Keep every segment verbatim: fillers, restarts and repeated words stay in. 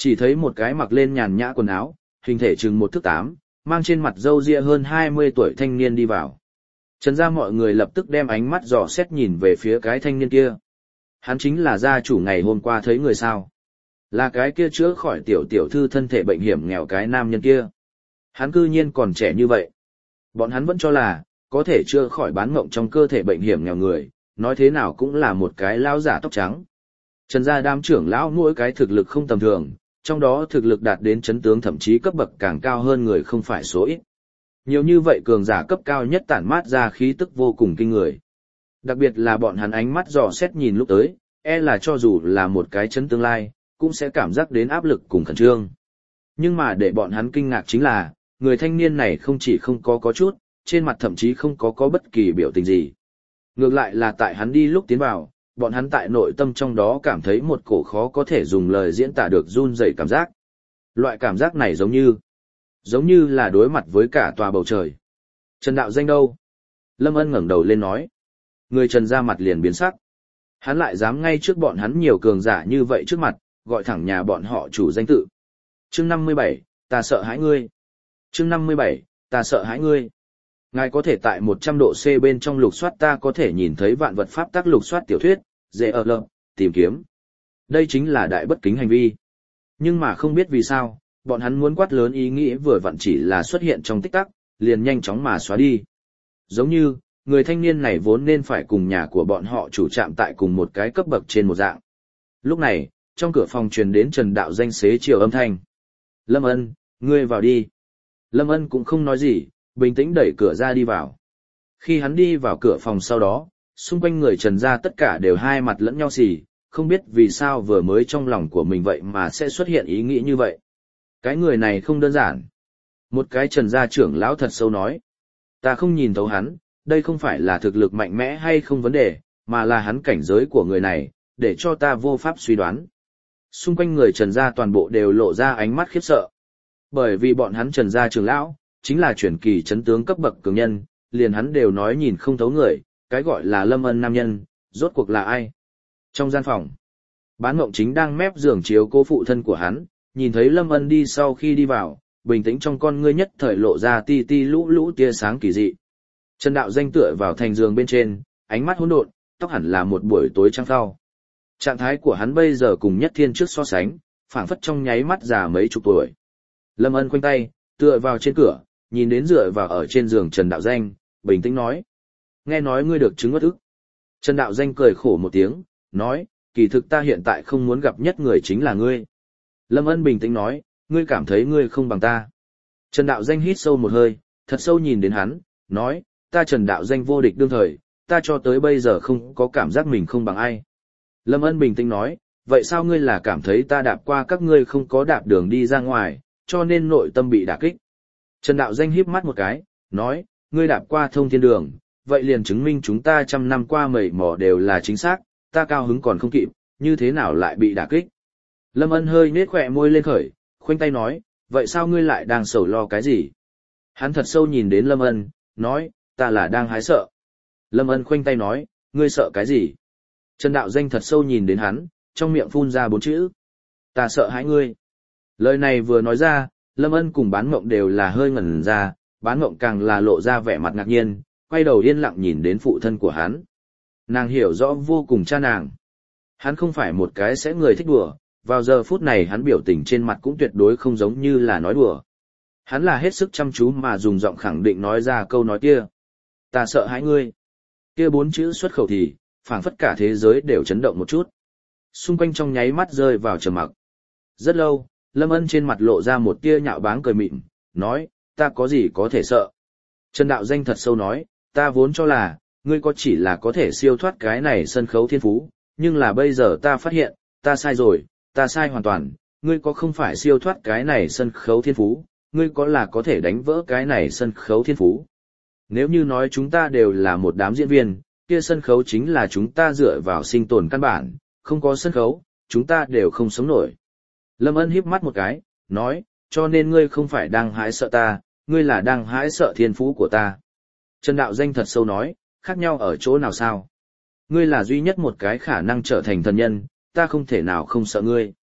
Chỉ thấy một cái mặc lên nhàn nhã quần áo, hình thể chừng một thước tám, mang trên mặt râu ria hơn hai mươi tuổi thanh niên đi vào. Trần gia mọi người lập tức đem ánh mắt dò xét nhìn về phía cái thanh niên kia. Hắn chính là gia chủ ngày hôm qua thấy người sao. Là cái kia chữa khỏi tiểu tiểu thư thân thể bệnh hiểm nghèo cái nam nhân kia. Hắn cư nhiên còn trẻ như vậy. Bọn hắn vẫn cho là, có thể chữa khỏi bán mộng trong cơ thể bệnh hiểm nghèo người, nói thế nào cũng là một cái lão giả tóc trắng. Trần gia đám trưởng lão mỗi cái thực lực không tầm thường, trong đó thực lực đạt đến chấn tướng thậm chí cấp bậc càng cao hơn người không phải số ít. Nhiều như vậy cường giả cấp cao nhất tản mát ra khí tức vô cùng kinh người. Đặc biệt là bọn hắn ánh mắt dò xét nhìn lúc tới, e là cho dù là một cái chấn tương lai, cũng sẽ cảm giác đến áp lực cùng khẩn trương. Nhưng mà để bọn hắn kinh ngạc chính là, người thanh niên này không chỉ không có có chút, trên mặt thậm chí không có có bất kỳ biểu tình gì. Ngược lại là tại hắn đi lúc tiến vào, bọn hắn tại nội tâm trong đó cảm thấy một cổ khó có thể dùng lời diễn tả được run rẩy cảm giác. Loại cảm giác này giống như, giống như là đối mặt với cả tòa bầu trời. Trần đạo danh đâu? Lâm Ân ngẩng đầu lên nói. Người Trần ra mặt liền biến sắc. Hắn lại dám ngay trước bọn hắn nhiều cường giả như vậy trước mặt, gọi thẳng nhà bọn họ chủ danh tự. Chương năm mươi bảy, ta sợ hãi ngươi. Chương năm mươi bảy, ta sợ hãi ngươi. Ngài có thể tại một trăm độ C bên trong lục soát ta có thể nhìn thấy vạn vật pháp tắc lục soát tiểu thuyết, dễ ở lợm, tìm kiếm. Đây chính là đại bất kính hành vi. Nhưng mà không biết vì sao, bọn hắn muốn quát lớn ý nghĩ vừa vặn chỉ là xuất hiện trong tích tắc, liền nhanh chóng mà xóa đi. Giống như, người thanh niên này vốn nên phải cùng nhà của bọn họ chủ chạm tại cùng một cái cấp bậc trên một dạng. Lúc này, trong cửa phòng truyền đến Trần đạo danh xế chiều âm thanh. Lâm Ân, ngươi vào đi. Lâm Ân cũng không nói gì, bình tĩnh đẩy cửa ra đi vào. Khi hắn đi vào cửa phòng sau đó, xung quanh người Trần gia tất cả đều hai mặt lẫn nhau xì, không biết vì sao vừa mới trong lòng của mình vậy mà sẽ xuất hiện ý nghĩ như vậy. Cái người này không đơn giản. Một cái Trần gia trưởng lão thật sâu nói. Ta không nhìn thấu hắn, đây không phải là thực lực mạnh mẽ hay không vấn đề, mà là hắn cảnh giới của người này, để cho ta vô pháp suy đoán. Xung quanh người Trần gia toàn bộ đều lộ ra ánh mắt khiếp sợ. Bởi vì bọn hắn Trần gia trưởng lão, chính là chuyển kỳ chấn tướng cấp bậc cường nhân, liền hắn đều nói nhìn không thấu người, cái gọi là Lâm Ân nam nhân, rốt cuộc là ai? Trong gian phòng, Bán Mộng chính đang mép giường chiếu cố phụ thân của hắn, nhìn thấy Lâm Ân đi sau khi đi vào, bình tĩnh trong con ngươi nhất thời lộ ra ti ti lũ lũ tia sáng kỳ dị. Trần đạo danh tựa vào thành giường bên trên, ánh mắt hỗn độn, tóc hẳn là một buổi tối trăng phao. Trạng thái của hắn bây giờ cùng Nhất Thiên trước so sánh, phảng phất trong nháy mắt già mấy chục tuổi. Lâm Ân khoanh tay, tựa vào trên cửa, nhìn đến dựa vào ở trên giường Trần đạo danh, bình tĩnh nói: "Nghe nói ngươi được chứng uất ức." Trần đạo danh cười khổ một tiếng, nói: "Kỳ thực ta hiện tại không muốn gặp nhất người chính là ngươi." Lâm Ân bình tĩnh nói: "Ngươi cảm thấy ngươi không bằng ta." Trần đạo danh hít sâu một hơi, thật sâu nhìn đến hắn, nói: "Ta Trần đạo danh vô địch đương thời, ta cho tới bây giờ không có cảm giác mình không bằng ai." Lâm Ân bình tĩnh nói: "Vậy sao ngươi là cảm thấy ta đạp qua các ngươi không có đạp đường đi ra ngoài, cho nên nội tâm bị đả kích?" Trần đạo danh híp mắt một cái, nói: "Ngươi đạp qua thông thiên đường, vậy liền chứng minh chúng ta trăm năm qua mẩy mò đều là chính xác, ta cao hứng còn không kịp, như thế nào lại bị đả kích?" Lâm Ân hơi nết khỏe môi lên khởi, khoanh tay nói: "Vậy sao ngươi lại đang sầu lo cái gì?" Hắn thật sâu nhìn đến Lâm Ân, nói: "Ta là đang hái sợ." Lâm Ân khoanh tay nói: "Ngươi sợ cái gì?" Trần đạo danh thật sâu nhìn đến hắn, trong miệng phun ra bốn chữ: "Ta sợ hãi ngươi." Lời này vừa nói ra, Lâm Ân cùng Bán Mộng đều là hơi ngẩn ra, Bán Mộng càng là lộ ra vẻ mặt ngạc nhiên, quay đầu yên lặng nhìn đến phụ thân của hắn. Nàng hiểu rõ vô cùng cha nàng. Hắn không phải một cái sẽ người thích đùa, vào giờ phút này hắn biểu tình trên mặt cũng tuyệt đối không giống như là nói đùa. Hắn là hết sức chăm chú mà dùng giọng khẳng định nói ra câu nói kia: "Ta sợ hãi ngươi." Kia bốn chữ xuất khẩu thì, phảng phất cả thế giới đều chấn động một chút. Xung quanh trong nháy mắt rơi vào trầm mặc. Rất lâu, Lâm Ân trên mặt lộ ra một tia nhạo báng cười mịn, nói: "Ta có gì có thể sợ?" Trần đạo danh thật sâu nói: "Ta vốn cho là, ngươi có chỉ là có thể siêu thoát cái này sân khấu thiên phú, nhưng là bây giờ ta phát hiện, ta sai rồi, ta sai hoàn toàn, ngươi có không phải siêu thoát cái này sân khấu thiên phú, ngươi có là có thể đánh vỡ cái này sân khấu thiên phú. Nếu như nói chúng ta đều là một đám diễn viên, kia sân khấu chính là chúng ta dựa vào sinh tồn căn bản, không có sân khấu, chúng ta đều không sống nổi." Lâm Ân híp mắt một cái, nói: "Cho nên ngươi không phải đang hãi sợ ta, ngươi là đang hãi sợ thiên phú của ta." Trần đạo danh thật sâu nói: "Khác nhau ở chỗ nào sao? Ngươi là duy nhất một cái khả năng trở thành thần nhân, ta không thể nào không sợ ngươi."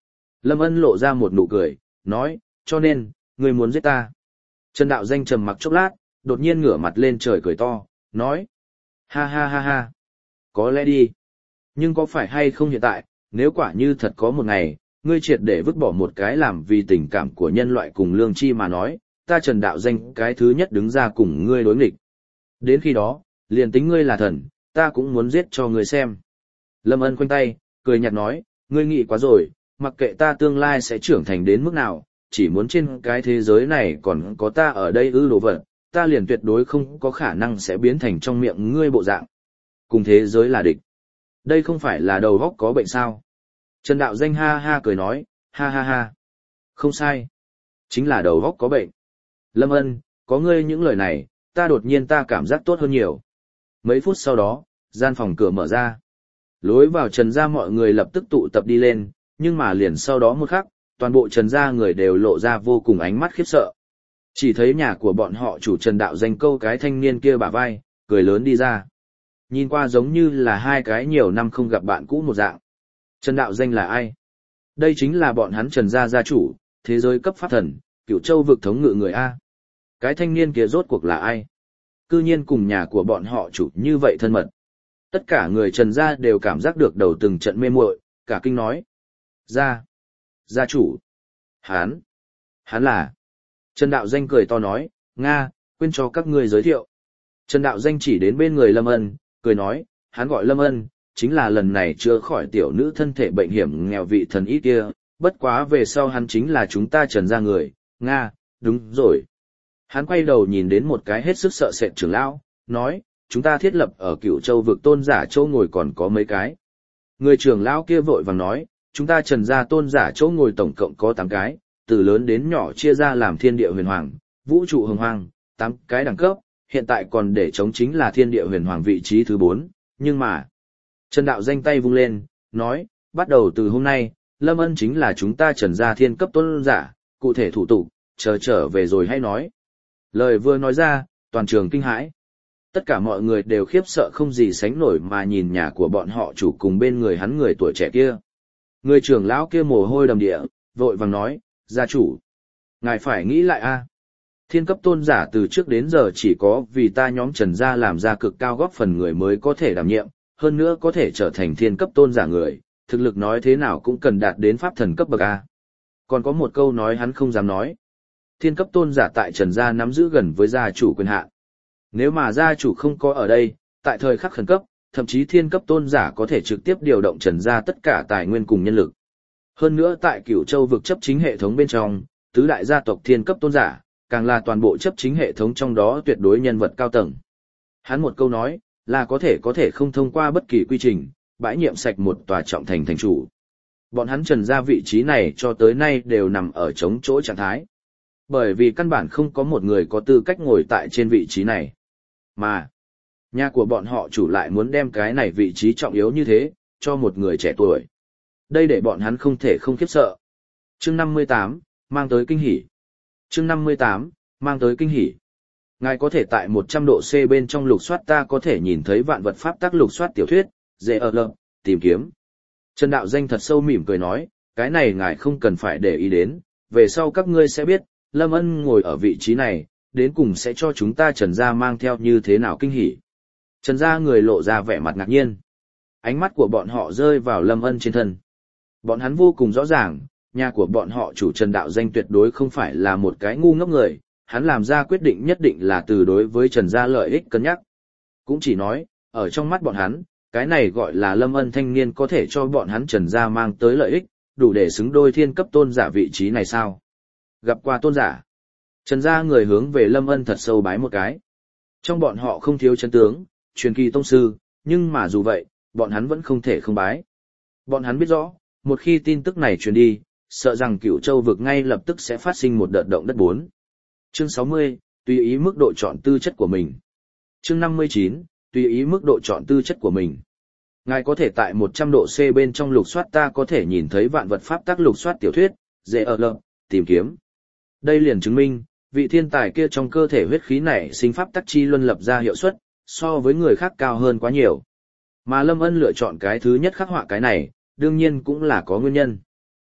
Lâm Ân lộ ra một nụ cười, nói, cho nên, ngươi muốn giết ta. Trần Đạo Danh trầm mặc chốc lát, đột nhiên ngửa mặt lên trời cười to, nói, ha ha ha ha, có lẽ đi. Nhưng có phải hay không hiện tại, nếu quả như thật có một ngày, ngươi triệt để vứt bỏ một cái làm vì tình cảm của nhân loại cùng lương chi mà nói, ta Trần Đạo Danh cái thứ nhất đứng ra cùng ngươi đối nghịch. Đến khi đó, liền tính ngươi là thần, ta cũng muốn giết cho ngươi xem. Lâm Ân khoanh tay, cười nhạt nói, ngươi nghĩ quá rồi, mặc kệ ta tương lai sẽ trưởng thành đến mức nào, chỉ muốn trên cái thế giới này còn có ta ở đây ư đồ vật, ta liền tuyệt đối không có khả năng sẽ biến thành trong miệng ngươi bộ dạng. Cùng thế giới là địch. Đây không phải là đầu óc có bệnh sao? Trần Đạo Danh ha ha cười nói, ha ha ha. Không sai. Chính là đầu óc có bệnh. Lâm Ân, có ngươi những lời này, ta đột nhiên ta cảm giác tốt hơn nhiều. Mấy phút sau đó, gian phòng cửa mở ra. Lối vào Trần gia mọi người lập tức tụ tập đi lên, nhưng mà liền sau đó một khắc, toàn bộ Trần gia người đều lộ ra vô cùng ánh mắt khiếp sợ. Chỉ thấy nhà của bọn họ chủ Trần Đạo Danh câu cái thanh niên kia bả vai, cười lớn đi ra. Nhìn qua giống như là hai cái nhiều năm không gặp bạn cũ một dạng. Trần Đạo Danh là ai? Đây chính là bọn hắn Trần gia gia chủ, thế giới cấp pháp thần, Cửu Châu vực thống ngự người A. Cái thanh niên kia rốt cuộc là ai? Cư nhiên cùng nhà của bọn họ chủ như vậy thân mật. Tất cả người Trần gia đều cảm giác được đầu từng trận mê muội, cả kinh nói. Gia, gia chủ. Hán, hán là. Trần Đạo Danh cười to nói, Nga, quên cho các ngươi giới thiệu. Trần Đạo Danh chỉ đến bên người Lâm Ân, cười nói, hắn gọi Lâm Ân, chính là lần này chữa khỏi tiểu nữ thân thể bệnh hiểm nghèo vị thần ý kia, bất quá về sau hắn chính là chúng ta Trần gia người, Nga, đúng rồi. Hắn quay đầu nhìn đến một cái hết sức sợ sệt trưởng lão, nói, chúng ta thiết lập ở Cửu Châu vực tôn giả chỗ ngồi còn có mấy cái. Người trưởng lão kia vội vàng nói, chúng ta Trần gia tôn giả chỗ ngồi tổng cộng có tám cái, từ lớn đến nhỏ chia ra làm thiên địa huyền hoàng, vũ trụ hồng hoàng, tám cái đẳng cấp, hiện tại còn để chống chính là thiên địa huyền hoàng vị trí thứ bốn, nhưng mà... Trần Đạo Danh tay vung lên, nói, bắt đầu từ hôm nay, Lâm Ân chính là chúng ta Trần gia thiên cấp tôn giả, cụ thể thủ tục, chờ trở về rồi hay nói. Lời vừa nói ra, toàn trường kinh hãi. Tất cả mọi người đều khiếp sợ không gì sánh nổi mà nhìn nhà của bọn họ chủ cùng bên người hắn người tuổi trẻ kia. Người trưởng lão kia mồ hôi đầm địa, vội vàng nói, gia chủ. Ngài phải nghĩ lại a, thiên cấp tôn giả từ trước đến giờ chỉ có vì ta nhóm Trần gia làm ra cực cao góp phần người mới có thể đảm nhiệm, hơn nữa có thể trở thành thiên cấp tôn giả người, thực lực nói thế nào cũng cần đạt đến pháp thần cấp bậc A. Còn có một câu nói hắn không dám nói. Thiên cấp tôn giả tại Trần gia nắm giữ gần với gia chủ quyền hạn. Nếu mà gia chủ không có ở đây, tại thời khắc khẩn cấp, thậm chí thiên cấp tôn giả có thể trực tiếp điều động Trần gia tất cả tài nguyên cùng nhân lực. Hơn nữa tại Cửu Châu vực chấp chính hệ thống bên trong, tứ đại gia tộc thiên cấp tôn giả, càng là toàn bộ chấp chính hệ thống trong đó tuyệt đối nhân vật cao tầng. Hắn một câu nói, là có thể có thể không thông qua bất kỳ quy trình, bãi nhiệm sạch một tòa trọng thành thành chủ. Bọn hắn Trần gia vị trí này cho tới nay đều nằm ở chống chỗ trạng thái. Bởi vì căn bản không có một người có tư cách ngồi tại trên vị trí này. Mà, nhà của bọn họ chủ lại muốn đem cái này vị trí trọng yếu như thế, cho một người trẻ tuổi. Đây để bọn hắn không thể không khiếp sợ. Chương năm mươi tám, mang tới kinh hỉ. Chương năm mươi tám, mang tới kinh hỉ. Ngài có thể tại một trăm độ C bên trong lục soát ta có thể nhìn thấy vạn vật pháp tác lục soát tiểu thuyết, dễ ở lợm, tìm kiếm. Trần Đạo Danh thật sâu mỉm cười nói, cái này ngài không cần phải để ý đến, về sau các ngươi sẽ biết, Lâm Ân ngồi ở vị trí này, đến cùng sẽ cho chúng ta Trần gia mang theo như thế nào kinh hỉ. Trần gia người lộ ra vẻ mặt ngạc nhiên. Ánh mắt của bọn họ rơi vào Lâm Ân trên thân. Bọn hắn vô cùng rõ ràng, nhà của bọn họ chủ Trần Đạo Danh tuyệt đối không phải là một cái ngu ngốc người, hắn làm ra quyết định nhất định là từ đối với Trần gia lợi ích cân nhắc. Cũng chỉ nói, ở trong mắt bọn hắn, cái này gọi là Lâm Ân thanh niên có thể cho bọn hắn Trần gia mang tới lợi ích, đủ để xứng đôi thiên cấp tôn giả vị trí này sao? Gặp qua tôn giả, Trần gia người hướng về Lâm Ân thật sâu bái một cái. Trong bọn họ không thiếu chân tướng, truyền kỳ tông sư, nhưng mà dù vậy, bọn hắn vẫn không thể không bái. Bọn hắn biết rõ, một khi tin tức này truyền đi, sợ rằng Cửu Châu vực ngay lập tức sẽ phát sinh một đợt động đất bốn. Chương sáu mươi, tùy ý mức độ chọn tư chất của mình. Chương năm mươi chín, tùy ý mức độ chọn tư chất của mình. Ngài có thể tại một trăm độ C bên trong lục soát ta có thể nhìn thấy vạn vật pháp tác lục soát tiểu thuyết, dễ ở lợm, tìm kiếm. Đây liền chứng minh, vị thiên tài kia trong cơ thể huyết khí này sinh pháp tắc chi luân lập ra hiệu suất, so với người khác cao hơn quá nhiều. Mà Lâm Ân lựa chọn cái thứ nhất khắc họa cái này, đương nhiên cũng là có nguyên nhân.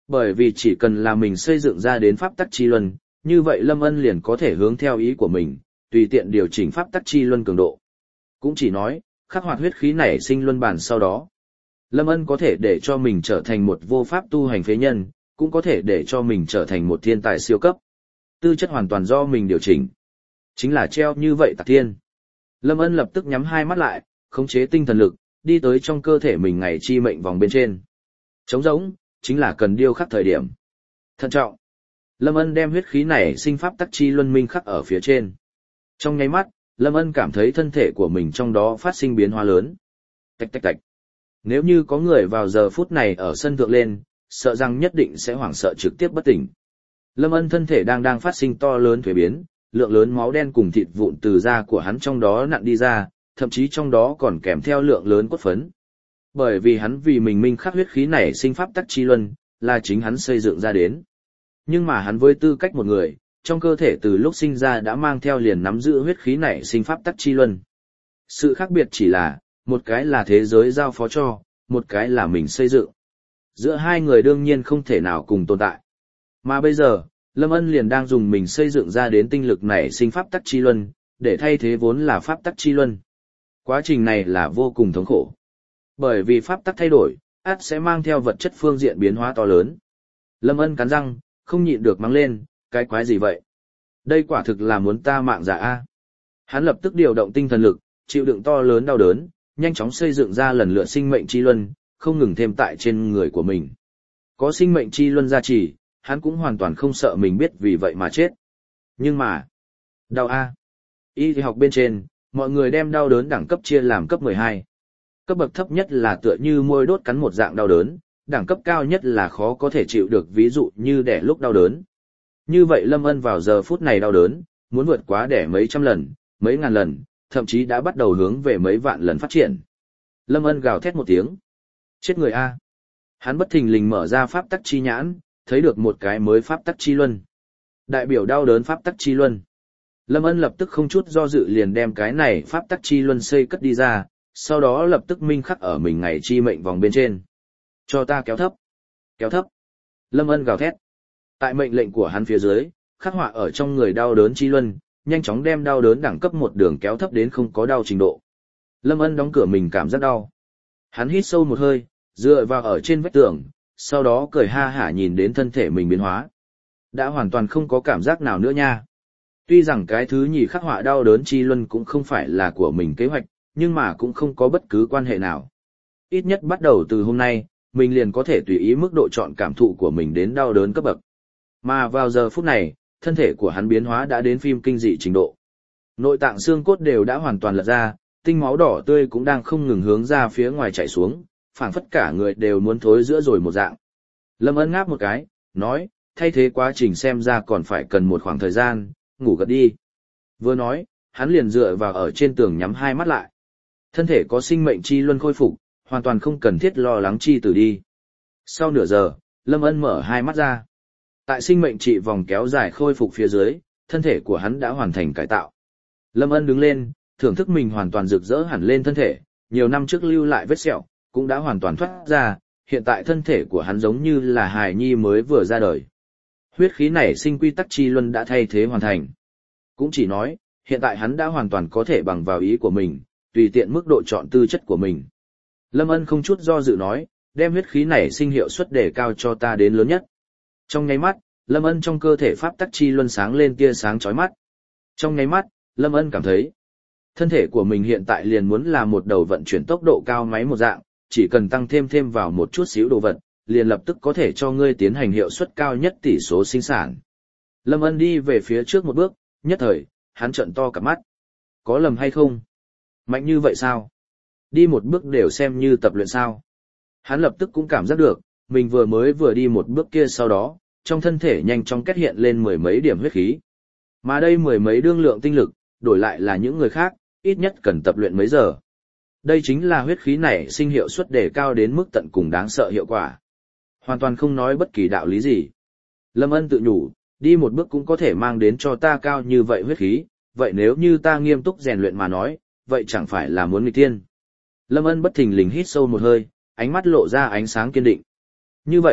Bởi vì chỉ cần là mình xây dựng ra đến pháp tắc chi luân, như vậy Lâm Ân liền có thể hướng theo ý của mình, tùy tiện điều chỉnh pháp tắc chi luân cường độ. Cũng chỉ nói, khắc hoạt huyết khí nảy sinh luân bản sau đó. Lâm Ân có thể để cho mình trở thành một vô pháp tu hành phế nhân, cũng có thể để cho mình trở thành một thiên tài siêu cấp. Tư chất hoàn toàn do mình điều chỉnh. Chính là treo như vậy tạc thiên. Lâm Ân lập tức nhắm hai mắt lại, khống chế tinh thần lực, đi tới trong cơ thể mình ngày chi mệnh vòng bên trên. Trống rỗng, chính là cần điêu khắc thời điểm. Thận trọng. Lâm Ân đem huyết khí này sinh pháp tắc chi luân minh khắc ở phía trên. Trong nháy mắt, Lâm Ân cảm thấy thân thể của mình trong đó phát sinh biến hóa lớn. Tạch tạch tạch. Nếu như có người vào giờ phút này ở sân thượng lên, sợ rằng nhất định sẽ hoảng sợ trực tiếp bất tỉnh. Lâm Ân thân thể đang đang phát sinh to lớn thuế biến, lượng lớn máu đen cùng thịt vụn từ da của hắn trong đó nặn đi ra, thậm chí trong đó còn kèm theo lượng lớn cốt phấn. Bởi vì hắn vì mình minh khắc huyết khí này sinh pháp tắc chi luân, là chính hắn xây dựng ra đến. Nhưng mà hắn với tư cách một người, trong cơ thể từ lúc sinh ra đã mang theo liền nắm giữ huyết khí này sinh pháp tắc chi luân. Sự khác biệt chỉ là, một cái là thế giới giao phó cho, một cái là mình xây dựng. Giữa hai người đương nhiên không thể nào cùng tồn tại. Mà bây giờ, Lâm Ân liền đang dùng mình xây dựng ra đến tinh lực này sinh pháp tắc chi luân, để thay thế vốn là pháp tắc chi luân. Quá trình này là vô cùng thống khổ. Bởi vì pháp tắc thay đổi, ắt sẽ mang theo vật chất phương diện biến hóa to lớn. Lâm Ân cắn răng, không nhịn được mắng lên, cái quái gì vậy? Đây quả thực là muốn ta mạng giả a. Hắn lập tức điều động tinh thần lực, chịu đựng to lớn đau đớn, nhanh chóng xây dựng ra lần lượt sinh mệnh chi luân, không ngừng thêm tại trên người của mình. Có sinh mệnh chi luân gia trì, hắn cũng hoàn toàn không sợ mình biết vì vậy mà chết. Nhưng mà, đau a. Y thì học bên trên, mọi người đem đau đớn đẳng cấp chia làm cấp mười hai. Cấp bậc thấp nhất là tựa như môi đốt cắn một dạng đau đớn, đẳng cấp cao nhất là khó có thể chịu được, ví dụ như đẻ lúc đau đớn. Như vậy Lâm Ân vào giờ phút này đau đớn, muốn vượt quá đẻ mấy trăm lần, mấy ngàn lần, thậm chí đã bắt đầu hướng về mấy vạn lần phát triển. Lâm Ân gào thét một tiếng. Chết người a. Hắn bất thình lình mở ra pháp tắc chi nhãn, thấy được một cái mới pháp tắc chi luân. Đại biểu đau đớn pháp tắc chi luân. Lâm Ân lập tức không chút do dự liền đem cái này pháp tắc chi luân xây cất đi ra, sau đó lập tức minh khắc ở mình ngày chi mệnh vòng bên trên. Cho ta kéo thấp. Kéo thấp. Lâm Ân gào thét. Tại mệnh lệnh của hắn phía dưới, khắc họa ở trong người đau đớn chi luân, nhanh chóng đem đau đớn đẳng cấp một đường kéo thấp đến không có đau trình độ. Lâm Ân đóng cửa mình cảm giác đau. Hắn hít sâu một hơi, dựa vào ở trên vách tường, sau đó cười ha hả nhìn đến thân thể mình biến hóa. Đã hoàn toàn không có cảm giác nào nữa nha. Tuy rằng cái thứ nhì khắc họa đau đớn chi luân cũng không phải là của mình kế hoạch, nhưng mà cũng không có bất cứ quan hệ nào. Ít nhất bắt đầu từ hôm nay, mình liền có thể tùy ý mức độ chọn cảm thụ của mình đến đau đớn cấp bậc. Mà vào giờ phút này, thân thể của hắn biến hóa đã đến phim kinh dị trình độ. Nội tạng xương cốt đều đã hoàn toàn lật ra, tinh máu đỏ tươi cũng đang không ngừng hướng ra phía ngoài chảy xuống, phảng phất cả người đều muốn thối giữa rồi một dạng. Lâm Ân ngáp một cái, nói, thay thế quá trình xem ra còn phải cần một khoảng thời gian, ngủ gật đi. Vừa nói, hắn liền dựa vào ở trên tường nhắm hai mắt lại. Thân thể có sinh mệnh chi luân khôi phục, hoàn toàn không cần thiết lo lắng chi tử đi. Sau nửa giờ, Lâm Ân mở hai mắt ra. Tại sinh mệnh trị vòng kéo dài khôi phục phía dưới, thân thể của hắn đã hoàn thành cải tạo. Lâm Ân đứng lên, thưởng thức mình hoàn toàn rực rỡ hẳn lên thân thể, nhiều năm trước lưu lại vết sẹo, cũng đã hoàn toàn thoát ra, hiện tại thân thể của hắn giống như là hài nhi mới vừa ra đời. Huyết khí này sinh quy tắc chi luân đã thay thế hoàn thành. Cũng chỉ nói, hiện tại hắn đã hoàn toàn có thể bằng vào ý của mình, tùy tiện mức độ chọn tư chất của mình. Lâm Ân không chút do dự nói, đem huyết khí này sinh hiệu suất đề cao cho ta đến lớn nhất. Trong nháy mắt, Lâm Ân trong cơ thể pháp tắc chi luân sáng lên tia sáng chói mắt. Trong nháy mắt, Lâm Ân cảm thấy, thân thể của mình hiện tại liền muốn là một đầu vận chuyển tốc độ cao máy một dạng, chỉ cần tăng thêm thêm vào một chút xíu đồ vật, liền lập tức có thể cho ngươi tiến hành hiệu suất cao nhất tỷ số sinh sản. Lâm Ân đi về phía trước một bước, nhất thời, hắn trợn to cả mắt. Có lầm hay không? Mạnh như vậy sao? Đi một bước đều xem như tập luyện sao? Hắn lập tức cũng cảm giác được, mình vừa mới vừa đi một bước kia sau đó, trong thân thể nhanh chóng kết hiện lên mười mấy điểm huyết khí. Mà đây mười mấy đương lượng tinh lực, đổi lại là những người khác, ít nhất cần tập luyện mấy giờ. Đây chính là huyết khí này sinh hiệu suất đề cao đến mức tận cùng đáng sợ hiệu quả. Hoàn toàn không nói bất kỳ đạo lý gì. Lâm Ân tự nhủ, đi một bước cũng có thể mang đến cho ta cao như vậy huyết khí, vậy nếu như ta nghiêm túc rèn luyện mà nói, vậy chẳng phải là muốn nghịch tiên. Lâm Ân bất thình lình hít sâu một hơi, ánh mắt lộ ra ánh sáng kiên định. Như vậy,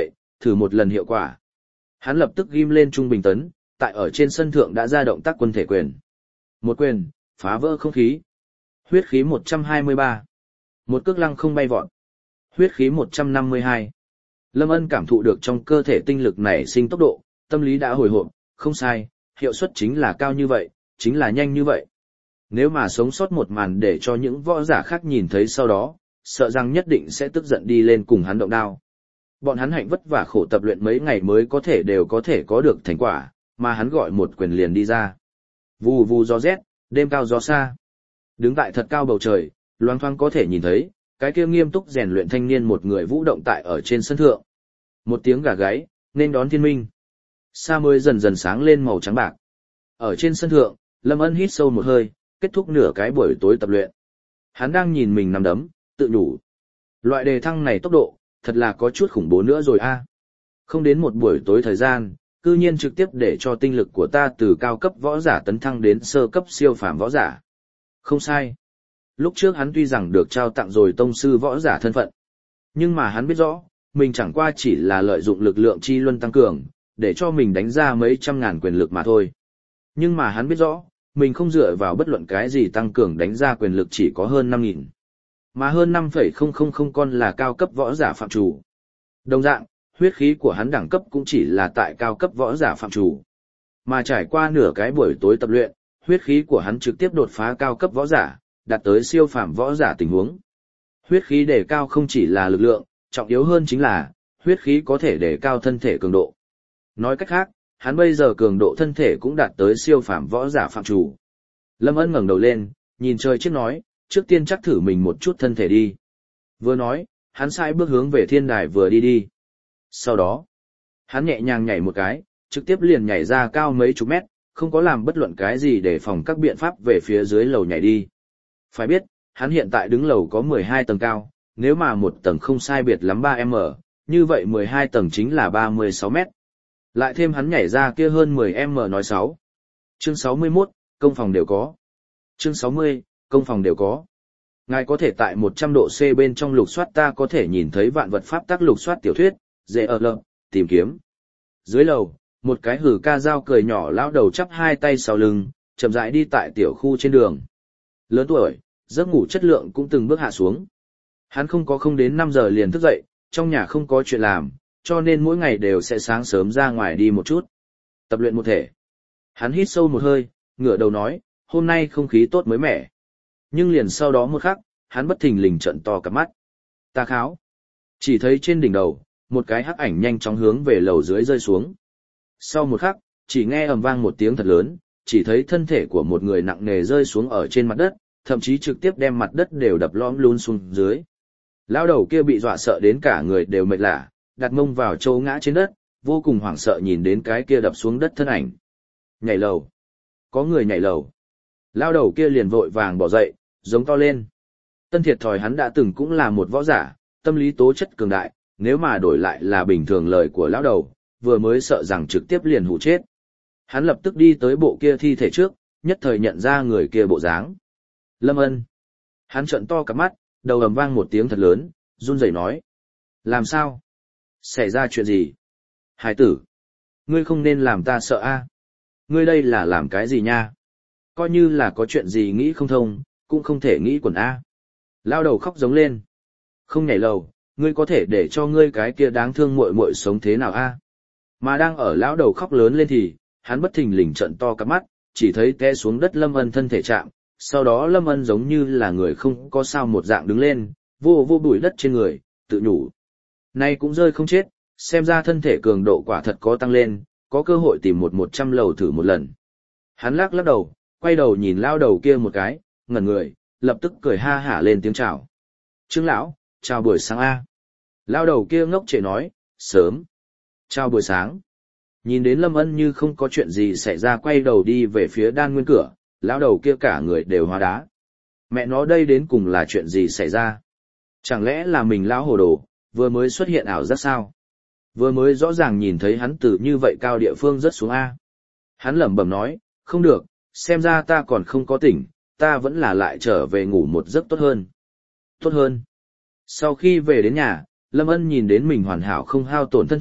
thử một lần hiệu quả. Hắn lập tức ghim lên trung bình tấn, tại ở trên sân thượng đã ra động tác quân thể quyền. Một quyền, phá vỡ không khí. Huyết khí một trăm hai mươi ba. Một cước lăng không bay vọt. Huyết khí một trăm năm mươi hai. Lâm Ân cảm thụ được trong cơ thể tinh lực nảy sinh tốc độ, tâm lý đã hồi hộp, không sai, hiệu suất chính là cao như vậy, chính là nhanh như vậy. Nếu mà sống sót một màn để cho những võ giả khác nhìn thấy sau đó, sợ rằng nhất định sẽ tức giận đi lên cùng hắn động đao. Bọn hắn hạnh vất vả khổ tập luyện mấy ngày mới có thể đều có thể có được thành quả, mà hắn gọi một quyền liền đi ra. Vù vù gió rét, đêm cao gió xa. Đứng tại thật cao bầu trời, loáng thoáng có thể nhìn thấy, cái kia nghiêm túc rèn luyện thanh niên một người vũ động tại ở trên sân thượng. Một tiếng gà gáy, nên đón thiên minh. Sa mới dần dần sáng lên màu trắng bạc. Ở trên sân thượng, Lâm Ân hít sâu một hơi, kết thúc nửa cái buổi tối tập luyện. Hắn đang nhìn mình nằm đấm, tự nhủ. Loại đề thăng này tốc độ, thật là có chút khủng bố nữa rồi a. Không đến một buổi tối thời gian, cư nhiên trực tiếp để cho tinh lực của ta từ cao cấp võ giả tấn thăng đến sơ cấp siêu phàm võ giả. Không sai. Lúc trước hắn tuy rằng được trao tặng rồi tông sư võ giả thân phận, nhưng mà hắn biết rõ, mình chẳng qua chỉ là lợi dụng lực lượng chi luân tăng cường, để cho mình đánh ra mấy trăm ngàn quyền lực mà thôi. Nhưng mà hắn biết rõ, mình không dựa vào bất luận cái gì tăng cường đánh ra quyền lực chỉ có hơn năm nghìn. Mà hơn năm phẩy không không không con là cao cấp võ giả phạm chủ. Đồng dạng, huyết khí của hắn đẳng cấp cũng chỉ là tại cao cấp võ giả phạm chủ. Mà trải qua nửa cái buổi tối tập luyện, huyết khí của hắn trực tiếp đột phá cao cấp võ giả, đạt tới siêu phàm võ giả tình huống. Huyết khí đề cao không chỉ là lực lượng, trọng yếu hơn chính là, huyết khí có thể đề cao thân thể cường độ. Nói cách khác, hắn bây giờ cường độ thân thể cũng đạt tới siêu phàm võ giả phạm chủ. Lâm Ân ngẩng đầu lên, nhìn trời trước nói, trước tiên chắc thử mình một chút thân thể đi. Vừa nói, hắn sai bước hướng về thiên đài vừa đi đi. Sau đó, hắn nhẹ nhàng nhảy một cái, trực tiếp liền nhảy ra cao mấy chục mét, không có làm bất luận cái gì để phòng các biện pháp về phía dưới lầu nhảy đi. Phải biết, hắn hiện tại đứng lầu có mười hai tầng cao, nếu mà một tầng không sai biệt lắm ba mét, như vậy mười hai tầng chính là ba mươi sáu mét. Lại thêm hắn nhảy ra kia hơn mười mét nói sáu. Chương sáu mươi mốt, công phòng đều có. Chương sáu mươi, công phòng đều có. Ngài có thể tại một trăm độ C bên trong lục soát ta có thể nhìn thấy vạn vật pháp tắc lục soát tiểu thuyết, dễ ở lợm, tìm kiếm. Dưới lầu, một cái hử ca dao cười nhỏ lão đầu chắp hai tay sau lưng, chậm rãi đi tại tiểu khu trên đường. Lớn tuổi, giấc ngủ chất lượng cũng từng bước hạ xuống. Hắn không có không đến năm giờ liền thức dậy, trong nhà không có chuyện làm, cho nên mỗi ngày đều sẽ sáng sớm ra ngoài đi một chút. Tập luyện một thể. Hắn hít sâu một hơi, ngửa đầu nói, hôm nay không khí tốt mới mẻ. Nhưng liền sau đó một khắc, hắn bất thình lình trợn to cặp mắt. Ta kháo. Chỉ thấy trên đỉnh đầu, một cái hắc ảnh nhanh chóng hướng về lầu dưới rơi xuống. Sau một khắc, chỉ nghe ầm vang một tiếng thật lớn, chỉ thấy thân thể của một người nặng nề rơi xuống ở trên mặt đất, thậm chí trực tiếp đem mặt đất đều đập lõm luôn xuống dưới. Lão đầu kia bị dọa sợ đến cả người đều mệt lả, đặt mông vào chỗ ngã trên đất, vô cùng hoảng sợ nhìn đến cái kia đập xuống đất thân ảnh. Nhảy lầu. Có người nhảy lầu. Lão đầu kia liền vội vàng bỏ dậy, giống to lên. Tân thiệt thòi hắn đã từng cũng là một võ giả, tâm lý tố chất cường đại, nếu mà đổi lại là bình thường lời của lão đầu, vừa mới sợ rằng trực tiếp liền hụ chết. Hắn lập tức đi tới bộ kia thi thể trước, nhất thời nhận ra người kia bộ dáng. Lâm Ân. Hắn trợn to cặp mắt, đầu ầm vang một tiếng thật lớn, run rẩy nói. Làm sao? Xảy ra chuyện gì? Hải tử. Ngươi không nên làm ta sợ a. Ngươi đây là làm cái gì nha? Coi như là có chuyện gì nghĩ không thông, cũng không thể nghĩ quần a. Lao đầu khóc giống lên. Không nhảy lầu, ngươi có thể để cho ngươi cái kia đáng thương muội muội sống thế nào a? Mà đang ở lão đầu khóc lớn lên thì, hắn bất thình lình trợn to cặp mắt, chỉ thấy té xuống đất Lâm Ân thân thể chạm, sau đó Lâm Ân giống như là người không có sao một dạng đứng lên, vô vô bụi đất trên người, tự nhủ. Nay cũng rơi không chết, xem ra thân thể cường độ quả thật có tăng lên, có cơ hội tìm một một trăm lầu thử một lần. Hắn lắc lắc đầu, quay đầu nhìn lao đầu kia một cái, ngẩn người, lập tức cười ha hả lên tiếng chào. Trương lão, chào buổi sáng a. Lao đầu kia ngốc trệ nói, sớm. Chào buổi sáng. Nhìn đến Lâm Ân như không có chuyện gì xảy ra quay đầu đi về phía đan nguyên cửa, lão đầu kia cả người đều hóa đá. Mẹ nó đây đến cùng là chuyện gì xảy ra? Chẳng lẽ là mình lão hồ đồ, vừa mới xuất hiện ảo giác sao? Vừa mới rõ ràng nhìn thấy hắn từ như vậy cao địa phương rớt xuống A. Hắn lẩm bẩm nói, không được, xem ra ta còn không có tỉnh, ta vẫn là lại trở về ngủ một giấc tốt hơn. Tốt hơn. Sau khi về đến nhà, Lâm Ân nhìn đến mình hoàn hảo không hao tổn thân thể,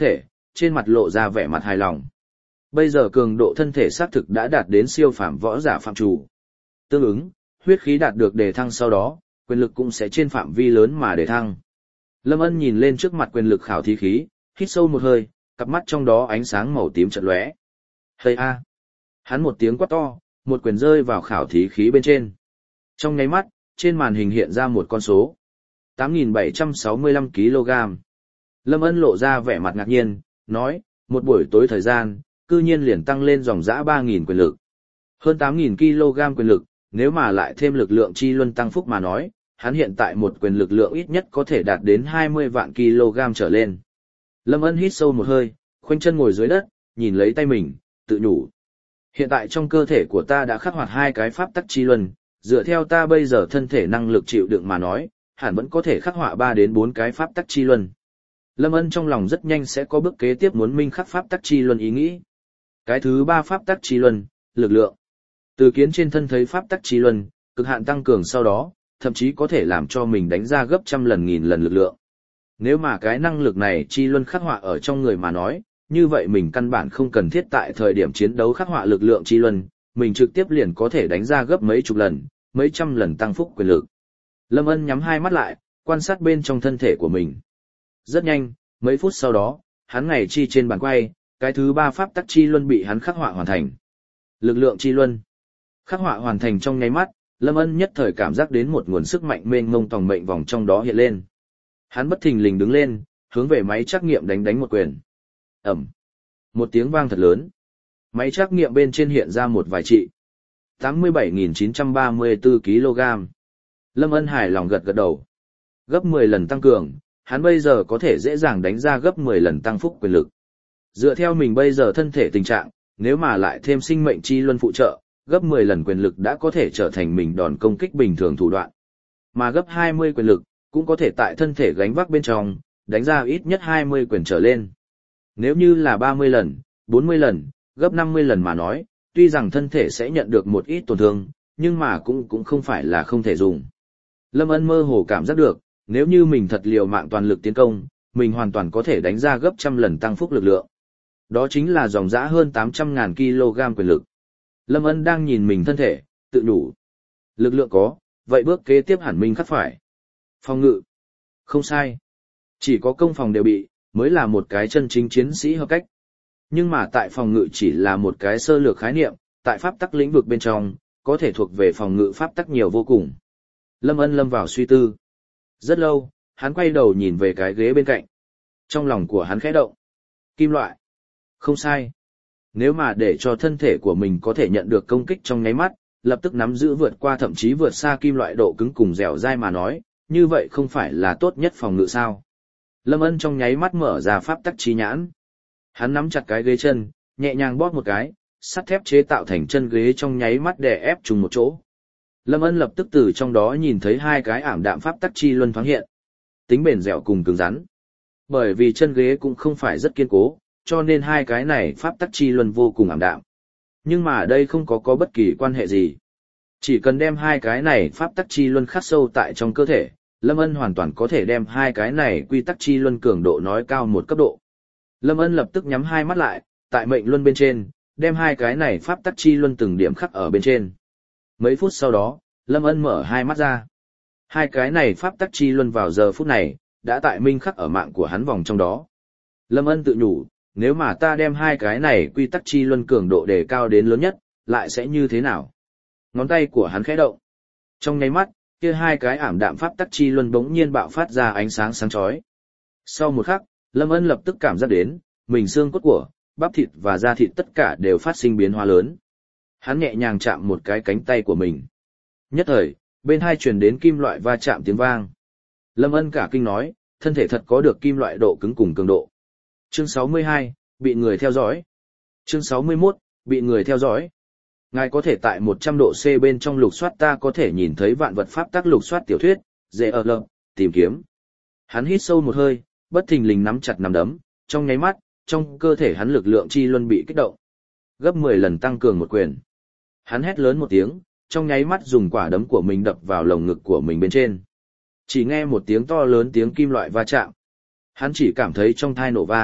trên mặt lộ ra vẻ mặt hài lòng. Bây giờ cường độ thân thể xác thực đã đạt đến siêu phàm võ giả phạm chủ. Tương ứng, huyết khí đạt được đề thăng sau đó, quyền lực cũng sẽ trên phạm vi lớn mà đề thăng. Lâm Ân nhìn lên trước mặt quyền lực khảo thí khí, hít sâu một hơi, cặp mắt trong đó ánh sáng màu tím chợt lóe. Hây a! Hắn một tiếng quát to, một quyền rơi vào khảo thí khí bên trên. Trong nháy mắt, trên màn hình hiện ra một con số. tám nghìn bảy trăm sáu mươi lăm ki lô gam. Lâm Ân lộ ra vẻ mặt ngạc nhiên, nói, một buổi tối thời gian, cư nhiên liền tăng lên dòng dã ba nghìn quyền lực. Hơn tám nghìn ki lô gam quyền lực, nếu mà lại thêm lực lượng chi luân tăng phúc mà nói, hắn hiện tại một quyền lực lượng ít nhất có thể đạt đến hai mươi vạn ki lô gam trở lên. Lâm Ân hít sâu một hơi, khoanh chân ngồi dưới đất, nhìn lấy tay mình, tự nhủ. Hiện tại trong cơ thể của ta đã khắc hoạt hai cái pháp tắc chi luân, dựa theo ta bây giờ thân thể năng lực chịu đựng mà nói, hẳn vẫn có thể khắc họa ba đến bốn cái pháp tắc chi luân. Lâm Ân trong lòng rất nhanh sẽ có bước kế tiếp muốn minh khắc pháp tắc chi luân ý nghĩ. Cái thứ ba pháp tắc chi luân, lực lượng. Từ kiến trên thân thấy pháp tắc chi luân, cực hạn tăng cường sau đó, thậm chí có thể làm cho mình đánh ra gấp trăm lần nghìn lần lực lượng. Nếu mà cái năng lực này chi luân khắc họa ở trong người mà nói, như vậy mình căn bản không cần thiết tại thời điểm chiến đấu khắc họa lực lượng chi luân, mình trực tiếp liền có thể đánh ra gấp mấy chục lần, mấy trăm lần tăng phúc quyền lực. Lâm Ân nhắm hai mắt lại, quan sát bên trong thân thể của mình. Rất nhanh, mấy phút sau đó, hắn ngày chi trên bàn quay, cái thứ ba pháp tắc chi luân bị hắn khắc họa hoàn thành. Lực lượng chi luân. Khắc họa hoàn thành trong nháy mắt, Lâm Ân nhất thời cảm giác đến một nguồn sức mạnh mênh mông tòng mệnh vòng trong đó hiện lên. Hắn bất thình lình đứng lên, hướng về máy trắc nghiệm đánh đánh một quyền. Ầm. Một tiếng vang thật lớn. Máy trắc nghiệm bên trên hiện ra một vài trị. tám mươi bảy nghìn chín trăm ba mươi tư ki lô gam. Lâm Ân hài lòng gật gật đầu. Gấp mười lần tăng cường, hắn bây giờ có thể dễ dàng đánh ra gấp mười lần tăng phúc quyền lực. Dựa theo mình bây giờ thân thể tình trạng, nếu mà lại thêm sinh mệnh chi luân phụ trợ, gấp mười lần quyền lực đã có thể trở thành mình đòn công kích bình thường thủ đoạn. Mà gấp hai mươi quyền lực, cũng có thể tại thân thể gánh vác bên trong, đánh ra ít nhất hai mươi quyền trở lên. Nếu như là ba mươi lần, bốn mươi lần, gấp năm mươi lần mà nói, tuy rằng thân thể sẽ nhận được một ít tổn thương, nhưng mà cũng cũng không phải là không thể dùng. Lâm Ân mơ hồ cảm giác được, nếu như mình thật liều mạng toàn lực tiến công, mình hoàn toàn có thể đánh ra gấp trăm lần tăng phúc lực lượng. Đó chính là dòng dã hơn tám trăm ngàn ki lô gam quyền lực. Lâm Ân đang nhìn mình thân thể, tự nhủ. Lực lượng có, vậy bước kế tiếp hẳn minh khắc phải. Phòng ngự. Không sai. Chỉ có công phòng đều bị, mới là một cái chân chính chiến sĩ hợp cách. Nhưng mà tại phòng ngự chỉ là một cái sơ lược khái niệm, tại pháp tắc lĩnh vực bên trong, có thể thuộc về phòng ngự pháp tắc nhiều vô cùng. Lâm Ân lâm vào suy tư. Rất lâu, hắn quay đầu nhìn về cái ghế bên cạnh. Trong lòng của hắn khẽ động. Kim loại. Không sai. Nếu mà để cho thân thể của mình có thể nhận được công kích trong nháy mắt, lập tức nắm giữ vượt qua thậm chí vượt xa kim loại độ cứng cùng dẻo dai mà nói, như vậy không phải là tốt nhất phòng ngự sao? Lâm Ân trong nháy mắt mở ra pháp tắc chi nhãn. Hắn nắm chặt cái ghế chân, nhẹ nhàng bóp một cái, sắt thép chế tạo thành chân ghế trong nháy mắt đè ép trùng một chỗ. Lâm Ân lập tức từ trong đó nhìn thấy hai cái ảm đạm pháp tắc chi luân thoáng hiện. Tính bền dẻo cùng cứng rắn. Bởi vì chân ghế cũng không phải rất kiên cố, cho nên hai cái này pháp tắc chi luân vô cùng ảm đạm. Nhưng mà đây không có có bất kỳ quan hệ gì. Chỉ cần đem hai cái này pháp tắc chi luân khắc sâu tại trong cơ thể, Lâm Ân hoàn toàn có thể đem hai cái này quy tắc chi luân cường độ nói cao một cấp độ. Lâm Ân lập tức nhắm hai mắt lại, tại mệnh luân bên trên, đem hai cái này pháp tắc chi luân từng điểm khắc ở bên trên. Mấy phút sau đó, Lâm Ân mở hai mắt ra. Hai cái này pháp tắc chi luân vào giờ phút này, đã tại minh khắc ở mạng của hắn vòng trong đó. Lâm Ân tự nhủ, nếu mà ta đem hai cái này quy tắc chi luân cường độ đề cao đến lớn nhất, lại sẽ như thế nào? Ngón tay của hắn khẽ động. Trong nháy mắt, kia hai cái ảm đạm pháp tắc chi luân bỗng nhiên bạo phát ra ánh sáng sáng chói. Sau một khắc, Lâm Ân lập tức cảm giác đến, mình xương cốt của, bắp thịt và da thịt tất cả đều phát sinh biến hóa lớn. Hắn nhẹ nhàng chạm một cái cánh tay của mình. Nhất thời, bên hai truyền đến kim loại va chạm tiếng vang. Lâm Ân cả kinh nói, thân thể thật có được kim loại độ cứng cùng cường độ. Chương sáu mươi hai, bị người theo dõi. Chương sáu mươi mốt, bị người theo dõi. Ngài có thể tại một trăm độ C bên trong lục soát ta có thể nhìn thấy vạn vật pháp tắc lục soát tiểu thuyết, dễ ở lợm, tìm kiếm. Hắn hít sâu một hơi, bất thình lình nắm chặt nắm đấm, trong nháy mắt, trong cơ thể hắn lực lượng chi luân bị kích động. Gấp mười lần tăng cường một quyền. Hắn hét lớn một tiếng, trong nháy mắt dùng quả đấm của mình đập vào lồng ngực của mình bên trên. Chỉ nghe một tiếng to lớn tiếng kim loại va chạm. Hắn chỉ cảm thấy trong thai nổ vang,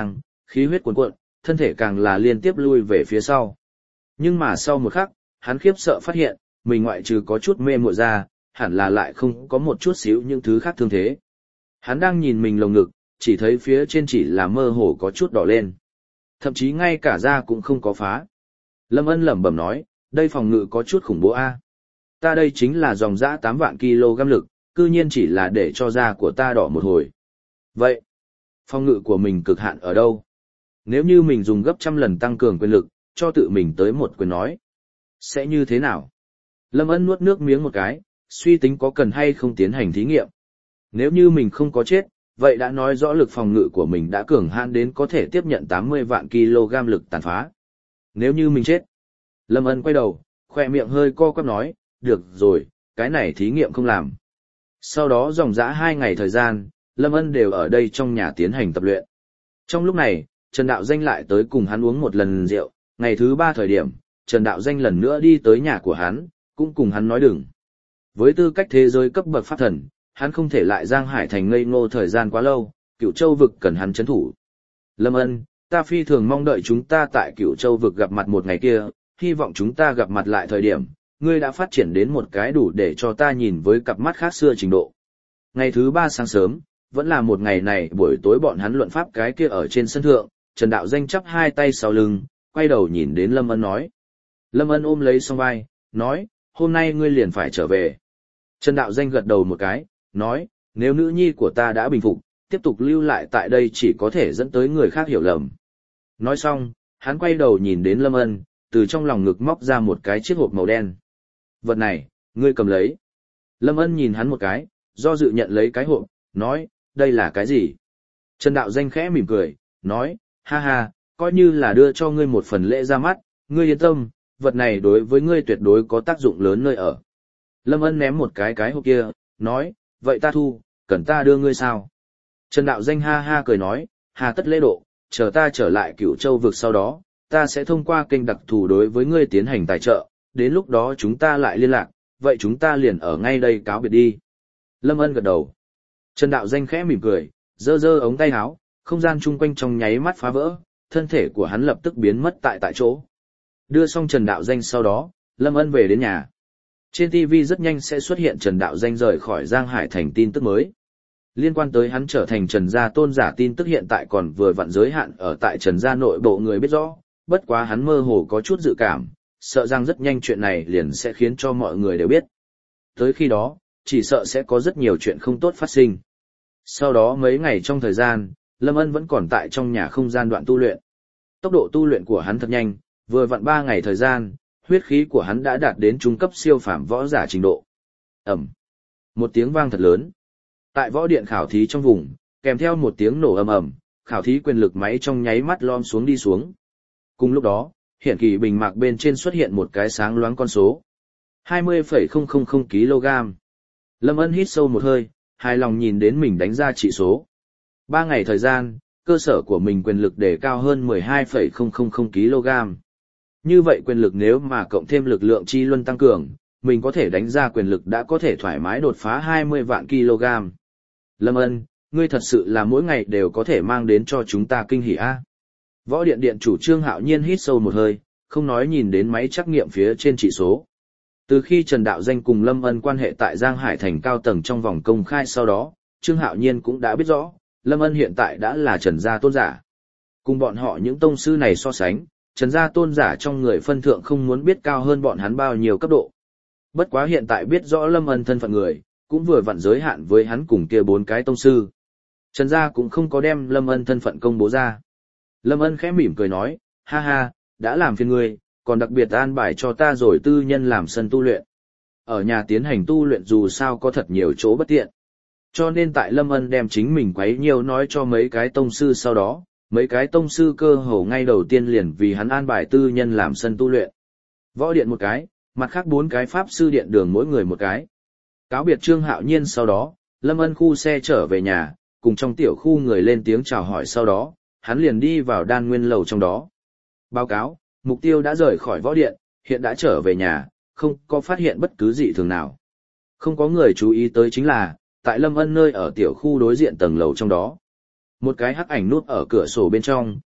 khí huyết cuồn cuộn, thân thể càng là liên tiếp lui về phía sau. Nhưng mà sau một khắc, hắn khiếp sợ phát hiện, mình ngoại trừ có chút mê muội ra, hẳn là lại không có một chút xíu những thứ khác thương thế. Hắn đang nhìn mình lồng ngực, chỉ thấy phía trên chỉ là mơ hồ có chút đỏ lên. Thậm chí ngay cả da cũng không có phá. Lâm Ân lẩm bẩm nói, đây phòng ngự có chút khủng bố a. Ta đây chính là dòng dã tám vạn kg lực, cư nhiên chỉ là để cho da của ta đỏ một hồi. Vậy, phòng ngự của mình cực hạn ở đâu? Nếu như mình dùng gấp trăm lần tăng cường quyền lực, cho tự mình tới một quyền nói, sẽ như thế nào? Lâm Ân nuốt nước miếng một cái, suy tính có cần hay không tiến hành thí nghiệm. Nếu như mình không có chết, vậy đã nói rõ lực phòng ngự của mình đã cường hãn đến có thể tiếp nhận tám mươi vạn kg lực tàn phá. Nếu như mình chết, Lâm Ân quay đầu, khoe miệng hơi co quắp nói, được rồi, cái này thí nghiệm không làm. Sau đó dòng dã hai ngày thời gian, Lâm Ân đều ở đây trong nhà tiến hành tập luyện. Trong lúc này, Trần Đạo Danh lại tới cùng hắn uống một lần rượu, ngày thứ ba thời điểm, Trần Đạo Danh lần nữa đi tới nhà của hắn, cũng cùng hắn nói đừng. Với tư cách thế giới cấp bậc pháp thần, hắn không thể lại Giang Hải thành ngây ngô thời gian quá lâu, Cửu Châu vực cần hắn chấn thủ. Lâm Ân, ta phi thường mong đợi chúng ta tại Cửu Châu vực gặp mặt một ngày kia, hy vọng chúng ta gặp mặt lại thời điểm, ngươi đã phát triển đến một cái đủ để cho ta nhìn với cặp mắt khác xưa trình độ. Ngày thứ ba sáng sớm, vẫn là một ngày này buổi tối bọn hắn luận pháp cái kia ở trên sân thượng, Trần Đạo Danh chắp hai tay sau lưng, quay đầu nhìn đến Lâm Ân nói. Lâm Ân ôm lấy song vai, nói, hôm nay ngươi liền phải trở về. Trần Đạo Danh gật đầu một cái, nói, nếu nữ nhi của ta đã bình phục, tiếp tục lưu lại tại đây chỉ có thể dẫn tới người khác hiểu lầm. Nói xong, hắn quay đầu nhìn đến Lâm Ân, từ trong lòng ngực móc ra một cái chiếc hộp màu đen. Vật này, ngươi cầm lấy. Lâm Ân nhìn hắn một cái, do dự nhận lấy cái hộp, nói, đây là cái gì? Trần Đạo Danh khẽ mỉm cười, nói, ha ha, coi như là đưa cho ngươi một phần lễ ra mắt, ngươi yên tâm, vật này đối với ngươi tuyệt đối có tác dụng lớn nơi ở. Lâm Ân ném một cái cái hộp kia, nói, vậy ta thu, cần ta đưa ngươi sao? Trần Đạo Danh ha ha cười nói, hà tất lễ độ, chờ ta trở lại Cửu Châu vực sau đó, ta sẽ thông qua kênh đặc thù đối với ngươi tiến hành tài trợ, đến lúc đó chúng ta lại liên lạc, vậy chúng ta liền ở ngay đây cáo biệt đi. Lâm Ân gật đầu. Trần Đạo Danh khẽ mỉm cười, giơ giơ ống tay áo, không gian chung quanh trong nháy mắt phá vỡ, thân thể của hắn lập tức biến mất tại tại chỗ. Đưa xong Trần Đạo Danh sau đó, Lâm Ân về đến nhà. Trên ti vi rất nhanh sẽ xuất hiện Trần Đạo Danh rời khỏi Giang Hải thành tin tức mới. Liên quan tới hắn trở thành Trần gia tôn giả tin tức hiện tại còn vừa vặn giới hạn ở tại Trần gia nội bộ người biết rõ, bất quá hắn mơ hồ có chút dự cảm, sợ rằng rất nhanh chuyện này liền sẽ khiến cho mọi người đều biết. Tới khi đó, chỉ sợ sẽ có rất nhiều chuyện không tốt phát sinh. Sau đó mấy ngày trong thời gian, Lâm Ân vẫn còn tại trong nhà không gian đoạn tu luyện. Tốc độ tu luyện của hắn thật nhanh, vừa vặn ba ngày thời gian, huyết khí của hắn đã đạt đến trung cấp siêu phàm võ giả trình độ. Ầm. Một tiếng vang thật lớn. Tại võ điện khảo thí trong vùng, kèm theo một tiếng nổ ầm ầm, khảo thí quyền lực máy trong nháy mắt lom xuống đi xuống. Cùng lúc đó, hiển kỳ bình mạc bên trên xuất hiện một cái sáng loáng con số. hai mươi phẩy không không không ki lô gam. Lâm Ân hít sâu một hơi, hài lòng nhìn đến mình đánh ra chỉ số. Ba ngày thời gian, cơ sở của mình quyền lực đề cao hơn mười hai phẩy không không không ki lô gam. Như vậy quyền lực nếu mà cộng thêm lực lượng chi luân tăng cường, mình có thể đánh ra quyền lực đã có thể thoải mái đột phá hai mươi vạn kg. Lâm Ân, ngươi thật sự là mỗi ngày đều có thể mang đến cho chúng ta kinh hỉ a. Võ điện điện chủ Trương Hạo Nhiên hít sâu một hơi, không nói nhìn đến máy trắc nghiệm phía trên chỉ số. Từ khi Trần Đạo Danh cùng Lâm Ân quan hệ tại Giang Hải thành cao tầng trong vòng công khai sau đó, Trương Hạo Nhiên cũng đã biết rõ, Lâm Ân hiện tại đã là Trần gia tôn giả. Cùng bọn họ những tông sư này so sánh, Trần gia tôn giả trong người phân thượng không muốn biết cao hơn bọn hắn bao nhiêu cấp độ. Bất quá hiện tại biết rõ Lâm Ân thân phận người, cũng vừa vặn giới hạn với hắn cùng kia bốn cái tông sư. Trần gia cũng không có đem Lâm Ân thân phận công bố ra. Lâm Ân khẽ mỉm cười nói, ha ha, đã làm phiền ngươi, còn đặc biệt an bài cho ta rồi tư nhân làm sân tu luyện. Ở nhà tiến hành tu luyện dù sao có thật nhiều chỗ bất tiện. Cho nên tại Lâm Ân đem chính mình quấy nhiều nói cho mấy cái tông sư sau đó, mấy cái tông sư cơ hồ ngay đầu tiên liền vì hắn an bài tư nhân làm sân tu luyện. Võ điện một cái, mặt khác bốn cái pháp sư điện đường mỗi người một cái. Cáo biệt Trương Hạo Nhiên sau đó, Lâm Ân khu xe trở về nhà, cùng trong tiểu khu người lên tiếng chào hỏi sau đó, hắn liền đi vào đan nguyên lầu trong đó. Báo cáo, mục tiêu đã rời khỏi võ điện, hiện đã trở về nhà, không có phát hiện bất cứ gì thường nào. Không có người chú ý tới chính là, tại Lâm Ân nơi ở tiểu khu đối diện tầng lầu trong đó. Một cái hắc ảnh núp ở cửa sổ bên trong,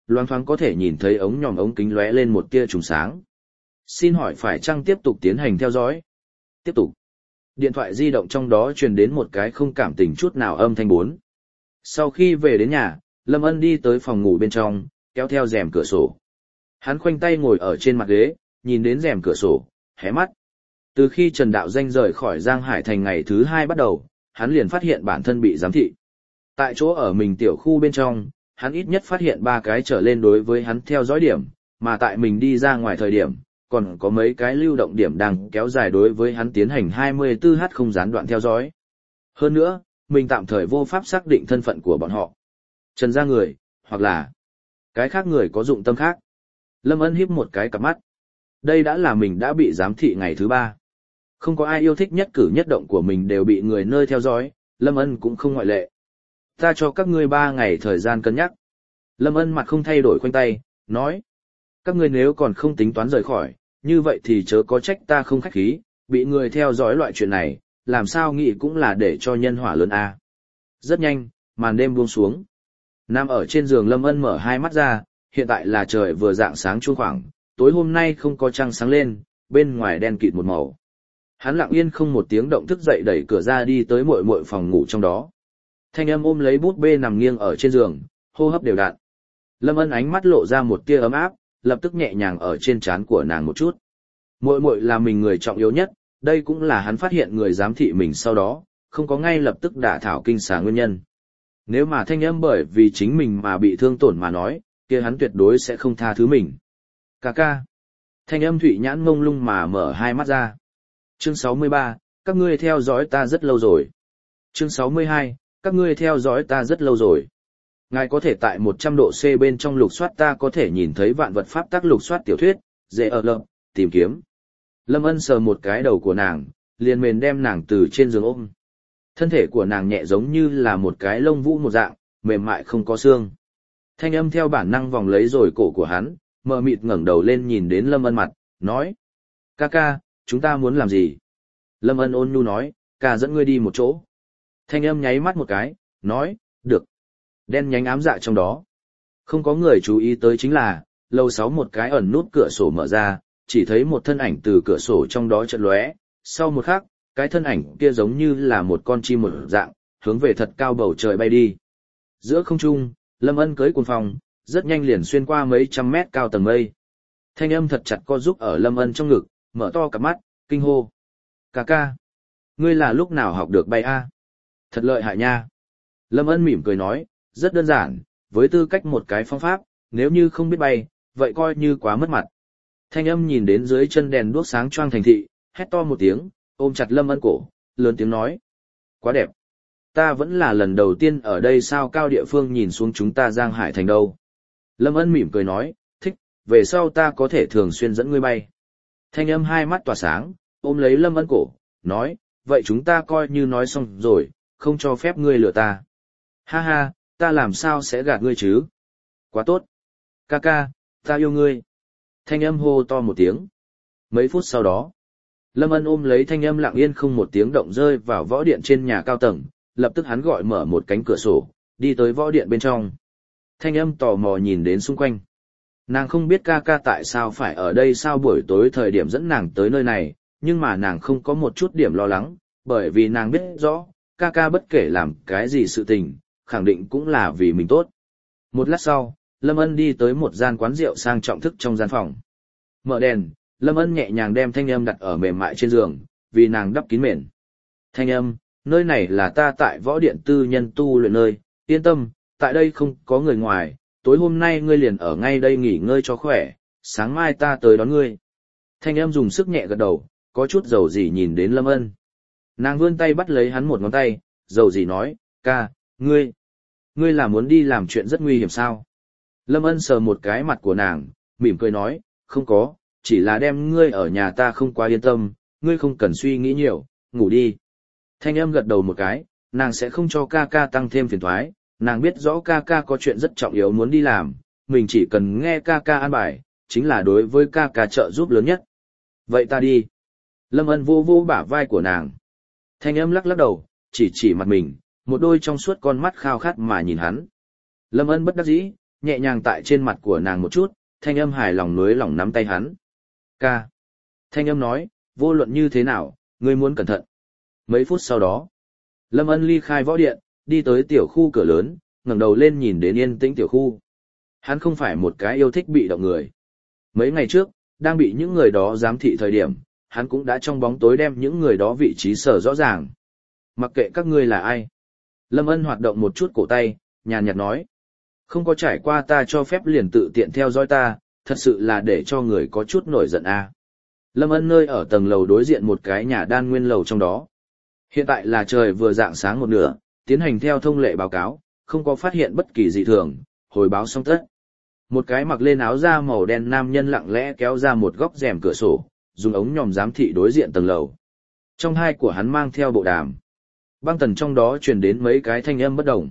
Loáng thoáng có thể nhìn thấy ống nhòm ống kính lóe lên một tia trùng sáng. Xin hỏi phải chăng tiếp tục tiến hành theo dõi? Tiếp tục. Điện thoại di động trong đó truyền đến một cái không cảm tình chút nào âm thanh bốn. Sau khi về đến nhà, Lâm Ân đi tới phòng ngủ bên trong, kéo theo rèm cửa sổ. Hắn khoanh tay ngồi ở trên mặt ghế, nhìn đến rèm cửa sổ, hé mắt. Từ khi Trần Đạo Danh rời khỏi Giang Hải Thành ngày thứ hai bắt đầu, hắn liền phát hiện bản thân bị giám thị. Tại chỗ ở mình tiểu khu bên trong, hắn ít nhất phát hiện ba cái trở lên đối với hắn theo dõi điểm, mà tại mình đi ra ngoài thời điểm, còn có mấy cái lưu động điểm đang kéo dài đối với hắn tiến hành hai mươi tư h không gián đoạn theo dõi. Hơn nữa, mình tạm thời vô pháp xác định thân phận của bọn họ. Trần gia người, hoặc là cái khác người có dụng tâm khác. Lâm Ân híp một cái cặp mắt. Đây đã là mình đã bị giám thị ngày thứ ba. Không có ai yêu thích nhất cử nhất động của mình đều bị người nơi theo dõi, Lâm Ân cũng không ngoại lệ. Ta cho các ngươi ba ngày thời gian cân nhắc. Lâm Ân mặt không thay đổi khoanh tay, nói. Các ngươi nếu còn không tính toán rời khỏi, như vậy thì chớ có trách ta không khách khí, bị người theo dõi loại chuyện này, làm sao nghĩ cũng là để cho nhân hỏa lớn a. Rất nhanh, màn đêm buông xuống. Nằm ở trên giường Lâm Ân mở hai mắt ra, hiện tại là trời vừa rạng sáng chuông khoảng, tối hôm nay không có trăng sáng lên, bên ngoài đen kịt một màu. Hắn lặng yên không một tiếng động thức dậy đẩy cửa ra đi tới muội muội phòng ngủ trong đó. Thanh âm ôm lấy bút bê nằm nghiêng ở trên giường, hô hấp đều đặn. Lâm Ân ánh mắt lộ ra một tia ấm áp, lập tức nhẹ nhàng ở trên trán của nàng một chút. Muội muội là mình người trọng yếu nhất, đây cũng là hắn phát hiện người giám thị mình sau đó, không có ngay lập tức đả thảo kinh xà nguyên nhân. Nếu mà thanh âm bởi vì chính mình mà bị thương tổn mà nói, kia hắn tuyệt đối sẽ không tha thứ mình. Cà ca. Thanh âm thụy nhãn ngông lung mà mở hai mắt ra. Chương sáu mươi ba, các ngươi theo dõi ta rất lâu rồi. Chương sáu mươi hai, các ngươi theo dõi ta rất lâu rồi. Ngài có thể tại một trăm độ C bên trong lục soát ta có thể nhìn thấy vạn vật pháp tắc lục soát tiểu thuyết, dễ ở lập, tìm kiếm. Lâm Ân sờ một cái đầu của nàng, liền mền đem nàng từ trên giường ôm. Thân thể của nàng nhẹ giống như là một cái lông vũ một dạng, mềm mại không có xương. Thanh âm theo bản năng vòng lấy rồi cổ của hắn, mờ mịt ngẩng đầu lên nhìn đến Lâm Ân mặt, nói. Ca ca, chúng ta muốn làm gì? Lâm Ân ôn nhu nói, ca dẫn ngươi đi một chỗ. Thanh âm nháy mắt một cái, nói, được. Đen nhánh ám dạ trong đó. Không có người chú ý tới chính là, lầu sáu một cái ẩn nút cửa sổ mở ra, chỉ thấy một thân ảnh từ cửa sổ trong đó chợt lóe. Sau một khắc, cái thân ảnh kia giống như là một con chim một dạng, hướng về thật cao bầu trời bay đi. Giữa không trung, Lâm Ân cưỡi cuồng phong, rất nhanh liền xuyên qua mấy trăm mét cao tầng mây. Thanh âm thật chặt co giúp ở Lâm Ân trong ngực, mở to cặp mắt, kinh hô. Cà ca, ngươi là lúc nào học được bay a? Thật lợi hại nha. Lâm Ân mỉm cười nói, rất đơn giản, với tư cách một cái phong pháp, nếu như không biết bay, vậy coi như quá mất mặt. Thanh âm nhìn đến dưới chân đèn đuốc sáng choang thành thị, hét to một tiếng, ôm chặt Lâm Ân cổ, lớn tiếng nói. Quá đẹp. Ta vẫn là lần đầu tiên ở đây sao cao địa phương nhìn xuống chúng ta Giang Hải Thành đâu. Lâm Ân mỉm cười nói, thích, về sau ta có thể thường xuyên dẫn ngươi bay. Thanh âm hai mắt tỏa sáng, ôm lấy Lâm Ân cổ, nói, vậy chúng ta coi như nói xong rồi, không cho phép ngươi lừa ta. Ha ha, ta làm sao sẽ gạt ngươi chứ? Quá tốt. Ca ca, ta yêu ngươi. Thanh âm hô to một tiếng. Mấy phút sau đó, Lâm Ân ôm lấy thanh âm lặng yên không một tiếng động rơi vào võ điện trên nhà cao tầng, lập tức hắn gọi mở một cánh cửa sổ, đi tới võ điện bên trong. Thanh âm tò mò nhìn đến xung quanh. Nàng không biết ca ca tại sao phải ở đây sao buổi tối thời điểm dẫn nàng tới nơi này, nhưng mà nàng không có một chút điểm lo lắng, bởi vì nàng biết rõ, ca ca bất kể làm cái gì sự tình, khẳng định cũng là vì mình tốt. Một lát sau, Lâm Ân đi tới một gian quán rượu sang trọng thức trong gian phòng. Mở đèn, Lâm Ân nhẹ nhàng đem thanh âm đặt ở mềm mại trên giường, vì nàng đắp kín mền. Thanh âm, nơi này là ta tại võ điện tư nhân tu luyện nơi, yên tâm, tại đây không có người ngoài, tối hôm nay ngươi liền ở ngay đây nghỉ ngơi cho khỏe, sáng mai ta tới đón ngươi. Thanh âm dùng sức nhẹ gật đầu, có chút dầu dỉ nhìn đến Lâm Ân. Nàng vươn tay bắt lấy hắn một ngón tay, dầu dỉ nói, ca, ngươi, ngươi là muốn đi làm chuyện rất nguy hiểm sao? Lâm Ân sờ một cái mặt của nàng, mỉm cười nói, không có, chỉ là đem ngươi ở nhà ta không quá yên tâm, ngươi không cần suy nghĩ nhiều, ngủ đi. Thanh âm gật đầu một cái, nàng sẽ không cho ca ca tăng thêm phiền toái, nàng biết rõ ca ca có chuyện rất trọng yếu muốn đi làm, mình chỉ cần nghe ca ca an bài, chính là đối với ca ca trợ giúp lớn nhất. Vậy ta đi. Lâm Ân vô vô bả vai của nàng. Thanh âm lắc lắc đầu, chỉ chỉ mặt mình, một đôi trong suốt con mắt khao khát mà nhìn hắn. Lâm Ân bất đắc dĩ, nhẹ nhàng tại trên mặt của nàng một chút, thanh âm hài lòng nối lòng nắm tay hắn. Ca. Thanh âm nói, vô luận như thế nào, ngươi muốn cẩn thận. Mấy phút sau đó, Lâm Ân ly khai võ điện, đi tới tiểu khu cửa lớn, ngẩng đầu lên nhìn đến yên tĩnh tiểu khu. Hắn không phải một cái yêu thích bị động người. Mấy ngày trước, đang bị những người đó giám thị thời điểm, hắn cũng đã trong bóng tối đem những người đó vị trí sở rõ ràng. Mặc kệ các ngươi là ai. Lâm Ân hoạt động một chút cổ tay, nhàn nhạt nói. Không có trải qua ta cho phép liền tự tiện theo dõi ta, thật sự là để cho người có chút nổi giận a. À. Lâm Ân nơi ở tầng lầu đối diện một cái nhà đan nguyên lầu trong đó. Hiện tại là trời vừa rạng sáng một nửa, tiến hành theo thông lệ báo cáo, không có phát hiện bất kỳ dị thường, hồi báo xong tất. Một cái mặc lên áo da màu đen nam nhân lặng lẽ kéo ra một góc rèm cửa sổ, dùng ống nhòm giám thị đối diện tầng lầu. Trong hai của hắn mang theo bộ đàm. Băng tần trong đó truyền đến mấy cái thanh âm bất đồng.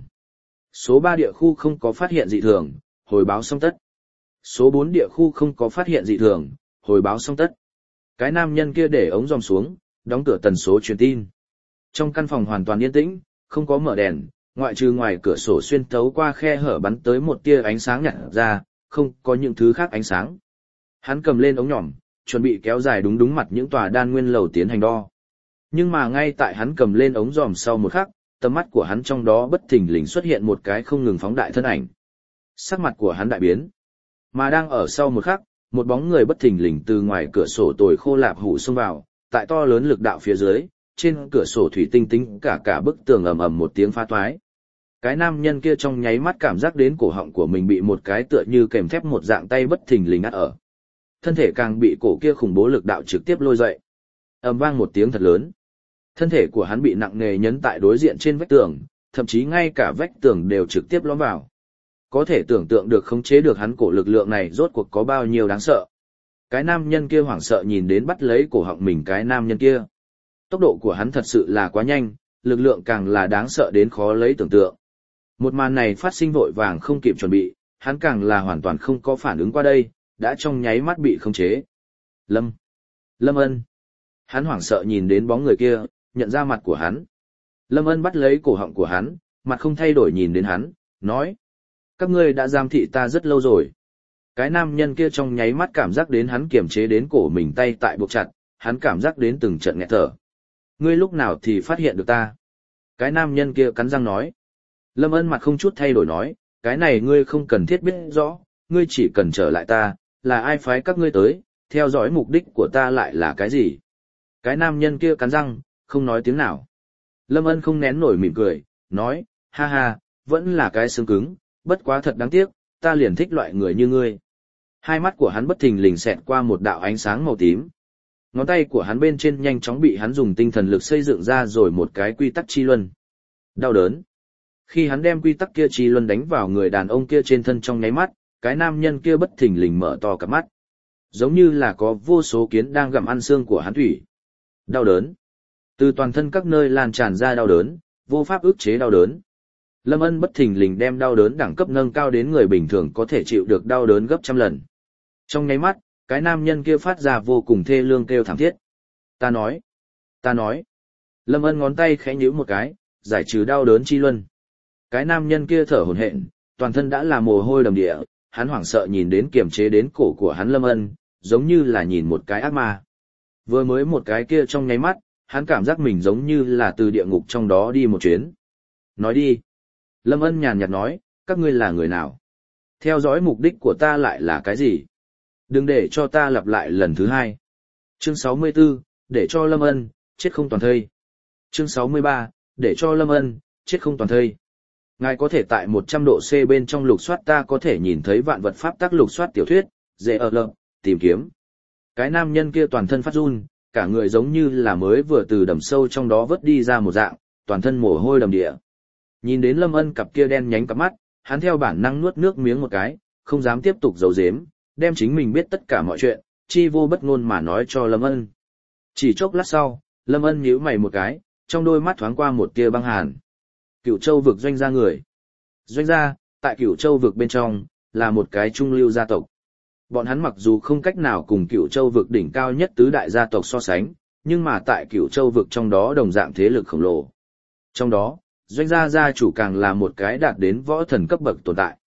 Số ba địa khu không có phát hiện dị thường, hồi báo xong tất. Số bốn địa khu không có phát hiện dị thường, hồi báo xong tất. Cái nam nhân kia để ống dòm xuống, đóng cửa tần số truyền tin. Trong căn phòng hoàn toàn yên tĩnh, không có mở đèn, ngoại trừ ngoài cửa sổ xuyên thấu qua khe hở bắn tới một tia ánh sáng nhạt ra, không có những thứ khác ánh sáng. Hắn cầm lên ống nhỏm, chuẩn bị kéo dài đúng đúng mặt những tòa đan nguyên lầu tiến hành đo. Nhưng mà ngay tại hắn cầm lên ống dòm sau một khắc, tầm mắt của hắn trong đó bất thình lình xuất hiện một cái không ngừng phóng đại thân ảnh. Sắc mặt của hắn đại biến. Mà đang ở sau một khắc, một bóng người bất thình lình từ ngoài cửa sổ tồi khô lạp hủ xông vào, tại to lớn lực đạo phía dưới, trên cửa sổ thủy tinh tính cả cả bức tường ầm ầm một tiếng phá toái. Cái nam nhân kia trong nháy mắt cảm giác đến cổ họng của mình bị một cái tựa như kèm thép một dạng tay bất thình lình ắt ở. Thân thể càng bị cổ kia khủng bố lực đạo trực tiếp lôi dậy. Ầm vang một tiếng thật lớn. Thân thể của hắn bị nặng nề nhấn tại đối diện trên vách tường, thậm chí ngay cả vách tường đều trực tiếp lõm vào. Có thể tưởng tượng được khống chế được hắn cổ lực lượng này rốt cuộc có bao nhiêu đáng sợ. Cái nam nhân kia hoảng sợ nhìn đến bắt lấy cổ họng mình cái nam nhân kia. Tốc độ của hắn thật sự là quá nhanh, lực lượng càng là đáng sợ đến khó lấy tưởng tượng. Một màn này phát sinh vội vàng không kịp chuẩn bị, hắn càng là hoàn toàn không có phản ứng qua đây, đã trong nháy mắt bị khống chế. Lâm! Lâm Ân! Hắn hoảng sợ nhìn đến bóng người kia, nhận ra mặt của hắn. Lâm Ân bắt lấy cổ họng của hắn, mặt không thay đổi nhìn đến hắn, nói. Các ngươi đã giam thị ta rất lâu rồi. Cái nam nhân kia trong nháy mắt cảm giác đến hắn kiềm chế đến cổ mình tay tại buộc chặt, hắn cảm giác đến từng trận nghẹt thở. Ngươi lúc nào thì phát hiện được ta? Cái nam nhân kia cắn răng nói. Lâm Ân mặt không chút thay đổi nói, cái này ngươi không cần thiết biết rõ, ngươi chỉ cần trở lại ta, là ai phái các ngươi tới, theo dõi mục đích của ta lại là cái gì? Cái nam nhân kia cắn răng, không nói tiếng nào. Lâm Ân không nén nổi mỉm cười, nói, ha ha, vẫn là cái xương cứng, bất quá thật đáng tiếc, ta liền thích loại người như ngươi. Hai mắt của hắn bất thình lình xẹt qua một đạo ánh sáng màu tím. Ngón tay của hắn bên trên nhanh chóng bị hắn dùng tinh thần lực xây dựng ra rồi một cái quy tắc chi luân. Đau đớn. Khi hắn đem quy tắc kia chi luân đánh vào người đàn ông kia trên thân trong nháy mắt, cái nam nhân kia bất thình lình mở to cặp mắt. Giống như là có vô số kiến đang gặm ăn xương của hắn thủy. Đau đớn. Từ toàn thân các nơi lan tràn ra đau đớn, vô pháp ức chế đau đớn. Lâm Ân bất thình lình đem đau đớn đẳng cấp nâng cao đến người bình thường có thể chịu được đau đớn gấp trăm lần. Trong nháy mắt, cái nam nhân kia phát ra vô cùng thê lương kêu thảm thiết. Ta nói, ta nói. Lâm Ân ngón tay khẽ nhíu một cái, giải trừ đau đớn chi luân. Cái nam nhân kia thở hổn hển, toàn thân đã là mồ hôi đầm địa, hắn hoảng sợ nhìn đến kiềm chế đến cổ của hắn Lâm Ân, giống như là nhìn một cái ác ma. Vừa mới một cái kia trong nháy mắt, hắn cảm giác mình giống như là từ địa ngục trong đó đi một chuyến. Nói đi. Lâm Ân nhàn nhạt nói, các ngươi là người nào? Theo dõi mục đích của ta lại là cái gì? Đừng để cho ta lặp lại lần thứ hai. Chương sáu mươi tư, để cho Lâm Ân, chết không toàn thây. Chương sáu mươi ba, để cho Lâm Ân, chết không toàn thây. Ngài có thể tại một trăm độ C bên trong lục soát ta có thể nhìn thấy vạn vật pháp tắc lục soát tiểu thuyết, dễ ở lợm, tìm kiếm. Cái nam nhân kia toàn thân phát run, cả người giống như là mới vừa từ đầm sâu trong đó vớt đi ra một dạng, toàn thân mồ hôi đầm địa. Nhìn đến Lâm Ân cặp kia đen nhánh cặp mắt, hắn theo bản năng nuốt nước miếng một cái, không dám tiếp tục giấu giếm, đem chính mình biết tất cả mọi chuyện, chi vô bất ngôn mà nói cho Lâm Ân. Chỉ chốc lát sau, Lâm Ân nhíu mày một cái, trong đôi mắt thoáng qua một tia băng hàn. Cửu Châu vực doanh gia người. Doanh gia, tại Cửu Châu vực bên trong, là một cái trung lưu gia tộc. Bọn hắn mặc dù không cách nào cùng Cửu Châu vực đỉnh cao nhất tứ đại gia tộc so sánh, nhưng mà tại Cửu Châu vực trong đó đồng dạng thế lực khổng lồ. Trong đó, doanh gia gia chủ càng là một cái đạt đến võ thần cấp bậc tồn tại.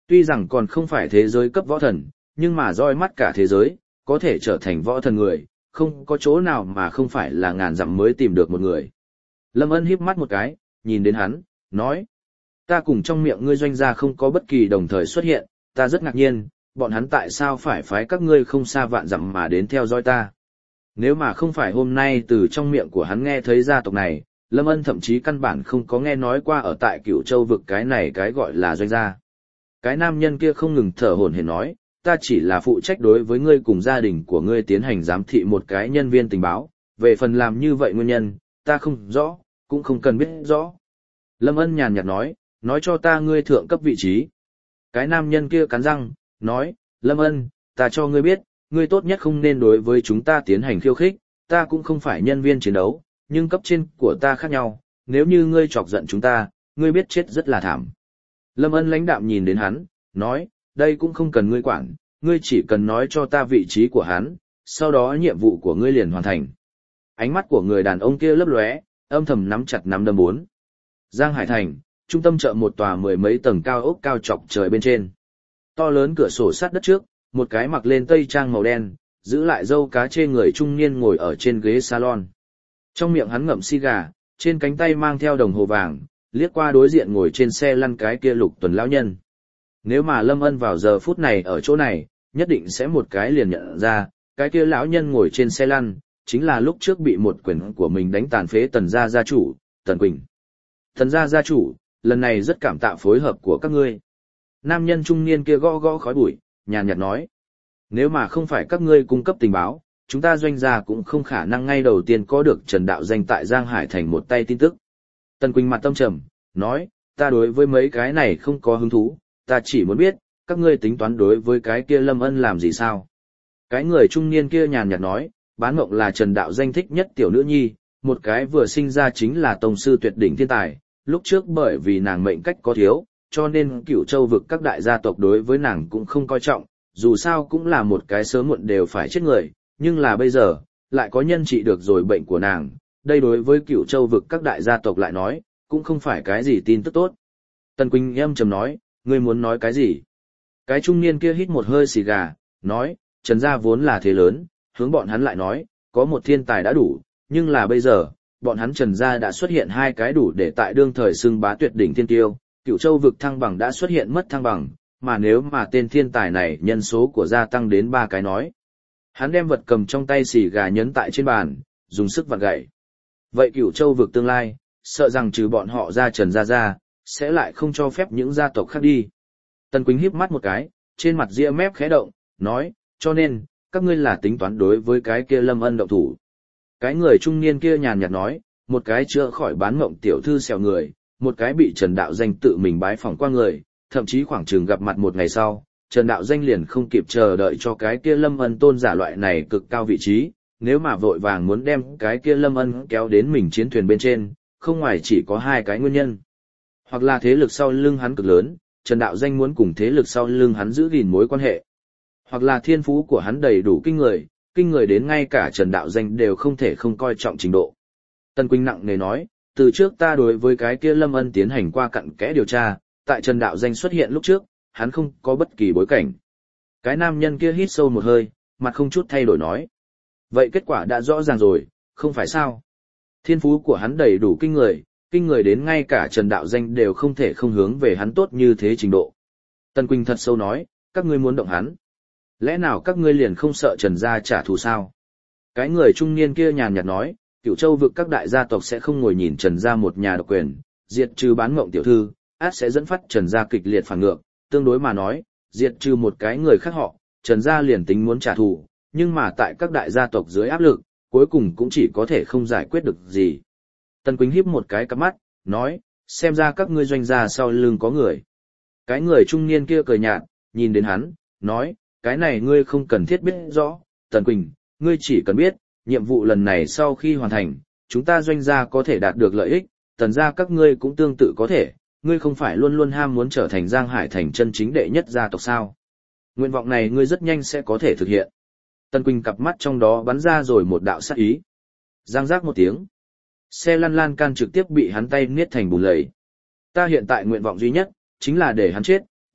Tuy rằng còn không phải thế giới cấp võ thần, nhưng mà roi mắt cả thế giới, có thể trở thành võ thần người, không có chỗ nào mà không phải là ngàn dặm mới tìm được một người. Lâm Ân híp mắt một cái, nhìn đến hắn, nói. Ta cùng trong miệng ngươi doanh gia không có bất kỳ đồng thời xuất hiện, ta rất ngạc nhiên, bọn hắn tại sao phải phái các ngươi không xa vạn dặm mà đến theo dõi ta. Nếu mà không phải hôm nay từ trong miệng của hắn nghe thấy gia tộc này, Lâm Ân thậm chí căn bản không có nghe nói qua ở tại Cửu Châu vực cái này cái gọi là doanh gia. Cái nam nhân kia không ngừng thở hổn hển nói, ta chỉ là phụ trách đối với ngươi cùng gia đình của ngươi tiến hành giám thị một cái nhân viên tình báo, về phần làm như vậy nguyên nhân, ta không rõ, cũng không cần biết rõ. Lâm Ân nhàn nhạt nói, nói cho ta ngươi thượng cấp vị trí. Cái nam nhân kia cắn răng, nói, Lâm Ân, ta cho ngươi biết, ngươi tốt nhất không nên đối với chúng ta tiến hành khiêu khích, ta cũng không phải nhân viên chiến đấu, nhưng cấp trên của ta khác nhau, nếu như ngươi chọc giận chúng ta, ngươi biết chết rất là thảm. Lâm Ân lãnh đạm nhìn đến hắn, nói, đây cũng không cần ngươi quản, ngươi chỉ cần nói cho ta vị trí của hắn, sau đó nhiệm vụ của ngươi liền hoàn thành. Ánh mắt của người đàn ông kia lấp lóe, âm thầm nắm chặt nắm đấm bốn. Giang Hải Thành, trung tâm chợ một tòa mười mấy tầng cao ốc cao chọc trời bên trên. To lớn cửa sổ sát đất trước, một cái mặc lên tây trang màu đen, giữ lại râu cá chê người trung niên ngồi ở trên ghế salon. Trong miệng hắn ngậm xì gà, trên cánh tay mang theo đồng hồ vàng, liếc qua đối diện ngồi trên xe lăn cái kia Lục Tuần lão nhân. Nếu mà Lâm Ân vào giờ phút này ở chỗ này, nhất định sẽ một cái liền nhận ra, cái kia lão nhân ngồi trên xe lăn, chính là lúc trước bị một quyền của mình đánh tàn phế Tần gia gia chủ, Tần Quỳnh. Tần gia gia chủ, lần này rất cảm tạ phối hợp của các ngươi. Nam nhân trung niên kia gõ gõ khói bụi, nhàn nhạt nói. Nếu mà không phải các ngươi cung cấp tình báo, chúng ta doanh gia cũng không khả năng ngay đầu tiên có được Trần Đạo Danh tại Giang Hải Thành một tay tin tức. Tần Quỳnh mặt tâm trầm, nói, ta đối với mấy cái này không có hứng thú, ta chỉ muốn biết, các ngươi tính toán đối với cái kia Lâm Ân làm gì sao? Cái người trung niên kia nhàn nhạt nói, bán mộng là Trần Đạo Danh thích nhất tiểu nữ nhi, một cái vừa sinh ra chính là tông sư tuyệt đỉnh thiên tài, lúc trước bởi vì nàng mệnh cách có thiếu, cho nên Cửu Châu vực các đại gia tộc đối với nàng cũng không coi trọng, dù sao cũng là một cái sớm muộn đều phải chết người, nhưng là bây giờ, lại có nhân trị được rồi bệnh của nàng, đây đối với Cửu Châu vực các đại gia tộc lại nói, cũng không phải cái gì tin tức tốt. Tần Quỳnh âm trầm nói, ngươi muốn nói cái gì? Cái trung niên kia hít một hơi xì gà, nói, Trần gia vốn là thế lớn, hướng bọn hắn lại nói, có một thiên tài đã đủ, nhưng là bây giờ, bọn hắn Trần gia đã xuất hiện hai cái đủ để tại đương thời xưng bá tuyệt đỉnh thiên tiêu, Cửu Châu vực thăng bằng đã xuất hiện mất thăng bằng, mà nếu mà tên thiên tài này nhân số của gia tăng đến ba cái nói. Hắn đem vật cầm trong tay xì gà nhấn tại trên bàn, dùng sức vặn gậy. Vậy Cửu Châu vực tương lai, sợ rằng trừ bọn họ ra Trần gia ra, sẽ lại không cho phép những gia tộc khác đi. Tần Quỳnh híp mắt một cái, trên mặt ria mép khẽ động, nói, cho nên, các ngươi là tính toán đối với cái kia Lâm Ân động thủ. Cái người trung niên kia nhàn nhạt nói, một cái chữa khỏi bán mộng tiểu thư xèo người, một cái bị Trần Đạo Danh tự mình bái phỏng qua người, thậm chí khoảng chừng gặp mặt một ngày sau, Trần Đạo Danh liền không kịp chờ đợi cho cái kia Lâm Ân tôn giả loại này cực cao vị trí, nếu mà vội vàng muốn đem cái kia Lâm Ân kéo đến mình chiến thuyền bên trên, không ngoài chỉ có hai cái nguyên nhân. Hoặc là thế lực sau lưng hắn cực lớn, Trần Đạo Danh muốn cùng thế lực sau lưng hắn giữ gìn mối quan hệ. Hoặc là thiên phú của hắn đầy đủ kinh người, kinh người đến ngay cả Trần Đạo Danh đều không thể không coi trọng trình độ. Tần Quỳnh nặng nề nói, từ trước ta đối với cái kia Lâm Ân tiến hành qua cặn kẽ điều tra, tại Trần Đạo Danh xuất hiện lúc trước, hắn không có bất kỳ bối cảnh. Cái nam nhân kia hít sâu một hơi, mặt không chút thay đổi nói. Vậy kết quả đã rõ ràng rồi, không phải sao? Thiên phú của hắn đầy đủ kinh người, kinh người đến ngay cả Trần Đạo Danh đều không thể không hướng về hắn tốt như thế trình độ. Tần Quỳnh thật sâu nói, các ngươi muốn động hắn. Lẽ nào các ngươi liền không sợ Trần gia trả thù sao? Cái người trung niên kia nhàn nhạt nói, Cửu Châu vực các đại gia tộc sẽ không ngồi nhìn Trần gia một nhà độc quyền, diệt trừ bán mộng tiểu thư, át sẽ dẫn phát Trần gia kịch liệt phản ngược, tương đối mà nói, diệt trừ một cái người khác họ, Trần gia liền tính muốn trả thù, nhưng mà tại các đại gia tộc dưới áp lực, cuối cùng cũng chỉ có thể không giải quyết được gì. Tần Quỳnh híp một cái cặp mắt, nói, xem ra các ngươi doanh gia sau lưng có người. Cái người trung niên kia cười nhạt, nhìn đến hắn, nói, cái này ngươi không cần thiết biết rõ, Tần Quỳnh, ngươi chỉ cần biết, nhiệm vụ lần này sau khi hoàn thành, chúng ta doanh gia có thể đạt được lợi ích, Tần gia các ngươi cũng tương tự có thể, ngươi không phải luôn luôn ham muốn trở thành Giang Hải Thành chân chính đệ nhất gia tộc sao. Nguyện vọng này ngươi rất nhanh sẽ có thể thực hiện. Tần Quỳnh cặp mắt trong đó bắn ra rồi một đạo sát ý. Giang giác một tiếng. Xe lăn lan can trực tiếp bị hắn tay niết thành bùn lầy. Ta hiện tại nguyện vọng duy nhất, chính là để hắn chết,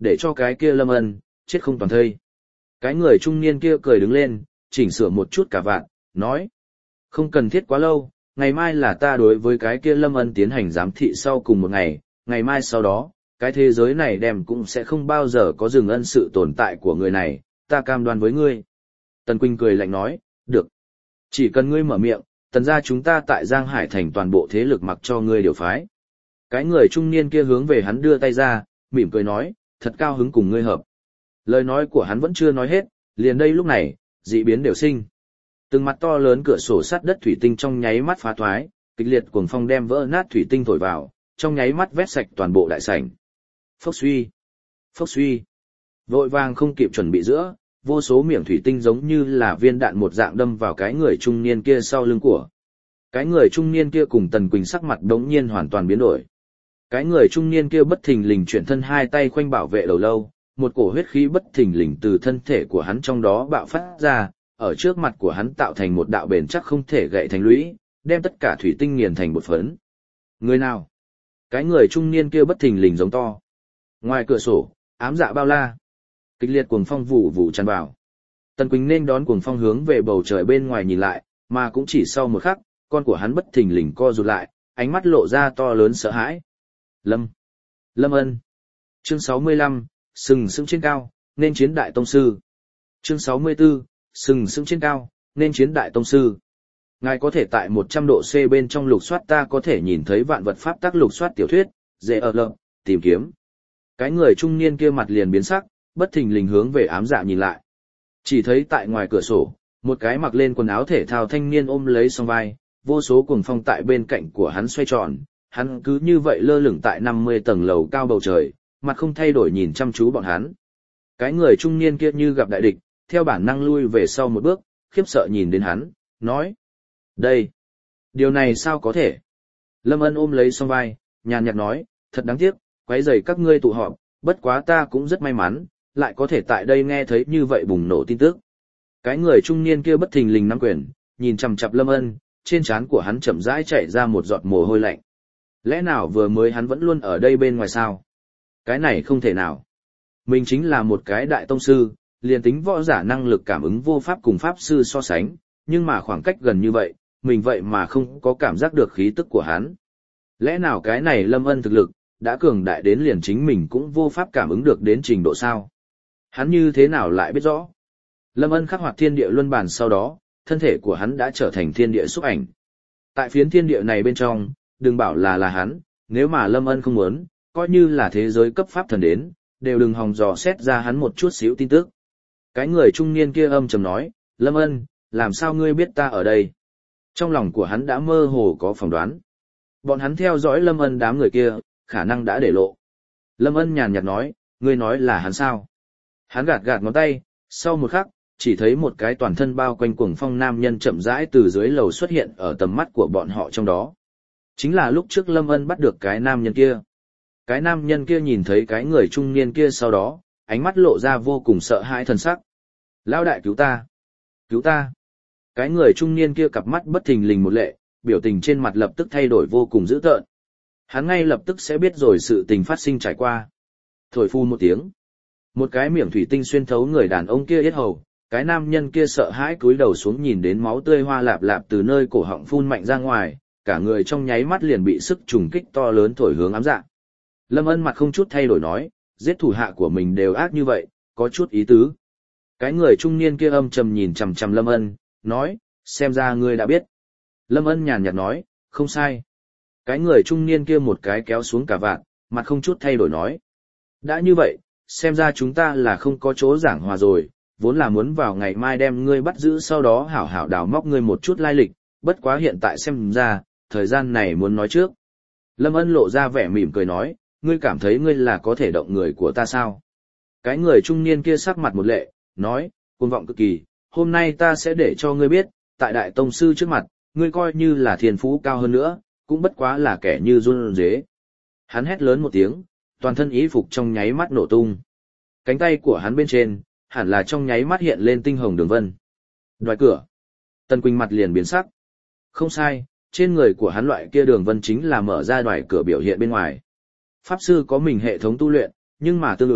để cho cái kia Lâm Ân, chết không toàn thây. Cái người trung niên kia cười đứng lên, chỉnh sửa một chút cả vạn, nói. Không cần thiết quá lâu, ngày mai là ta đối với cái kia Lâm Ân tiến hành giám thị sau cùng một ngày, ngày mai sau đó, cái thế giới này đem cũng sẽ không bao giờ có dừng ân sự tồn tại của người này, ta cam đoan với ngươi. Tần Quỳnh cười lạnh nói, được. Chỉ cần ngươi mở miệng, tần gia chúng ta tại Giang Hải thành toàn bộ thế lực mặc cho ngươi điều phái. Cái người trung niên kia hướng về hắn đưa tay ra, mỉm cười nói, thật cao hứng cùng ngươi hợp. Lời nói của hắn vẫn chưa nói hết, liền đây lúc này, dị biến đều sinh. Từng mặt to lớn cửa sổ sắt đất thủy tinh trong nháy mắt phá thoái, kịch liệt cuồng phong đem vỡ nát thủy tinh thổi vào, trong nháy mắt vét sạch toàn bộ đại sảnh. Phốc suy, phốc suy. Vội vàng không kịp chuẩn bị giữa, vô số miệng thủy tinh giống như là viên đạn một dạng đâm vào cái người trung niên kia sau lưng của. Cái người trung niên kia cùng Tần Quỳnh sắc mặt đống nhiên hoàn toàn biến đổi. Cái người trung niên kia bất thình lình chuyển thân hai tay khoanh bảo vệ đầu lâu, một cổ huyết khí bất thình lình từ thân thể của hắn trong đó bạo phát ra, ở trước mặt của hắn tạo thành một đạo bền chắc không thể gãy thành lũy, đem tất cả thủy tinh nghiền thành bột phấn. Người nào? Cái người trung niên kia bất thình lình giống to. Ngoài cửa sổ, ám dạ bao la. Kịch liệt cuồng phong vụ vụ tràn vào. Tần Quỳnh nên đón cuồng phong hướng về bầu trời bên ngoài nhìn lại, mà cũng chỉ sau một khắc, con của hắn bất thình lình co rụt lại, ánh mắt lộ ra to lớn sợ hãi. Lâm. Lâm Ân. Chương sáu mươi lăm, sừng sững trên cao, nên chiến đại tông sư. Chương sáu mươi tư, sừng sững trên cao, nên chiến đại tông sư. Ngài có thể tại một trăm độ C bên trong lục soát ta có thể nhìn thấy vạn vật pháp tác lục soát tiểu thuyết, dễ ở lợm, tìm kiếm. Cái người trung niên kia mặt liền biến sắc, bất thình lình hướng về ám dạ nhìn lại. Chỉ thấy tại ngoài cửa sổ, một cái mặc lên quần áo thể thao thanh niên ôm lấy song vai, vô số cuồng phong tại bên cạnh của hắn xoay tròn, hắn cứ như vậy lơ lửng tại năm mươi tầng lầu cao bầu trời, mặt không thay đổi nhìn chăm chú bọn hắn. Cái người trung niên kia như gặp đại địch, theo bản năng lui về sau một bước, khiếp sợ nhìn đến hắn, nói. Đây! Điều này sao có thể? Lâm Ân ôm lấy song vai, nhàn nhạt nói, thật đáng tiếc, quấy rầy các ngươi tụ họp, bất quá ta cũng rất may mắn, lại có thể tại đây nghe thấy như vậy bùng nổ tin tức. Cái người trung niên kia bất thình lình nắm quyền, nhìn chằm chằm Lâm Ân, trên trán của hắn chậm rãi chảy ra một giọt mồ hôi lạnh. Lẽ nào vừa mới hắn vẫn luôn ở đây bên ngoài sao? Cái này không thể nào. Mình chính là một cái đại tông sư, liền tính võ giả năng lực cảm ứng vô pháp cùng pháp sư so sánh, nhưng mà khoảng cách gần như vậy, mình vậy mà không có cảm giác được khí tức của hắn. Lẽ nào cái này Lâm Ân thực lực, đã cường đại đến liền chính mình cũng vô pháp cảm ứng được đến trình độ sao? Hắn như thế nào lại biết rõ? Lâm Ân khắc hoạt thiên địa luân bản sau đó, thân thể của hắn đã trở thành thiên địa xúc ảnh. Tại phiến thiên địa này bên trong, đừng bảo là là hắn, nếu mà Lâm Ân không muốn, coi như là thế giới cấp pháp thần đến, đều đừng hòng dò xét ra hắn một chút xíu tin tức. Cái người trung niên kia âm trầm nói, Lâm Ân, làm sao ngươi biết ta ở đây? Trong lòng của hắn đã mơ hồ có phỏng đoán. Bọn hắn theo dõi Lâm Ân đám người kia, khả năng đã để lộ. Lâm Ân nhàn nhạt nói, ngươi nói là hắn sao? Hắn gạt gạt ngón tay, sau một khắc, chỉ thấy một cái toàn thân bao quanh cuồng phong nam nhân chậm rãi từ dưới lầu xuất hiện ở tầm mắt của bọn họ trong đó. Chính là lúc trước Lâm Ân bắt được cái nam nhân kia. Cái nam nhân kia nhìn thấy cái người trung niên kia sau đó, ánh mắt lộ ra vô cùng sợ hãi thần sắc. Lão đại cứu ta! Cứu ta! Cái người trung niên kia cặp mắt bất thình lình một lệ, biểu tình trên mặt lập tức thay đổi vô cùng dữ tợn. Hắn ngay lập tức sẽ biết rồi sự tình phát sinh trải qua. Thổi phu một tiếng. Một cái miệng thủy tinh xuyên thấu người đàn ông kia yết hầu, cái nam nhân kia sợ hãi cúi đầu xuống nhìn đến máu tươi hoa lạp lạp từ nơi cổ họng phun mạnh ra ngoài, cả người trong nháy mắt liền bị sức trùng kích to lớn thổi hướng ám dạ. Lâm Ân mặt không chút thay đổi nói, giết thủ hạ của mình đều ác như vậy, có chút ý tứ. Cái người trung niên kia âm trầm nhìn chằm chằm Lâm Ân, nói, xem ra ngươi đã biết. Lâm Ân nhàn nhạt nói, không sai. Cái người trung niên kia một cái kéo xuống cả vạn, mặt không chút thay đổi nói. Đã như vậy, xem ra chúng ta là không có chỗ giảng hòa rồi, vốn là muốn vào ngày mai đem ngươi bắt giữ sau đó hảo hảo đào móc ngươi một chút lai lịch, bất quá hiện tại xem ra, thời gian này muốn nói trước. Lâm Ân lộ ra vẻ mỉm cười nói, ngươi cảm thấy ngươi là có thể động người của ta sao? Cái người trung niên kia sắc mặt một lệ, nói, cuồng vọng cực kỳ, hôm nay ta sẽ để cho ngươi biết, tại đại tông sư trước mặt, ngươi coi như là thiên phú cao hơn nữa, cũng bất quá là kẻ như run rế. Hắn hét lớn một tiếng, toàn thân ý phục trong nháy mắt nổ tung. Cánh tay của hắn bên trên, hẳn là trong nháy mắt hiện lên tinh hồng đường vân. Đoài cửa. Tần Quỳnh mặt liền biến sắc. Không sai, trên người của hắn loại kia đường vân chính là mở ra đoài cửa biểu hiện bên ngoài. Pháp sư có mình hệ thống tu luyện, nhưng mà tương ứng,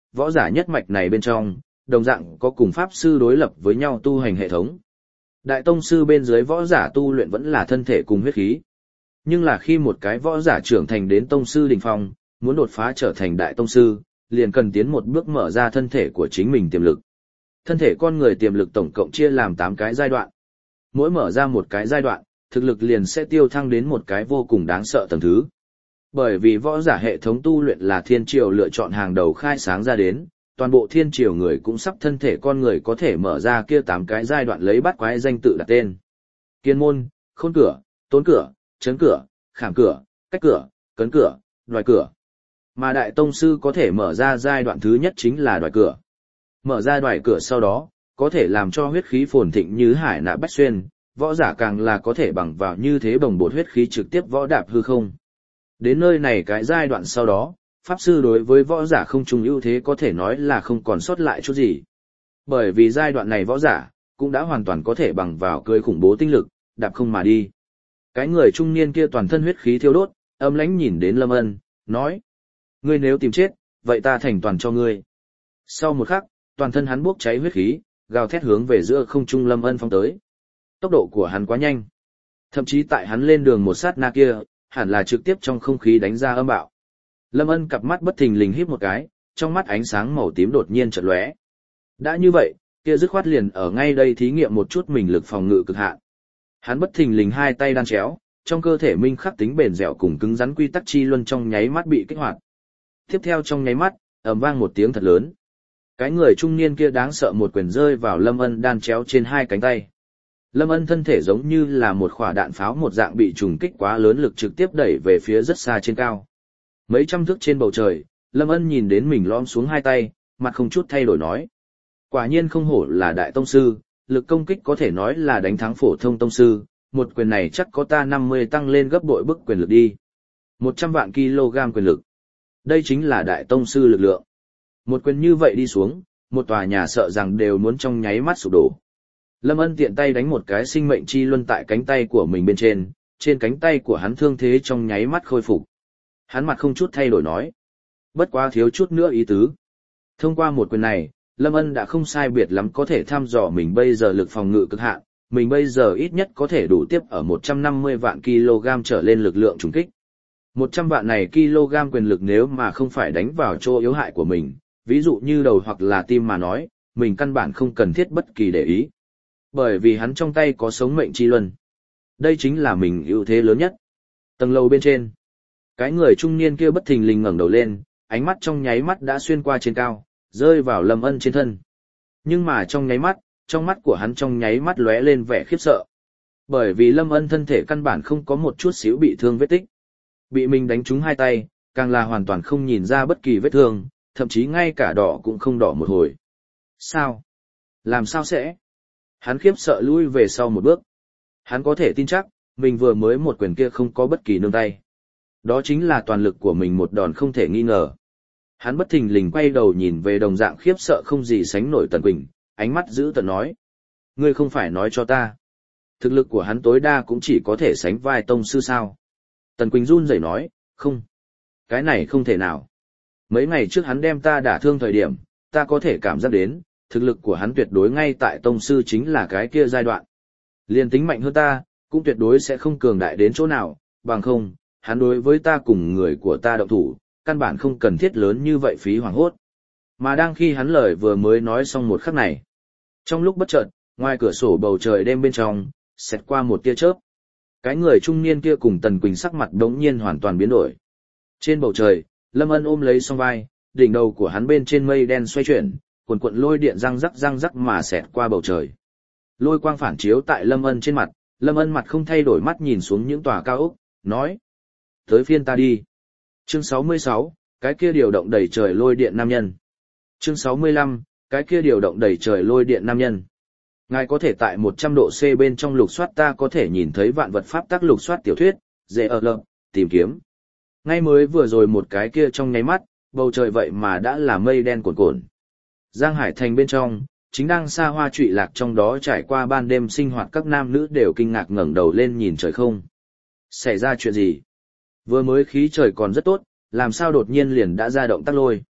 võ giả nhất mạch này bên trong, đồng dạng có cùng pháp sư đối lập với nhau tu hành hệ thống. Đại tông sư bên dưới võ giả tu luyện vẫn là thân thể cùng huyết khí. Nhưng là khi một cái võ giả trưởng thành đến tông sư đỉnh phong, muốn đột phá trở thành đại tông sư, liền cần tiến một bước mở ra thân thể của chính mình tiềm lực. Thân thể con người tiềm lực tổng cộng chia làm tám cái giai đoạn. Mỗi mở ra một cái giai đoạn, thực lực liền sẽ tiêu thăng đến một cái vô cùng đáng sợ tầng thứ. Bởi vì võ giả hệ thống tu luyện là thiên triều lựa chọn hàng đầu khai sáng ra đến, toàn bộ thiên triều người cũng sắp thân thể con người có thể mở ra kia tám cái giai đoạn lấy bắt quái danh tự đặt tên. Kiên môn, khôn cửa, tốn cửa, chấn cửa, khảm cửa, cách cửa, cấn cửa, đoài cửa. Mà đại tông sư có thể mở ra giai đoạn thứ nhất chính là đoài cửa. Mở ra đoài cửa sau đó, có thể làm cho huyết khí phồn thịnh như hải nạ bách xuyên, võ giả càng là có thể bằng vào như thế bồng bột huyết khí trực tiếp võ đạp hư không. Đến nơi này cái giai đoạn sau đó, pháp sư đối với võ giả không trùng ưu thế có thể nói là không còn sót lại chút gì. Bởi vì giai đoạn này võ giả, cũng đã hoàn toàn có thể bằng vào cưỡi khủng bố tinh lực, đạp không mà đi. Cái người trung niên kia toàn thân huyết khí thiêu đốt, âm lãnh nhìn đến Lâm Ân, nói: "Ngươi nếu tìm chết, vậy ta thành toàn cho ngươi." Sau một khắc, toàn thân hắn bốc cháy huyết khí, gào thét hướng về giữa không trung Lâm Ân phóng tới. Tốc độ của hắn quá nhanh. Thậm chí tại hắn lên đường một sát na kia, hẳn là trực tiếp trong không khí đánh ra âm bạo. Lâm Ân cặp mắt bất thình lình híp một cái, trong mắt ánh sáng màu tím đột nhiên chợt lóe. Đã như vậy, kia dứt khoát liền ở ngay đây thí nghiệm một chút mình lực phòng ngự cực hạn. Hắn bất thình lình hai tay đan chéo, trong cơ thể minh khắc tính bền dẻo cùng cứng rắn quy tắc chi luân trong nháy mắt bị kích hoạt. Tiếp theo trong nháy mắt, ầm vang một tiếng thật lớn. Cái người trung niên kia đáng sợ một quyền rơi vào Lâm Ân đan chéo trên hai cánh tay. Lâm Ân thân thể giống như là một quả đạn pháo một dạng bị trùng kích quá lớn lực trực tiếp đẩy về phía rất xa trên cao. Mấy trăm thước trên bầu trời, Lâm Ân nhìn đến mình lõm xuống hai tay, mặt không chút thay đổi nói: "Quả nhiên không hổ là đại tông sư, lực công kích có thể nói là đánh thắng phổ thông tông sư, một quyền này chắc có ta năm mươi tăng lên gấp bội bức quyền lực đi. một trăm vạn kg quyền lực. Đây chính là đại tông sư lực lượng. Một quyền như vậy đi xuống, một tòa nhà sợ rằng đều muốn trong nháy mắt sụp đổ." Lâm Ân tiện tay đánh một cái sinh mệnh chi luân tại cánh tay của mình bên trên, trên cánh tay của hắn thương thế trong nháy mắt khôi phục. Hắn mặt không chút thay đổi nói: "Bất quá thiếu chút nữa ý tứ." Thông qua một quyền này, Lâm Ân đã không sai biệt lắm có thể thăm dò mình bây giờ lực phòng ngự cực hạn, mình bây giờ ít nhất có thể đủ tiếp ở một trăm năm mươi vạn kg trở lên lực lượng trùng kích. một trăm vạn này kg quyền lực nếu mà không phải đánh vào chỗ yếu hại của mình, ví dụ như đầu hoặc là tim mà nói, mình căn bản không cần thiết bất kỳ để ý. Bởi vì hắn trong tay có sống mệnh chi luân. Đây chính là mình ưu thế lớn nhất. Tầng lầu bên trên, cái người trung niên kia bất thình lình ngẩng đầu lên, ánh mắt trong nháy mắt đã xuyên qua trên cao, rơi vào Lâm Ân trên thân. Nhưng mà trong nháy mắt, trong mắt của hắn trong nháy mắt lóe lên vẻ khiếp sợ. Bởi vì Lâm Ân thân thể căn bản không có một chút xíu bị thương vết tích. Bị mình đánh trúng hai tay, càng là hoàn toàn không nhìn ra bất kỳ vết thương, thậm chí ngay cả đỏ cũng không đỏ một hồi. Sao? Làm sao sẽ? Hắn khiếp sợ lui về sau một bước. Hắn có thể tin chắc, mình vừa mới một quyền kia không có bất kỳ nương tay. Đó chính là toàn lực của mình một đòn không thể nghi ngờ. Hắn bất thình lình quay đầu nhìn về đồng dạng khiếp sợ không gì sánh nổi Tần Quỳnh, ánh mắt giữ tợn nói: "Ngươi không phải nói cho ta, thực lực của hắn tối đa cũng chỉ có thể sánh vai tông sư sao?" Tần Quỳnh run rẩy nói: "Không, cái này không thể nào. Mấy ngày trước hắn đem ta đả thương thời điểm, ta có thể cảm giác đến, thực lực của hắn tuyệt đối ngay tại tông sư chính là cái kia giai đoạn. Liên tính mạnh hơn ta, cũng tuyệt đối sẽ không cường đại đến chỗ nào, bằng không, hắn đối với ta cùng người của ta động thủ, căn bản không cần thiết lớn như vậy phí hoảng hốt." Mà đang khi hắn lời vừa mới nói xong một khắc này, trong lúc bất chợt, ngoài cửa sổ bầu trời đêm bên trong, xẹt qua một tia chớp. Cái người trung niên kia cùng Tần Quỳnh sắc mặt đống nhiên hoàn toàn biến đổi. Trên bầu trời, Lâm Ân ôm lấy song vai, đỉnh đầu của hắn bên trên mây đen xoay chuyển, cuồn cuộn lôi điện răng rắc răng rắc mà xẹt qua bầu trời. Lôi quang phản chiếu tại Lâm Ân trên mặt, Lâm Ân mặt không thay đổi mắt nhìn xuống những tòa cao ốc, nói: "Tới phiên ta đi." Chương sáu mươi sáu, cái kia điều động đầy trời lôi điện nam nhân. Chương sáu mươi lăm, cái kia điều động đầy trời lôi điện nam nhân. Ngài có thể tại một trăm độ C bên trong lục soát ta có thể nhìn thấy vạn vật pháp tắc lục soát tiểu thuyết, dễ ở lợm, tìm kiếm. Ngay mới vừa rồi một cái kia trong nháy mắt, bầu trời vậy mà đã là mây đen cuồn cuộn. Giang Hải Thành bên trong, chính đang xa hoa trụy lạc trong đó trải qua ban đêm sinh hoạt các nam nữ đều kinh ngạc ngẩng đầu lên nhìn trời không. Xảy ra chuyện gì? Vừa mới khí trời còn rất tốt, làm sao đột nhiên liền đã ra động tác lôi?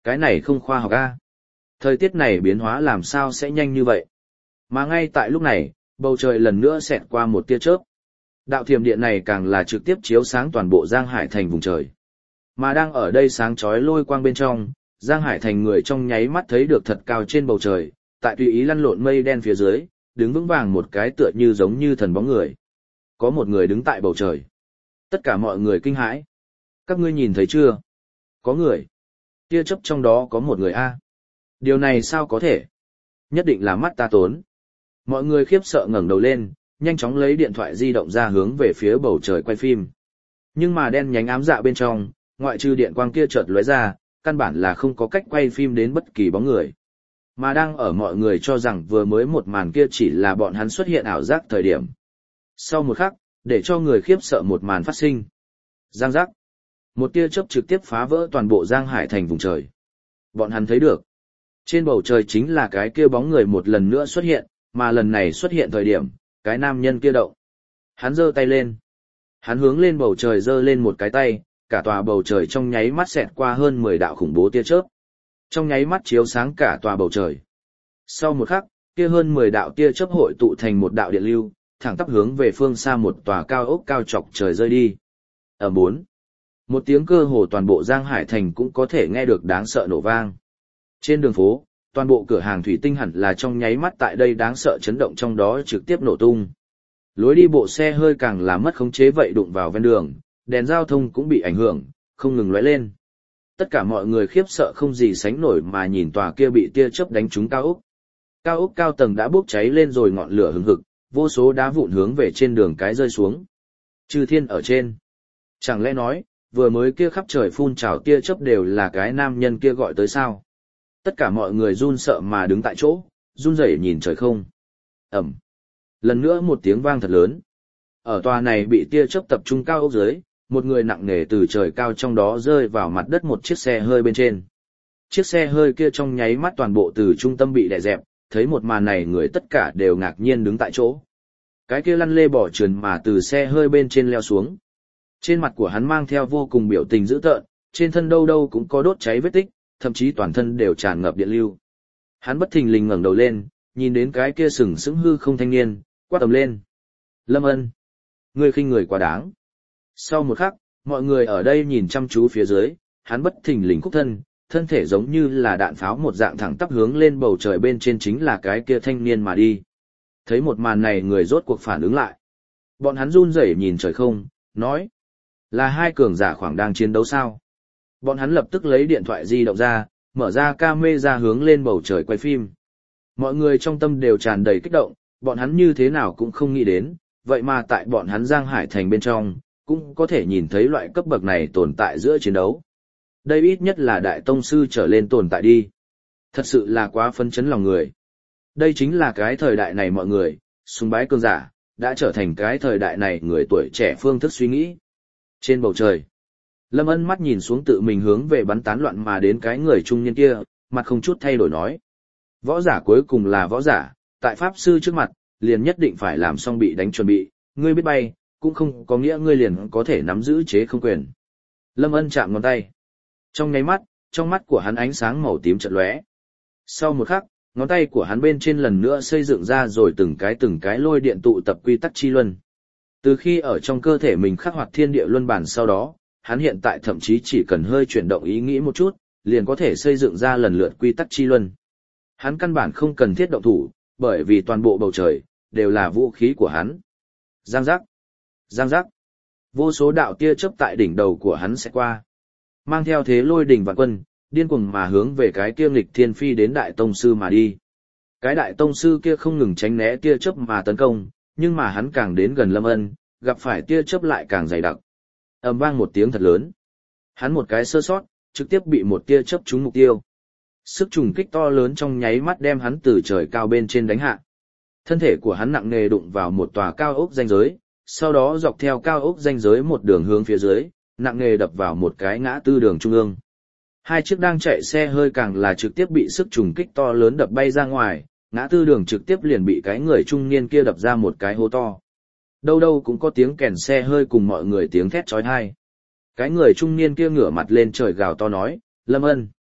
Cái này không khoa học a. Thời tiết này biến hóa làm sao sẽ nhanh như vậy. Mà ngay tại lúc này, bầu trời lần nữa xẹt qua một tia chớp. Đạo thiểm điện này càng là trực tiếp chiếu sáng toàn bộ Giang Hải thành vùng trời. Mà đang ở đây sáng chói lôi quang bên trong, Giang Hải thành người trong nháy mắt thấy được thật cao trên bầu trời, tại tùy ý lăn lộn mây đen phía dưới, đứng vững vàng một cái tựa như giống như thần bóng người. Có một người đứng tại bầu trời. Tất cả mọi người kinh hãi. Các ngươi nhìn thấy chưa? Có người. Tia chớp trong đó có một người a. Điều này sao có thể? Nhất định là mắt ta tốn. Mọi người khiếp sợ ngẩng đầu lên, nhanh chóng lấy điện thoại di động ra hướng về phía bầu trời quay phim. Nhưng mà đen nhánh ám dạ bên trong, ngoại trừ điện quang kia chợt lóe ra, căn bản là không có cách quay phim đến bất kỳ bóng người. Mà đang ở mọi người cho rằng vừa mới một màn kia chỉ là bọn hắn xuất hiện ảo giác thời điểm. Sau một khắc, để cho người khiếp sợ một màn phát sinh. Giang giác. Một tia chớp trực tiếp phá vỡ toàn bộ Giang Hải thành vùng trời. Bọn hắn thấy được. Trên bầu trời chính là cái kia bóng người một lần nữa xuất hiện, mà lần này xuất hiện thời điểm, cái nam nhân kia động. Hắn giơ tay lên. Hắn hướng lên bầu trời giơ lên một cái tay, cả tòa bầu trời trong nháy mắt xẹt qua hơn mười đạo khủng bố tia chớp. Trong nháy mắt chiếu sáng cả tòa bầu trời. Sau một khắc, kia hơn mười đạo tia chớp hội tụ thành một đạo điện lưu, thẳng tắp hướng về phương xa một tòa cao ốc cao chọc trời rơi đi. Ở bốn, một tiếng cơ hồ toàn bộ Giang Hải thành cũng có thể nghe được đáng sợ nổ vang. Trên đường phố, toàn bộ cửa hàng thủy tinh hẳn là trong nháy mắt tại đây đáng sợ chấn động trong đó trực tiếp nổ tung. Lối đi bộ xe hơi càng là mất khống chế vậy đụng vào ven đường, đèn giao thông cũng bị ảnh hưởng, không ngừng lóe lên. Tất cả mọi người khiếp sợ không gì sánh nổi mà nhìn tòa kia bị tia chớp đánh trúng cao ốc. Cao ốc cao tầng đã bốc cháy lên rồi ngọn lửa hừng hực, vô số đá vụn hướng về trên đường cái rơi xuống. Chư thiên ở trên. Chẳng lẽ nói, vừa mới kia khắp trời phun trào tia chớp đều là cái nam nhân kia gọi tới sao? Tất cả mọi người run sợ mà đứng tại chỗ, run rẩy nhìn trời không. Ẩm. Lần nữa một tiếng vang thật lớn. Ở tòa này bị tia chớp tập trung cao ốc dưới, một người nặng nề từ trời cao trong đó rơi vào mặt đất một chiếc xe hơi bên trên. Chiếc xe hơi kia trong nháy mắt toàn bộ từ trung tâm bị đè dẹp, thấy một màn này người tất cả đều ngạc nhiên đứng tại chỗ. Cái kia lăn lê bỏ trườn mà từ xe hơi bên trên leo xuống. Trên mặt của hắn mang theo vô cùng biểu tình dữ tợn, trên thân đâu đâu cũng có đốt cháy vết tích, thậm chí toàn thân đều tràn ngập điện lưu. Hắn bất thình lình ngẩng đầu lên, nhìn đến cái kia sừng sững hư không thanh niên, quát tầm lên. Lâm Ân, ngươi khinh người quá đáng. Sau một khắc, mọi người ở đây nhìn chăm chú phía dưới, hắn bất thình lình khúc thân, thân thể giống như là đạn pháo một dạng thẳng tắp hướng lên bầu trời bên trên chính là cái kia thanh niên mà đi. Thấy một màn này người rốt cuộc phản ứng lại. Bọn hắn run rẩy nhìn trời không, nói. Là hai cường giả khoảng đang chiến đấu sao? Bọn hắn lập tức lấy điện thoại di động ra, mở ra camera hướng lên bầu trời quay phim. Mọi người trong tâm đều tràn đầy kích động, bọn hắn như thế nào cũng không nghĩ đến, vậy mà tại bọn hắn Giang Hải thành bên trong, cũng có thể nhìn thấy loại cấp bậc này tồn tại giữa chiến đấu. Đây ít nhất là đại tông sư trở lên tồn tại đi. Thật sự là quá phấn chấn lòng người. Đây chính là cái thời đại này mọi người, sùng bái cường giả, đã trở thành cái thời đại này người tuổi trẻ phương thức suy nghĩ. Trên bầu trời, Lâm Ân mắt nhìn xuống tự mình hướng về bắn tán loạn mà đến cái người trung niên kia, mặt không chút thay đổi nói. Võ giả cuối cùng là võ giả, tại pháp sư trước mặt, liền nhất định phải làm xong bị đánh chuẩn bị, ngươi biết bay, cũng không có nghĩa ngươi liền có thể nắm giữ chế không quyền. Lâm Ân chạm ngón tay. Trong nháy mắt, trong mắt của hắn ánh sáng màu tím chợt lóe. Sau một khắc, ngón tay của hắn bên trên lần nữa xây dựng ra rồi từng cái từng cái lôi điện tụ tập quy tắc chi luân. Từ khi ở trong cơ thể mình khắc hoạt thiên địa luân bản sau đó, hắn hiện tại thậm chí chỉ cần hơi chuyển động ý nghĩ một chút, liền có thể xây dựng ra lần lượt quy tắc chi luân. Hắn căn bản không cần thiết động thủ, bởi vì toàn bộ bầu trời đều là vũ khí của hắn. Giang giác, giang giác. Vô số đạo tia chớp tại đỉnh đầu của hắn sẽ qua. Mang theo thế lôi đỉnh vạn quân, điên cuồng mà hướng về cái kia nghịch thiên phi đến đại tông sư mà đi. Cái đại tông sư kia không ngừng tránh né tia chớp mà tấn công, nhưng mà hắn càng đến gần Lâm Ân, gặp phải tia chớp lại càng dày đặc. Ầm vang một tiếng thật lớn. Hắn một cái sơ sót, trực tiếp bị một tia chớp trúng mục tiêu. Sức trùng kích to lớn trong nháy mắt đem hắn từ trời cao bên trên đánh hạ. Thân thể của hắn nặng nề đụng vào một tòa cao ốc ranh giới, sau đó dọc theo cao ốc ranh giới một đường hướng phía dưới, nặng nề đập vào một cái ngã tư đường trung ương. Hai chiếc đang chạy xe hơi càng là trực tiếp bị sức trùng kích to lớn đập bay ra ngoài, ngã tư đường trực tiếp liền bị cái người trung niên kia đập ra một cái hố to. Đâu đâu cũng có tiếng kèn xe hơi cùng mọi người tiếng thét chói tai. Cái người trung niên kia ngửa mặt lên trời gào to nói, Lâm Ân,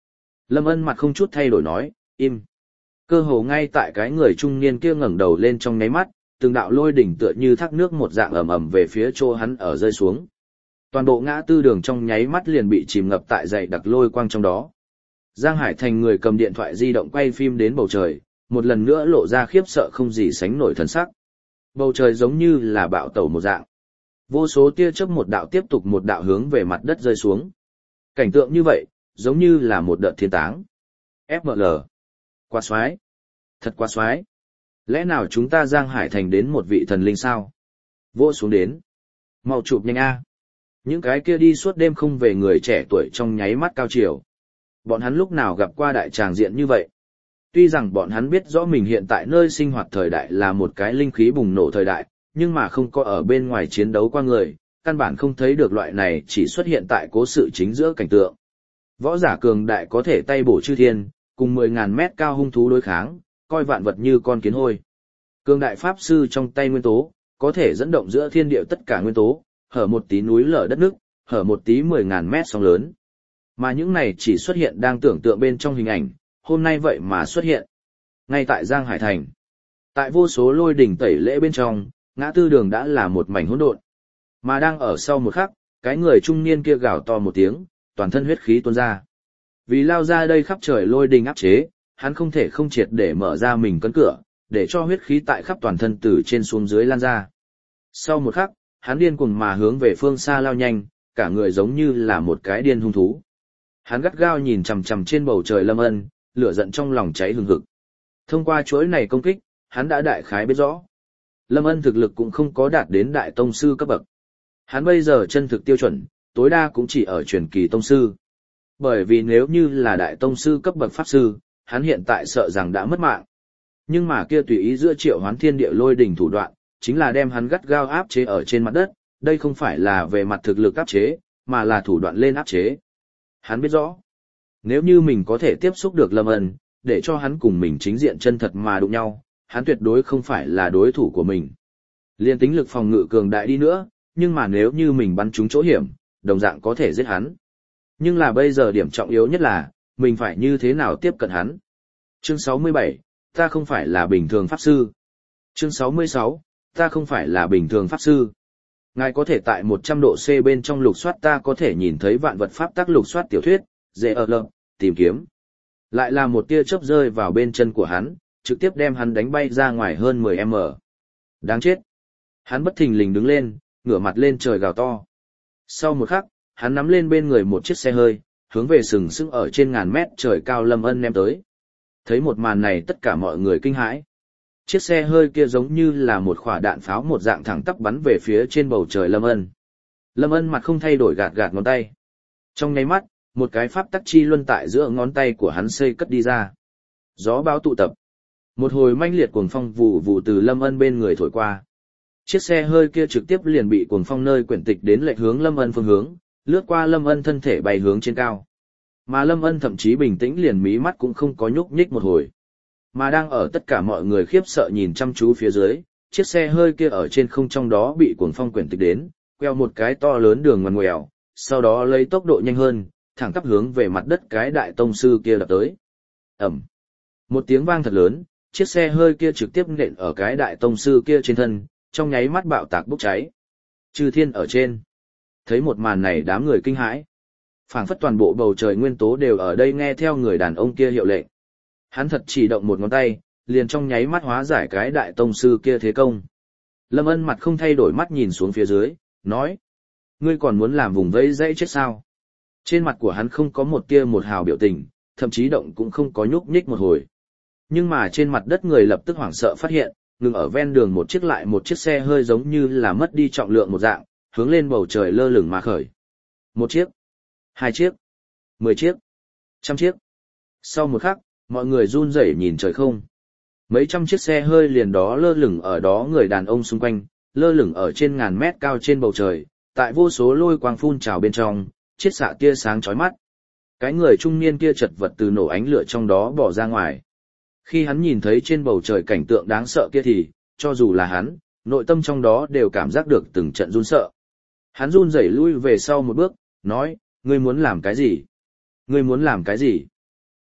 Lâm Ân mặt không chút thay đổi nói, im. Cơ hồ ngay tại cái người trung niên kia ngẩng đầu lên trong nháy mắt, từng đạo lôi đỉnh tựa như thác nước một dạng ầm ầm về phía chỗ hắn ở rơi xuống. Toàn bộ ngã tư đường trong nháy mắt liền bị chìm ngập tại dày đặc lôi quang trong đó. Giang Hải Thành người cầm điện thoại di động quay phim đến bầu trời, một lần nữa lộ ra khiếp sợ không gì sánh nổi thần sắc. Bầu trời giống như là bạo tẩu một dạng. Vô số tia chớp một đạo tiếp tục một đạo hướng về mặt đất rơi xuống. Cảnh tượng như vậy, giống như là một đợt thiên táng. ép em lờ. Quá xoái. Thật quá xoái. Lẽ nào chúng ta Giang Hải Thành đến một vị thần linh sao? Vô xuống đến. Mau chụp nhanh a. Những cái kia đi suốt đêm không về người trẻ tuổi trong nháy mắt cao chiều. Bọn hắn lúc nào gặp qua đại tràng diện như vậy? Tuy rằng bọn hắn biết rõ mình hiện tại nơi sinh hoạt thời đại là một cái linh khí bùng nổ thời đại, nhưng mà không có ở bên ngoài chiến đấu qua người, căn bản không thấy được loại này chỉ xuất hiện tại cố sự chính giữa cảnh tượng. Võ giả cường đại có thể tay bổ chư thiên, cùng mười ngàn mét cao hung thú đối kháng, coi vạn vật như con kiến hôi. Cường đại pháp sư trong tay nguyên tố, có thể dẫn động giữa thiên địa tất cả nguyên tố, hở một tí núi lở đất nước, hở một tí mười ngàn mét sóng lớn. Mà những này chỉ xuất hiện đang tưởng tượng bên trong hình ảnh, hôm nay vậy mà xuất hiện. Ngay tại Giang Hải Thành. Tại vô số lôi đỉnh tẩy lễ bên trong, ngã tư đường đã là một mảnh hỗn độn. Mà đang ở sau một khắc, cái người trung niên kia gào to một tiếng, toàn thân huyết khí tuôn ra. Vì lao ra đây khắp trời lôi đình áp chế, hắn không thể không triệt để mở ra mình cấn cửa, để cho huyết khí tại khắp toàn thân từ trên xuống dưới lan ra. Sau một khắc, hắn điên cuồng mà hướng về phương xa lao nhanh, cả người giống như là một cái điên hung thú. Hắn gắt gao nhìn chằm chằm trên bầu trời Lâm Ân, lửa giận trong lòng cháy hừng hực. Thông qua chuỗi này công kích, hắn đã đại khái biết rõ. Lâm Ân thực lực cũng không có đạt đến đại tông sư cấp bậc. Hắn bây giờ chân thực tiêu chuẩn, tối đa cũng chỉ ở truyền kỳ tông sư. Bởi vì nếu như là đại tông sư cấp bậc pháp sư, hắn hiện tại sợ rằng đã mất mạng. Nhưng mà kia tùy ý giữa triệu hoán thiên địa lôi đỉnh thủ đoạn, chính là đem hắn gắt gao áp chế ở trên mặt đất, đây không phải là về mặt thực lực áp chế, mà là thủ đoạn lên áp chế. Hắn biết rõ, nếu như mình có thể tiếp xúc được Lâm Ân, để cho hắn cùng mình chính diện chân thật mà đụng nhau, hắn tuyệt đối không phải là đối thủ của mình. Liên tính lực phòng ngự cường đại đi nữa, nhưng mà nếu như mình bắn trúng chỗ hiểm, đồng dạng có thể giết hắn. Nhưng là bây giờ điểm trọng yếu nhất là, mình phải như thế nào tiếp cận hắn. Chương sáu mươi bảy, ta không phải là bình thường pháp sư. Chương sáu mươi sáu, ta không phải là bình thường pháp sư. Ngài có thể tại một trăm độ C bên trong lục soát ta có thể nhìn thấy vạn vật pháp tác lục soát tiểu thuyết, dễ ở lợm, tìm kiếm. Lại là một tia chớp rơi vào bên chân của hắn, trực tiếp đem hắn đánh bay ra ngoài hơn mười mét. Đáng chết. Hắn bất thình lình đứng lên, ngửa mặt lên trời gào to. Sau một khắc, hắn nắm lên bên người một chiếc xe hơi, hướng về sừng sững ở trên ngàn mét trời cao Lâm Ân ném tới. Thấy một màn này tất cả mọi người kinh hãi. Chiếc xe hơi kia giống như là một quả đạn pháo một dạng thẳng tắp bắn về phía trên bầu trời Lâm Ân. Lâm Ân mặt không thay đổi gạt gạt ngón tay. Trong nháy mắt, một cái pháp tắc chi luân tại giữa ngón tay của hắn xây cất đi ra. Gió bão tụ tập. Một hồi manh liệt cuồng phong vụ vụ từ Lâm Ân bên người thổi qua. Chiếc xe hơi kia trực tiếp liền bị cuồng phong nơi quyển tịch đến lệch hướng Lâm Ân phương hướng, lướt qua Lâm Ân thân thể bay hướng trên cao. Mà Lâm Ân thậm chí bình tĩnh liền mí mắt cũng không có nhúc nhích một hồi. Mà đang ở tất cả mọi người khiếp sợ nhìn chăm chú phía dưới, chiếc xe hơi kia ở trên không trong đó bị cuồng phong quyển tịch đến, queo một cái to lớn đường ngoằn ngoèo, sau đó lấy tốc độ nhanh hơn, thẳng tắp hướng về mặt đất cái đại tông sư kia đập tới. Ầm. Một tiếng vang thật lớn, chiếc xe hơi kia trực tiếp nện ở cái đại tông sư kia trên thân, trong nháy mắt bạo tạc bốc cháy. Chư thiên ở trên. Thấy một màn này đám người kinh hãi. Phảng phất toàn bộ bầu trời nguyên tố đều ở đây nghe theo người đàn ông kia hiệu lệnh. Hắn thật chỉ động một ngón tay, liền trong nháy mắt hóa giải cái đại tông sư kia thế công. Lâm Ân mặt không thay đổi mắt nhìn xuống phía dưới, nói. Ngươi còn muốn làm vùng vẫy dãy chết sao? Trên mặt của hắn không có một tia một hào biểu tình, thậm chí động cũng không có nhúc nhích một hồi. Nhưng mà trên mặt đất người lập tức hoảng sợ phát hiện, ngừng ở ven đường một chiếc lại một chiếc xe hơi giống như là mất đi trọng lượng một dạng, hướng lên bầu trời lơ lửng mà khởi. Một chiếc, hai chiếc, mười chiếc, trăm chiếc. Sau một khắc, mọi người run rẩy nhìn trời không. Mấy trăm chiếc xe hơi liền đó lơ lửng ở đó người đàn ông xung quanh, lơ lửng ở trên ngàn mét cao trên bầu trời, tại vô số lôi quang phun trào bên trong, chiết xạ tia sáng chói mắt. Cái người trung niên kia chật vật từ nổ ánh lửa trong đó bỏ ra ngoài. Khi hắn nhìn thấy trên bầu trời cảnh tượng đáng sợ kia thì, cho dù là hắn, nội tâm trong đó đều cảm giác được từng trận run sợ. Hắn run rẩy lui về sau một bước, nói, ngươi muốn làm cái gì? Ngươi muốn làm cái gì?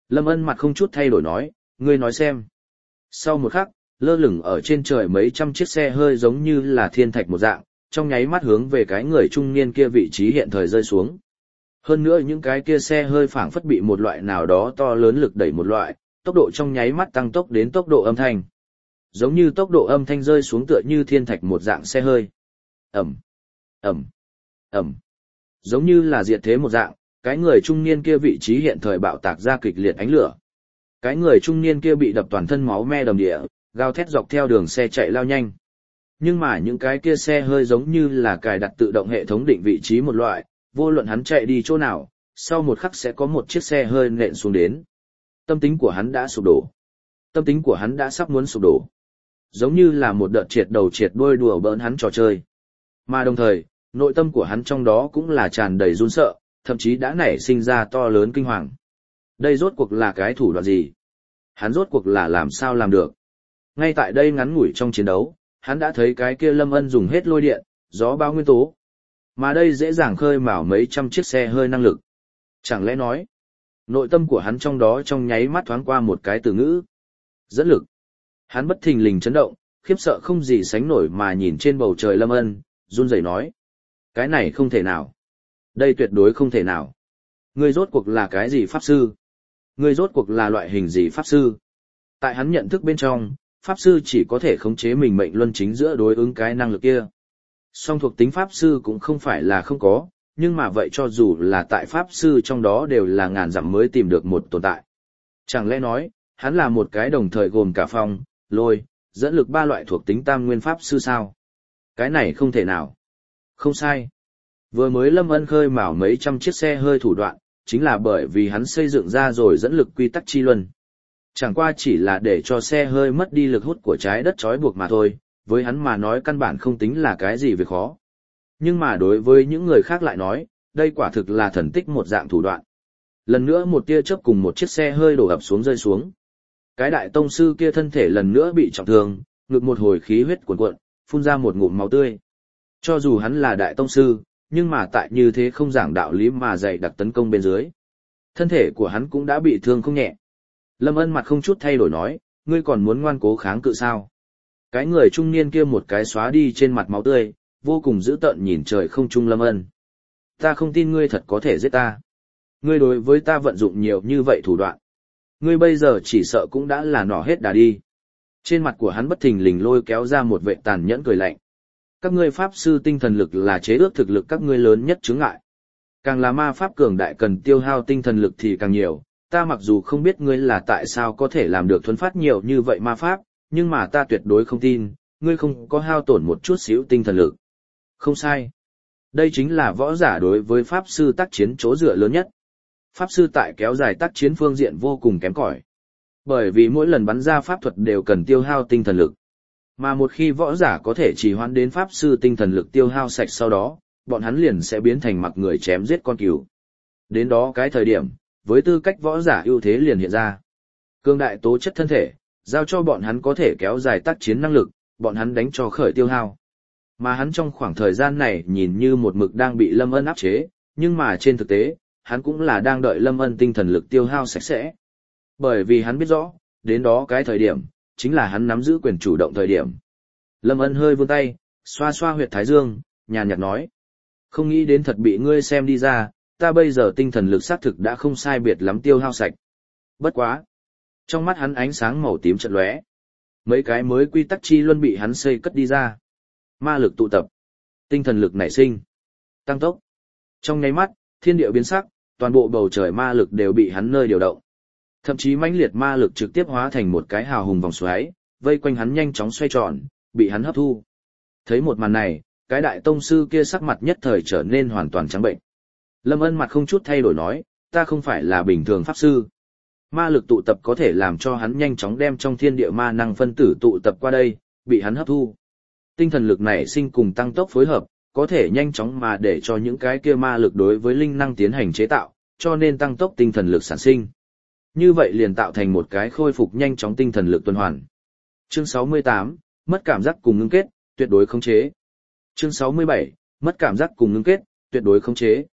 Lâm Ân mặt không chút thay đổi nói, ngươi nói xem. Sau một khắc, lơ lửng ở trên trời mấy trăm chiếc xe hơi giống như là thiên thạch một dạng, trong nháy mắt hướng về cái người trung niên kia vị trí hiện thời rơi xuống. Hơn nữa những cái kia xe hơi phảng phất bị một loại nào đó to lớn lực đẩy một loại, tốc độ trong nháy mắt tăng tốc đến tốc độ âm thanh. Giống như tốc độ âm thanh rơi xuống tựa như thiên thạch một dạng xe hơi. Ẩm, Ẩm, Ẩm. Giống như là diệt thế một dạng, cái người trung niên kia vị trí hiện thời bạo tạc ra kịch liệt ánh lửa. Cái người trung niên kia bị đập toàn thân máu me đầm địa, gào thét dọc theo đường xe chạy lao nhanh. Nhưng mà những cái kia xe hơi giống như là cài đặt tự động hệ thống định vị trí một loại, vô luận hắn chạy đi chỗ nào, sau một khắc sẽ có một chiếc xe hơi nện xuống đến. Tâm tính của hắn đã sụp đổ. Tâm tính của hắn đã sắp muốn sụp đổ. Giống như là một đợt triệt đầu triệt đuôi đùa bỡn hắn trò chơi. Mà đồng thời, nội tâm của hắn trong đó cũng là tràn đầy run sợ, thậm chí đã nảy sinh ra to lớn kinh hoàng. Đây rốt cuộc là cái thủ đoạn gì? Hắn rốt cuộc là làm sao làm được? Ngay tại đây ngắn ngủi trong chiến đấu, hắn đã thấy cái kia Lâm Ân dùng hết lôi điện, gió bão nguyên tố. Mà đây dễ dàng khơi mào mấy trăm chiếc xe hơi năng lực. Chẳng lẽ nói, nội tâm của hắn trong đó trong nháy mắt thoáng qua một cái từ ngữ. Dẫn lực. Hắn bất thình lình chấn động, khiếp sợ không gì sánh nổi mà nhìn trên bầu trời Lâm Ân, run rẩy nói. Cái này không thể nào. Đây tuyệt đối không thể nào. Ngươi rốt cuộc là cái gì pháp sư? Ngươi rốt cuộc là loại hình gì pháp sư? Tại hắn nhận thức bên trong, pháp sư chỉ có thể khống chế mình mệnh luân chính giữa đối ứng cái năng lực kia. Song thuộc tính pháp sư cũng không phải là không có, nhưng mà vậy cho dù là tại pháp sư trong đó đều là ngàn dặm mới tìm được một tồn tại. Chẳng lẽ nói, hắn là một cái đồng thời gồm cả phong, lôi, dẫn lực ba loại thuộc tính tam nguyên pháp sư sao? Cái này không thể nào. Không sai. Vừa mới Lâm Ân khơi mào mấy trăm chiếc xe hơi thủ đoạn, chính là bởi vì hắn xây dựng ra rồi dẫn lực quy tắc chi luân. Chẳng qua chỉ là để cho xe hơi mất đi lực hút của trái đất trói buộc mà thôi, với hắn mà nói căn bản không tính là cái gì việc khó. Nhưng mà đối với những người khác lại nói, đây quả thực là thần tích một dạng thủ đoạn. Lần nữa một tia chớp cùng một chiếc xe hơi đổ ập xuống rơi xuống. Cái đại tông sư kia thân thể lần nữa bị trọng thương, ngực một hồi khí huyết cuồn cuộn, phun ra một ngụm máu tươi. Cho dù hắn là đại tông sư, nhưng mà tại như thế không giảng đạo lý mà dày đặc tấn công bên dưới. Thân thể của hắn cũng đã bị thương không nhẹ. Lâm Ân mặt không chút thay đổi nói, ngươi còn muốn ngoan cố kháng cự sao? Cái người trung niên kia một cái xóa đi trên mặt máu tươi, vô cùng dữ tợn nhìn trời không trung Lâm Ân. Ta không tin ngươi thật có thể giết ta. Ngươi đối với ta vận dụng nhiều như vậy thủ đoạn. Ngươi bây giờ chỉ sợ cũng đã là nỏ hết đà đi. Trên mặt của hắn bất thình lình lôi kéo ra một vệ tàn nhẫn cười lạnh. Các ngươi pháp sư tinh thần lực là chế ước thực lực các ngươi lớn nhất chướng ngại. Càng là ma pháp cường đại cần tiêu hao tinh thần lực thì càng nhiều. Ta mặc dù không biết ngươi là tại sao có thể làm được thuấn phát nhiều như vậy ma pháp, nhưng mà ta tuyệt đối không tin, ngươi không có hao tổn một chút xíu tinh thần lực. Không sai. Đây chính là võ giả đối với pháp sư tác chiến chỗ dựa lớn nhất. Pháp sư tại kéo dài tác chiến phương diện vô cùng kém cỏi. Bởi vì mỗi lần bắn ra pháp thuật đều cần tiêu hao tinh thần lực. Mà một khi võ giả có thể trì hoãn đến pháp sư tinh thần lực tiêu hao sạch sau đó, bọn hắn liền sẽ biến thành mặc người chém giết con cừu. Đến đó cái thời điểm, với tư cách võ giả ưu thế liền hiện ra. Cương đại tố chất thân thể, giao cho bọn hắn có thể kéo dài tác chiến năng lực, bọn hắn đánh cho khởi tiêu hao. Mà hắn trong khoảng thời gian này nhìn như một mực đang bị Lâm Ân áp chế, nhưng mà trên thực tế, hắn cũng là đang đợi Lâm Ân tinh thần lực tiêu hao sạch sẽ. Bởi vì hắn biết rõ, đến đó cái thời điểm, chính là hắn nắm giữ quyền chủ động thời điểm. Lâm Ân hơi vươn tay, xoa xoa huyệt thái dương, nhàn nhạt nói. Không nghĩ đến thật bị ngươi xem đi ra, ta bây giờ tinh thần lực xác thực đã không sai biệt lắm tiêu hao sạch. Bất quá. Trong mắt hắn ánh sáng màu tím chợt lóe. Mấy cái mới quy tắc chi luân bị hắn xây cất đi ra. Ma lực tụ tập. Tinh thần lực nảy sinh. Tăng tốc. Trong nháy mắt, thiên địa biến sắc, toàn bộ bầu trời ma lực đều bị hắn nơi điều động. Thậm chí mãnh liệt ma lực trực tiếp hóa thành một cái hào hùng vòng xoáy, vây quanh hắn nhanh chóng xoay tròn, bị hắn hấp thu. Thấy một màn này, cái đại tông sư kia sắc mặt nhất thời trở nên hoàn toàn trắng bệnh. Lâm Ân mặt không chút thay đổi nói, ta không phải là bình thường pháp sư. Ma lực tụ tập có thể làm cho hắn nhanh chóng đem trong thiên địa ma năng phân tử tụ tập qua đây, bị hắn hấp thu. Tinh thần lực nảy sinh cùng tăng tốc phối hợp, có thể nhanh chóng mà để cho những cái kia ma lực đối với linh năng tiến hành chế tạo, cho nên tăng tốc tinh thần lực sản sinh. Như vậy liền tạo thành một cái khôi phục nhanh chóng tinh thần lực tuần hoàn. Chương sáu mươi tám, mất cảm giác cùng ngưng kết, tuyệt đối khống chế. Chương sáu mươi bảy, mất cảm giác cùng ngưng kết, tuyệt đối khống chế.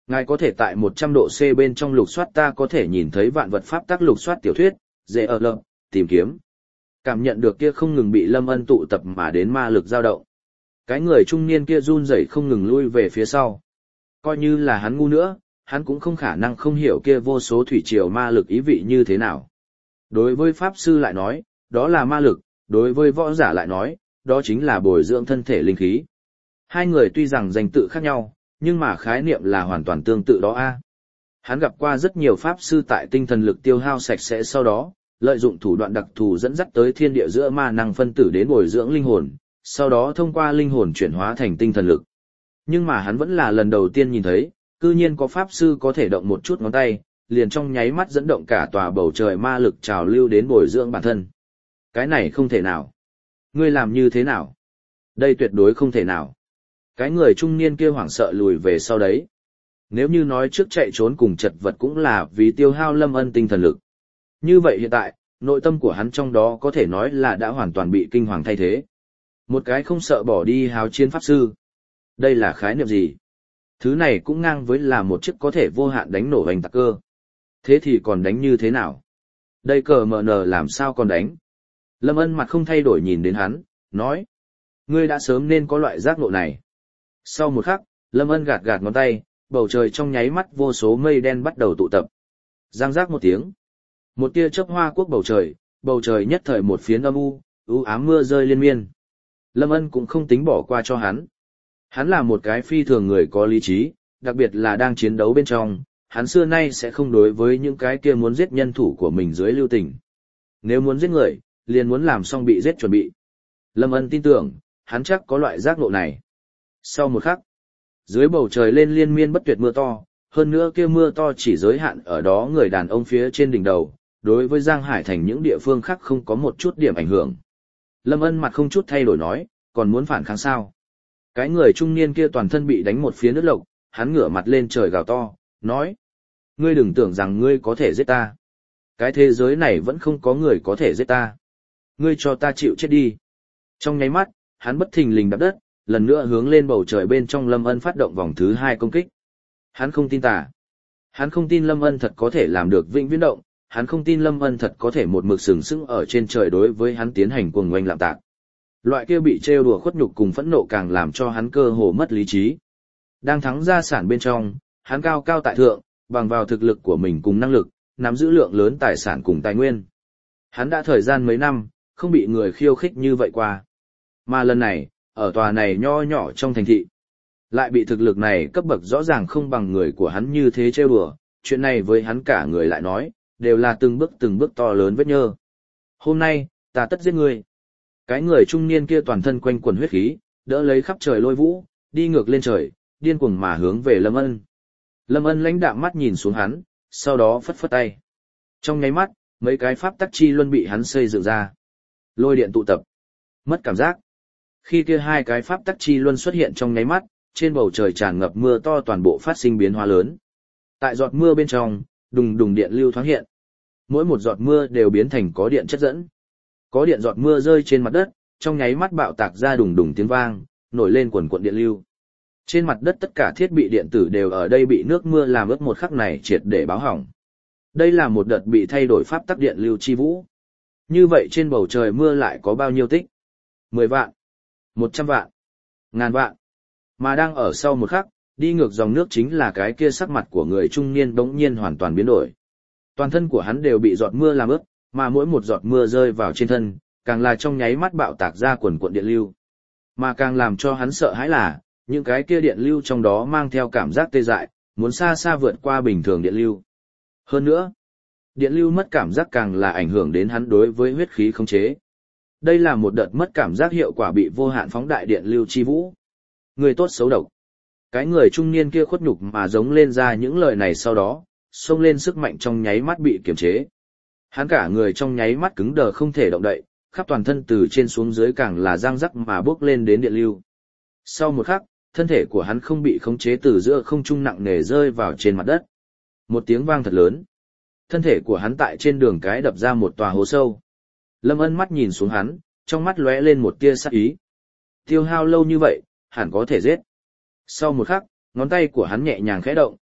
Ngài có thể tại một trăm độ C bên trong lục soát ta có thể nhìn thấy vạn vật pháp tắc lục soát tiểu thuyết, dễ ở lợm, tìm kiếm. Cảm nhận được kia không ngừng bị Lâm Ân tụ tập mà đến ma lực dao động. Cái người trung niên kia run rẩy không ngừng lui về phía sau. Coi như là hắn ngu nữa, hắn cũng không khả năng không hiểu kia vô số thủy triều ma lực ý vị như thế nào. Đối với Pháp Sư lại nói, đó là ma lực, đối với võ giả lại nói, đó chính là bồi dưỡng thân thể linh khí. Hai người tuy rằng danh tự khác nhau, nhưng mà khái niệm là hoàn toàn tương tự đó a. Hắn gặp qua rất nhiều Pháp Sư tại tinh thần lực tiêu hao sạch sẽ sau đó, lợi dụng thủ đoạn đặc thù dẫn dắt tới thiên địa giữa ma năng phân tử đến bồi dưỡng linh hồn, sau đó thông qua linh hồn chuyển hóa thành tinh thần lực. Nhưng mà hắn vẫn là lần đầu tiên nhìn thấy, cư nhiên có Pháp Sư có thể động một chút ngón tay, liền trong nháy mắt dẫn động cả tòa bầu trời ma lực trào lưu đến bồi dưỡng bản thân. Cái này không thể nào. Ngươi làm như thế nào? Đây tuyệt đối không thể nào. Cái người trung niên kia hoảng sợ lùi về sau đấy. Nếu như nói trước chạy trốn cùng chật vật cũng là vì tiêu hao Lâm Ân tinh thần lực. Như vậy hiện tại, nội tâm của hắn trong đó có thể nói là đã hoàn toàn bị kinh hoàng thay thế. Một cái không sợ bỏ đi háo chiến Pháp Sư. Đây là khái niệm gì? Thứ này cũng ngang với là một chiếc có thể vô hạn đánh nổ hành tạc cơ. Thế thì còn đánh như thế nào? Đây cờ mờ nờ làm sao còn đánh? Lâm Ân mặt không thay đổi nhìn đến hắn, nói. Ngươi đã sớm nên có loại giác ngộ này. Sau một khắc, Lâm Ân gạt gạt ngón tay, bầu trời trong nháy mắt vô số mây đen bắt đầu tụ tập. Giang giác một tiếng. Một tia chớp hoa quốc bầu trời, bầu trời nhất thời một phiến âm u, u ám mưa rơi liên miên. Lâm Ân cũng không tính bỏ qua cho hắn. Hắn là một cái phi thường người có lý trí, đặc biệt là đang chiến đấu bên trong, hắn xưa nay sẽ không đối với những cái kia muốn giết nhân thủ của mình dưới lưu tình. Nếu muốn giết người, liền muốn làm xong bị giết chuẩn bị. Lâm Ân tin tưởng, hắn chắc có loại giác ngộ này. Sau một khắc, dưới bầu trời lên liên miên bất tuyệt mưa to, hơn nữa kia mưa to chỉ giới hạn ở đó người đàn ông phía trên đỉnh đầu, đối với Giang Hải thành những địa phương khác không có một chút điểm ảnh hưởng. Lâm Ân mặt không chút thay đổi nói, còn muốn phản kháng sao? Cái người trung niên kia toàn thân bị đánh một phía nước lộc, hắn ngửa mặt lên trời gào to, nói. Ngươi đừng tưởng rằng ngươi có thể giết ta. Cái thế giới này vẫn không có người có thể giết ta. Ngươi cho ta chịu chết đi. Trong nháy mắt, hắn bất thình lình đạp đất, lần nữa hướng lên bầu trời bên trong Lâm Ân phát động vòng thứ hai công kích. Hắn không tin tà. Hắn không tin Lâm Ân thật có thể làm được vĩnh viễn động, hắn không tin Lâm Ân thật có thể một mực sừng sững ở trên trời đối với hắn tiến hành cuồng oanh lạm tạc. Loại kia bị trêu đùa khuất nhục cùng phẫn nộ càng làm cho hắn cơ hồ mất lý trí. Đang thắng gia sản bên trong, hắn cao cao tại thượng, bằng vào thực lực của mình cùng năng lực, nắm giữ lượng lớn tài sản cùng tài nguyên. Hắn đã thời gian mấy năm, không bị người khiêu khích như vậy qua. Mà lần này, ở tòa này nho nhỏ trong thành thị, lại bị thực lực này cấp bậc rõ ràng không bằng người của hắn như thế trêu đùa, chuyện này với hắn cả người lại nói, đều là từng bước từng bước to lớn vết nhơ. Hôm nay, ta tất giết ngươi. Cái người trung niên kia toàn thân quanh quần huyết khí, đỡ lấy khắp trời lôi vũ, đi ngược lên trời, điên cuồng mà hướng về Lâm Ân. Lâm Ân lãnh đạm mắt nhìn xuống hắn, sau đó phất phất tay. Trong nháy mắt, mấy cái pháp tắc chi luân bị hắn xây dựng ra. Lôi điện tụ tập. Mất cảm giác. Khi kia hai cái pháp tắc chi luân xuất hiện trong nháy mắt, trên bầu trời tràn ngập mưa to toàn bộ phát sinh biến hóa lớn. Tại giọt mưa bên trong, đùng đùng điện lưu thoáng hiện. Mỗi một giọt mưa đều biến thành có điện chất dẫn. Có điện giọt mưa rơi trên mặt đất, trong nháy mắt bạo tạc ra đùng đùng tiếng vang, nổi lên quần quần điện lưu. Trên mặt đất tất cả thiết bị điện tử đều ở đây bị nước mưa làm ướt một khắc này triệt để báo hỏng. Đây là một đợt bị thay đổi pháp tắc điện lưu chi vũ. Như vậy trên bầu trời mưa lại có bao nhiêu tích? Mười vạn, một trăm vạn, ngàn vạn. Mà đang ở sau một khắc, đi ngược dòng nước chính là cái kia sắc mặt của người trung niên bỗng nhiên hoàn toàn biến đổi. Toàn thân của hắn đều bị giọt mưa làm ướt, mà mỗi một giọt mưa rơi vào trên thân, càng là trong nháy mắt bạo tạc ra quần cuộn điện lưu. Mà càng làm cho hắn sợ hãi là, những cái kia điện lưu trong đó mang theo cảm giác tê dại, muốn xa xa vượt qua bình thường điện lưu. Hơn nữa, điện lưu mất cảm giác càng là ảnh hưởng đến hắn đối với huyết khí khống chế. Đây là một đợt mất cảm giác hiệu quả bị vô hạn phóng đại điện lưu chi vũ. Người tốt xấu độc. Cái người trung niên kia khuất nhục mà giống lên ra những lời này sau đó, xông lên sức mạnh trong nháy mắt bị kiềm chế. Hắn cả người trong nháy mắt cứng đờ không thể động đậy, khắp toàn thân từ trên xuống dưới càng là răng rắc mà bước lên đến điện lưu. Sau một khắc, thân thể của hắn không bị khống chế từ giữa không trung nặng nề rơi vào trên mặt đất. Một tiếng vang thật lớn. Thân thể của hắn tại trên đường cái đập ra một tòa hố sâu. Lâm Ân mắt nhìn xuống hắn, trong mắt lóe lên một tia sát ý. Tiêu hao lâu như vậy, hẳn có thể giết. Sau một khắc, ngón tay của hắn nhẹ nhàng khẽ động,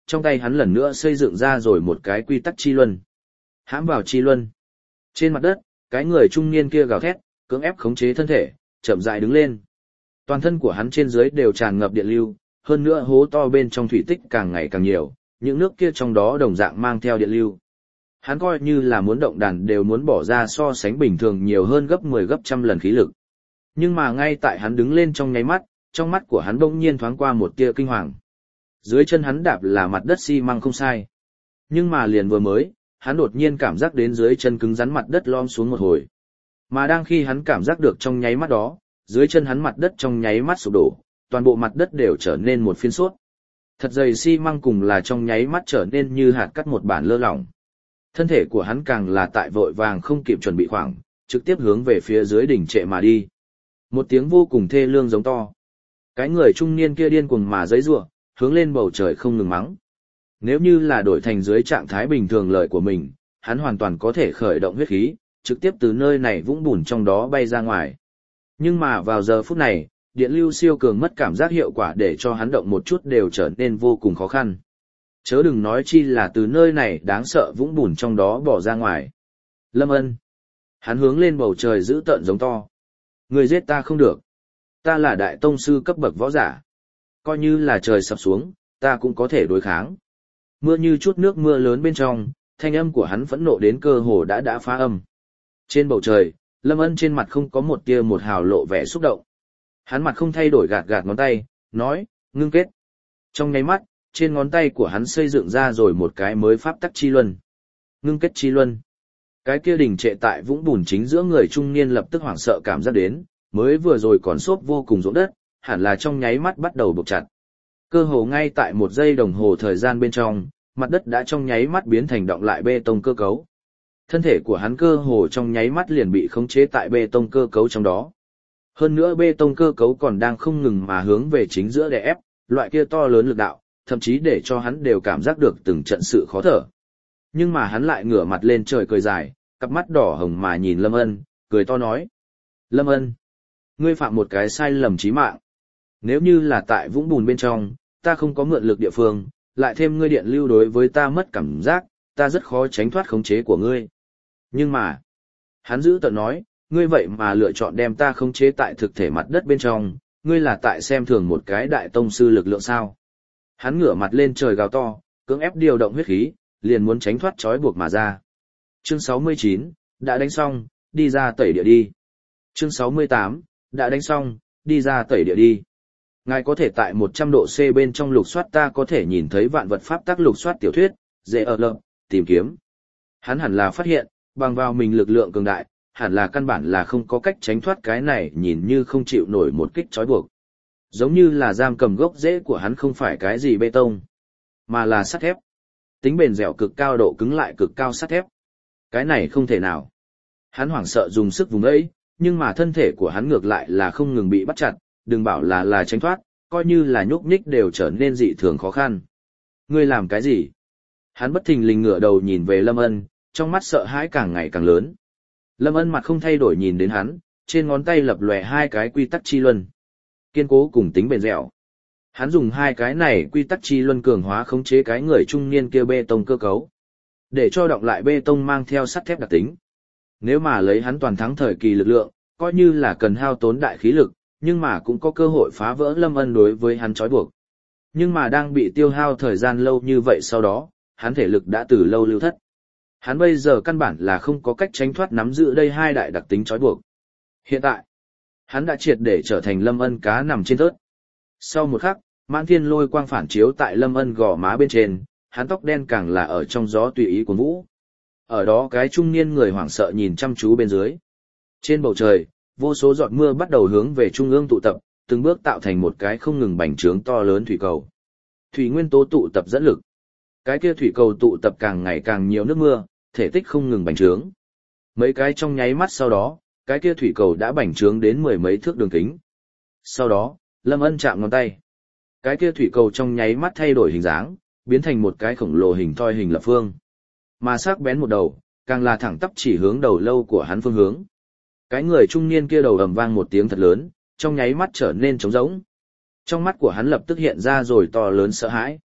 trong tay hắn lần nữa xây dựng ra rồi một cái quy tắc chi luân. Hãm vào chi luân. Trên mặt đất, cái người trung niên kia gào thét, cưỡng ép khống chế thân thể, chậm rãi đứng lên. Toàn thân của hắn trên dưới đều tràn ngập điện lưu, hơn nữa hố to bên trong thủy tích càng ngày càng nhiều, những nước kia trong đó đồng dạng mang theo điện lưu. Hắn coi như là muốn động đàn đều muốn bỏ ra so sánh bình thường nhiều hơn gấp mười gấp trăm lần khí lực. Nhưng mà ngay tại hắn đứng lên trong nháy mắt, trong mắt của hắn bỗng nhiên thoáng qua một tia kinh hoàng. Dưới chân hắn đạp là mặt đất xi măng không sai. Nhưng mà liền vừa mới, hắn đột nhiên cảm giác đến dưới chân cứng rắn mặt đất lom xuống một hồi. Mà đang khi hắn cảm giác được trong nháy mắt đó, dưới chân hắn mặt đất trong nháy mắt sụp đổ, toàn bộ mặt đất đều trở nên một phiến suốt. Thật dày xi măng cùng là trong nháy mắt trở nên như hạt cắt một bản lơ lỏng. Thân thể của hắn càng là tại vội vàng không kịp chuẩn bị khoảng, trực tiếp hướng về phía dưới đỉnh trệ mà đi. Một tiếng vô cùng thê lương giống to. Cái người trung niên kia điên cuồng mà giãy giụa, hướng lên bầu trời không ngừng mắng. Nếu như là đổi thành dưới trạng thái bình thường lợi của mình, hắn hoàn toàn có thể khởi động huyết khí, trực tiếp từ nơi này vũng bùn trong đó bay ra ngoài. Nhưng mà vào giờ phút này, điện lưu siêu cường mất cảm giác hiệu quả để cho hắn động một chút đều trở nên vô cùng khó khăn. Chớ đừng nói chi là từ nơi này đáng sợ vũng bùn trong đó bỏ ra ngoài. Lâm Ân. Hắn hướng lên bầu trời giữ tợn giống to. Người giết ta không được. Ta là đại tông sư cấp bậc võ giả. Coi như là trời sập xuống, ta cũng có thể đối kháng. Mưa như chút nước mưa lớn bên trong, thanh âm của hắn phẫn nộ đến cơ hồ đã đã phá âm. Trên bầu trời, Lâm Ân trên mặt không có một tia một hào lộ vẻ xúc động. Hắn mặt không thay đổi gạt gạt ngón tay, nói, ngưng kết. Trong nháy mắt, trên ngón tay của hắn xây dựng ra rồi một cái mới pháp tắc chi luân. Ngưng kết chi luân. Cái kia đỉnh trệ tại vũng bùn chính giữa người trung niên lập tức hoảng sợ cảm giác đến, mới vừa rồi còn xốp vô cùng rỗng đất, hẳn là trong nháy mắt bắt đầu buộc chặt. Cơ hồ ngay tại một giây đồng hồ thời gian bên trong, mặt đất đã trong nháy mắt biến thành động lại bê tông cơ cấu. Thân thể của hắn cơ hồ trong nháy mắt liền bị khống chế tại bê tông cơ cấu trong đó. Hơn nữa bê tông cơ cấu còn đang không ngừng mà hướng về chính giữa đè ép, loại kia to lớn lực đạo, thậm chí để cho hắn đều cảm giác được từng trận sự khó thở. Nhưng mà hắn lại ngửa mặt lên trời cười dài, cặp mắt đỏ hồng mà nhìn Lâm Ân, cười to nói. Lâm Ân, ngươi phạm một cái sai lầm chí mạng. Nếu như là tại vũng bùn bên trong, ta không có mượn lực địa phương, lại thêm ngươi điện lưu đối với ta mất cảm giác, ta rất khó tránh thoát khống chế của ngươi. Nhưng mà, hắn giữ tợn nói, ngươi vậy mà lựa chọn đem ta khống chế tại thực thể mặt đất bên trong, ngươi là tại xem thường một cái đại tông sư lực lượng sao. Hắn ngửa mặt lên trời gào to, cưỡng ép điều động huyết khí, liền muốn tránh thoát trói buộc mà ra. Chương sáu mươi chín, đã đánh xong, đi ra tẩy địa đi. Chương sáu mươi tám, đã đánh xong, đi ra tẩy địa đi. Ngài có thể tại một trăm độ C bên trong lục soát ta có thể nhìn thấy vạn vật pháp tắc lục soát tiểu thuyết, dễ ở lợm, tìm kiếm. Hắn hẳn là phát hiện, bằng vào mình lực lượng cường đại, hẳn là căn bản là không có cách tránh thoát cái này nhìn như không chịu nổi một kích trói buộc. Giống như là giam cầm gốc rễ của hắn không phải cái gì bê tông, mà là sắt thép. Tính bền dẻo cực cao, độ cứng lại cực cao sắt thép. Cái này không thể nào. Hắn hoảng sợ dùng sức vùng ấy, nhưng mà thân thể của hắn ngược lại là không ngừng bị bắt chặt, đừng bảo là là tránh thoát, coi như là nhúc nhích đều trở nên dị thường khó khăn. Ngươi làm cái gì? Hắn bất thình lình ngửa đầu nhìn về Lâm Ân, trong mắt sợ hãi càng ngày càng lớn. Lâm Ân mặt không thay đổi nhìn đến hắn, trên ngón tay lập lòe hai cái quy tắc chi luân. Kiên cố cùng tính bền dẻo. Hắn dùng hai cái này quy tắc chi luân cường hóa khống chế cái người trung niên kia bê tông cơ cấu, để cho động lại bê tông mang theo sắt thép đặc tính. Nếu mà lấy hắn toàn thắng thời kỳ lực lượng, coi như là cần hao tốn đại khí lực, nhưng mà cũng có cơ hội phá vỡ Lâm Ân đối với hắn trói buộc. Nhưng mà đang bị tiêu hao thời gian lâu như vậy sau đó, hắn thể lực đã từ lâu lưu thất. Hắn bây giờ căn bản là không có cách tránh thoát nắm giữ đây hai đại đặc tính trói buộc. Hiện tại, hắn đã triệt để trở thành Lâm Ân cá nằm trên tớt. Sau một khắc, mãn thiên lôi quang phản chiếu tại Lâm Ân gò má bên trên, hắn tóc đen càng là ở trong gió tùy ý cuốn vũ. Ở đó cái trung niên người hoảng sợ nhìn chăm chú bên dưới. Trên bầu trời, vô số giọt mưa bắt đầu hướng về trung ương tụ tập, từng bước tạo thành một cái không ngừng bành trướng to lớn thủy cầu. Thủy nguyên tố tụ tập dẫn lực. Cái kia thủy cầu tụ tập càng ngày càng nhiều nước mưa, thể tích không ngừng bành trướng. Mấy cái trong nháy mắt sau đó, cái kia thủy cầu đã bành trướng đến mười mấy thước đường kính. Sau đó, Lâm Ân chạm ngón tay. Cái kia thủy cầu trong nháy mắt thay đổi hình dáng, biến thành một cái khổng lồ hình thoi hình lập phương. Mà sắc bén một đầu, càng là thẳng tắp chỉ hướng đầu lâu của hắn phương hướng. Cái người trung niên kia đầu ầm vang một tiếng thật lớn, trong nháy mắt trở nên trống rỗng. Trong mắt của hắn lập tức hiện ra rồi to lớn sợ hãi.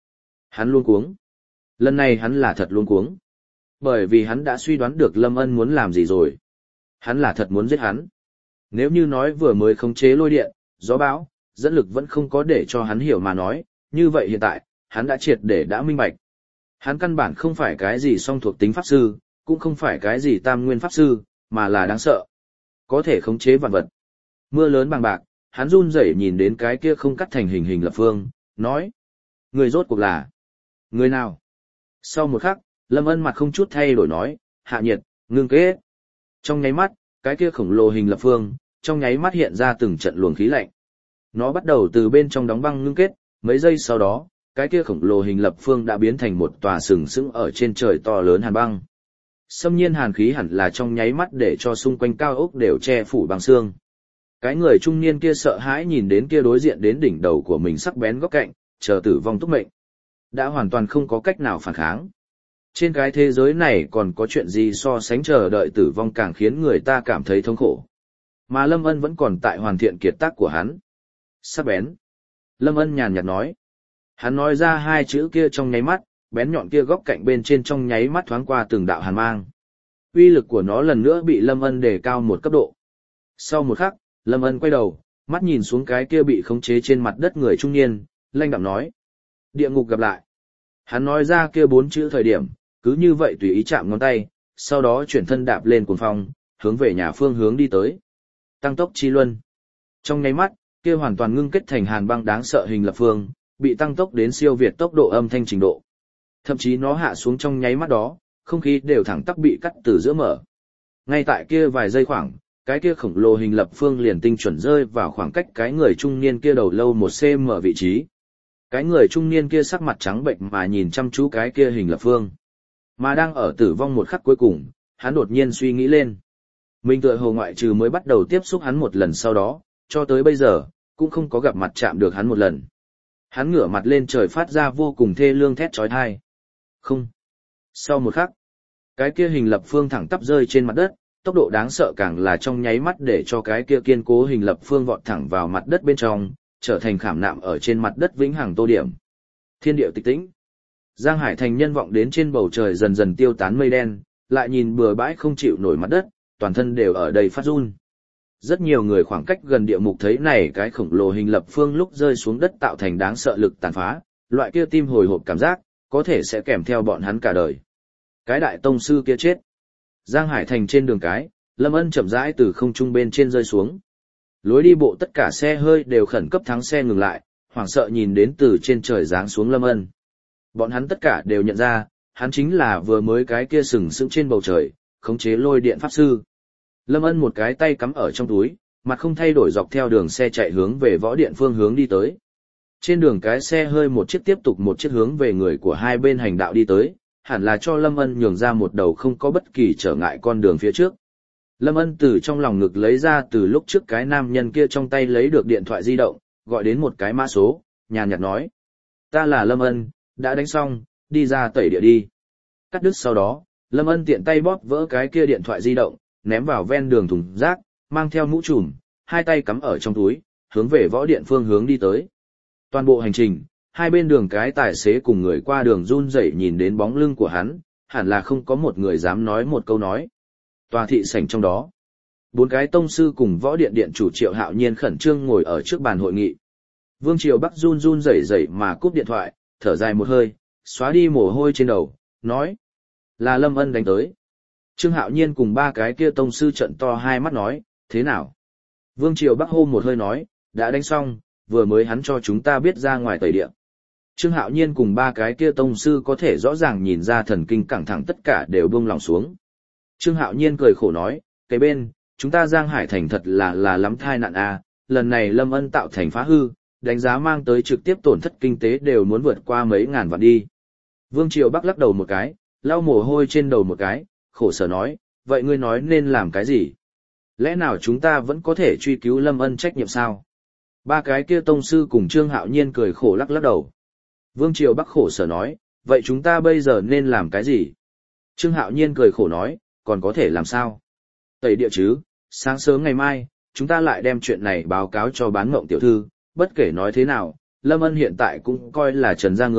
Hắn luống cuống. Lần này hắn là thật luống cuống. Bởi vì hắn đã suy đoán được Lâm Ân muốn làm gì rồi. Hắn là thật muốn giết hắn. Nếu như nói vừa mới khống chế lôi điện, gió bão, dẫn lực vẫn không có để cho hắn hiểu mà nói, như vậy hiện tại, hắn đã triệt để đã minh bạch. Hắn căn bản không phải cái gì song thuộc tính pháp sư, cũng không phải cái gì tam nguyên pháp sư, mà là đáng sợ. Có thể khống chế vạn vật. Mưa lớn bằng bạc, hắn run rẩy nhìn đến cái kia không cắt thành hình hình lập phương, nói. Người rốt cuộc là người nào? Sau một khắc, Lâm Ân mặt không chút thay đổi nói, hạ nhiệt, ngưng kết. Trong nháy mắt, cái kia khổng lồ hình lập phương, trong nháy mắt hiện ra từng trận luồng khí lạnh. Nó bắt đầu từ bên trong đóng băng ngưng kết, mấy giây sau đó, cái kia khổng lồ hình lập phương đã biến thành một tòa sừng sững ở trên trời to lớn hàn băng. Xâm nhiên hàn khí hẳn là trong nháy mắt để cho xung quanh cao ốc đều che phủ bằng xương. Cái người trung niên kia sợ hãi nhìn đến kia đối diện đến đỉnh đầu của mình sắc bén góc cạnh, chờ tử vong túc mệnh. Đã hoàn toàn không có cách nào phản kháng. Trên cái thế giới này còn có chuyện gì so sánh chờ đợi tử vong càng khiến người ta cảm thấy thống khổ. Mà Lâm Ân vẫn còn tại hoàn thiện kiệt tác của hắn. Sắc bén. Lâm Ân nhàn nhạt nói. Hắn nói ra hai chữ kia trong nháy mắt, bén nhọn kia góc cạnh bên trên trong nháy mắt thoáng qua từng đạo hàn mang. Uy lực của nó lần nữa bị Lâm Ân đề cao một cấp độ. Sau một khắc, Lâm Ân quay đầu, mắt nhìn xuống cái kia bị khống chế trên mặt đất người trung niên, lanh đạm nói. Địa ngục gặp lại. Hắn nói ra kia bốn chữ thời điểm, cứ như vậy tùy ý chạm ngón tay, sau đó chuyển thân đạp lên cuồng phong, hướng về nhà phương hướng đi tới. Tăng tốc chi luân. Trong nháy mắt, kia hoàn toàn ngưng kết thành hàn băng đáng sợ hình lập phương, bị tăng tốc đến siêu việt tốc độ âm thanh trình độ. Thậm chí nó hạ xuống trong nháy mắt đó, không khí đều thẳng tắp bị cắt từ giữa mở. Ngay tại kia vài giây khoảng, cái kia khổng lồ hình lập phương liền tinh chuẩn rơi vào khoảng cách cái người trung niên kia đầu lâu một xăng ti mét vị trí. Cái người trung niên kia sắc mặt trắng bệnh mà nhìn chăm chú cái kia hình lập phương. Mà đang ở tử vong một khắc cuối cùng, hắn đột nhiên suy nghĩ lên. Mình tựa hồ ngoại trừ mới bắt đầu tiếp xúc hắn một lần sau đó, cho tới bây giờ, cũng không có gặp mặt chạm được hắn một lần. Hắn ngửa mặt lên trời phát ra vô cùng thê lương thét chói tai. Không. Sau một khắc, cái kia hình lập phương thẳng tắp rơi trên mặt đất, tốc độ đáng sợ càng là trong nháy mắt để cho cái kia kiên cố hình lập phương vọt thẳng vào mặt đất bên trong, trở thành khảm nạm ở trên mặt đất vĩnh hằng tô điểm. Thiên địa tịch tĩnh. Giang Hải Thành nhân vọng đến trên bầu trời dần dần tiêu tán mây đen, lại nhìn bừa bãi không chịu nổi mặt đất, toàn thân đều ở đây phát run. Rất nhiều người khoảng cách gần địa mục thấy này cái khổng lồ hình lập phương lúc rơi xuống đất tạo thành đáng sợ lực tàn phá, loại kia tim hồi hộp cảm giác, có thể sẽ kèm theo bọn hắn cả đời. Cái đại tông sư kia chết. Giang Hải Thành trên đường cái, Lâm Ân chậm rãi từ không trung bên trên rơi xuống. Lối đi bộ tất cả xe hơi đều khẩn cấp thắng xe ngừng lại, hoảng sợ nhìn đến từ trên trời giáng xuống Lâm Ân. Bọn hắn tất cả đều nhận ra, hắn chính là vừa mới cái kia sừng sững trên bầu trời, khống chế lôi điện pháp sư. Lâm Ân một cái tay cắm ở trong túi, mặt không thay đổi dọc theo đường xe chạy hướng về võ điện phương hướng đi tới. Trên đường cái xe hơi một chiếc tiếp tục một chiếc hướng về người của hai bên hành đạo đi tới, hẳn là cho Lâm Ân nhường ra một đầu không có bất kỳ trở ngại con đường phía trước. Lâm Ân từ trong lòng ngực lấy ra từ lúc trước cái nam nhân kia trong tay lấy được điện thoại di động, gọi đến một cái mã số, nhàn nhạt nói. Ta là Lâm Ân, đã đánh xong, đi ra tẩy địa đi. Cắt đứt sau đó, Lâm Ân tiện tay bóp vỡ cái kia điện thoại di động, ném vào ven đường thùng rác, mang theo mũ trùm, hai tay cắm ở trong túi, hướng về võ điện phương hướng đi tới. Toàn bộ hành trình, hai bên đường cái tài xế cùng người qua đường run rẩy nhìn đến bóng lưng của hắn, hẳn là không có một người dám nói một câu nói. Tòa thị sảnh trong đó, bốn cái tông sư cùng võ điện điện chủ Triệu Hạo Nhiên khẩn trương ngồi ở trước bàn hội nghị. Vương Triều Bắc run run rẩy rẩy mà cúp điện thoại, thở dài một hơi, xóa đi mồ hôi trên đầu, nói: "Là Lâm Ân đánh tới." Trương Hạo Nhiên cùng ba cái kia tông sư trợn to hai mắt nói: "Thế nào?" Vương Triều Bắc hô một hơi nói: "Đã đánh xong, vừa mới hắn cho chúng ta biết ra ngoài tẩy địa." Trương Hạo Nhiên cùng ba cái kia tông sư có thể rõ ràng nhìn ra thần kinh căng thẳng tất cả đều buông lòng xuống. Trương Hạo Nhiên cười khổ nói: "Cái bên, chúng ta Giang Hải Thành thật là là lắm thai nạn a, lần này Lâm Ân tạo thành phá hư, đánh giá mang tới trực tiếp tổn thất kinh tế đều muốn vượt qua mấy ngàn vạn đi." Vương Triều Bắc lắc đầu một cái, lau mồ hôi trên đầu một cái, khổ sở nói: "Vậy ngươi nói nên làm cái gì? Lẽ nào chúng ta vẫn có thể truy cứu Lâm Ân trách nhiệm sao?" Ba cái kia tông sư cùng Trương Hạo Nhiên cười khổ lắc lắc đầu. Vương Triều Bắc khổ sở nói: "Vậy chúng ta bây giờ nên làm cái gì?" Trương Hạo Nhiên cười khổ nói: "Còn có thể làm sao? Tẩy địa chứ, sáng sớm ngày mai, chúng ta lại đem chuyện này báo cáo cho Bán Mộng tiểu thư, bất kể nói thế nào, Lâm Ân hiện tại cũng coi là Trần gia người,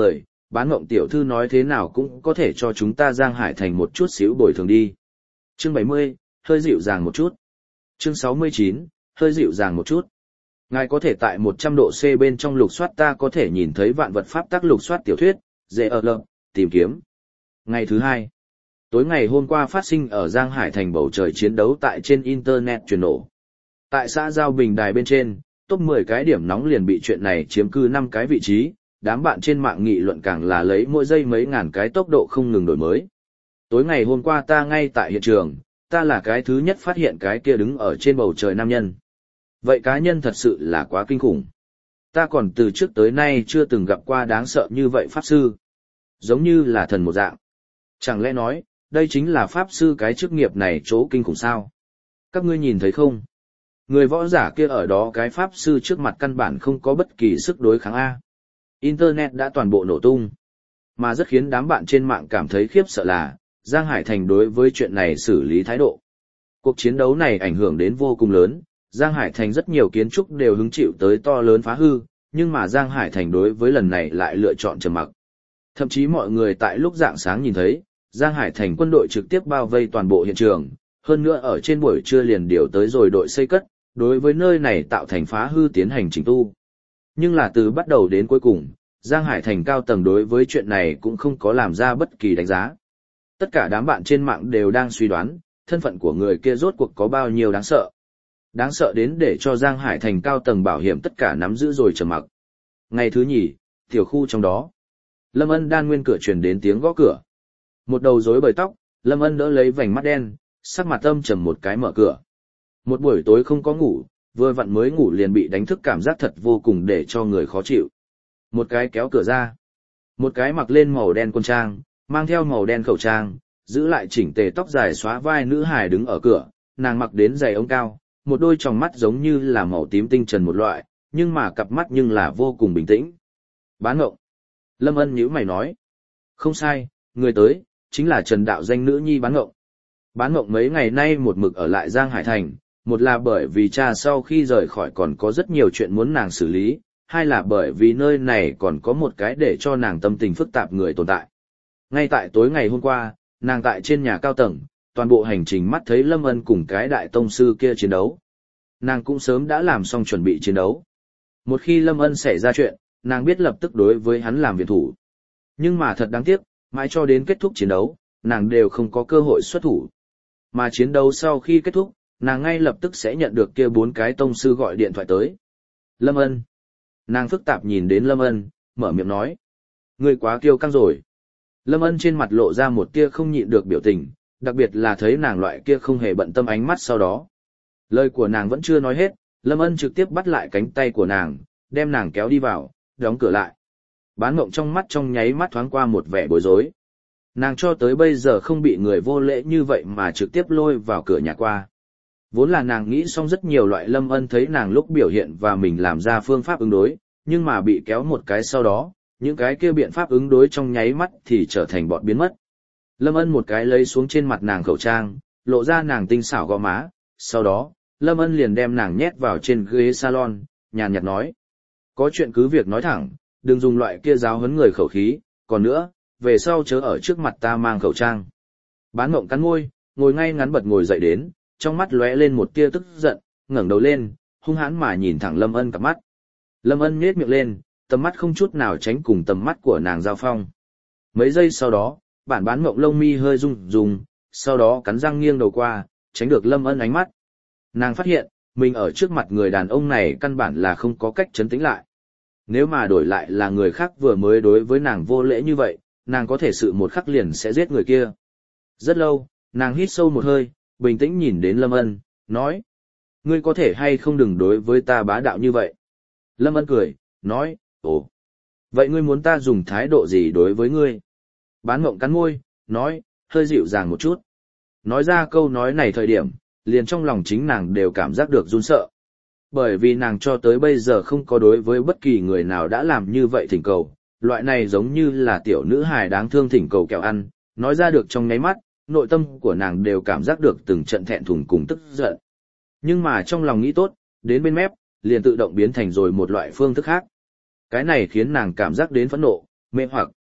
Bán Ngộng tiểu thư nói thế nào cũng có thể cho chúng ta Giang Hải Thành một chút xíu bồi thường đi. Chương bảy mươi, hơi dịu dàng một chút. Chương sáu mươi chín, hơi dịu dàng một chút. Ngài có thể tại một trăm độ C bên trong lục soát ta có thể nhìn thấy vạn vật pháp tắc lục soát tiểu thuyết, dễ ở lợm, tìm kiếm. Ngày thứ hai. Tối ngày hôm qua phát sinh ở Giang Hải Thành bầu trời chiến đấu tại trên Internet truyền nổ. Tại xã Giao Bình Đài bên trên, top mười cái điểm nóng liền bị chuyện này chiếm cư năm cái vị trí, đám bạn trên mạng nghị luận càng là lấy mỗi giây mấy ngàn cái tốc độ không ngừng đổi mới. Tối ngày hôm qua ta ngay tại hiện trường, ta là cái thứ nhất phát hiện cái kia đứng ở trên bầu trời nam nhân. Vậy cá nhân thật sự là quá kinh khủng. Ta còn từ trước tới nay chưa từng gặp qua đáng sợ như vậy pháp sư. Giống như là thần một dạng. Chẳng lẽ nói, đây chính là pháp sư cái chức nghiệp này chỗ kinh khủng sao? Các ngươi nhìn thấy không? Người võ giả kia ở đó cái pháp sư trước mặt căn bản không có bất kỳ sức đối kháng A. Internet đã toàn bộ nổ tung. Mà rất khiến đám bạn trên mạng cảm thấy khiếp sợ là, Giang Hải Thành đối với chuyện này xử lý thái độ. Cuộc chiến đấu này ảnh hưởng đến vô cùng lớn, Giang Hải Thành rất nhiều kiến trúc đều hứng chịu tới to lớn phá hư, nhưng mà Giang Hải Thành đối với lần này lại lựa chọn trầm mặc. Thậm chí mọi người tại lúc rạng sáng nhìn thấy, Giang Hải Thành quân đội trực tiếp bao vây toàn bộ hiện trường, hơn nữa ở trên buổi trưa liền điều tới rồi đội xây cất, đối với nơi này tạo thành phá hư tiến hành chỉnh tu. Nhưng là từ bắt đầu đến cuối cùng, Giang Hải Thành cao tầng đối với chuyện này cũng không có làm ra bất kỳ đánh giá. Tất cả đám bạn trên mạng đều đang suy đoán, thân phận của người kia rốt cuộc có bao nhiêu đáng sợ. Đáng sợ đến để cho Giang Hải Thành cao tầng bảo hiểm tất cả nắm giữ rồi trầm mặc. Ngày thứ nhì, tiểu khu trong đó, Lâm Ân đan nguyên cửa truyền đến tiếng gõ cửa. Một đầu rối bời tóc, Lâm Ân đỡ lấy vành mắt đen, sắc mặt âm trầm một cái mở cửa. Một buổi tối không có ngủ, vừa vặn mới ngủ liền bị đánh thức, cảm giác thật vô cùng để cho người khó chịu. Một cái kéo cửa ra. Một cái mặc lên màu đen quân trang, mang theo màu đen khẩu trang, giữ lại chỉnh tề tóc dài xóa vai nữ hài đứng ở cửa, nàng mặc đến giày ống cao, một đôi tròng mắt giống như là màu tím tinh trần một loại, nhưng mà cặp mắt nhưng là vô cùng bình tĩnh. Bán Ngộng. Lâm Ân nhíu mày nói. Không sai, người tới, chính là Trần Đạo danh nữ nhi Bán Ngộng. Bán Ngộng mấy ngày nay một mực ở lại Giang Hải Thành, một là bởi vì cha sau khi rời khỏi còn có rất nhiều chuyện muốn nàng xử lý, hai là bởi vì nơi này còn có một cái để cho nàng tâm tình phức tạp người tồn tại. Ngay tại tối ngày hôm qua, nàng tại trên nhà cao tầng, toàn bộ hành trình mắt thấy Lâm Ân cùng cái đại tông sư kia chiến đấu. Nàng cũng sớm đã làm xong chuẩn bị chiến đấu. Một khi Lâm Ân xảy ra chuyện, nàng biết lập tức đối với hắn làm viện thủ. Nhưng mà thật đáng tiếc, mãi cho đến kết thúc chiến đấu, nàng đều không có cơ hội xuất thủ. Mà chiến đấu sau khi kết thúc, nàng ngay lập tức sẽ nhận được kia bốn cái tông sư gọi điện thoại tới. Lâm Ân. Nàng phức tạp nhìn đến Lâm Ân, mở miệng nói. Ngươi quá kiêu căng rồi. Lâm Ân trên mặt lộ ra một tia không nhịn được biểu tình, đặc biệt là thấy nàng loại kia không hề bận tâm ánh mắt sau đó. Lời của nàng vẫn chưa nói hết, Lâm Ân trực tiếp bắt lại cánh tay của nàng, đem nàng kéo đi vào, đóng cửa lại. Bán Ngộng trong mắt trong nháy mắt thoáng qua một vẻ bối rối. Nàng cho tới bây giờ không bị người vô lễ như vậy mà trực tiếp lôi vào cửa nhà qua. Vốn là nàng nghĩ xong rất nhiều loại Lâm Ân thấy nàng lúc biểu hiện và mình làm ra phương pháp ứng đối, nhưng mà bị kéo một cái sau đó, những cái kia biện pháp ứng đối trong nháy mắt thì trở thành bọt biến mất. Lâm Ân một cái lấy xuống trên mặt nàng khẩu trang, lộ ra nàng tinh xảo gò má, sau đó, Lâm Ân liền đem nàng nhét vào trên ghế salon, nhàn nhạt nói. Có chuyện cứ việc nói thẳng, đừng dùng loại kia giáo huấn người khẩu khí, còn nữa, về sau chớ ở trước mặt ta mang khẩu trang. Bán Ngộng cắn môi, ngồi ngay ngắn bật ngồi dậy đến, trong mắt lóe lên một tia tức giận, ngẩng đầu lên, hung hãn mà nhìn thẳng Lâm Ân cặp mắt. Lâm Ân nhếch miệng lên, tầm mắt không chút nào tránh cùng tầm mắt của nàng giao phong. Mấy giây sau đó, bản Bán Ngộng lông mi hơi rung rung, sau đó cắn răng nghiêng đầu qua, tránh được Lâm Ân ánh mắt. Nàng phát hiện, mình ở trước mặt người đàn ông này căn bản là không có cách trấn tĩnh lại. Nếu mà đổi lại là người khác vừa mới đối với nàng vô lễ như vậy, nàng có thể sự một khắc liền sẽ giết người kia. Rất lâu, nàng hít sâu một hơi, bình tĩnh nhìn đến Lâm Ân, nói. Ngươi có thể hay không đừng đối với ta bá đạo như vậy. Lâm Ân cười, nói, ồ. Vậy ngươi muốn ta dùng thái độ gì đối với ngươi? Bán Ngộng cắn môi, nói, hơi dịu dàng một chút. Nói ra câu nói này thời điểm, liền trong lòng chính nàng đều cảm giác được run sợ. Bởi vì nàng cho tới bây giờ không có đối với bất kỳ người nào đã làm như vậy thỉnh cầu, loại này giống như là tiểu nữ hài đáng thương thỉnh cầu kẹo ăn, nói ra được trong nháy mắt, nội tâm của nàng đều cảm giác được từng trận thẹn thùng cùng tức giận. Nhưng mà trong lòng nghĩ tốt, đến bên mép, liền tự động biến thành rồi một loại phương thức khác. Cái này khiến nàng cảm giác đến phẫn nộ, mê hoặc.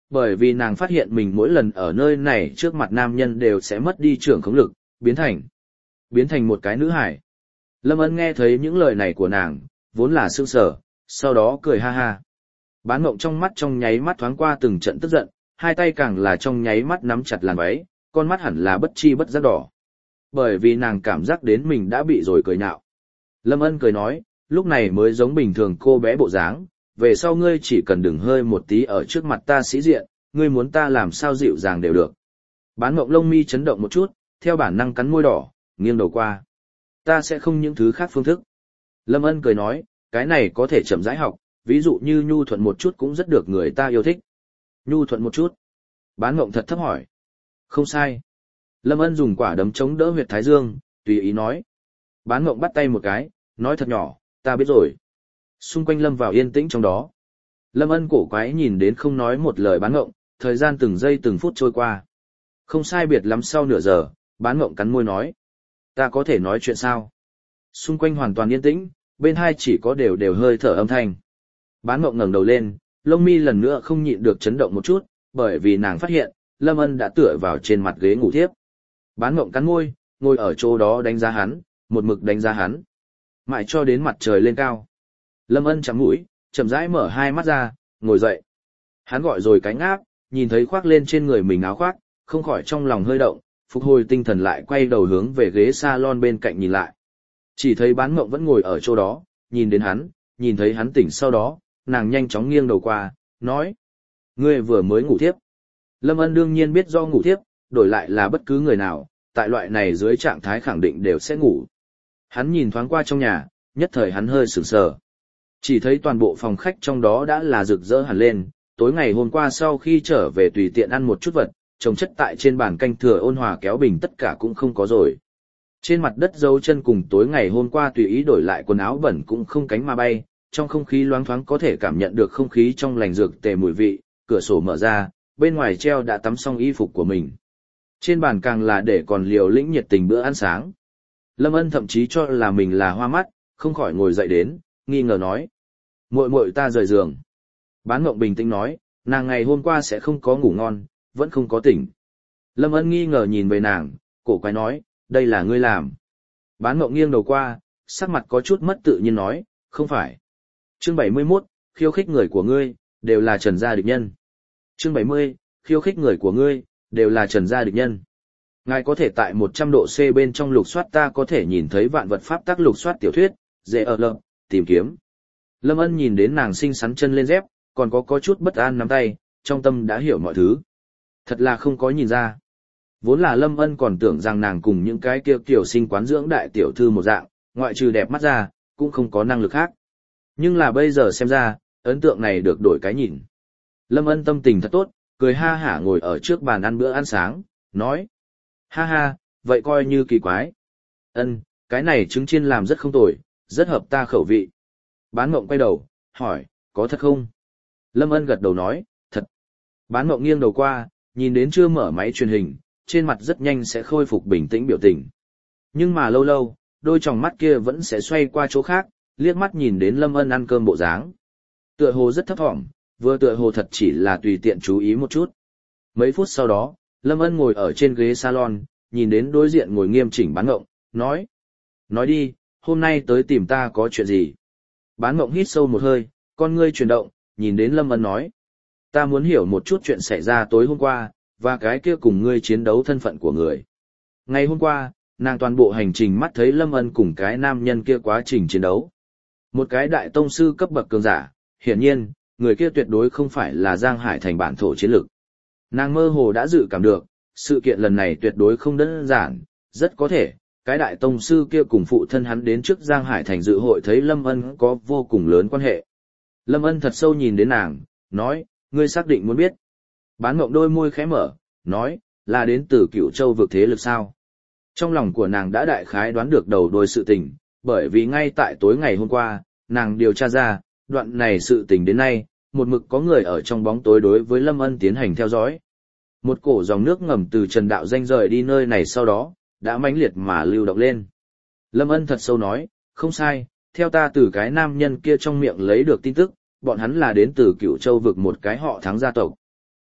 Bởi vì nàng phát hiện mình mỗi lần ở nơi này trước mặt nam nhân đều sẽ mất đi trưởng khống lực, biến thành, biến thành một cái nữ hải. Lâm Ân nghe thấy những lời này của nàng, vốn là sương sở, sau đó cười ha ha. Bán Mộng trong mắt trong nháy mắt thoáng qua từng trận tức giận, hai tay càng là trong nháy mắt nắm chặt làn váy, con mắt hẳn là bất chi bất giác đỏ. Bởi vì nàng cảm giác đến mình đã bị rồi cười nhạo. Lâm Ân cười nói, lúc này mới giống bình thường cô bé bộ dáng, về sau ngươi chỉ cần đừng hơi một tí ở trước mặt ta sĩ diện, ngươi muốn ta làm sao dịu dàng đều được. Bán Mộng lông mi chấn động một chút, theo bản năng cắn môi đỏ, nghiêng đầu qua. Ta sẽ không những thứ khác phương thức. Lâm Ân cười nói, cái này có thể chậm rãi học, ví dụ như nhu thuận một chút cũng rất được người ta yêu thích. Nhu thuận một chút. Bán Mộng thật thấp hỏi. Không sai. Lâm Ân dùng quả đấm chống đỡ huyệt thái dương, tùy ý nói. Bán Mộng bắt tay một cái, nói thật nhỏ, ta biết rồi. Xung quanh Lâm vào yên tĩnh trong đó. Lâm Ân cổ quái nhìn đến không nói một lời Bán Mộng, thời gian từng giây từng phút trôi qua. Không sai biệt lắm sau nửa giờ, Bán Mộng cắn môi nói. Ta có thể nói chuyện sao? Xung quanh hoàn toàn yên tĩnh, bên hai chỉ có đều đều hơi thở âm thanh. Bán Mộng ngẩng đầu lên, lông mi lần nữa không nhịn được chấn động một chút, bởi vì nàng phát hiện, Lâm Ân đã tựa vào trên mặt ghế ngủ thiếp. Bán Mộng cắn môi, ngồi ở chỗ đó đánh giá hắn, một mực đánh giá hắn. Mãi cho đến mặt trời lên cao. Lâm Ân chắm mũi, chậm rãi mở hai mắt ra, ngồi dậy. Hắn gọi rồi cánh áp, nhìn thấy khoác lên trên người mình áo khoác, không khỏi trong lòng hơi động, phục hồi tinh thần lại quay đầu hướng về ghế salon bên cạnh nhìn lại. Chỉ thấy Bán Mộng vẫn ngồi ở chỗ đó, nhìn đến hắn, nhìn thấy hắn tỉnh sau đó, nàng nhanh chóng nghiêng đầu qua, nói. Ngươi vừa mới ngủ thiếp. Lâm Ân đương nhiên biết do ngủ thiếp, đổi lại là bất cứ người nào, tại loại này dưới trạng thái khẳng định đều sẽ ngủ. Hắn nhìn thoáng qua trong nhà, nhất thời hắn hơi sửng sờ. Chỉ thấy toàn bộ phòng khách trong đó đã là rực rỡ hẳn lên, tối ngày hôm qua sau khi trở về tùy tiện ăn một chút vật, trồng chất tại trên bàn canh thừa ôn hòa kéo bình tất cả cũng không có rồi. Trên mặt đất dấu chân cùng tối ngày hôm qua tùy ý đổi lại quần áo bẩn cũng không cánh mà bay, trong không khí loáng thoáng có thể cảm nhận được không khí trong lành dược tề mùi vị, cửa sổ mở ra, bên ngoài treo đã tắm xong y phục của mình. Trên bàn càng là để còn liều lĩnh nhiệt tình bữa ăn sáng. Lâm Ân thậm chí cho là mình là hoa mắt, không khỏi ngồi dậy đến, nghi ngờ nói. Muội muội ta rời giường. Bán Mộng bình tĩnh nói, nàng ngày hôm qua sẽ không có ngủ ngon, vẫn không có tỉnh. Lâm Ân nghi ngờ nhìn về nàng, cổ quái nói, đây là ngươi làm. Bán Mộng nghiêng đầu qua, sắc mặt có chút mất tự nhiên nói, không phải. Chương bảy mươi mốt, khiêu khích người của ngươi, đều là Trần gia địch nhân. Chương bảy mươi, khiêu khích người của ngươi, đều là Trần gia địch nhân. Ngài có thể tại một trăm độ C bên trong lục soát ta có thể nhìn thấy vạn vật pháp tác lục soát tiểu thuyết, dễ ở lợm, tìm kiếm. Lâm Ân nhìn đến nàng xinh xắn chân lên dép, còn có có chút bất an nắm tay, trong tâm đã hiểu mọi thứ. Thật là không có nhìn ra. Vốn là Lâm Ân còn tưởng rằng nàng cùng những cái kia tiểu sinh quán dưỡng đại tiểu thư một dạng, ngoại trừ đẹp mắt ra, cũng không có năng lực khác. Nhưng là bây giờ xem ra, ấn tượng này được đổi cái nhìn. Lâm Ân tâm tình thật tốt, cười ha hả ngồi ở trước bàn ăn bữa ăn sáng, nói. Ha ha, vậy coi như kỳ quái. Ân, cái này trứng chiên làm rất không tồi, rất hợp ta khẩu vị. Bán Mộng quay đầu, hỏi, có thật không? Lâm Ân gật đầu nói, thật. Bán Mộng nghiêng đầu qua, nhìn đến chưa mở máy truyền hình, trên mặt rất nhanh sẽ khôi phục bình tĩnh biểu tình. Nhưng mà lâu lâu, đôi tròng mắt kia vẫn sẽ xoay qua chỗ khác, liếc mắt nhìn đến Lâm Ân ăn cơm bộ dáng. Tựa hồ rất thấp thỏm, vừa tựa hồ thật chỉ là tùy tiện chú ý một chút. Mấy phút sau đó, Lâm Ân ngồi ở trên ghế salon, nhìn đến đối diện ngồi nghiêm chỉnh Bán Mộng, nói. Nói đi, hôm nay tới tìm ta có chuyện gì? Bán Mộng hít sâu một hơi, con ngươi chuyển động, nhìn đến Lâm Ân nói. Ta muốn hiểu một chút chuyện xảy ra tối hôm qua, và cái kia cùng ngươi chiến đấu thân phận của người. Ngày hôm qua, nàng toàn bộ hành trình mắt thấy Lâm Ân cùng cái nam nhân kia quá trình chiến đấu. Một cái đại tông sư cấp bậc cường giả, hiển nhiên, người kia tuyệt đối không phải là Giang Hải Thành bản thổ chiến lực. Nàng mơ hồ đã dự cảm được, sự kiện lần này tuyệt đối không đơn giản, rất có thể, cái đại tông sư kia cùng phụ thân hắn đến trước Giang Hải Thành dự hội thấy Lâm Ân có vô cùng lớn quan hệ. Lâm Ân thật sâu nhìn đến nàng, nói, ngươi xác định muốn biết. Bán Mộng đôi môi khẽ mở, nói, là đến từ Cửu Châu vực thế lực sao. Trong lòng của nàng đã đại khái đoán được đầu đuôi sự tình, bởi vì ngay tại tối ngày hôm qua, nàng điều tra ra, đoạn này sự tình đến nay, một mực có người ở trong bóng tối đối với Lâm Ân tiến hành theo dõi. Một cổ dòng nước ngầm từ Trần Đạo Danh rời đi nơi này sau đó, đã mãnh liệt mà lưu động lên. Lâm Ân thật sâu nói, không sai, theo ta từ cái nam nhân kia trong miệng lấy được tin tức, bọn hắn là đến từ Cửu Châu vực một cái họ Thắng gia tộc.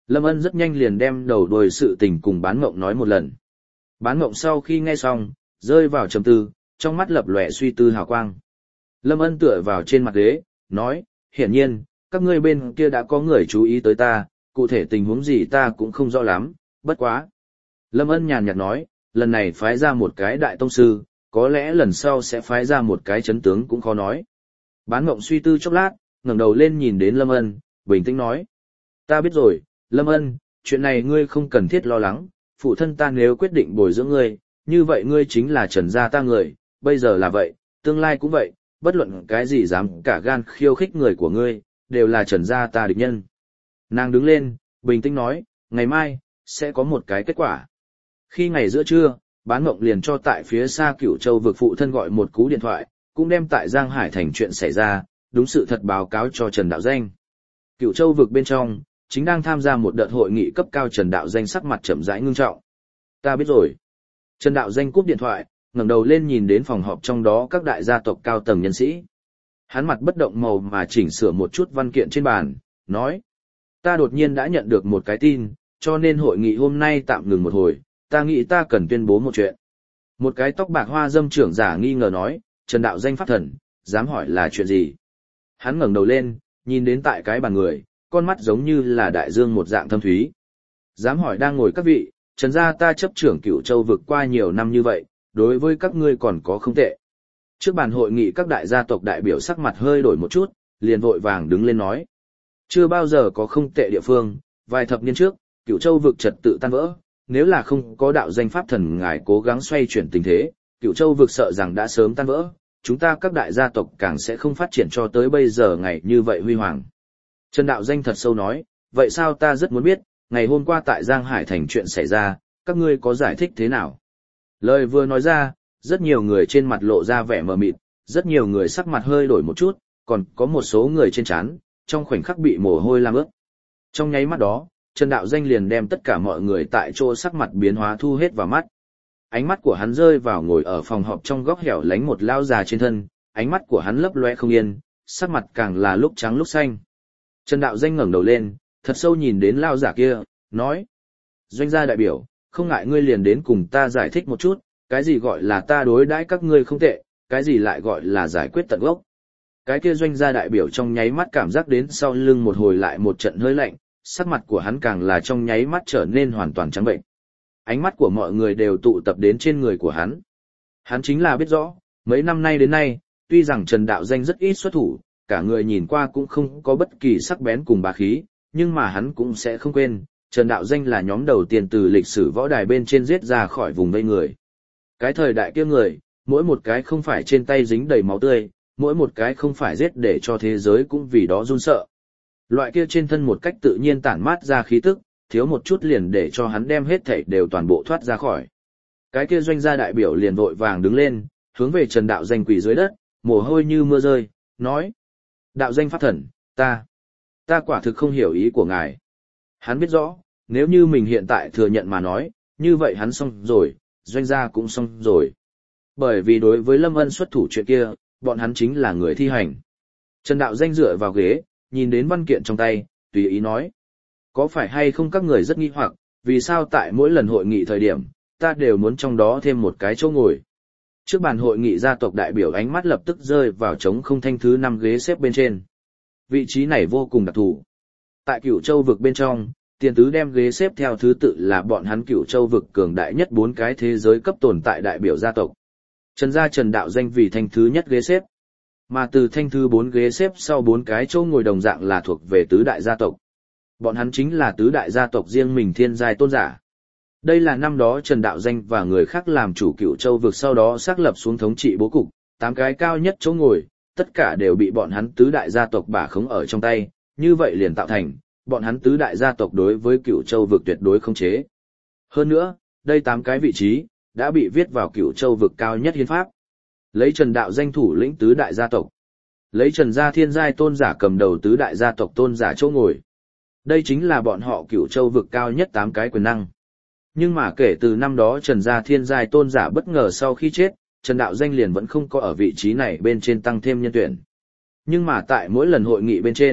Lâm Ân rất nhanh liền đem đầu đuôi sự tình cùng Bán Ngộng nói một lần. Bán Ngộng sau khi nghe xong, rơi vào trầm tư, trong mắt lập lòe suy tư hào quang. Lâm Ân tựa vào trên mặt ghế, nói, hiển nhiên, các ngươi bên kia đã có người chú ý tới ta, cụ thể tình huống gì ta cũng không rõ lắm, bất quá. Lâm Ân nhàn nhạt nói, lần này phái ra một cái đại tông sư, có lẽ lần sau sẽ phái ra một cái chấn tướng cũng khó nói. Bán Ngộng suy tư chốc lát, ngẩng đầu lên nhìn đến Lâm Ân, bình tĩnh nói. Ta biết rồi, Lâm Ân, chuyện này ngươi không cần thiết lo lắng, phụ thân ta nếu quyết định bồi dưỡng ngươi, như vậy ngươi chính là Trần gia ta người, bây giờ là vậy, tương lai cũng vậy, bất luận cái gì dám cả gan khiêu khích người của ngươi, đều là Trần gia ta địch nhân. Nàng đứng lên, bình tĩnh nói, ngày mai, sẽ có một cái kết quả. Khi ngày giữa trưa, Bán Ngộng liền cho tại phía xa Cửu Châu vực phụ thân gọi một cú điện thoại, cũng đem tại Giang Hải thành chuyện xảy ra, đúng sự thật báo cáo cho Trần Đạo Danh. Cửu Châu vực bên trong, chính đang tham gia một đợt hội nghị cấp cao Trần Đạo Danh sắc mặt chậm rãi ngưng trọng. Ta biết rồi. Trần Đạo Danh cúp điện thoại, ngẩng đầu lên nhìn đến phòng họp trong đó các đại gia tộc cao tầng nhân sĩ. Hắn mặt bất động màu mà chỉnh sửa một chút văn kiện trên bàn, nói. Ta đột nhiên đã nhận được một cái tin, cho nên hội nghị hôm nay tạm ngừng một hồi, ta nghĩ ta cần tuyên bố một chuyện. Một cái tóc bạc hoa dâm trưởng giả nghi ngờ nói, Trần Đạo Danh pháp thần, dám hỏi là chuyện gì? Hắn ngẩng đầu lên, nhìn đến tại cái bàn người, con mắt giống như là đại dương một dạng thâm thúy. Dám hỏi đang ngồi các vị, Trần gia ta chấp trưởng Cửu Châu vực qua nhiều năm như vậy, đối với các ngươi còn có không tệ. Trước bàn hội nghị các đại gia tộc đại biểu sắc mặt hơi đổi một chút, liền vội vàng đứng lên nói. Chưa bao giờ có không tệ địa phương, vài thập niên trước, Cửu Châu vực trật tự tan vỡ, nếu là không có đạo danh pháp thần ngài cố gắng xoay chuyển tình thế, Cửu Châu vực sợ rằng đã sớm tan vỡ, chúng ta các đại gia tộc càng sẽ không phát triển cho tới bây giờ ngày như vậy huy hoàng. Trần Đạo Danh thật sâu nói, vậy sao ta rất muốn biết, ngày hôm qua tại Giang Hải thành chuyện xảy ra, các ngươi có giải thích thế nào? Lời vừa nói ra, rất nhiều người trên mặt lộ ra vẻ mờ mịt, rất nhiều người sắc mặt hơi đổi một chút, còn có một số người trên trán, trong khoảnh khắc bị mồ hôi làm ướt. Trong nháy mắt đó, Trần Đạo Danh liền đem tất cả mọi người tại chỗ sắc mặt biến hóa thu hết vào mắt. Ánh mắt của hắn rơi vào ngồi ở phòng họp trong góc hẻo lánh một lao già trên thân, ánh mắt của hắn lấp loe không yên, sắc mặt càng là lúc trắng lúc xanh. Trần Đạo Danh ngẩng đầu lên, thật sâu nhìn đến lao giả kia, nói. Doanh gia đại biểu, không ngại ngươi liền đến cùng ta giải thích một chút, cái gì gọi là ta đối đãi các ngươi không tệ, cái gì lại gọi là giải quyết tận gốc. Cái kia doanh gia đại biểu trong nháy mắt cảm giác đến sau lưng một hồi lại một trận hơi lạnh, sắc mặt của hắn càng là trong nháy mắt trở nên hoàn toàn trắng bệnh. Ánh mắt của mọi người đều tụ tập đến trên người của hắn. Hắn chính là biết rõ, mấy năm nay đến nay, tuy rằng Trần Đạo Danh rất ít xuất thủ, cả người nhìn qua cũng không có bất kỳ sắc bén cùng bá khí, nhưng mà hắn cũng sẽ không quên, Trần Đạo Danh là nhóm đầu tiên từ lịch sử võ đài bên trên giết ra khỏi vùng vây người. Cái thời đại kia người, mỗi một cái không phải trên tay dính đầy máu tươi, mỗi một cái không phải giết để cho thế giới cũng vì đó run sợ. Loại kia trên thân một cách tự nhiên tản mát ra khí tức, thiếu một chút liền để cho hắn đem hết thảy đều toàn bộ thoát ra khỏi. Cái kia doanh gia đại biểu liền vội vàng đứng lên, hướng về Trần Đạo Danh quỳ dưới đất, mồ hôi như mưa rơi, nói. Đạo Danh pháp thần, ta, ta quả thực không hiểu ý của ngài. Hắn biết rõ, nếu như mình hiện tại thừa nhận mà nói, như vậy hắn xong rồi, doanh gia cũng xong rồi. Bởi vì đối với Lâm Ân xuất thủ chuyện kia, bọn hắn chính là người thi hành. Trần Đạo Danh dựa vào ghế, nhìn đến văn kiện trong tay, tùy ý nói. Có phải hay không các người rất nghi hoặc, vì sao tại mỗi lần hội nghị thời điểm, ta đều muốn trong đó thêm một cái chỗ ngồi. Trước bàn hội nghị gia tộc đại biểu ánh mắt lập tức rơi vào trống không thanh thứ năm ghế xếp bên trên. Vị trí này vô cùng đặc thù. Tại Cửu Châu vực bên trong, tiền tứ đem ghế xếp theo thứ tự là bọn hắn Cửu Châu vực cường đại nhất bốn cái thế giới cấp tồn tại đại biểu gia tộc. Trần gia Trần Đạo Danh vì thanh thứ nhất ghế xếp. Mà từ thanh thứ bốn ghế xếp sau bốn cái chỗ ngồi đồng dạng là thuộc về tứ đại gia tộc. Bọn hắn chính là tứ đại gia tộc riêng mình thiên giai tôn giả. Đây là năm đó Trần Đạo Danh và người khác làm chủ Cửu Châu vực sau đó xác lập xuống thống trị bố cục, tám cái cao nhất chỗ ngồi, tất cả đều bị bọn hắn tứ đại gia tộc bả khống ở trong tay, như vậy liền tạo thành, bọn hắn tứ đại gia tộc đối với Cửu Châu vực tuyệt đối khống chế. Hơn nữa, đây tám cái vị trí, đã bị viết vào Cửu Châu vực cao nhất hiến pháp. Lấy Trần Đạo Danh thủ lĩnh tứ đại gia tộc. Lấy Trần gia thiên giai tôn giả cầm đầu tứ đại gia tộc tôn giả chỗ ngồi. Đây chính là bọn họ Cửu Châu vực cao nhất tám cái quyền năng. Nhưng mà kể từ năm đó Trần gia thiên giai tôn giả bất ngờ sau khi chết, Trần Đạo Danh liền vẫn không có ở vị trí này bên trên tăng thêm nhân tuyển. Nhưng mà tại mỗi lần hội nghị bên trên,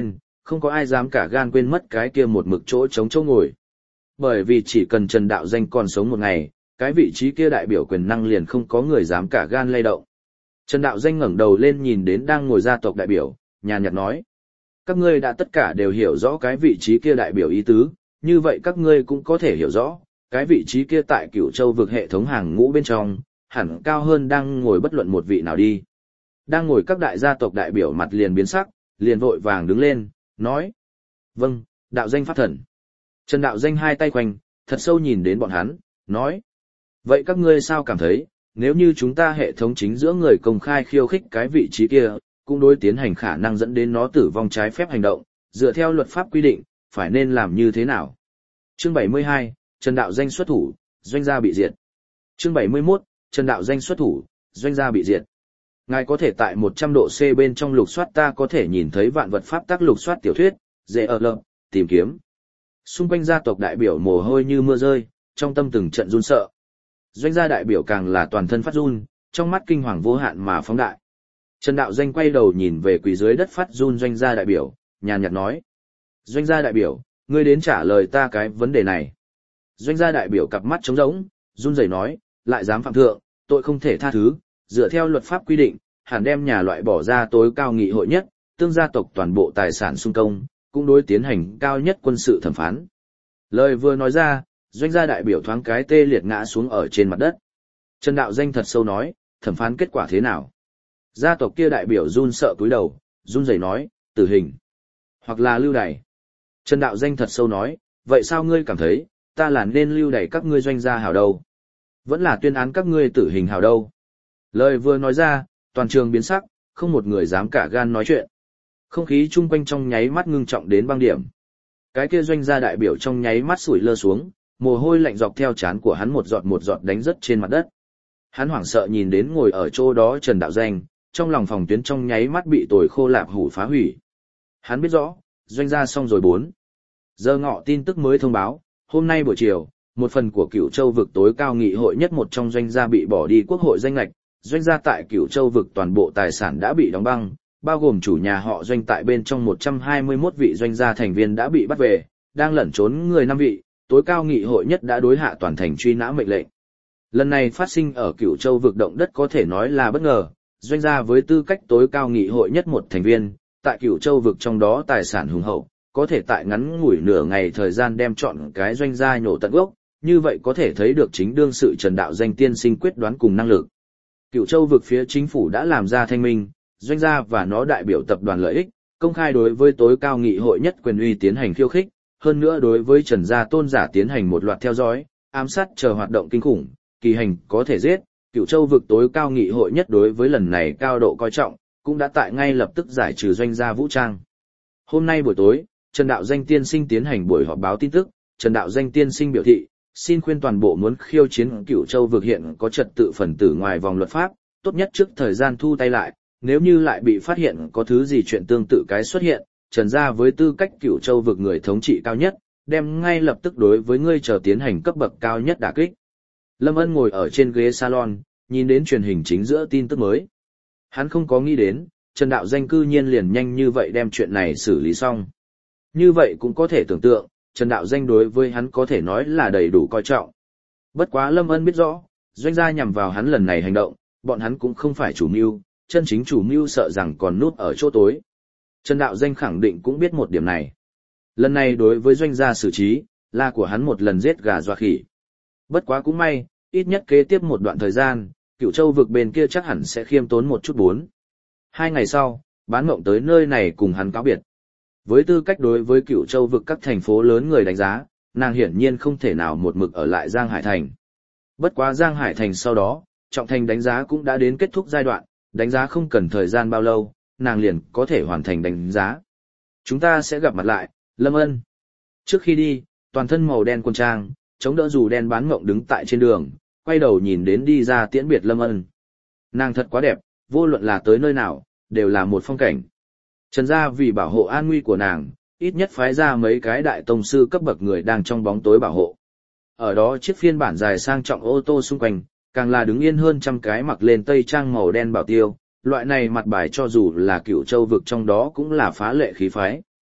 không có ai dám cả gan quên mất cái kia một mực chỗ trống chỗ ngồi. Bởi vì chỉ cần Trần Đạo Danh còn sống một ngày, cái vị trí kia đại biểu quyền năng liền không có người dám cả gan lay động. Trần Đạo Danh ngẩng đầu lên nhìn đến đang ngồi gia tộc đại biểu, nhàn nhạt nói. Các ngươi đã tất cả đều hiểu rõ cái vị trí kia đại biểu ý tứ, như vậy các ngươi cũng có thể hiểu rõ, cái vị trí kia tại Cửu Châu vực hệ thống hàng ngũ bên trong, hẳn cao hơn đang ngồi bất luận một vị nào đi. Đang ngồi các đại gia tộc đại biểu mặt liền biến sắc, liền vội vàng đứng lên, nói. Vâng, Đạo Danh pháp thần. Trần Đạo Danh hai tay khoanh, thật sâu nhìn đến bọn hắn, nói. Vậy các ngươi sao cảm thấy, nếu như chúng ta hệ thống chính giữa người công khai khiêu khích cái vị trí kia, cũng đối tiến hành khả năng dẫn đến nó tử vong trái phép hành động, dựa theo luật pháp quy định, phải nên làm như thế nào? Chương bảy mươi hai, Trần Đạo Danh xuất thủ, doanh gia bị diệt. Chương bảy mươi mốt, Trần Đạo Danh xuất thủ, doanh gia bị diệt. Ngài có thể tại một trăm độ C bên trong lục soát ta có thể nhìn thấy vạn vật pháp tác lục soát tiểu thuyết, dễ ở lợm, tìm kiếm. Xung quanh gia tộc đại biểu mồ hôi như mưa rơi, trong tâm từng trận run sợ. Doanh gia đại biểu càng là toàn thân phát run, trong mắt kinh hoàng vô hạn mà phóng đại. Trần Đạo Danh quay đầu nhìn về quỳ dưới đất phát run doanh gia đại biểu, nhàn nhạt nói. Doanh gia đại biểu, ngươi đến trả lời ta cái vấn đề này. Doanh gia đại biểu cặp mắt trống rỗng, run rẩy nói, lại dám phạm thượng, tội không thể tha thứ, dựa theo luật pháp quy định, hẳn đem nhà loại bỏ ra tối cao nghị hội nhất, tương gia tộc toàn bộ tài sản xung công, cũng đối tiến hành cao nhất quân sự thẩm phán. Lời vừa nói ra, doanh gia đại biểu thoáng cái tê liệt ngã xuống ở trên mặt đất. Trần Đạo Danh thật sâu nói, thẩm phán kết quả thế nào? Gia tộc kia đại biểu run sợ cúi đầu, run rẩy nói, tử hình, hoặc là lưu đày. Trần Đạo Danh thật sâu nói, vậy sao ngươi cảm thấy, ta là nên lưu đày các ngươi doanh gia hảo đâu? Vẫn là tuyên án các ngươi tử hình hảo đâu? Lời vừa nói ra, toàn trường biến sắc, không một người dám cả gan nói chuyện. Không khí chung quanh trong nháy mắt ngưng trọng đến băng điểm. Cái kia doanh gia đại biểu trong nháy mắt sủi lơ xuống, mồ hôi lạnh dọc theo trán của hắn một giọt một giọt đánh rớt trên mặt đất. Hắn hoảng sợ nhìn đến ngồi ở chỗ đó Trần Đạo Danh, trong lòng phòng tuyến trong nháy mắt bị tồi khô lạp hủ phá hủy. Hắn biết rõ, doanh gia xong rồi bốn. Giờ ngọ tin tức mới thông báo, hôm nay buổi chiều, một phần của Cửu Châu vực tối cao nghị hội nhất một trong doanh gia bị bỏ đi quốc hội danh lệch, doanh gia tại Cửu Châu vực toàn bộ tài sản đã bị đóng băng, bao gồm chủ nhà họ doanh tại bên trong một trăm hai mươi mốt vị doanh gia thành viên đã bị bắt về, đang lẩn trốn người năm vị, tối cao nghị hội nhất đã đối hạ toàn thành truy nã mệnh lệnh. Lần này phát sinh ở Cửu Châu vực động đất có thể nói là bất ngờ, doanh gia với tư cách tối cao nghị hội nhất một thành viên, tại Cửu Châu vực trong đó tài sản hùng hậu, có thể tại ngắn ngủi nửa ngày thời gian đem chọn cái doanh gia nhổ tận gốc, như vậy có thể thấy được chính đương sự Trần Đạo Danh tiên sinh quyết đoán cùng năng lực. Cửu Châu vực phía chính phủ đã làm ra thanh minh, doanh gia và nó đại biểu tập đoàn lợi ích, công khai đối với tối cao nghị hội nhất quyền uy tiến hành khiêu khích, hơn nữa đối với Trần gia tôn giả tiến hành một loạt theo dõi, ám sát chờ hoạt động kinh khủng, kỳ hành có thể giết. Cửu Châu vực tối cao nghị hội nhất đối với lần này cao độ coi trọng, cũng đã tại ngay lập tức giải trừ doanh gia vũ trang. Hôm nay buổi tối, Trần Đạo Danh tiên sinh tiến hành buổi họp báo tin tức, Trần Đạo Danh tiên sinh biểu thị, xin khuyên toàn bộ muốn khiêu chiến Cửu Châu vực hiện có trật tự phần tử ngoài vòng luật pháp, tốt nhất trước thời gian thu tay lại, nếu như lại bị phát hiện có thứ gì chuyện tương tự cái xuất hiện, Trần gia với tư cách Cửu Châu vực người thống trị cao nhất, đem ngay lập tức đối với ngươi chờ tiến hành cấp bậc cao nhất đả kích. Lâm Ân ngồi ở trên ghế salon, nhìn đến truyền hình chính giữa tin tức mới. Hắn không có nghĩ đến, Trần Đạo Danh cư nhiên liền nhanh như vậy đem chuyện này xử lý xong. Như vậy cũng có thể tưởng tượng, Trần Đạo Danh đối với hắn có thể nói là đầy đủ coi trọng. Bất quá Lâm Ân biết rõ, doanh gia nhằm vào hắn lần này hành động, bọn hắn cũng không phải chủ mưu, chân chính chủ mưu sợ rằng còn núp ở chỗ tối. Trần Đạo Danh khẳng định cũng biết một điểm này. Lần này đối với doanh gia xử trí, là của hắn một lần giết gà dọa khỉ. Bất quá cũng may, ít nhất kế tiếp một đoạn thời gian, Cửu Châu vực bên kia chắc hẳn sẽ khiêm tốn một chút bốn. Hai ngày sau, Bán Mộng tới nơi này cùng hắn cáo biệt. Với tư cách đối với Cửu Châu vực các thành phố lớn người đánh giá, nàng hiển nhiên không thể nào một mực ở lại Giang Hải Thành. Bất quá Giang Hải Thành sau đó, Trọng Thành đánh giá cũng đã đến kết thúc giai đoạn, đánh giá không cần thời gian bao lâu, nàng liền có thể hoàn thành đánh giá. Chúng ta sẽ gặp mặt lại, Lâm Ân. Trước khi đi, toàn thân màu đen quân trang, chống đỡ dù đen Bán Mộng đứng tại trên đường, quay đầu nhìn đến đi ra tiễn biệt Lâm Ân. Nàng thật quá đẹp, vô luận là tới nơi nào, đều là một phong cảnh. Trần gia vì bảo hộ an nguy của nàng, ít nhất phái ra mấy cái đại tông sư cấp bậc người đang trong bóng tối bảo hộ. Ở đó chiếc phiên bản dài sang trọng ô tô xung quanh, càng là đứng yên hơn trăm cái mặc lên tây trang màu đen bảo tiêu, loại này mặt bài cho dù là Cửu Châu vực trong đó cũng là phá lệ khí phái.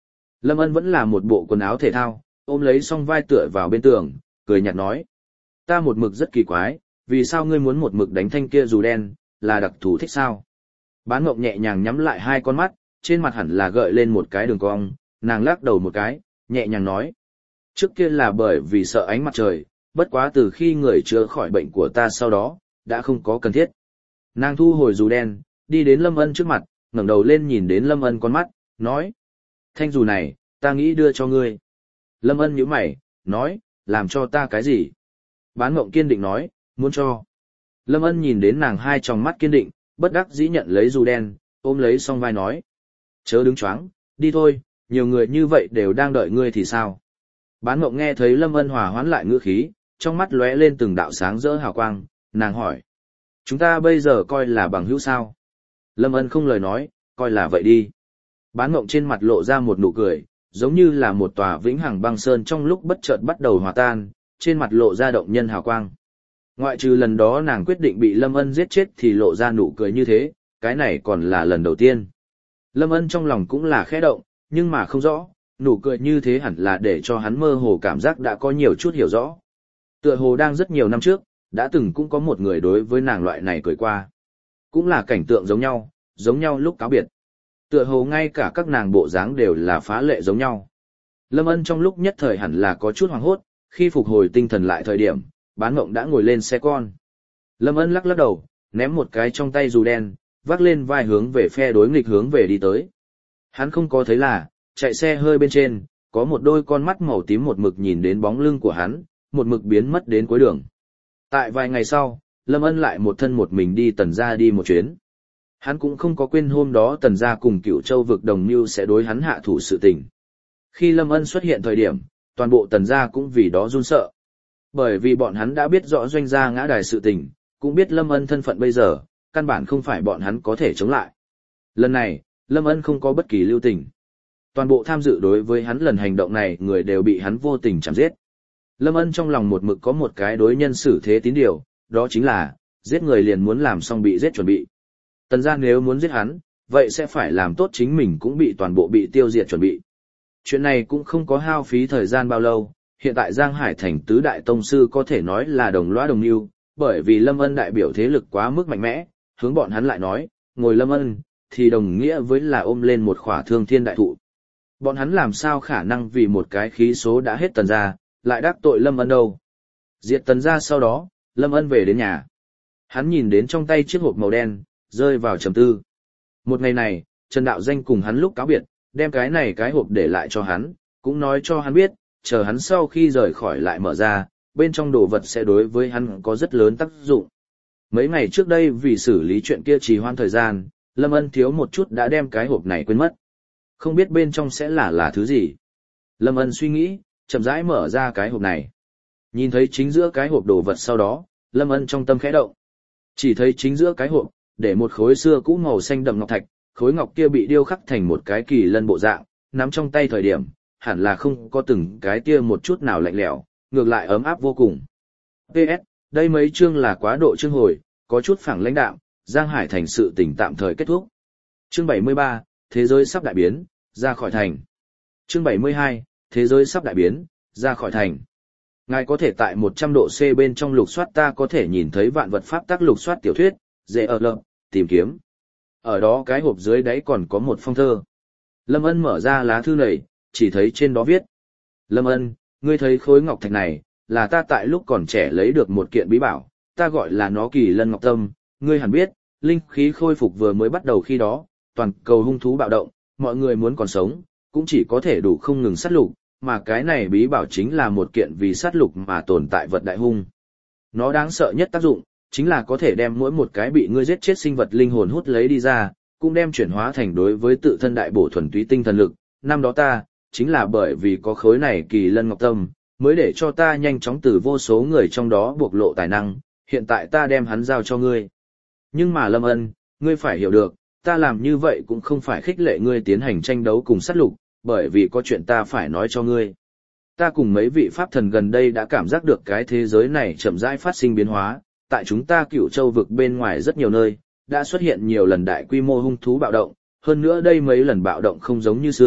Lâm Ân vẫn là một bộ quần áo thể thao, ôm lấy song vai tựa vào bên tường, cười nhạt nói. Ta một mực rất kỳ quái, vì sao ngươi muốn một mực đánh thanh kia dù đen, là đặc thù thích sao? Bán Ngộng nhẹ nhàng nhắm lại hai con mắt, trên mặt hẳn là gợi lên một cái đường cong, nàng lắc đầu một cái, nhẹ nhàng nói. Trước kia là bởi vì sợ ánh mặt trời, bất quá từ khi người chữa khỏi bệnh của ta sau đó, đã không có cần thiết. Nàng thu hồi dù đen, đi đến Lâm Ân trước mặt, ngẩng đầu lên nhìn đến Lâm Ân con mắt, nói. Thanh dù này, ta nghĩ đưa cho ngươi. Lâm Ân nhíu mày, nói, làm cho ta cái gì? Bán Ngộng kiên định nói, muốn cho. Lâm Ân nhìn đến nàng hai tròng mắt kiên định, bất đắc dĩ nhận lấy dù đen, ôm lấy song vai nói. Chớ đứng choáng, đi thôi, nhiều người như vậy đều đang đợi ngươi thì sao? Bán Ngộng nghe thấy Lâm Ân hòa hoãn lại ngữ khí, trong mắt lóe lên từng đạo sáng rỡ hào quang, nàng hỏi. Chúng ta bây giờ coi là bằng hữu sao? Lâm Ân không lời nói, coi là vậy đi. Bán Ngộng trên mặt lộ ra một nụ cười, giống như là một tòa vĩnh hằng băng sơn trong lúc bất chợt bắt đầu hòa tan, trên mặt lộ ra động nhân hào quang. Ngoại trừ lần đó nàng quyết định bị Lâm Ân giết chết thì lộ ra nụ cười như thế, cái này còn là lần đầu tiên. Lâm Ân trong lòng cũng là khẽ động, nhưng mà không rõ, nụ cười như thế hẳn là để cho hắn mơ hồ cảm giác đã có nhiều chút hiểu rõ. Tựa hồ đang rất nhiều năm trước, đã từng cũng có một người đối với nàng loại này cười qua. Cũng là cảnh tượng giống nhau, giống nhau lúc cáo biệt. Tựa hồ ngay cả các nàng bộ dáng đều là phá lệ giống nhau. Lâm Ân trong lúc nhất thời hẳn là có chút hoảng hốt, khi phục hồi tinh thần lại thời điểm, Bán Ngộng đã ngồi lên xe con. Lâm Ân lắc lắc đầu, ném một cái trong tay dù đen, vác lên vai hướng về phe đối nghịch hướng về đi tới. Hắn không có thấy là, chạy xe hơi bên trên, có một đôi con mắt màu tím một mực nhìn đến bóng lưng của hắn, một mực biến mất đến cuối đường. Tại vài ngày sau, Lâm Ân lại một thân một mình đi Tần gia đi một chuyến. Hắn cũng không có quên hôm đó Tần gia cùng Cửu Châu vực đồng mưu sẽ đối hắn hạ thủ sự tình. Khi Lâm Ân xuất hiện thời điểm, toàn bộ Tần gia cũng vì đó run sợ. Bởi vì bọn hắn đã biết rõ doanh gia ngã đài sự tình, cũng biết Lâm Ân thân phận bây giờ, căn bản không phải bọn hắn có thể chống lại. Lần này, Lâm Ân không có bất kỳ lưu tình. Toàn bộ tham dự đối với hắn lần hành động này người đều bị hắn vô tình chém giết. Lâm Ân trong lòng một mực có một cái đối nhân xử thế tín điều, đó chính là, giết người liền muốn làm xong bị giết chuẩn bị. Tần gia nếu muốn giết hắn, vậy sẽ phải làm tốt chính mình cũng bị toàn bộ bị tiêu diệt chuẩn bị. Chuyện này cũng không có hao phí thời gian bao lâu, hiện tại Giang Hải thành tứ đại tông sư có thể nói là đồng loa đồng mưu, bởi vì Lâm Ân đại biểu thế lực quá mức mạnh mẽ, hướng bọn hắn lại nói, ngồi Lâm Ân, thì đồng nghĩa với là ôm lên một khỏa thương thiên đại thụ. Bọn hắn làm sao khả năng vì một cái khí số đã hết Tần gia, lại đắc tội Lâm Ân đâu. Diệt Tần gia sau đó, Lâm Ân về đến nhà. Hắn nhìn đến trong tay chiếc hộp màu đen, rơi vào trầm tư. Một ngày này, Trần Đạo Danh cùng hắn lúc cáo biệt, đem cái này cái hộp để lại cho hắn, cũng nói cho hắn biết, chờ hắn sau khi rời khỏi lại mở ra, bên trong đồ vật sẽ đối với hắn có rất lớn tác dụng. Mấy ngày trước đây vì xử lý chuyện kia trì hoãn thời gian, Lâm Ân thiếu một chút đã đem cái hộp này quên mất. Không biết bên trong sẽ là là thứ gì. Lâm Ân suy nghĩ, chậm rãi mở ra cái hộp này. Nhìn thấy chính giữa cái hộp đồ vật sau đó, Lâm Ân trong tâm khẽ động. Chỉ thấy chính giữa cái hộp, để một khối xưa cũ màu xanh đậm ngọc thạch, khối ngọc kia bị điêu khắc thành một cái kỳ lân bộ dạng, nắm trong tay thời điểm, hẳn là không có từng cái tia một chút nào lạnh lẽo, ngược lại ấm áp vô cùng. pê ét, đây mấy chương là quá độ chương hồi, có chút phẳng lãnh đạm, Giang Hải thành sự tình tạm thời kết thúc. Chương bảy mươi ba, thế giới sắp đại biến, ra khỏi thành. Chương bảy mươi hai, thế giới sắp đại biến, ra khỏi thành. Ngài có thể tại một trăm độ C bên trong lục soát ta có thể nhìn thấy vạn vật pháp tác lục soát tiểu thuyết, dễ ở lợm, tìm kiếm. Ở đó cái hộp dưới đáy còn có một phong thơ. Lâm Ân mở ra lá thư này, chỉ thấy trên đó viết. Lâm Ân, ngươi thấy khối ngọc thạch này, là ta tại lúc còn trẻ lấy được một kiện bí bảo, ta gọi là nó kỳ lân ngọc tâm, ngươi hẳn biết, linh khí khôi phục vừa mới bắt đầu khi đó, toàn cầu hung thú bạo động, mọi người muốn còn sống, cũng chỉ có thể đủ không ngừng sát lục, mà cái này bí bảo chính là một kiện vì sát lục mà tồn tại vật đại hung. Nó đáng sợ nhất tác dụng, chính là có thể đem mỗi một cái bị ngươi giết chết sinh vật linh hồn hút lấy đi ra, cũng đem chuyển hóa thành đối với tự thân đại bổ thuần túy tinh thần lực. Năm đó ta, chính là bởi vì có khối này kỳ lân ngọc tâm, mới để cho ta nhanh chóng từ vô số người trong đó bộc lộ tài năng, hiện tại ta đem hắn giao cho ngươi. Nhưng mà Lâm Ân, ngươi phải hiểu được, ta làm như vậy cũng không phải khích lệ ngươi tiến hành tranh đấu cùng sát lục, bởi vì có chuyện ta phải nói cho ngươi. Ta cùng mấy vị pháp thần gần đây đã cảm giác được cái thế giới này chậm rãi phát sinh biến hóa, tại chúng ta Cửu Châu vực bên ngoài rất nhiều nơi, đã xuất hiện nhiều lần đại quy mô hung thú bạo động, hơn nữa đây mấy lần bạo động không giống như xưa,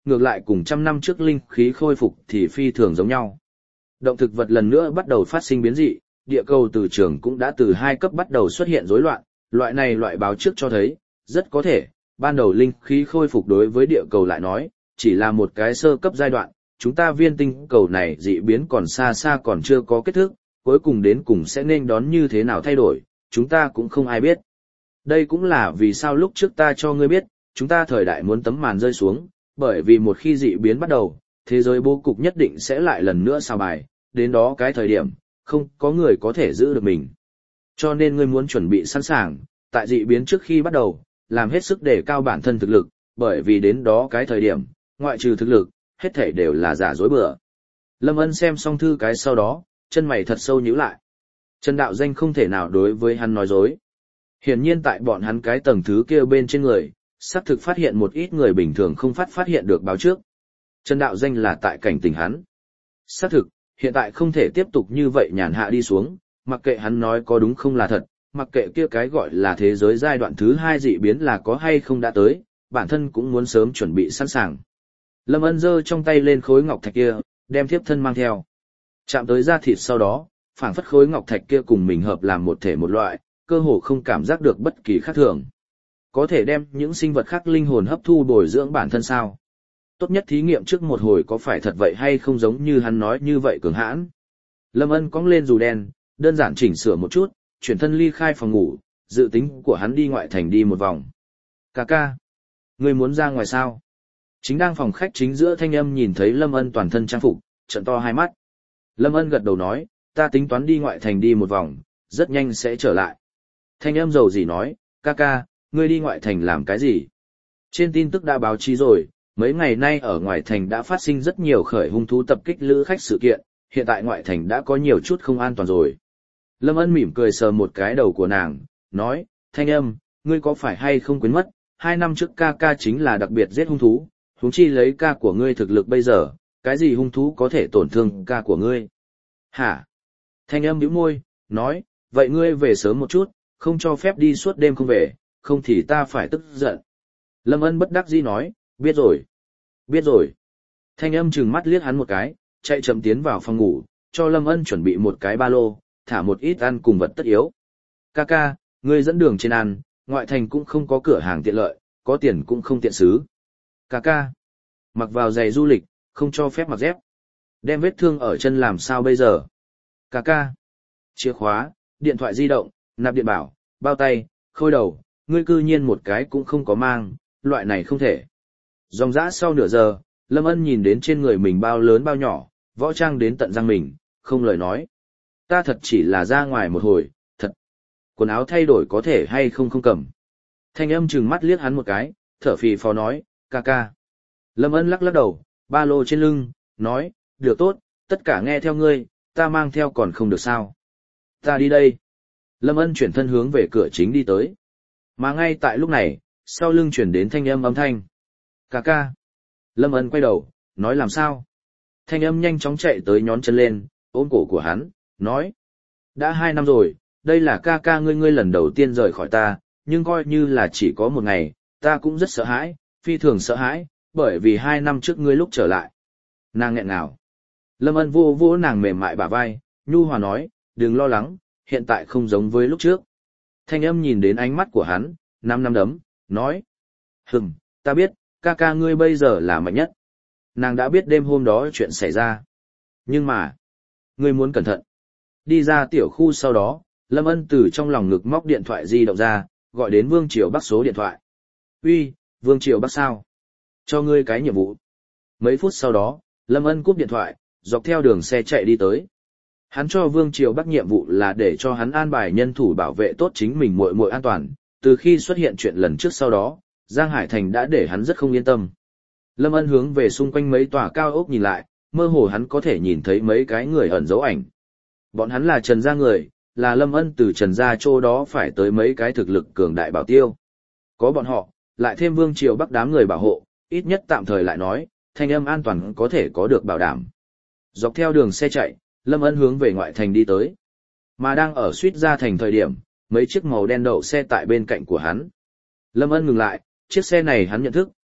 ngược lại cùng trăm năm trước linh khí khôi phục thì phi thường giống nhau. Động thực vật lần nữa bắt đầu phát sinh biến dị, địa cầu từ trường cũng đã từ hai cấp bắt đầu xuất hiện rối loạn, loại này loại báo trước cho thấy, rất có thể, ban đầu linh khí khôi phục đối với địa cầu lại nói, chỉ là một cái sơ cấp giai đoạn, chúng ta viên tinh cầu này dị biến còn xa xa còn chưa có kết thúc, cuối cùng đến cùng sẽ nên đón như thế nào thay đổi, chúng ta cũng không ai biết. Đây cũng là vì sao lúc trước ta cho ngươi biết, chúng ta thời đại muốn tấm màn rơi xuống, bởi vì một khi dị biến bắt đầu, thế giới bố cục nhất định sẽ lại lần nữa sao bài, đến đó cái thời điểm, không có người có thể giữ được mình. Cho nên ngươi muốn chuẩn bị sẵn sàng, tại dị biến trước khi bắt đầu, làm hết sức để cao bản thân thực lực, bởi vì đến đó cái thời điểm, ngoại trừ thực lực, hết thể đều là giả dối bừa. Lâm Ân xem xong thư cái sau đó, chân mày thật sâu nhíu lại. Trần Đạo Danh không thể nào đối với hắn nói dối. Hiển nhiên tại bọn hắn cái tầng thứ kia bên trên người, xác thực phát hiện một ít người bình thường không phát phát hiện được báo trước. Trần Đạo Danh là tại cảnh tỉnh hắn. Xác thực, hiện tại không thể tiếp tục như vậy nhàn hạ đi xuống, mặc kệ hắn nói có đúng không là thật, mặc kệ kia cái gọi là thế giới giai đoạn thứ hai dị biến là có hay không đã tới, bản thân cũng muốn sớm chuẩn bị sẵn sàng. Lâm Ân giơ trong tay lên khối ngọc thạch kia, đem thiếp thân mang theo. Chạm tới da thịt sau đó, phảng phất khối ngọc thạch kia cùng mình hợp làm một thể một loại, cơ hồ không cảm giác được bất kỳ khác thường. Có thể đem những sinh vật khác linh hồn hấp thu bồi dưỡng bản thân sao? Tốt nhất thí nghiệm trước một hồi có phải thật vậy hay không giống như hắn nói như vậy cường hãn. Lâm Ân cong lên dù đen, đơn giản chỉnh sửa một chút, chuyển thân ly khai phòng ngủ, dự tính của hắn đi ngoại thành đi một vòng. Cà ca, ngươi muốn ra ngoài sao? Chính đang phòng khách chính giữa thanh âm nhìn thấy Lâm Ân toàn thân trang phục, trợn to hai mắt. Lâm Ân gật đầu nói, ta tính toán đi ngoại thành đi một vòng, rất nhanh sẽ trở lại. Thanh âm dầu gì nói, ca ca, ngươi đi ngoại thành làm cái gì? Trên tin tức đã báo chí rồi, mấy ngày nay ở ngoại thành đã phát sinh rất nhiều khởi hung thú tập kích lữ khách sự kiện, hiện tại ngoại thành đã có nhiều chút không an toàn rồi. Lâm Ân mỉm cười sờ một cái đầu của nàng, nói, thanh âm, ngươi có phải hay không quên mất, hai năm trước ca ca chính là đặc biệt giết hung thú, huống chi lấy ca của ngươi thực lực bây giờ, cái gì hung thú có thể tổn thương ca của ngươi? Hả? Thanh âm bĩu môi, nói, vậy ngươi về sớm một chút, không cho phép đi suốt đêm không về, không thì ta phải tức giận. Lâm Ân bất đắc dĩ nói, biết rồi. Biết rồi. Thanh âm trừng mắt liếc hắn một cái, chạy chậm tiến vào phòng ngủ, cho Lâm Ân chuẩn bị một cái ba lô, thả một ít ăn cùng vật tất yếu. Ca ca, ngươi dẫn đường trên ăn, ngoại thành cũng không có cửa hàng tiện lợi, có tiền cũng không tiện xứ. Ca ca, mặc vào giày du lịch, không cho phép mặc dép. Đem vết thương ở chân làm sao bây giờ? Ca ca, chìa khóa, điện thoại di động, nạp điện bảo, bao tay, khôi đầu, ngươi cư nhiên một cái cũng không có mang, loại này không thể. Dòng dã sau nửa giờ, Lâm Ân nhìn đến trên người mình bao lớn bao nhỏ, võ trang đến tận răng mình, không lời nói. Ta thật chỉ là ra ngoài một hồi, thật. Quần áo thay đổi có thể hay không không cầm. Thanh âm trừng mắt liếc hắn một cái, thở phì phò nói, ca ca. Lâm Ân lắc lắc đầu, ba lô trên lưng, nói, được tốt, tất cả nghe theo ngươi, ta mang theo còn không được sao. Ta đi đây. Lâm Ân chuyển thân hướng về cửa chính đi tới. Mà ngay tại lúc này, sau lưng chuyển đến thanh âm âm thanh. Ca ca. Lâm Ân quay đầu, nói làm sao? Thanh âm nhanh chóng chạy tới nhón chân lên, ôm cổ của hắn, nói. Đã hai năm rồi, đây là ca ca ngươi ngươi lần đầu tiên rời khỏi ta, nhưng coi như là chỉ có một ngày, ta cũng rất sợ hãi, phi thường sợ hãi, bởi vì hai năm trước ngươi lúc trở lại. Nàng nghẹn ngào. Lâm Ân vô vô nàng mềm mại bả vai, nhu hòa nói, đừng lo lắng, hiện tại không giống với lúc trước. Thanh âm nhìn đến ánh mắt của hắn, năm năm đấm, nói. Hừm, ta biết, ca ca ngươi bây giờ là mạnh nhất. Nàng đã biết đêm hôm đó chuyện xảy ra. Nhưng mà, ngươi muốn cẩn thận. Đi ra tiểu khu sau đó, Lâm Ân từ trong lòng ngực móc điện thoại di động ra, gọi đến Vương Triều Bắc số điện thoại. Uy, Vương Triều Bắc sao? Cho ngươi cái nhiệm vụ. Mấy phút sau đó, Lâm Ân cúp điện thoại, dọc theo đường xe chạy đi tới. Hắn cho Vương Triều Bắc nhiệm vụ là để cho hắn an bài nhân thủ bảo vệ tốt chính mình muội muội an toàn, từ khi xuất hiện chuyện lần trước sau đó, Giang Hải Thành đã để hắn rất không yên tâm. Lâm Ân hướng về xung quanh mấy tòa cao ốc nhìn lại, mơ hồ hắn có thể nhìn thấy mấy cái người ẩn dấu ảnh. Bọn hắn là Trần gia người, là Lâm Ân từ Trần gia chỗ đó phải tới mấy cái thực lực cường đại bảo tiêu. Có bọn họ, lại thêm Vương Triều Bắc đám người bảo hộ, ít nhất tạm thời lại nói, thanh âm an toàn có thể có được bảo đảm. Dọc theo đường xe chạy, Lâm Ân hướng về ngoại thành đi tới. Mà đang ở suýt ra thành thời điểm, mấy chiếc màu đen đậu xe tại bên cạnh của hắn. Lâm Ân ngừng lại, chiếc xe này hắn nhận thức,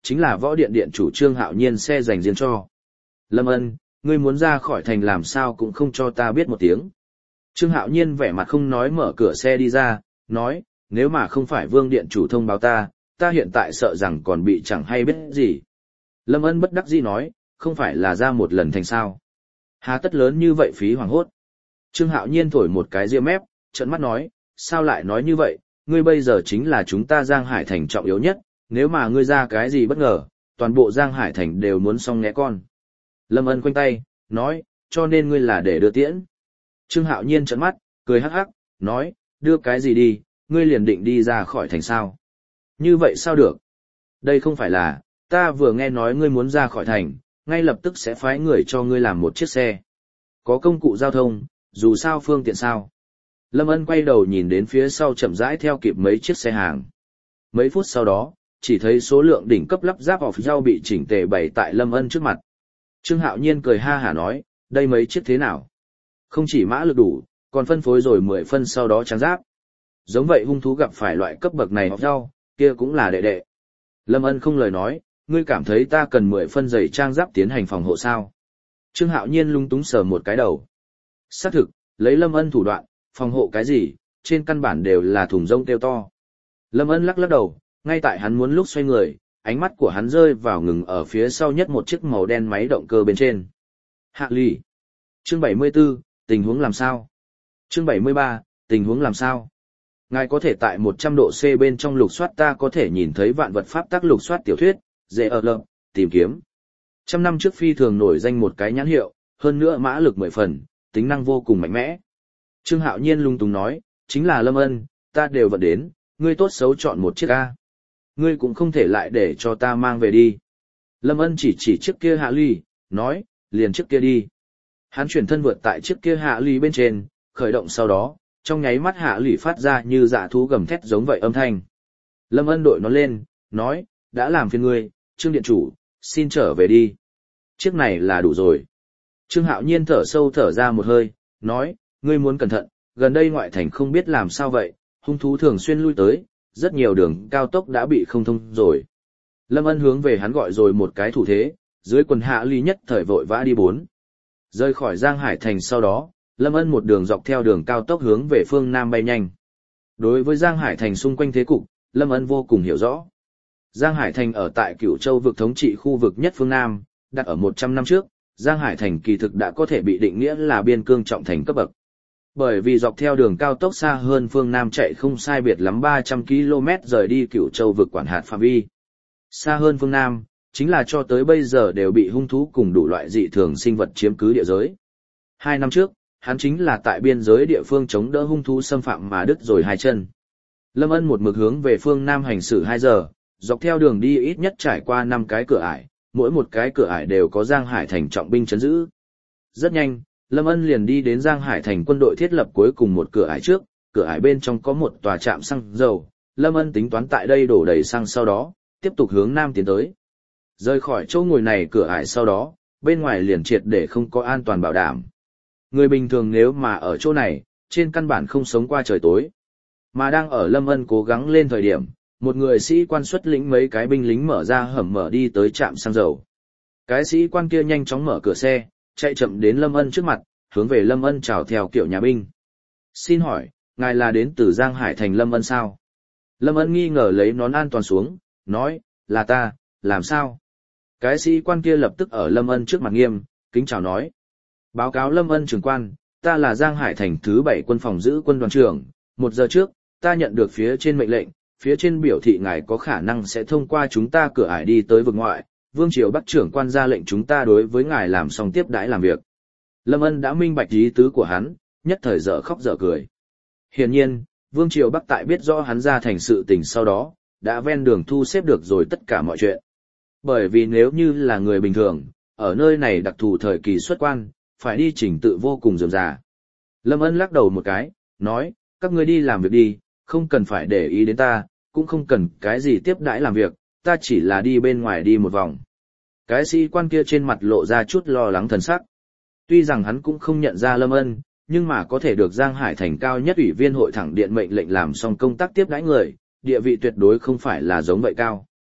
chính là võ điện điện chủ Trương Hạo Nhiên xe dành riêng cho. Lâm Ân, ngươi muốn ra khỏi thành làm sao cũng không cho ta biết một tiếng. Trương Hạo Nhiên vẻ mặt không nói mở cửa xe đi ra, nói, nếu mà không phải Vương điện chủ thông báo ta, ta hiện tại sợ rằng còn bị chẳng hay biết gì. Lâm Ân bất đắc dĩ nói, không phải là ra một lần thành sao. Hà tất lớn như vậy phí hoàng hốt. Trương Hạo Nhiên thổi một cái ria mép, trợn mắt nói, sao lại nói như vậy, ngươi bây giờ chính là chúng ta Giang Hải Thành trọng yếu nhất, nếu mà ngươi ra cái gì bất ngờ, toàn bộ Giang Hải Thành đều muốn xong nghe con. Lâm Ân khoanh tay, nói, cho nên ngươi là để đưa tiễn. Trương Hạo Nhiên trợn mắt, cười hắc hắc, nói, đưa cái gì đi, ngươi liền định đi ra khỏi thành sao. Như vậy sao được? Đây không phải là, ta vừa nghe nói ngươi muốn ra khỏi thành, ngay lập tức sẽ phái người cho ngươi làm một chiếc xe. Có công cụ giao thông, dù sao phương tiện sao. Lâm Ân quay đầu nhìn đến phía sau chậm rãi theo kịp mấy chiếc xe hàng. Mấy phút sau đó, chỉ thấy số lượng đỉnh cấp lắp ráp off rau bị chỉnh tề bày tại Lâm Ân trước mặt. Trương Hạo Nhiên cười ha hả nói, đây mấy chiếc thế nào? Không chỉ mã lực đủ, còn phân phối rồi mười phân sau đó trang giáp. Giống vậy hung thú gặp phải loại cấp bậc này off rau, kia cũng là đệ đệ. Lâm Ân không lời nói, ngươi cảm thấy ta cần mười phân giày trang giáp tiến hành phòng hộ sao? Trương Hạo Nhiên lung túng sờ một cái đầu. Xác thực, lấy Lâm Ân thủ đoạn, phòng hộ cái gì, trên căn bản đều là thùng rông kêu to. Lâm Ân lắc lắc đầu, ngay tại hắn muốn lúc xoay người, ánh mắt của hắn rơi vào ngừng ở phía sau nhất một chiếc màu đen máy động cơ bên trên. Hạ lì. Chương bảy mươi 74, tình huống làm sao? Chương bảy mươi ba, tình huống làm sao? Ngài có thể tại một trăm độ C bên trong lục soát ta có thể nhìn thấy vạn vật pháp tác lục soát tiểu thuyết, dễ ở lợm, tìm kiếm. Trăm năm trước phi thường nổi danh một cái nhãn hiệu, hơn nữa mã lực mười phần, tính năng vô cùng mạnh mẽ. Trương Hạo Nhiên lung tung nói, chính là Lâm Ân, ta đều vận đến, ngươi tốt xấu chọn một chiếc A. Ngươi cũng không thể lại để cho ta mang về đi. Lâm Ân chỉ chỉ chiếc kia Hạ Ly, nói, liền chiếc kia đi. Hắn chuyển thân vượt tại chiếc kia Hạ Ly bên trên, khởi động sau đó, trong nháy mắt Hạ Ly phát ra như dạ thú gầm thét giống vậy âm thanh. Lâm Ân đội nó lên, nói, đã làm phiền ngươi, Trương điện chủ, xin trở về đi. Chiếc này là đủ rồi. Trương Hạo Nhiên thở sâu thở ra một hơi, nói, ngươi muốn cẩn thận, gần đây ngoại thành không biết làm sao vậy, hung thú thường xuyên lui tới, rất nhiều đường cao tốc đã bị không thông rồi. Lâm Ân hướng về hắn gọi rồi một cái thủ thế, dưới quần Hạ Ly nhất thời vội vã đi bốn. Rời khỏi Giang Hải Thành sau đó, Lâm Ân một đường dọc theo đường cao tốc hướng về phương Nam bay nhanh. Đối với Giang Hải Thành xung quanh thế cục, Lâm Ân vô cùng hiểu rõ. Giang Hải Thành ở tại Cửu Châu vực thống trị khu vực nhất phương Nam, đặt ở một trăm năm trước, Giang Hải Thành kỳ thực đã có thể bị định nghĩa là biên cương trọng thành cấp bậc. Bởi vì dọc theo đường cao tốc xa hơn phương Nam chạy không sai biệt lắm ba trăm ki lô mét rời đi Cửu Châu vực quản hạt phạm vi. Xa hơn phương Nam, chính là cho tới bây giờ đều bị hung thú cùng đủ loại dị thường sinh vật chiếm cứ địa giới. Hai năm trước, hắn chính là tại biên giới địa phương chống đỡ hung thú xâm phạm mà đứt rồi hai chân. Lâm Ân một mực hướng về phương Nam hành xử hai giờ, dọc theo đường đi ít nhất trải qua năm cái cửa ải, mỗi một cái cửa ải đều có Giang Hải Thành trọng binh trấn giữ. Rất nhanh, Lâm Ân liền đi đến Giang Hải Thành quân đội thiết lập cuối cùng một cửa ải trước, cửa ải bên trong có một tòa trạm xăng dầu, Lâm Ân tính toán tại đây đổ đầy xăng sau đó, tiếp tục hướng Nam tiến tới. Rời khỏi chỗ ngồi này cửa ải sau đó, bên ngoài liền triệt để không có an toàn bảo đảm. Người bình thường nếu mà ở chỗ này, trên căn bản không sống qua trời tối. Mà đang ở Lâm Ân cố gắng lên thời điểm, một người sĩ quan xuất lĩnh mấy cái binh lính mở ra hầm mở đi tới trạm xăng dầu. Cái sĩ quan kia nhanh chóng mở cửa xe, chạy chậm đến Lâm Ân trước mặt, hướng về Lâm Ân chào theo kiểu nhà binh. Xin hỏi, ngài là đến từ Giang Hải Thành Lâm Ân sao? Lâm Ân nghi ngờ lấy nón an toàn xuống, nói, là ta, làm sao? Cái sĩ quan kia lập tức ở Lâm Ân trước mặt nghiêm, kính chào nói. Báo cáo Lâm Ân trưởng quan, ta là Giang Hải Thành thứ bảy quân phòng giữ quân đoàn trưởng, một giờ trước, ta nhận được phía trên mệnh lệnh, phía trên biểu thị ngài có khả năng sẽ thông qua chúng ta cửa ải đi tới vực ngoại, Vương Triều Bắc trưởng quan ra lệnh chúng ta đối với ngài làm xong tiếp đãi làm việc. Lâm Ân đã minh bạch ý tứ của hắn, nhất thời dở khóc dở cười. Hiển nhiên, Vương Triều Bắc tại biết rõ hắn ra thành sự tình sau đó, đã ven đường thu xếp được rồi tất cả mọi chuyện. Bởi vì nếu như là người bình thường, ở nơi này đặc thù thời kỳ xuất quan, phải đi chỉnh tự vô cùng rườm rà. Lâm Ân lắc đầu một cái, nói, các ngươi đi làm việc đi, không cần phải để ý đến ta, cũng không cần cái gì tiếp đãi làm việc, ta chỉ là đi bên ngoài đi một vòng. Cái sĩ quan kia trên mặt lộ ra chút lo lắng thần sắc. Tuy rằng hắn cũng không nhận ra Lâm Ân, nhưng mà có thể được Giang Hải Thành cao nhất ủy viên hội thẳng điện mệnh lệnh làm xong công tác tiếp đãi người, địa vị tuyệt đối không phải là giống vậy cao.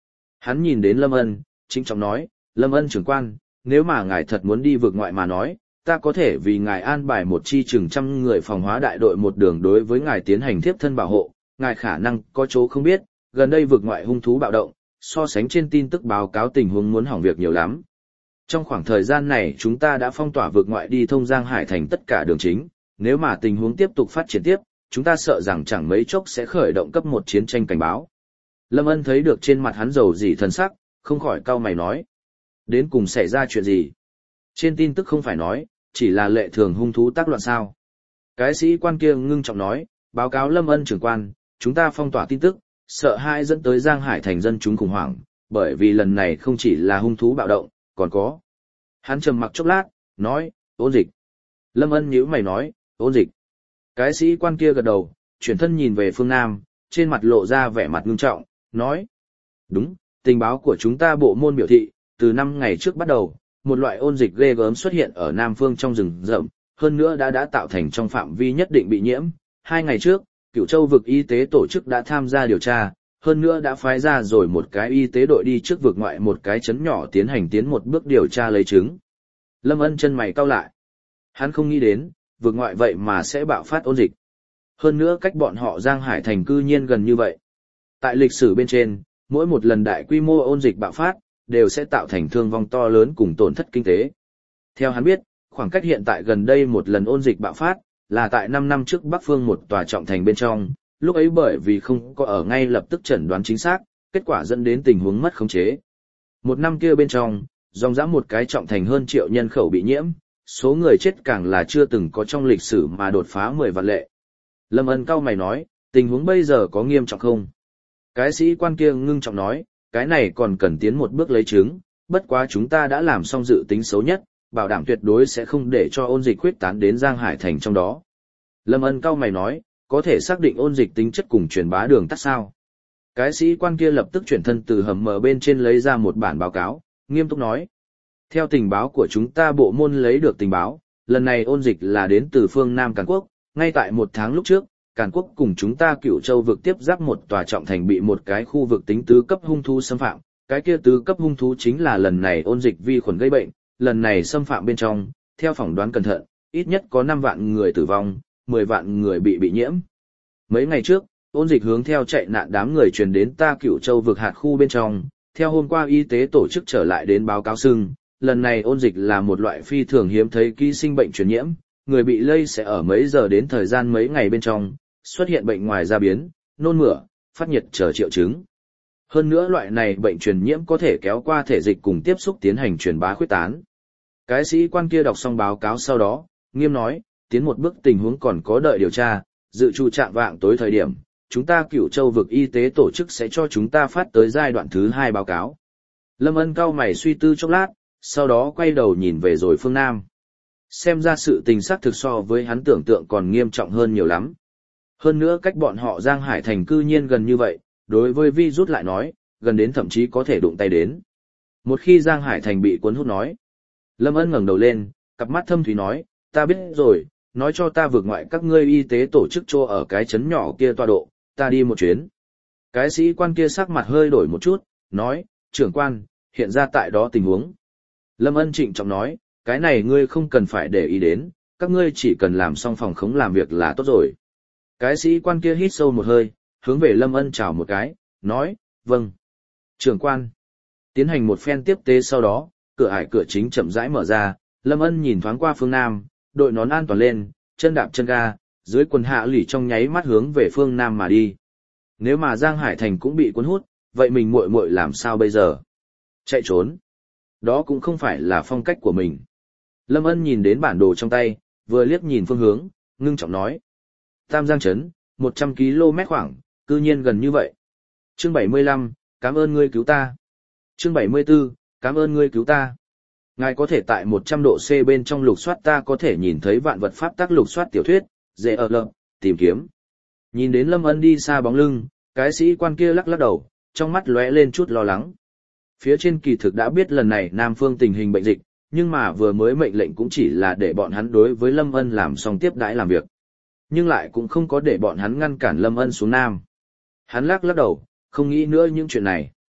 Hắn nhìn đến Lâm Ân, chính trọng nói, Lâm Ân trưởng quan, nếu mà ngài thật muốn đi vượt ngoại mà nói, ta có thể vì ngài an bài một chi chừng trăm người phòng hóa đại đội một đường đối với ngài tiến hành tiếp thân bảo hộ, ngài khả năng có chỗ không biết, gần đây vượt ngoại hung thú bạo động, so sánh trên tin tức báo cáo tình huống muốn hỏng việc nhiều lắm. Trong khoảng thời gian này chúng ta đã phong tỏa vượt ngoại đi thông Giang Hải thành tất cả đường chính, nếu mà tình huống tiếp tục phát triển tiếp, chúng ta sợ rằng chẳng mấy chốc sẽ khởi động cấp một chiến tranh cảnh báo. Lâm Ân thấy được trên mặt hắn dầu dỉ thần sắc, không khỏi cau mày nói. Đến cùng xảy ra chuyện gì? Trên tin tức không phải nói, chỉ là lệ thường hung thú tác loạn sao. Cái sĩ quan kia ngưng trọng nói, báo cáo Lâm Ân trưởng quan, chúng ta phong tỏa tin tức, sợ hãi dẫn tới Giang Hải thành dân chúng khủng hoảng, bởi vì lần này không chỉ là hung thú bạo động, còn có. Hắn trầm mặc chốc lát, nói, ôn dịch. Lâm Ân nhíu mày nói, ôn dịch. Cái sĩ quan kia gật đầu, chuyển thân nhìn về phương Nam, trên mặt lộ ra vẻ mặt ngưng trọng, nói. Đúng, tình báo của chúng ta bộ môn biểu thị, từ năm ngày trước bắt đầu, một loại ôn dịch ghê gớm xuất hiện ở Nam phương trong rừng rậm, hơn nữa đã đã tạo thành trong phạm vi nhất định bị nhiễm. Hai ngày trước, Cửu Châu vực y tế tổ chức đã tham gia điều tra, hơn nữa đã phái ra rồi một cái y tế đội đi trước vực ngoại một cái trấn nhỏ tiến hành tiến một bước điều tra lấy chứng. Lâm Ân chân mày cau lại. Hắn không nghĩ đến, vực ngoại vậy mà sẽ bạo phát ôn dịch. Hơn nữa cách bọn họ Giang Hải thành cư nhiên gần như vậy. Tại lịch sử bên trên, mỗi một lần đại quy mô ôn dịch bạo phát, đều sẽ tạo thành thương vong to lớn cùng tổn thất kinh tế. Theo hắn biết, khoảng cách hiện tại gần đây một lần ôn dịch bạo phát, là tại năm năm trước Bắc Phương một tòa trọng thành bên trong, lúc ấy bởi vì không có ở ngay lập tức chẩn đoán chính xác, kết quả dẫn đến tình huống mất khống chế. Một năm kia bên trong, dòng dã một cái trọng thành hơn triệu nhân khẩu bị nhiễm, số người chết càng là chưa từng có trong lịch sử mà đột phá mười vạn lệ. Lâm Ân cau mày nói, tình huống bây giờ có nghiêm trọng không? Cái sĩ quan kia ngưng trọng nói, cái này còn cần tiến một bước lấy chứng, bất quá chúng ta đã làm xong dự tính xấu nhất, bảo đảm tuyệt đối sẽ không để cho ôn dịch huyết tán đến Giang Hải thành trong đó. Lâm Ân cau mày nói, có thể xác định ôn dịch tính chất cùng truyền bá đường tắt sao? Cái sĩ quan kia lập tức chuyển thân từ hầm mở bên trên lấy ra một bản báo cáo, nghiêm túc nói. Theo tình báo của chúng ta bộ môn lấy được tình báo, lần này ôn dịch là đến từ phương Nam Càn Quốc, ngay tại một tháng lúc trước, Càn Quốc cùng chúng ta Cửu Châu vực tiếp giáp một tòa trọng thành bị một cái khu vực tính tứ cấp hung thú xâm phạm, cái kia tứ cấp hung thú chính là lần này ôn dịch vi khuẩn gây bệnh, lần này xâm phạm bên trong, theo phỏng đoán cẩn thận, ít nhất có năm vạn người tử vong, mười vạn người bị bị nhiễm. Mấy ngày trước, ôn dịch hướng theo chạy nạn đám người truyền đến ta Cửu Châu vực hạt khu bên trong, theo hôm qua y tế tổ chức trở lại đến báo cáo xưng, lần này ôn dịch là một loại phi thường hiếm thấy ký sinh bệnh truyền nhiễm, người bị lây sẽ ở mấy giờ đến thời gian mấy ngày bên trong, xuất hiện bệnh ngoài da biến, nôn mửa, phát nhiệt chờ triệu chứng. Hơn nữa loại này bệnh truyền nhiễm có thể kéo qua thể dịch cùng tiếp xúc tiến hành truyền bá khuếch tán. Cái sĩ quan kia đọc xong báo cáo sau đó, nghiêm nói, tiến một bước tình huống còn có đợi điều tra, dự trù trạng vạng tối thời điểm, chúng ta Cửu Châu vực y tế tổ chức sẽ cho chúng ta phát tới giai đoạn thứ hai báo cáo. Lâm Ân cau mày suy tư chốc lát, sau đó quay đầu nhìn về rồi phương Nam. Xem ra sự tình xác thực so với hắn tưởng tượng còn nghiêm trọng hơn nhiều lắm. Hơn nữa cách bọn họ Giang Hải thành cư nhiên gần như vậy, đối với virus lại nói, gần đến thậm chí có thể đụng tay đến. Một khi Giang Hải thành bị cuốn hút nói. Lâm Ân ngẩng đầu lên, cặp mắt thâm thúy nói, ta biết rồi, nói cho ta vượt ngoại các ngươi y tế tổ chức cho ở cái trấn nhỏ kia tọa độ, ta đi một chuyến. Cái sĩ quan kia sắc mặt hơi đổi một chút, nói, trưởng quan, hiện ra tại đó tình huống. Lâm Ân trịnh trọng nói, cái này ngươi không cần phải để ý đến, các ngươi chỉ cần làm xong phòng khống làm việc là tốt rồi. Cái sĩ quan kia hít sâu một hơi, hướng về Lâm Ân chào một cái, nói, vâng. Trưởng quan, tiến hành một phen tiếp tế sau đó, cửa ải cửa chính chậm rãi mở ra, Lâm Ân nhìn thoáng qua phương Nam, đội nón an toàn lên, chân đạp chân ga, dưới quần hạ lỉ trong nháy mắt hướng về phương Nam mà đi. Nếu mà Giang Hải thành cũng bị cuốn hút, vậy mình muội muội làm sao bây giờ? Chạy trốn. Đó cũng không phải là phong cách của mình. Lâm Ân nhìn đến bản đồ trong tay, vừa liếc nhìn phương hướng, ngưng trọng nói. Tam Giang Trấn, một trăm ki lô mét khoảng, cư nhiên gần như vậy. Chương bảy mươi lăm, cảm ơn ngươi cứu ta. Chương bảy mươi tư, cảm ơn ngươi cứu ta. Ngài có thể tại một trăm độ C bên trong lục soát ta có thể nhìn thấy vạn vật pháp tắc lục soát tiểu thuyết, dễ ở lợm, tìm kiếm. Nhìn đến Lâm Ân đi xa bóng lưng, cái sĩ quan kia lắc lắc đầu, trong mắt lóe lên chút lo lắng. Phía trên kỳ thực đã biết lần này Nam Phương tình hình bệnh dịch, nhưng mà vừa mới mệnh lệnh cũng chỉ là để bọn hắn đối với Lâm Ân làm xong tiếp đãi làm việc. Nhưng lại cũng không có để bọn hắn ngăn cản Lâm Ân xuống Nam. Hắn lắc lắc đầu, không nghĩ nữa những chuyện này.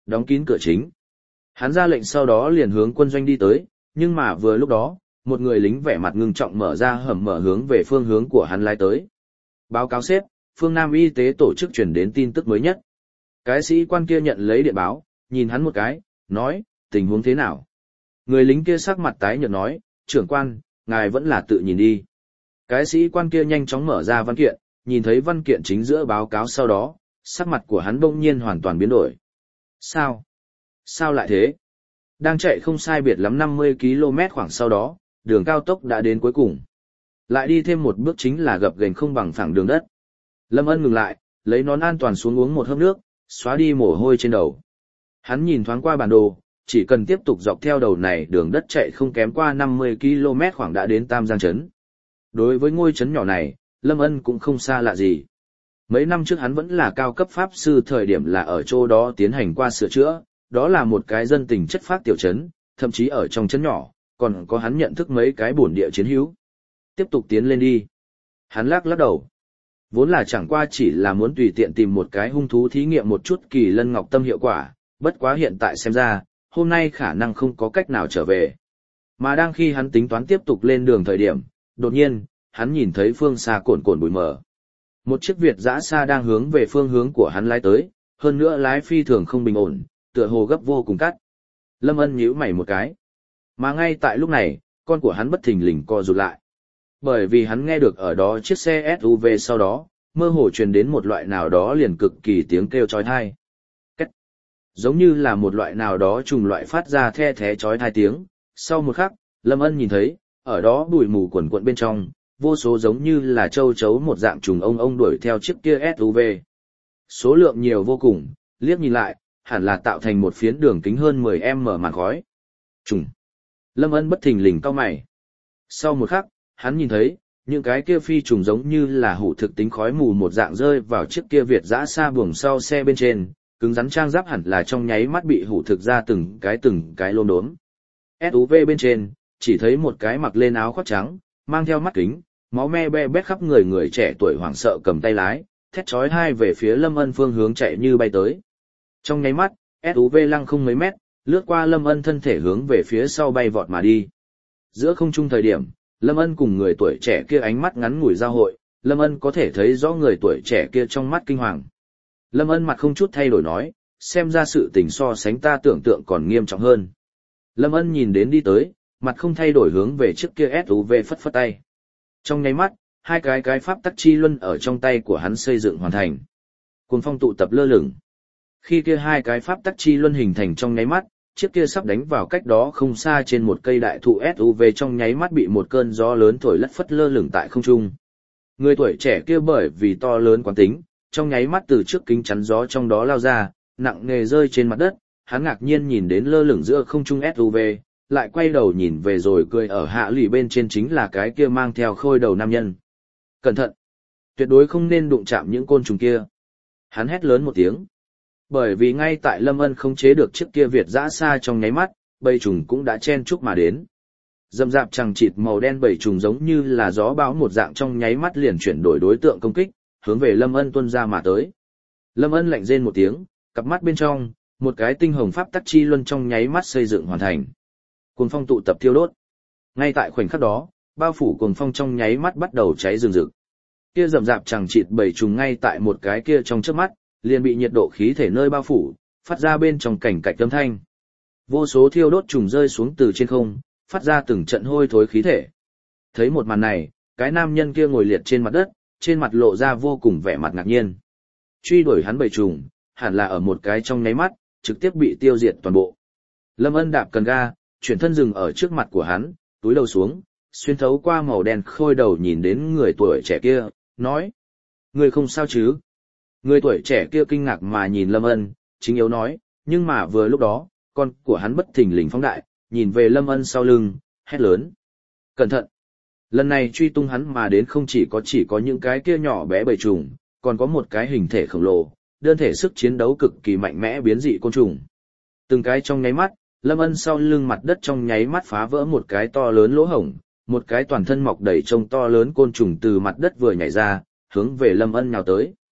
Đóng kín cửa chính. Hắn ra lệnh sau đó liền hướng quân doanh đi tới, nhưng mà vừa lúc đó, một người lính vẻ mặt ngưng trọng mở ra hầm mở hướng về phương hướng của hắn lái tới. Báo cáo sếp, phương Nam y tế tổ chức truyền đến tin tức mới nhất. Cái sĩ quan kia nhận lấy điện báo, nhìn hắn một cái, nói, tình huống thế nào? Người lính kia sắc mặt tái nhợt nói, trưởng quan, ngài vẫn là tự nhìn đi. Cái sĩ quan kia nhanh chóng mở ra văn kiện, nhìn thấy văn kiện chính giữa báo cáo sau đó, sắc mặt của hắn bỗng nhiên hoàn toàn biến đổi. Sao? Sao lại thế? Đang chạy không sai biệt lắm năm mươi ki lô mét khoảng sau đó, đường cao tốc đã đến cuối cùng. Lại đi thêm một bước chính là gập ghềnh không bằng phẳng đường đất. Lâm Ân ngừng lại, lấy nón an toàn xuống uống một hớp nước, xóa đi mồ hôi trên đầu. Hắn nhìn thoáng qua bản đồ, chỉ cần tiếp tục dọc theo đầu này đường đất chạy không kém qua năm mươi ki lô mét khoảng đã đến Tam Giang Trấn. Đối với ngôi trấn nhỏ này, Lâm Ân cũng không xa lạ gì. Mấy năm trước hắn vẫn là cao cấp pháp sư thời điểm là ở chỗ đó tiến hành qua sửa chữa, đó là một cái dân tình chất phác tiểu trấn, thậm chí ở trong trấn nhỏ, còn có hắn nhận thức mấy cái bổn địa chiến hữu. Tiếp tục tiến lên đi. Hắn lắc lắc đầu. Vốn là chẳng qua chỉ là muốn tùy tiện tìm một cái hung thú thí nghiệm một chút kỳ lân ngọc tâm hiệu quả, bất quá hiện tại xem ra, hôm nay khả năng không có cách nào trở về. Mà đang khi hắn tính toán tiếp tục lên đường thời điểm, đột nhiên, hắn nhìn thấy phương xa cồn cồn bụi mờ. Một chiếc Việt dã xa đang hướng về phương hướng của hắn lái tới, hơn nữa lái phi thường không bình ổn, tựa hồ gấp vô cùng cắt. Lâm Ân nhíu mày một cái. Mà ngay tại lúc này, con của hắn bất thình lình co rụt lại. Bởi vì hắn nghe được ở đó chiếc xe ét u vê sau đó, mơ hồ truyền đến một loại nào đó liền cực kỳ tiếng kêu chói tai. Cách. Giống như là một loại nào đó trùng loại phát ra the thé chói tai tiếng. Sau một khắc, Lâm Ân nhìn thấy, ở đó bụi mù quần quận bên trong, vô số giống như là châu chấu một dạng trùng ông ông đuổi theo chiếc kia ét u vê. Số lượng nhiều vô cùng, liếc nhìn lại, hẳn là tạo thành một phiến đường kính hơn mười mét màn khói. Trùng. Lâm Ân bất thình lình cau mày. Sau một khắc, hắn nhìn thấy, những cái kia phi trùng giống như là hủ thực tính khói mù một dạng rơi vào chiếc kia Việt dã xa buồng sau xe bên trên, cứng rắn trang giáp hẳn là trong nháy mắt bị hủ thực ra từng cái từng cái lốm đốm. ét u vê bên trên, chỉ thấy một cái mặc lên áo khoác trắng, mang theo mắt kính, máu me be bét khắp người người trẻ tuổi hoảng sợ cầm tay lái, thét chói tai về phía Lâm Ân phương hướng chạy như bay tới. Trong nháy mắt, ét u vê lăng không mấy mét, lướt qua Lâm Ân thân thể hướng về phía sau bay vọt mà đi. Giữa không trung thời điểm, Lâm Ân cùng người tuổi trẻ kia ánh mắt ngắn ngủi giao hội, Lâm Ân có thể thấy rõ người tuổi trẻ kia trong mắt kinh hoàng. Lâm Ân mặt không chút thay đổi nói, xem ra sự tình so sánh ta tưởng tượng còn nghiêm trọng hơn. Lâm Ân nhìn đến đi tới, mặt không thay đổi hướng về trước kia ét u vê phất phất tay. Trong nháy mắt, hai cái cái pháp tắc chi luân ở trong tay của hắn xây dựng hoàn thành. Cuồng phong tụ tập lơ lửng. Khi kia hai cái pháp tắc chi luân hình thành trong nháy mắt, chiếc kia sắp đánh vào cách đó không xa trên một cây đại thụ ét u vê trong nháy mắt bị một cơn gió lớn thổi lất phất lơ lửng tại không trung. Người tuổi trẻ kia bởi vì to lớn quán tính, trong nháy mắt từ trước kính chắn gió trong đó lao ra, nặng nề rơi trên mặt đất, hắn ngạc nhiên nhìn đến lơ lửng giữa không trung ét u vê, lại quay đầu nhìn về rồi cười ở hạ lì bên trên chính là cái kia mang theo khôi đầu nam nhân. Cẩn thận! Tuyệt đối không nên đụng chạm những côn trùng kia. Hắn hét lớn một tiếng. Bởi vì ngay tại Lâm Ân không chế được chiếc kia Việt dã xa trong nháy mắt, bầy trùng cũng đã chen chúc mà đến. Dầm dạp chằng chịt màu đen bầy trùng giống như là gió bão một dạng trong nháy mắt liền chuyển đổi đối tượng công kích, hướng về Lâm Ân tuôn ra mà tới. Lâm Ân lạnh rên một tiếng, cặp mắt bên trong, một cái tinh hồng pháp tắc chi luân trong nháy mắt xây dựng hoàn thành. Cuồng phong tụ tập thiêu đốt. Ngay tại khoảnh khắc đó, bao phủ cuồng phong trong nháy mắt bắt đầu cháy rừng rực. Kia rậm rạp chẳng chịt bầy trùng ngay tại một cái kia trong chớp mắt, liền bị nhiệt độ khí thể nơi bao phủ, phát ra bên trong cảnh cạch âm thanh. Vô số thiêu đốt trùng rơi xuống từ trên không, phát ra từng trận hôi thối khí thể. Thấy một màn này, cái nam nhân kia ngồi liệt trên mặt đất, trên mặt lộ ra vô cùng vẻ mặt ngạc nhiên. Truy đuổi hắn bầy trùng, hẳn là ở một cái trong nháy mắt, trực tiếp bị tiêu diệt toàn bộ. Lâm Ân đạp cần ga, chuyển thân dừng ở trước mặt của hắn, túi đầu xuống, xuyên thấu qua màu đen khôi đầu nhìn đến người tuổi trẻ kia, nói: "Người không sao chứ?" Người tuổi trẻ kia kinh ngạc mà nhìn Lâm Ân, chính yếu nói, nhưng mà vừa lúc đó, con của hắn bất thình lình phóng đại, nhìn về Lâm Ân sau lưng, hét lớn: "Cẩn thận!" Lần này truy tung hắn mà đến không chỉ có chỉ có những cái kia nhỏ bé bầy trùng, còn có một cái hình thể khổng lồ, đơn thể sức chiến đấu cực kỳ mạnh mẽ biến dị côn trùng. Từng cái trong nháy mắt, Lâm Ân sau lưng mặt đất trong nháy mắt phá vỡ một cái to lớn lỗ hổng, một cái toàn thân mọc đầy trông to lớn côn trùng từ mặt đất vừa nhảy ra, hướng về Lâm Ân nhào tới.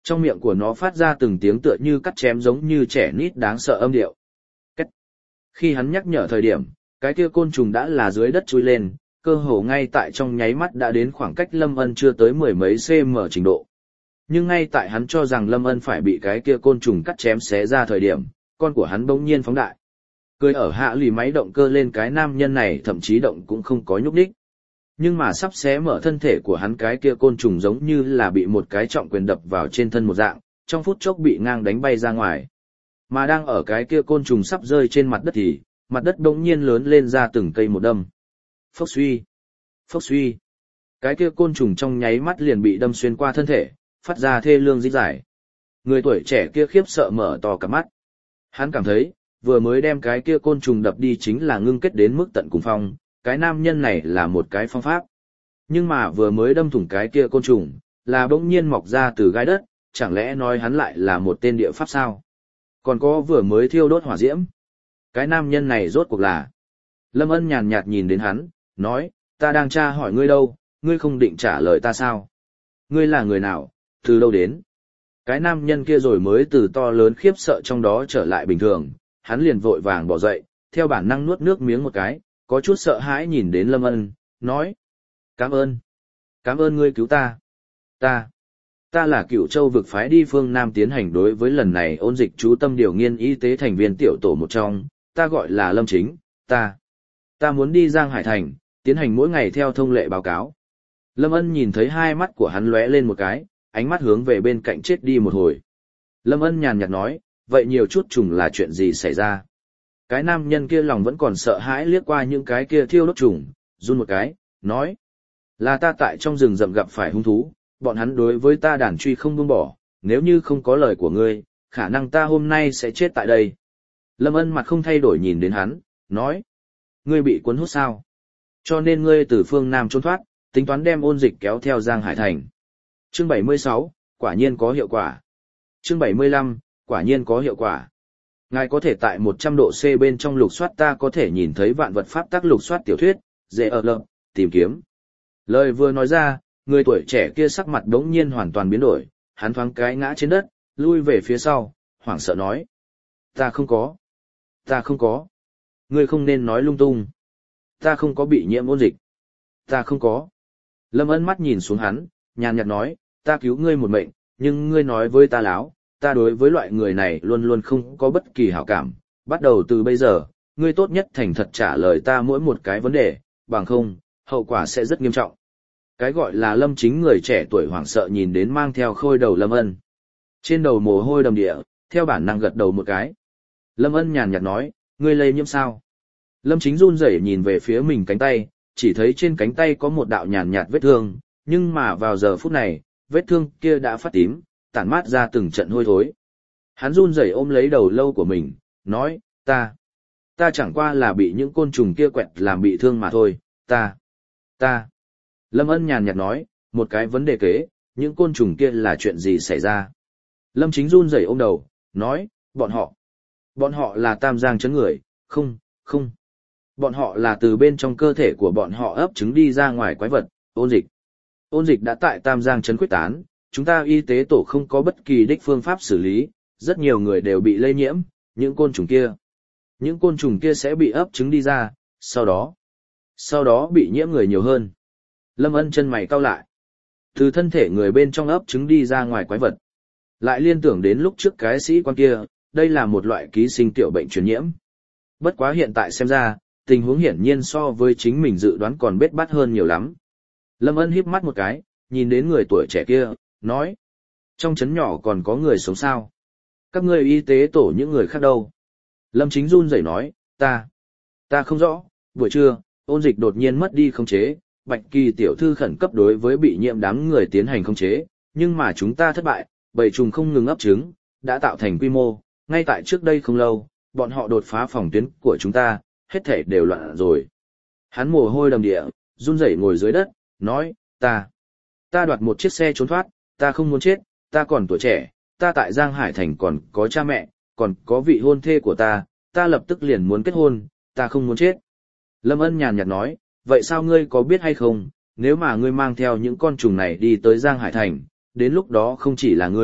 Trong miệng của nó phát ra từng tiếng tựa như cắt chém giống như trẻ nít đáng sợ âm điệu. Cách. Khi hắn nhắc nhở thời điểm, cái kia côn trùng đã là dưới đất chui lên, cơ hồ ngay tại trong nháy mắt đã đến khoảng cách Lâm Ân chưa tới mười mấy cm trình độ. Nhưng ngay tại hắn cho rằng Lâm Ân phải bị cái kia côn trùng cắt chém xé ra thời điểm, con của hắn bỗng nhiên phóng đại. Cười ở hạ lì máy động cơ lên cái nam nhân này thậm chí động cũng không có nhúc nhích. Nhưng mà sắp xé mở thân thể của hắn cái kia côn trùng giống như là bị một cái trọng quyền đập vào trên thân một dạng, trong phút chốc bị ngang đánh bay ra ngoài. Mà đang ở cái kia côn trùng sắp rơi trên mặt đất thì, mặt đất bỗng nhiên lớn lên ra từng cây một đâm. Phốc suy, phốc suy. Cái kia côn trùng trong nháy mắt liền bị đâm xuyên qua thân thể, phát ra thê lương rít giải. Người tuổi trẻ kia khiếp sợ mở to cả mắt. Hắn cảm thấy, vừa mới đem cái kia côn trùng đập đi chính là ngưng kết đến mức tận cùng phong, cái nam nhân này là một cái phong pháp. Nhưng mà vừa mới đâm thủng cái kia côn trùng, là bỗng nhiên mọc ra từ gai đất, chẳng lẽ nói hắn lại là một tên địa pháp sao? Còn có vừa mới thiêu đốt hỏa diễm. Cái nam nhân này rốt cuộc là... Lâm Ân nhàn nhạt nhìn đến hắn, nói, ta đang tra hỏi ngươi đâu, ngươi không định trả lời ta sao? Ngươi là người nào, từ đâu đến? Cái nam nhân kia rồi mới từ to lớn khiếp sợ trong đó trở lại bình thường, hắn liền vội vàng bỏ dậy, theo bản năng nuốt nước miếng một cái, có chút sợ hãi nhìn đến Lâm Ân, nói, cảm ơn, cảm ơn ngươi cứu ta. Ta, ta là Cửu Châu vực phái đi phương Nam tiến hành đối với lần này ôn dịch chú tâm điều nghiên y tế thành viên tiểu tổ một trong, ta gọi là Lâm Chính, ta, ta muốn đi Giang Hải Thành, tiến hành mỗi ngày theo thông lệ báo cáo. Lâm Ân nhìn thấy hai mắt của hắn lóe lên một cái, ánh mắt hướng về bên cạnh chết đi một hồi. Lâm Ân nhàn nhạt nói, vậy nhiều chút trùng là chuyện gì xảy ra? Cái nam nhân kia lòng vẫn còn sợ hãi liếc qua những cái kia thiêu đốt trùng, run một cái, nói, là ta tại trong rừng rậm gặp phải hung thú, bọn hắn đối với ta đàn truy không buông bỏ, nếu như không có lời của ngươi, khả năng ta hôm nay sẽ chết tại đây. Lâm Ân mặt không thay đổi nhìn đến hắn, nói, ngươi bị cuốn hút sao? Cho nên ngươi từ phương Nam trốn thoát, tính toán đem ôn dịch kéo theo Giang Hải Thành. Chương bảy mươi sáu, quả nhiên có hiệu quả. Chương bảy mươi lăm, quả nhiên có hiệu quả. Ngài có thể tại một trăm độ C bên trong lục soát ta có thể nhìn thấy vạn vật pháp tắc lục soát tiểu thuyết, dễ ở lợm, tìm kiếm. Lời vừa nói ra, người tuổi trẻ kia sắc mặt đống nhiên hoàn toàn biến đổi, hắn thoáng cái ngã trên đất, lui về phía sau, hoảng sợ nói. Ta không có. Ta không có. Ngươi không nên nói lung tung. Ta không có bị nhiễm ôn dịch. Ta không có. Lâm Ân mắt nhìn xuống hắn, nhàn nhạt nói, ta cứu ngươi một mệnh, nhưng ngươi nói với ta láo, ta đối với loại người này luôn luôn không có bất kỳ hảo cảm, bắt đầu từ bây giờ, ngươi tốt nhất thành thật trả lời ta mỗi một cái vấn đề, bằng không, hậu quả sẽ rất nghiêm trọng. Cái gọi là Lâm Chính người trẻ tuổi hoảng sợ nhìn đến mang theo khôi đầu Lâm Ân. Trên đầu mồ hôi đầm địa, theo bản năng gật đầu một cái. Lâm Ân nhàn nhạt nói, ngươi lây nhiễm sao? Lâm Chính run rẩy nhìn về phía mình cánh tay, chỉ thấy trên cánh tay có một đạo nhàn nhạt vết thương, nhưng mà vào giờ phút này, vết thương kia đã phát tím, tản mát ra từng trận hôi thối. Hắn run rẩy ôm lấy đầu lâu của mình, nói, ta, ta chẳng qua là bị những côn trùng kia quẹt làm bị thương mà thôi, ta, ta. Lâm Ân nhàn nhạt nói, một cái vấn đề kế, những côn trùng kia là chuyện gì xảy ra? Lâm Chính run rẩy ôm đầu, nói, bọn họ, bọn họ là Tam Giang trấn người, không, không. Bọn họ là từ bên trong cơ thể của bọn họ ấp trứng đi ra ngoài quái vật, ôn dịch. Ôn dịch đã tại Tam Giang trấn quyết tán, chúng ta y tế tổ không có bất kỳ đích phương pháp xử lý, rất nhiều người đều bị lây nhiễm, những côn trùng kia. Những côn trùng kia sẽ bị ấp trứng đi ra, sau đó, sau đó bị nhiễm người nhiều hơn. Lâm Ân chân mày cau lại. Từ thân thể người bên trong ấp trứng đi ra ngoài quái vật. Lại liên tưởng đến lúc trước cái sĩ quan kia, đây là một loại ký sinh tiểu bệnh truyền nhiễm. Bất quá hiện tại xem ra, tình huống hiển nhiên so với chính mình dự đoán còn bết bát hơn nhiều lắm. Lâm Ân híp mắt một cái, nhìn đến người tuổi trẻ kia, nói. Trong trấn nhỏ còn có người sống sao? Các ngươi y tế tổ những người khác đâu? Lâm Chính run rẩy nói, ta, ta không rõ, buổi trưa, ôn dịch đột nhiên mất đi khống chế, Bạch Kỳ tiểu thư khẩn cấp đối với bị nhiễm đám người tiến hành khống chế, nhưng mà chúng ta thất bại, bầy trùng không ngừng ấp trứng, đã tạo thành quy mô, ngay tại trước đây không lâu, bọn họ đột phá phòng tuyến của chúng ta, hết thể đều loạn rồi. Hắn mồ hôi đầm địa, run rẩy ngồi dưới đất, nói, ta, ta đoạt một chiếc xe trốn thoát, ta không muốn chết, ta còn tuổi trẻ, ta tại Giang Hải Thành còn có cha mẹ, còn có vị hôn thê của ta, ta lập tức liền muốn kết hôn, ta không muốn chết. Lâm Ân nhàn nhạt nói, vậy sao ngươi có biết hay không, nếu mà ngươi mang theo những con trùng này đi tới Giang Hải Thành, đến lúc đó không chỉ là ngươi,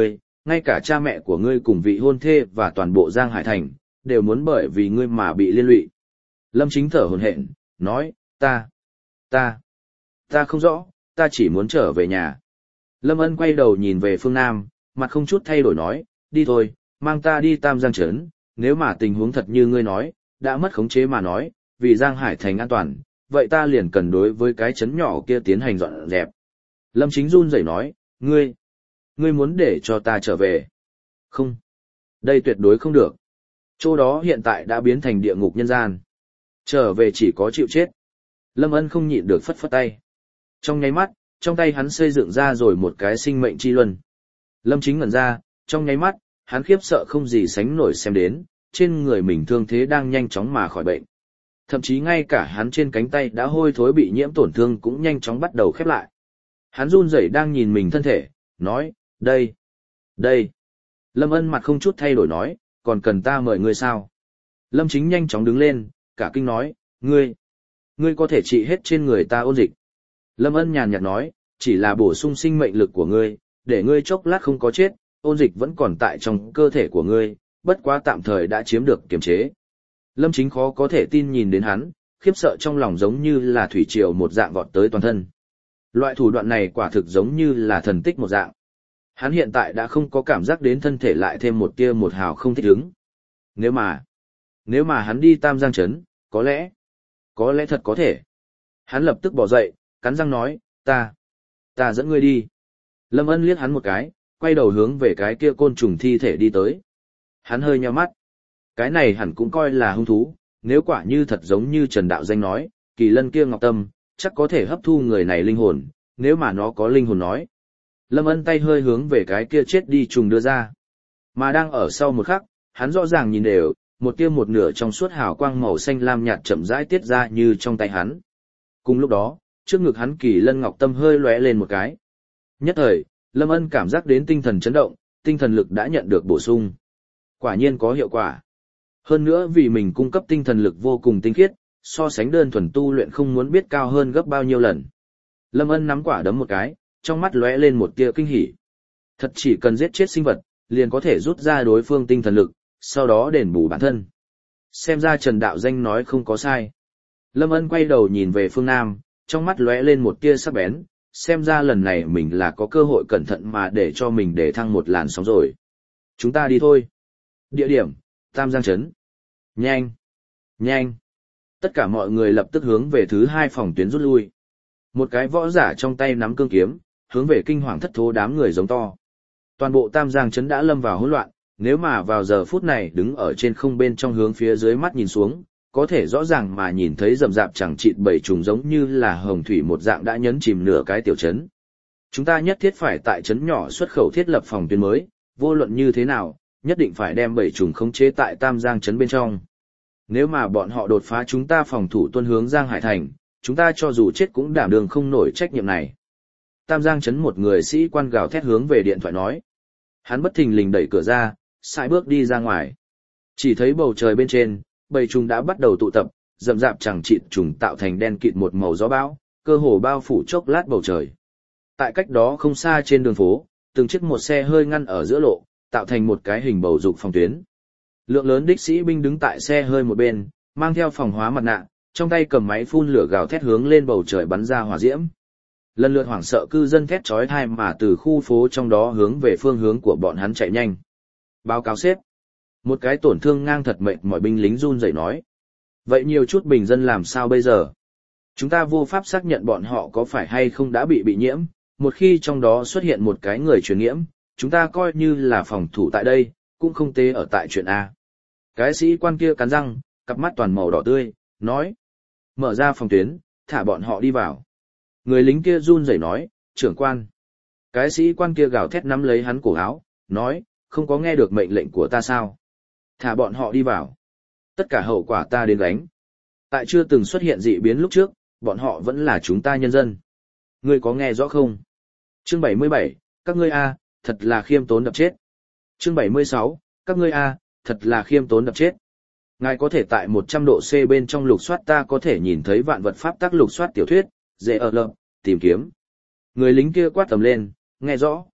ngay cả cha mẹ của ngươi cùng vị hôn thê và toàn bộ Giang Hải Thành, đều muốn bởi vì ngươi mà bị liên lụy. Lâm Chính thở hổn hển, nói, ta, ta, ta không rõ, ta chỉ muốn trở về nhà. Lâm Ân quay đầu nhìn về phương Nam, mặt không chút thay đổi nói, đi thôi, mang ta đi Tam Giang Trấn, nếu mà tình huống thật như ngươi nói, đã mất khống chế mà nói, vì Giang Hải Thành an toàn, vậy ta liền cần đối với cái trấn nhỏ kia tiến hành dọn dẹp. Lâm Chính run rẩy nói, ngươi, ngươi muốn để cho ta trở về. Không, đây tuyệt đối không được. Chỗ đó hiện tại đã biến thành địa ngục nhân gian. Trở về chỉ có chịu chết. Lâm Ân không nhịn được phất phất tay. Trong nháy mắt, trong tay hắn xây dựng ra rồi một cái sinh mệnh chi luân. Lâm Chính ngẩn ra, trong nháy mắt, hắn khiếp sợ không gì sánh nổi xem đến, trên người mình thương thế đang nhanh chóng mà khỏi bệnh. Thậm chí ngay cả hắn trên cánh tay đã hôi thối bị nhiễm tổn thương cũng nhanh chóng bắt đầu khép lại. Hắn run rẩy đang nhìn mình thân thể, nói, đây, đây. Lâm Ân mặt không chút thay đổi nói, còn cần ta mời ngươi sao? Lâm Chính nhanh chóng đứng lên, cả kinh nói, ngươi, ngươi có thể trị hết trên người ta ôn dịch. Lâm Ân nhàn nhạt nói, chỉ là bổ sung sinh mệnh lực của ngươi, để ngươi chốc lát không có chết, ôn dịch vẫn còn tại trong cơ thể của ngươi, bất quá tạm thời đã chiếm được kiềm chế. Lâm Chính khó có thể tin nhìn đến hắn, khiếp sợ trong lòng giống như là thủy triều một dạng vọt tới toàn thân. Loại thủ đoạn này quả thực giống như là thần tích một dạng. Hắn hiện tại đã không có cảm giác đến thân thể lại thêm một tia một hào không thích ứng. Nếu mà, nếu mà hắn đi Tam Giang Trấn, có lẽ, có lẽ thật có thể. Hắn lập tức bỏ dậy, cắn răng nói, ta, ta dẫn ngươi đi. Lâm Ân liếc hắn một cái, quay đầu hướng về cái kia côn trùng thi thể đi tới. Hắn hơi nheo mắt. Cái này hẳn cũng coi là hung thú, nếu quả như thật giống như Trần Đạo Danh nói, kỳ lân kia ngọc tâm, chắc có thể hấp thu người này linh hồn, nếu mà nó có linh hồn nói. Lâm Ân tay hơi hướng về cái kia chết đi trùng đưa ra. Mà đang ở sau một khắc, hắn rõ ràng nhìn đều, một tia một nửa trong suốt hào quang màu xanh lam nhạt chậm rãi tiết ra như trong tay hắn. Cùng lúc đó, trước ngực hắn kỳ lân ngọc tâm hơi lóe lên một cái. Nhất thời, Lâm Ân cảm giác đến tinh thần chấn động, tinh thần lực đã nhận được bổ sung. Quả nhiên có hiệu quả. Hơn nữa vì mình cung cấp tinh thần lực vô cùng tinh khiết, so sánh đơn thuần tu luyện không muốn biết cao hơn gấp bao nhiêu lần. Lâm Ân nắm quả đấm một cái, trong mắt lóe lên một tia kinh hỉ. Thật chỉ cần giết chết sinh vật, liền có thể rút ra đối phương tinh thần lực, sau đó đền bù bản thân. Xem ra Trần Đạo Danh nói không có sai. Lâm Ân quay đầu nhìn về phương Nam, trong mắt lóe lên một tia sắc bén, xem ra lần này mình là có cơ hội cẩn thận mà để cho mình để thăng một làn sóng rồi. Chúng ta đi thôi. Địa điểm, Tam Giang Trấn. Nhanh, nhanh. Tất cả mọi người lập tức hướng về thứ hai phòng tuyến rút lui. Một cái võ giả trong tay nắm cương kiếm, hướng về kinh hoàng thất thố đám người giống to. Toàn bộ Tam Giang Trấn đã lâm vào hỗn loạn, nếu mà vào giờ phút này đứng ở trên không bên trong hướng phía dưới mắt nhìn xuống, có thể rõ ràng mà nhìn thấy rậm rạp chẳng chịt bảy trùng giống như là hồng thủy một dạng đã nhấn chìm nửa cái tiểu trấn. Chúng ta nhất thiết phải tại trấn nhỏ xuất khẩu thiết lập phòng tuyến mới, vô luận như thế nào, nhất định phải đem bảy trùng khống chế tại Tam Giang Trấn bên trong. Nếu mà bọn họ đột phá chúng ta phòng thủ tuân hướng Giang Hải Thành, chúng ta cho dù chết cũng đảm đương không nổi trách nhiệm này. Tam Giang Trấn một người sĩ quan gào thét hướng về điện thoại nói. Hắn bất thình lình đẩy cửa ra, sải bước đi ra ngoài. Chỉ thấy bầu trời bên trên, bầy trùng đã bắt đầu tụ tập, rậm rạp chẳng chịt trùng tạo thành đen kịt một màu gió bão, cơ hồ bao phủ chốc lát bầu trời. Tại cách đó không xa trên đường phố, từng chiếc một xe hơi ngăn ở giữa lộ, tạo thành một cái hình bầu dục phòng tuyến. Lượng lớn đích sĩ binh đứng tại xe hơi một bên, mang theo phòng hóa mặt nạ, trong tay cầm máy phun lửa gào thét hướng lên bầu trời bắn ra hỏa diễm. Lần lượt hoảng sợ cư dân thét chói tai mà từ khu phố trong đó hướng về phương hướng của bọn hắn chạy nhanh. Báo cáo sếp. Một cái tổn thương ngang thật mệt mỏi binh lính run rẩy nói. Vậy nhiều chút bình dân làm sao bây giờ? Chúng ta vô pháp xác nhận bọn họ có phải hay không đã bị bị nhiễm, một khi trong đó xuất hiện một cái người truyền nhiễm, chúng ta coi như là phòng thủ tại đây, cũng không tế ở tại chuyện A. Cái sĩ quan kia cắn răng, cặp mắt toàn màu đỏ tươi, nói. Mở ra phòng tuyến, thả bọn họ đi vào. Người lính kia run rẩy nói, trưởng quan. Cái sĩ quan kia gào thét nắm lấy hắn cổ áo, nói, không có nghe được mệnh lệnh của ta sao? Thả bọn họ đi vào. Tất cả hậu quả ta đến gánh. Tại chưa từng xuất hiện dị biến lúc trước, bọn họ vẫn là chúng ta nhân dân. Ngươi có nghe rõ không? Chương bảy mươi bảy, các ngươi A, thật là khiêm tốn đập chết. Chương bảy mươi sáu, các ngươi A, thật là khiêm tốn đập chết. Ngài có thể tại một trăm độ C bên trong lục soát ta có thể nhìn thấy vạn vật pháp tắc lục soát tiểu thuyết, dễ ở lợm, tìm kiếm. Người lính kia quát tầm lên, nghe rõ.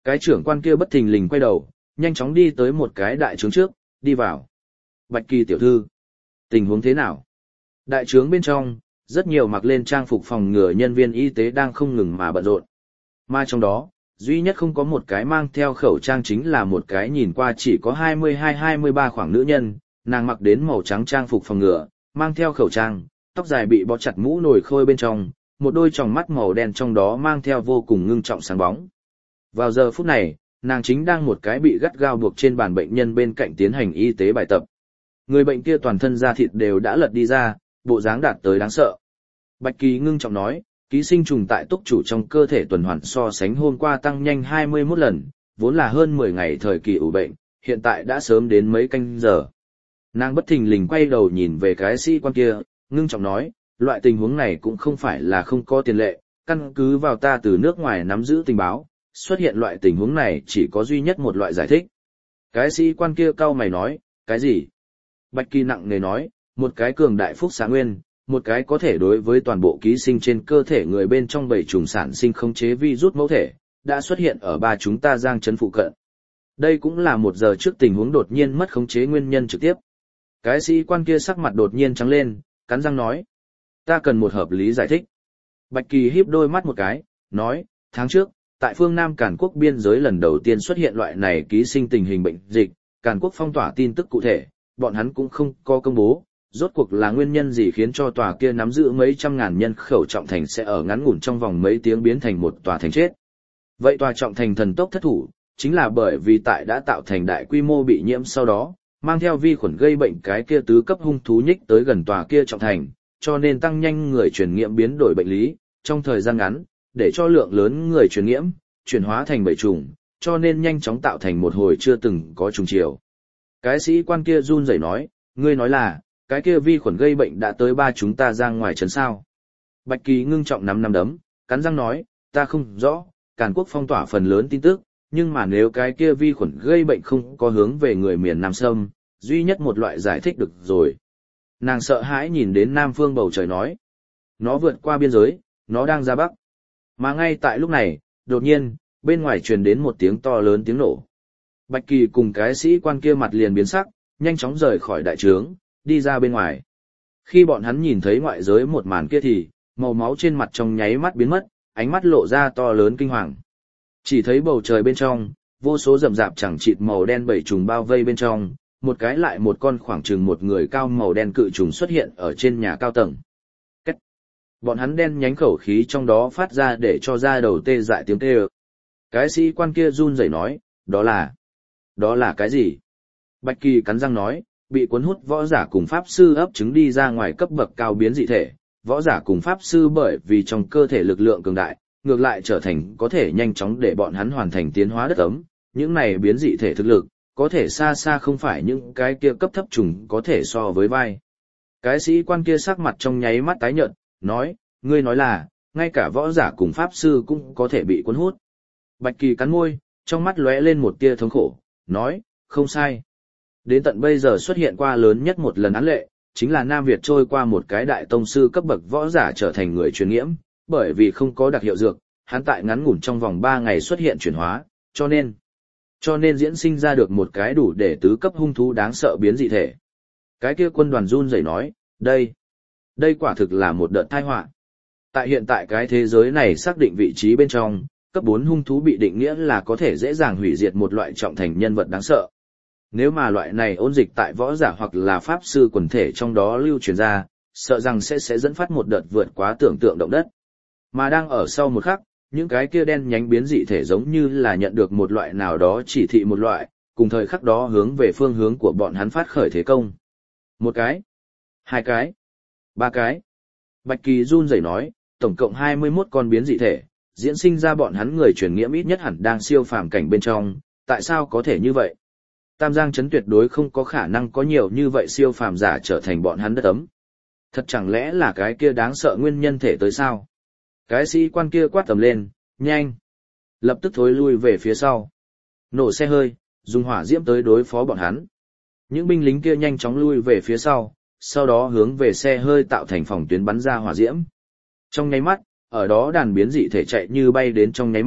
Cái trưởng quan kia bất thình lình quay đầu, nhanh chóng đi tới một cái đại trướng trước, đi vào. Bạch Kỳ tiểu thư, tình huống thế nào? Đại trướng bên trong, rất nhiều mặc lên trang phục phòng ngừa nhân viên y tế đang không ngừng mà bận rộn. Mà trong đó, duy nhất không có một cái mang theo khẩu trang chính là một cái nhìn qua chỉ có hai mươi hai hai mươi ba khoảng nữ nhân, nàng mặc đến màu trắng trang phục phòng ngừa, mang theo khẩu trang, tóc dài bị bó chặt mũ nổi khôi bên trong, một đôi tròng mắt màu đen trong đó mang theo vô cùng ngưng trọng sáng bóng. Vào giờ phút này, nàng chính đang một cái bị gắt gao buộc trên bàn bệnh nhân bên cạnh tiến hành y tế bài tập. Người bệnh kia toàn thân da thịt đều đã lật đi ra, bộ dáng đạt tới đáng sợ. Bạch Kỳ ngưng trọng nói, ký sinh trùng tại túc chủ trong cơ thể tuần hoàn so sánh hôm qua tăng nhanh hai mươi mốt lần, vốn là hơn mười ngày thời kỳ ủ bệnh, hiện tại đã sớm đến mấy canh giờ. Nàng bất thình lình quay đầu nhìn về cái sĩ quan kia, ngưng trọng nói, loại tình huống này cũng không phải là không có tiền lệ, căn cứ vào ta từ nước ngoài nắm giữ tình báo, xuất hiện loại tình huống này chỉ có duy nhất một loại giải thích. Cái sĩ quan kia cau mày nói, cái gì? Bạch Kỳ nặng nề nói, một cái cường đại phúc xá nguyên, một cái có thể đối với toàn bộ ký sinh trên cơ thể người bên trong bảy trùng sản sinh khống chế virus mẫu thể, đã xuất hiện ở ba chúng ta giang trấn phụ cận. Đây cũng là một giờ trước tình huống đột nhiên mất khống chế nguyên nhân trực tiếp. Cái sĩ quan kia sắc mặt đột nhiên trắng lên, cắn răng nói, ta cần một hợp lý giải thích. Bạch Kỳ híp đôi mắt một cái, nói, tháng trước, tại phương Nam Càn Quốc biên giới lần đầu tiên xuất hiện loại này ký sinh tình hình bệnh dịch, Càn Quốc phong tỏa tin tức cụ thể, bọn hắn cũng không có công bố, rốt cuộc là nguyên nhân gì khiến cho tòa kia nắm giữ mấy trăm ngàn nhân khẩu trọng thành sẽ ở ngắn ngủn trong vòng mấy tiếng biến thành một tòa thành chết. Vậy tòa trọng thành thần tốc thất thủ, chính là bởi vì tại đã tạo thành đại quy mô bị nhiễm sau đó, mang theo vi khuẩn gây bệnh cái kia tứ cấp hung thú nhích tới gần tòa kia trọng thành, cho nên tăng nhanh người truyền nhiễm biến đổi bệnh lý, trong thời gian ngắn, để cho lượng lớn người truyền nhiễm, chuyển hóa thành bầy trùng, cho nên nhanh chóng tạo thành một hồi chưa từng có trùng chiều. Cái sĩ quan kia run rẩy nói, ngươi nói là, cái kia vi khuẩn gây bệnh đã tới ba chúng ta ra ngoài trấn sao. Bạch Kỳ ngưng trọng nắm nắm đấm, cắn răng nói, ta không rõ, Càn Quốc phong tỏa phần lớn tin tức, nhưng mà nếu cái kia vi khuẩn gây bệnh không có hướng về người miền Nam Sâm, duy nhất một loại giải thích được rồi. Nàng sợ hãi nhìn đến Nam phương bầu trời nói, nó vượt qua biên giới, nó đang ra Bắc. Mà ngay tại lúc này, đột nhiên, bên ngoài truyền đến một tiếng to lớn tiếng nổ. Bạch Kỳ cùng cái sĩ quan kia mặt liền biến sắc, nhanh chóng rời khỏi đại trướng, đi ra bên ngoài. Khi bọn hắn nhìn thấy ngoại giới một màn kia thì, màu máu trên mặt trong nháy mắt biến mất, ánh mắt lộ ra to lớn kinh hoàng. Chỉ thấy bầu trời bên trong, vô số rậm rạp chẳng chịt màu đen bảy trùng bao vây bên trong, một cái lại một con khoảng chừng một người cao màu đen cự trùng xuất hiện ở trên nhà cao tầng. Cách. Bọn hắn đen nhánh khẩu khí trong đó phát ra để cho ra đầu tê dại tiếng tê ơ. Cái sĩ quan kia run rẩy nói, đó là... Đó là cái gì? Bạch Kỳ cắn răng nói, bị cuốn hút võ giả cùng pháp sư ấp trứng đi ra ngoài cấp bậc cao biến dị thể, võ giả cùng pháp sư bởi vì trong cơ thể lực lượng cường đại, ngược lại trở thành có thể nhanh chóng để bọn hắn hoàn thành tiến hóa đất ấm, những này biến dị thể thực lực, có thể xa xa không phải những cái kia cấp thấp trùng có thể so với vai. Cái sĩ quan kia sắc mặt trong nháy mắt tái nhợt, nói, ngươi nói là, ngay cả võ giả cùng pháp sư cũng có thể bị cuốn hút. Bạch Kỳ cắn môi, trong mắt lóe lên một tia thống khổ, nói, không sai. Đến tận bây giờ xuất hiện qua lớn nhất một lần án lệ, chính là Nam Việt trôi qua một cái đại tông sư cấp bậc võ giả trở thành người truyền nhiễm, bởi vì không có đặc hiệu dược, hắn tại ngắn ngủn trong vòng ba ngày xuất hiện chuyển hóa, cho nên, cho nên diễn sinh ra được một cái đủ để tứ cấp hung thú đáng sợ biến dị thể. Cái kia quân đoàn run rẩy nói, đây, đây quả thực là một đợt tai họa. Tại hiện tại cái thế giới này xác định vị trí bên trong, cấp bốn hung thú bị định nghĩa là có thể dễ dàng hủy diệt một loại trọng thành nhân vật đáng sợ. Nếu mà loại này ôn dịch tại võ giả hoặc là pháp sư quần thể trong đó lưu truyền ra, sợ rằng sẽ sẽ dẫn phát một đợt vượt quá tưởng tượng động đất. Mà đang ở sau một khắc, những cái kia đen nhánh biến dị thể giống như là nhận được một loại nào đó chỉ thị một loại, cùng thời khắc đó hướng về phương hướng của bọn hắn phát khởi thế công. Một cái, hai cái, ba cái. Bạch Kỳ run rẩy nói, tổng cộng hai mươi mốt con biến dị thể, diễn sinh ra bọn hắn người truyền nhiễm ít nhất hẳn đang siêu phàm cảnh bên trong, tại sao có thể như vậy? Tam Giang Trấn tuyệt đối không có khả năng có nhiều như vậy siêu phàm giả trở thành bọn hắn đất ấm. Thật chẳng lẽ là cái kia đáng sợ nguyên nhân thể tới sao? Cái sĩ quan kia quát tầm lên, nhanh! Lập tức thối lui về phía sau. Nổ xe hơi, dùng hỏa diễm tới đối phó bọn hắn. Những binh lính kia nhanh chóng lui về phía sau, sau đó hướng về xe hơi tạo thành phòng tuyến bắn ra hỏa diễm. Trong nháy mắt, ở đó đàn biến dị thể chạy như bay đến trong nháy mắt,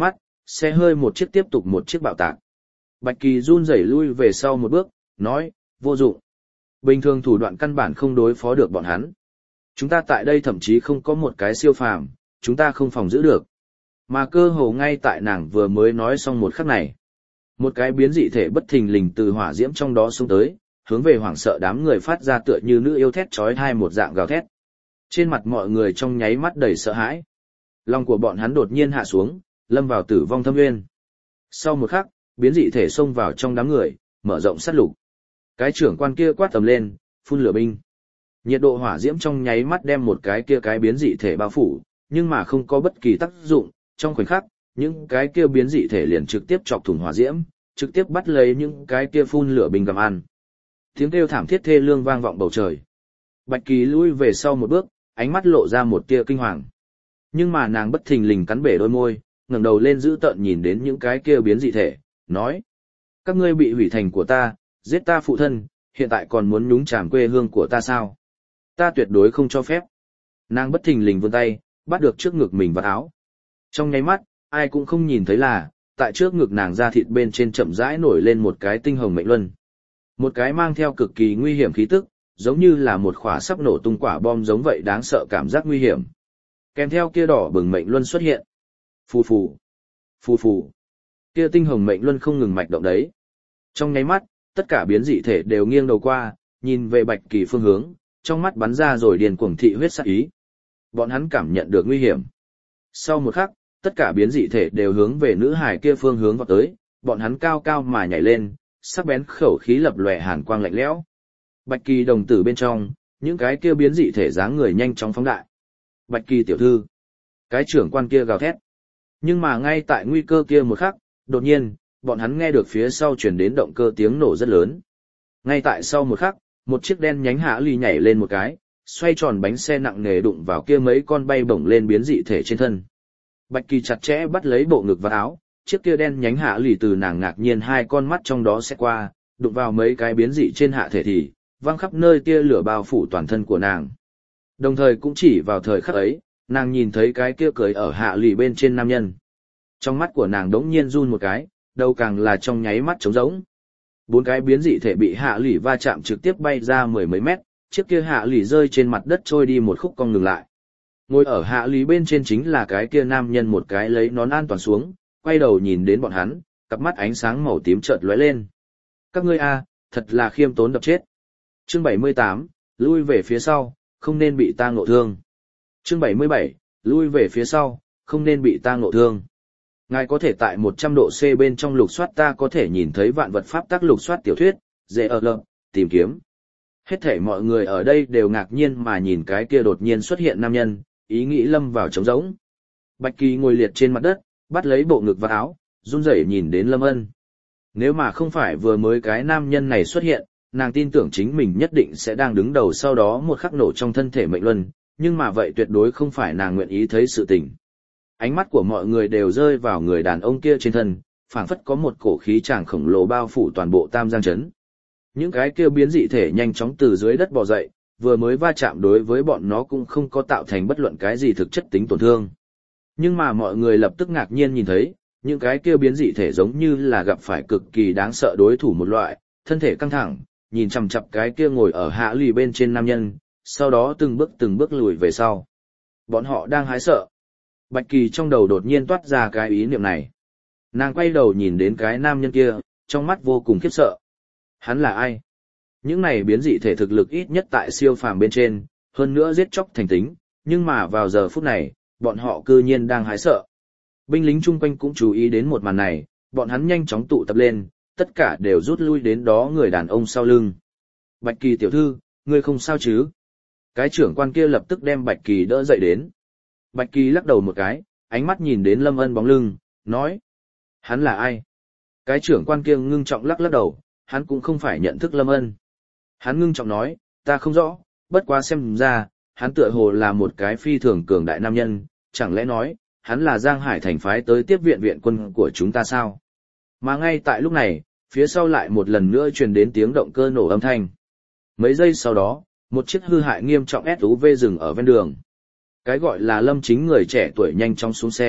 xe hơi một chiếc tiếp tục một chiếc bạo tạc. Bạch Kỳ run rẩy lui về sau một bước, nói, vô dụng. Bình thường thủ đoạn căn bản không đối phó được bọn hắn. Chúng ta tại đây thậm chí không có một cái siêu phàm, chúng ta không phòng giữ được. Mà cơ hồ ngay tại nàng vừa mới nói xong một khắc này. Một cái biến dị thể bất thình lình từ hỏa diễm trong đó xuống tới, hướng về hoảng sợ đám người phát ra tựa như nữ yêu thét chói tai một dạng gào thét. Trên mặt mọi người trong nháy mắt đầy sợ hãi. Lòng của bọn hắn đột nhiên hạ xuống, lâm vào tử vong thâm nguyên. Sau một khắc, biến dị thể xông vào trong đám người, mở rộng sát lục. Cái trưởng quan kia quát tầm lên, phun lửa binh. Nhiệt độ hỏa diễm trong nháy mắt đem một cái kia cái biến dị thể bao phủ, nhưng mà không có bất kỳ tác dụng, trong khoảnh khắc, những cái kia biến dị thể liền trực tiếp chọc thủng hỏa diễm, trực tiếp bắt lấy những cái kia phun lửa binh gặm ăn. Tiếng kêu thảm thiết thê lương vang vọng bầu trời. Bạch Kỳ lui về sau một bước, ánh mắt lộ ra một tia kinh hoàng. Nhưng mà nàng bất thình lình cắn bể đôi môi, ngẩng đầu lên giữ tợn nhìn đến những cái kia biến dị thể, nói: "Các ngươi bị hủy thành của ta, giết ta phụ thân, hiện tại còn muốn nhúng chàm quê hương của ta sao? Ta tuyệt đối không cho phép." Nàng bất thình lình vươn tay, bắt được trước ngực mình vào áo. Trong nháy mắt, ai cũng không nhìn thấy là, tại trước ngực nàng da thịt bên trên chậm rãi nổi lên một cái tinh hồng mệnh luân. Một cái mang theo cực kỳ nguy hiểm khí tức, giống như là một quả sắp nổ tung quả bom giống vậy đáng sợ cảm giác nguy hiểm. Kèm theo kia đỏ bừng mệnh luân xuất hiện. Phù phù, phù phù. Kia tinh hồng mệnh luân không ngừng mạch động đấy. Trong nháy mắt, tất cả biến dị thể đều nghiêng đầu qua, nhìn về Bạch Kỳ phương hướng, trong mắt bắn ra rồi điền cuồng thị huyết sát ý. Bọn hắn cảm nhận được nguy hiểm. Sau một khắc, tất cả biến dị thể đều hướng về nữ hải kia phương hướng vào tới, bọn hắn cao cao mà nhảy lên, sắc bén khẩu khí lập lòe hàn quang lạnh lẽo. Bạch Kỳ đồng tử bên trong, những cái kia biến dị thể dáng người nhanh chóng phóng đại. Bạch Kỳ tiểu thư, cái trưởng quan kia gào thét. Nhưng mà ngay tại nguy cơ kia một khắc, đột nhiên, bọn hắn nghe được phía sau truyền đến động cơ tiếng nổ rất lớn. Ngay tại sau một khắc, một chiếc đen nhánh hạ ly nhảy lên một cái, xoay tròn bánh xe nặng nề đụng vào kia mấy con bay bổng lên biến dị thể trên thân. Bạch Kỳ chặt chẽ bắt lấy bộ ngực và áo, chiếc kia đen nhánh hạ lì từ nàng ngạc nhiên hai con mắt trong đó sẽ qua, đụng vào mấy cái biến dị trên hạ thể thì, văng khắp nơi tia lửa bao phủ toàn thân của nàng. Đồng thời cũng chỉ vào thời khắc ấy, nàng nhìn thấy cái kia cười ở hạ lì bên trên nam nhân. Trong mắt của nàng đống nhiên run một cái, đầu càng là trong nháy mắt trống rỗng. Bốn cái biến dị thể bị hạ lì va chạm trực tiếp bay ra mười mấy mét, chiếc kia hạ lì rơi trên mặt đất trôi đi một khúc cong ngừng lại. Ngồi ở hạ lì bên trên chính là cái kia nam nhân một cái lấy nón an toàn xuống, quay đầu nhìn đến bọn hắn, cặp mắt ánh sáng màu tím chợt lóe lên. Các ngươi a, thật là khiêm tốn đập chết. Chương bảy mươi tám, lui về phía sau, không nên bị ta ngộ thương. Chương bảy mươi bảy, lui về phía sau, không nên bị ta ngộ thương. Ngài có thể tại một trăm độ C bên trong lục soát ta có thể nhìn thấy vạn vật pháp tác lục soát tiểu thuyết, dễ ở lợm, tìm kiếm. Hết thảy mọi người ở đây đều ngạc nhiên mà nhìn cái kia đột nhiên xuất hiện nam nhân, ý nghĩ lâm vào trống rỗng. Bạch Kỳ ngồi liệt trên mặt đất, bắt lấy bộ ngực và áo, run rẩy nhìn đến Lâm Ân. Nếu mà không phải vừa mới cái nam nhân này xuất hiện, nàng tin tưởng chính mình nhất định sẽ đang đứng đầu sau đó một khắc nổ trong thân thể mệnh luân, nhưng mà vậy tuyệt đối không phải nàng nguyện ý thấy sự tình. Ánh mắt của mọi người đều rơi vào người đàn ông kia trên thân, phảng phất có một cổ khí tràng khổng lồ bao phủ toàn bộ Tam Giang trấn. Những cái kia biến dị thể nhanh chóng từ dưới đất bò dậy, vừa mới va chạm đối với bọn nó cũng không có tạo thành bất luận cái gì thực chất tính tổn thương. Nhưng mà mọi người lập tức ngạc nhiên nhìn thấy, những cái kia biến dị thể giống như là gặp phải cực kỳ đáng sợ đối thủ một loại, thân thể căng thẳng, nhìn chằm chằm cái kia ngồi ở hạ lì bên trên nam nhân, sau đó từng bước từng bước lùi về sau. Bọn họ đang hái sợ. Bạch Kỳ trong đầu đột nhiên toát ra cái ý niệm này. Nàng quay đầu nhìn đến cái nam nhân kia, trong mắt vô cùng khiếp sợ. Hắn là ai? Những này biến dị thể thực lực ít nhất tại siêu phàm bên trên, hơn nữa giết chóc thành tính, nhưng mà vào giờ phút này, bọn họ cư nhiên đang hái sợ. Binh lính chung quanh cũng chú ý đến một màn này, bọn hắn nhanh chóng tụ tập lên, tất cả đều rút lui đến đó người đàn ông sau lưng. Bạch Kỳ tiểu thư, ngươi không sao chứ? Cái trưởng quan kia lập tức đem Bạch Kỳ đỡ dậy đến. Bạch Kỳ lắc đầu một cái, ánh mắt nhìn đến Lâm Ân bóng lưng, nói. Hắn là ai? Cái trưởng quan kia ngưng trọng lắc lắc đầu, hắn cũng không phải nhận thức Lâm Ân. Hắn ngưng trọng nói, ta không rõ, bất quá xem ra, hắn tựa hồ là một cái phi thường cường đại nam nhân, chẳng lẽ nói, hắn là Giang Hải thành phái tới tiếp viện viện quân của chúng ta sao? Mà ngay tại lúc này, phía sau lại một lần nữa truyền đến tiếng động cơ nổ âm thanh. Mấy giây sau đó, một chiếc hư hại nghiêm trọng ét u vê dừng ở ven đường. Cái gọi là Lâm Chính người trẻ tuổi nhanh chóng xuống xe,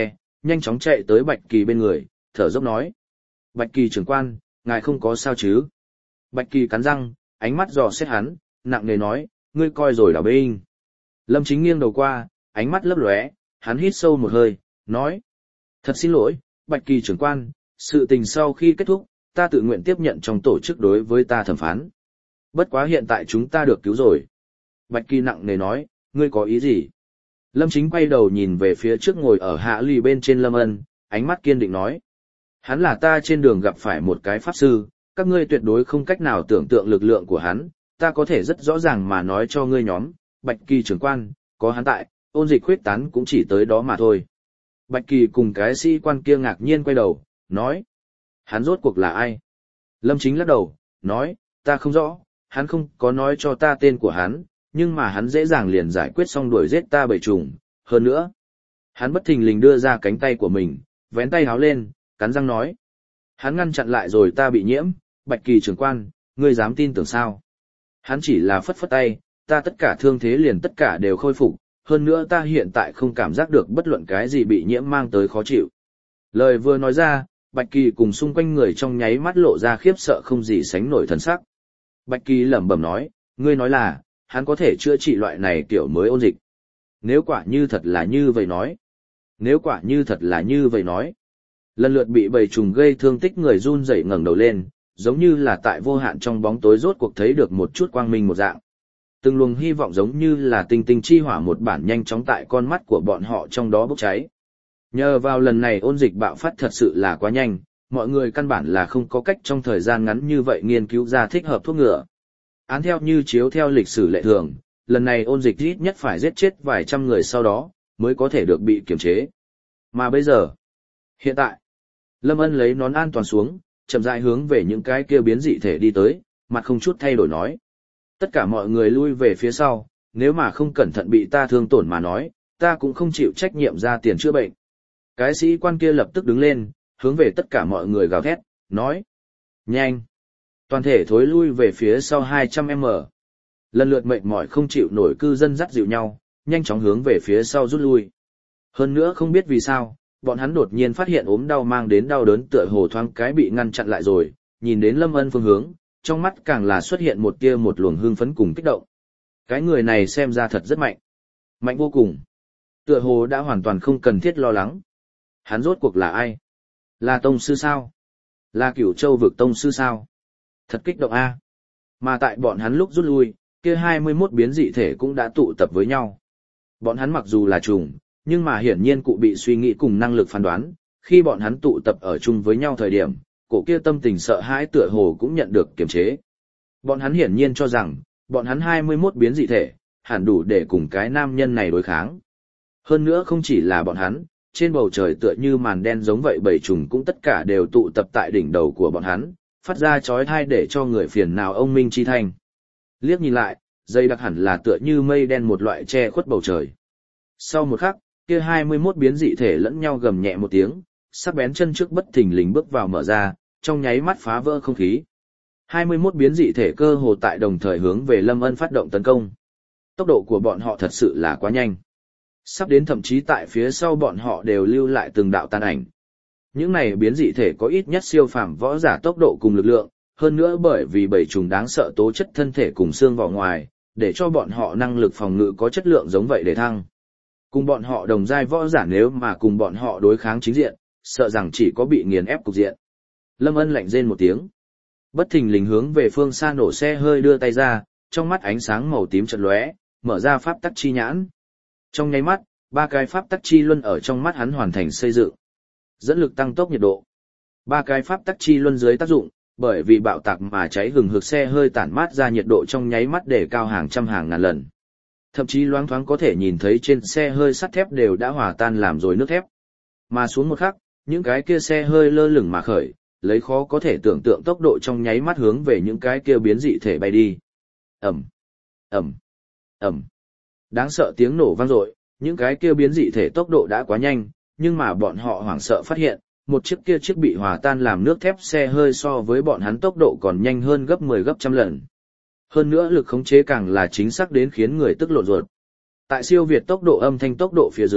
nhanh chóng chạy tới Bạch Kỳ bên người, thở dốc nói. Bạch Kỳ trưởng quan, ngài không có sao chứ? Bạch Kỳ cắn răng, ánh mắt dò xét hắn, nặng nề nói, ngươi coi rồi đảo binh. Lâm Chính nghiêng đầu qua, ánh mắt lấp lóe, hắn hít sâu một hơi, nói. Thật xin lỗi, Bạch Kỳ trưởng quan, sự tình sau khi kết thúc, ta tự nguyện tiếp nhận trong tổ chức đối với ta thẩm phán. Bất quá hiện tại chúng ta được cứu rồi. Bạch Kỳ nặng nề nói, ngươi có ý gì? Lâm Chính quay đầu nhìn về phía trước ngồi ở hạ lì bên trên Lâm Ân, ánh mắt kiên định nói. Hắn là ta trên đường gặp phải một cái pháp sư, các ngươi tuyệt đối không cách nào tưởng tượng lực lượng của hắn, ta có thể rất rõ ràng mà nói cho ngươi nhóm, Bạch Kỳ trưởng quan, có hắn tại, ôn dịch khuyết tán cũng chỉ tới đó mà thôi. Bạch Kỳ cùng cái sĩ quan kia ngạc nhiên quay đầu, nói. Hắn rốt cuộc là ai? Lâm Chính lắc đầu, nói, ta không rõ, hắn không có nói cho ta tên của hắn, nhưng mà hắn dễ dàng liền giải quyết xong đuổi giết ta bầy trùng, hơn nữa. Hắn bất thình lình đưa ra cánh tay của mình, vén tay háo lên, cắn răng nói. Hắn ngăn chặn lại rồi ta bị nhiễm, Bạch Kỳ trưởng quan, ngươi dám tin tưởng sao? Hắn chỉ là phất phất tay, ta tất cả thương thế liền tất cả đều khôi phục, hơn nữa ta hiện tại không cảm giác được bất luận cái gì bị nhiễm mang tới khó chịu. Lời vừa nói ra, Bạch Kỳ cùng xung quanh người trong nháy mắt lộ ra khiếp sợ không gì sánh nổi thần sắc. Bạch Kỳ lẩm bẩm nói, ngươi nói là, hắn có thể chữa trị loại này kiểu mới ôn dịch. Nếu quả như thật là như vậy nói. Nếu quả như thật là như vậy nói. Lần lượt bị bầy trùng gây thương tích người run rẩy ngẩng đầu lên, giống như là tại vô hạn trong bóng tối rốt cuộc thấy được một chút quang minh một dạng. Từng luồng hy vọng giống như là tinh tinh chi hỏa một bản nhanh chóng tại con mắt của bọn họ trong đó bốc cháy. Nhờ vào lần này ôn dịch bạo phát thật sự là quá nhanh, mọi người căn bản là không có cách trong thời gian ngắn như vậy nghiên cứu ra thích hợp thuốc ngừa. Án theo như chiếu theo lịch sử lệ thường, lần này ôn dịch ít nhất phải giết chết vài trăm người sau đó, mới có thể được bị kiềm chế. Mà bây giờ, hiện tại, Lâm Ân lấy nón an toàn xuống, chậm rãi hướng về những cái kia biến dị thể đi tới, mặt không chút thay đổi nói. Tất cả mọi người lui về phía sau, nếu mà không cẩn thận bị ta thương tổn mà nói, ta cũng không chịu trách nhiệm ra tiền chữa bệnh. Cái sĩ quan kia lập tức đứng lên, hướng về tất cả mọi người gào thét, nói. Nhanh! Toàn thể thối lui về phía sau hai trăm mét. Lần lượt mệt mỏi không chịu nổi cư dân dắt dịu nhau, nhanh chóng hướng về phía sau rút lui. Hơn nữa không biết vì sao, bọn hắn đột nhiên phát hiện ốm đau mang đến đau đớn tựa hồ thoáng cái bị ngăn chặn lại rồi, nhìn đến Lâm Ân phương hướng, trong mắt càng là xuất hiện một tia một luồng hưng phấn cùng kích động. Cái người này xem ra thật rất mạnh. Mạnh vô cùng. Tựa hồ đã hoàn toàn không cần thiết lo lắng. Hắn rốt cuộc là ai? Là tông sư sao? Là Cửu Châu vực tông sư sao? Thật kích động a. Mà tại bọn hắn lúc rút lui, kia hai mươi mốt biến dị thể cũng đã tụ tập với nhau. Bọn hắn mặc dù là trùng, nhưng mà hiển nhiên cụ bị suy nghĩ cùng năng lực phán đoán, khi bọn hắn tụ tập ở chung với nhau thời điểm, cổ kia tâm tình sợ hãi tựa hồ cũng nhận được kiềm chế. Bọn hắn hiển nhiên cho rằng, bọn hắn hai mươi mốt biến dị thể, hẳn đủ để cùng cái nam nhân này đối kháng. Hơn nữa không chỉ là bọn hắn, trên bầu trời tựa như màn đen giống vậy bầy trùng cũng tất cả đều tụ tập tại đỉnh đầu của bọn hắn, phát ra chói tai để cho người phiền nào ông minh chi thành. Liếc nhìn lại, dây đặc hẳn là tựa như mây đen một loại che khuất bầu trời. Sau một khắc, kia hai mươi mốt biến dị thể lẫn nhau gầm nhẹ một tiếng, sắc bén chân trước bất thình lình bước vào mở ra, trong nháy mắt phá vỡ không khí. hai mươi mốt biến dị thể cơ hồ tại đồng thời hướng về Lâm Ân phát động tấn công. Tốc độ của bọn họ thật sự là quá nhanh. Sắp đến thậm chí tại phía sau bọn họ đều lưu lại từng đạo tàn ảnh. Những này biến dị thể có ít nhất siêu phàm võ giả tốc độ cùng lực lượng, hơn nữa bởi vì bầy trùng đáng sợ tố chất thân thể cùng xương vỏ ngoài, để cho bọn họ năng lực phòng ngự có chất lượng giống vậy để thăng. Cùng bọn họ đồng giai võ giả nếu mà cùng bọn họ đối kháng chính diện, sợ rằng chỉ có bị nghiền ép cục diện. Lâm Ân lạnh rên một tiếng. Bất thình lình hướng về phương xa nổ xe hơi đưa tay ra, trong mắt ánh sáng màu tím chợt lóe, mở ra pháp tắc chi nhãn. Trong nháy mắt, ba cái pháp tắc chi luân ở trong mắt hắn hoàn thành xây dựng. Dẫn lực tăng tốc nhiệt độ. Ba cái pháp tắc chi luân dưới tác dụng, bởi vì bạo tạc mà cháy hừng hực xe hơi tản mát ra nhiệt độ trong nháy mắt để cao hàng trăm hàng ngàn lần. Thậm chí loáng thoáng có thể nhìn thấy trên xe hơi sắt thép đều đã hòa tan làm rồi nước thép. Mà xuống một khắc, những cái kia xe hơi lơ lửng mà khởi, lấy khó có thể tưởng tượng tốc độ trong nháy mắt hướng về những cái kia biến dị thể bay đi. Ầm, ầm, ầm. Đáng sợ tiếng nổ vang dội, những cái kia biến dị thể tốc độ đã quá nhanh, nhưng mà bọn họ hoảng sợ phát hiện, một chiếc kia chiếc bị hòa tan làm nước thép xe hơi so với bọn hắn tốc độ còn nhanh hơn gấp mười gấp trăm lần. Hơn nữa lực khống chế càng là chính xác đến khiến người tức lộn ruột. Tại siêu việt tốc độ âm thanh tốc độ phía dưới,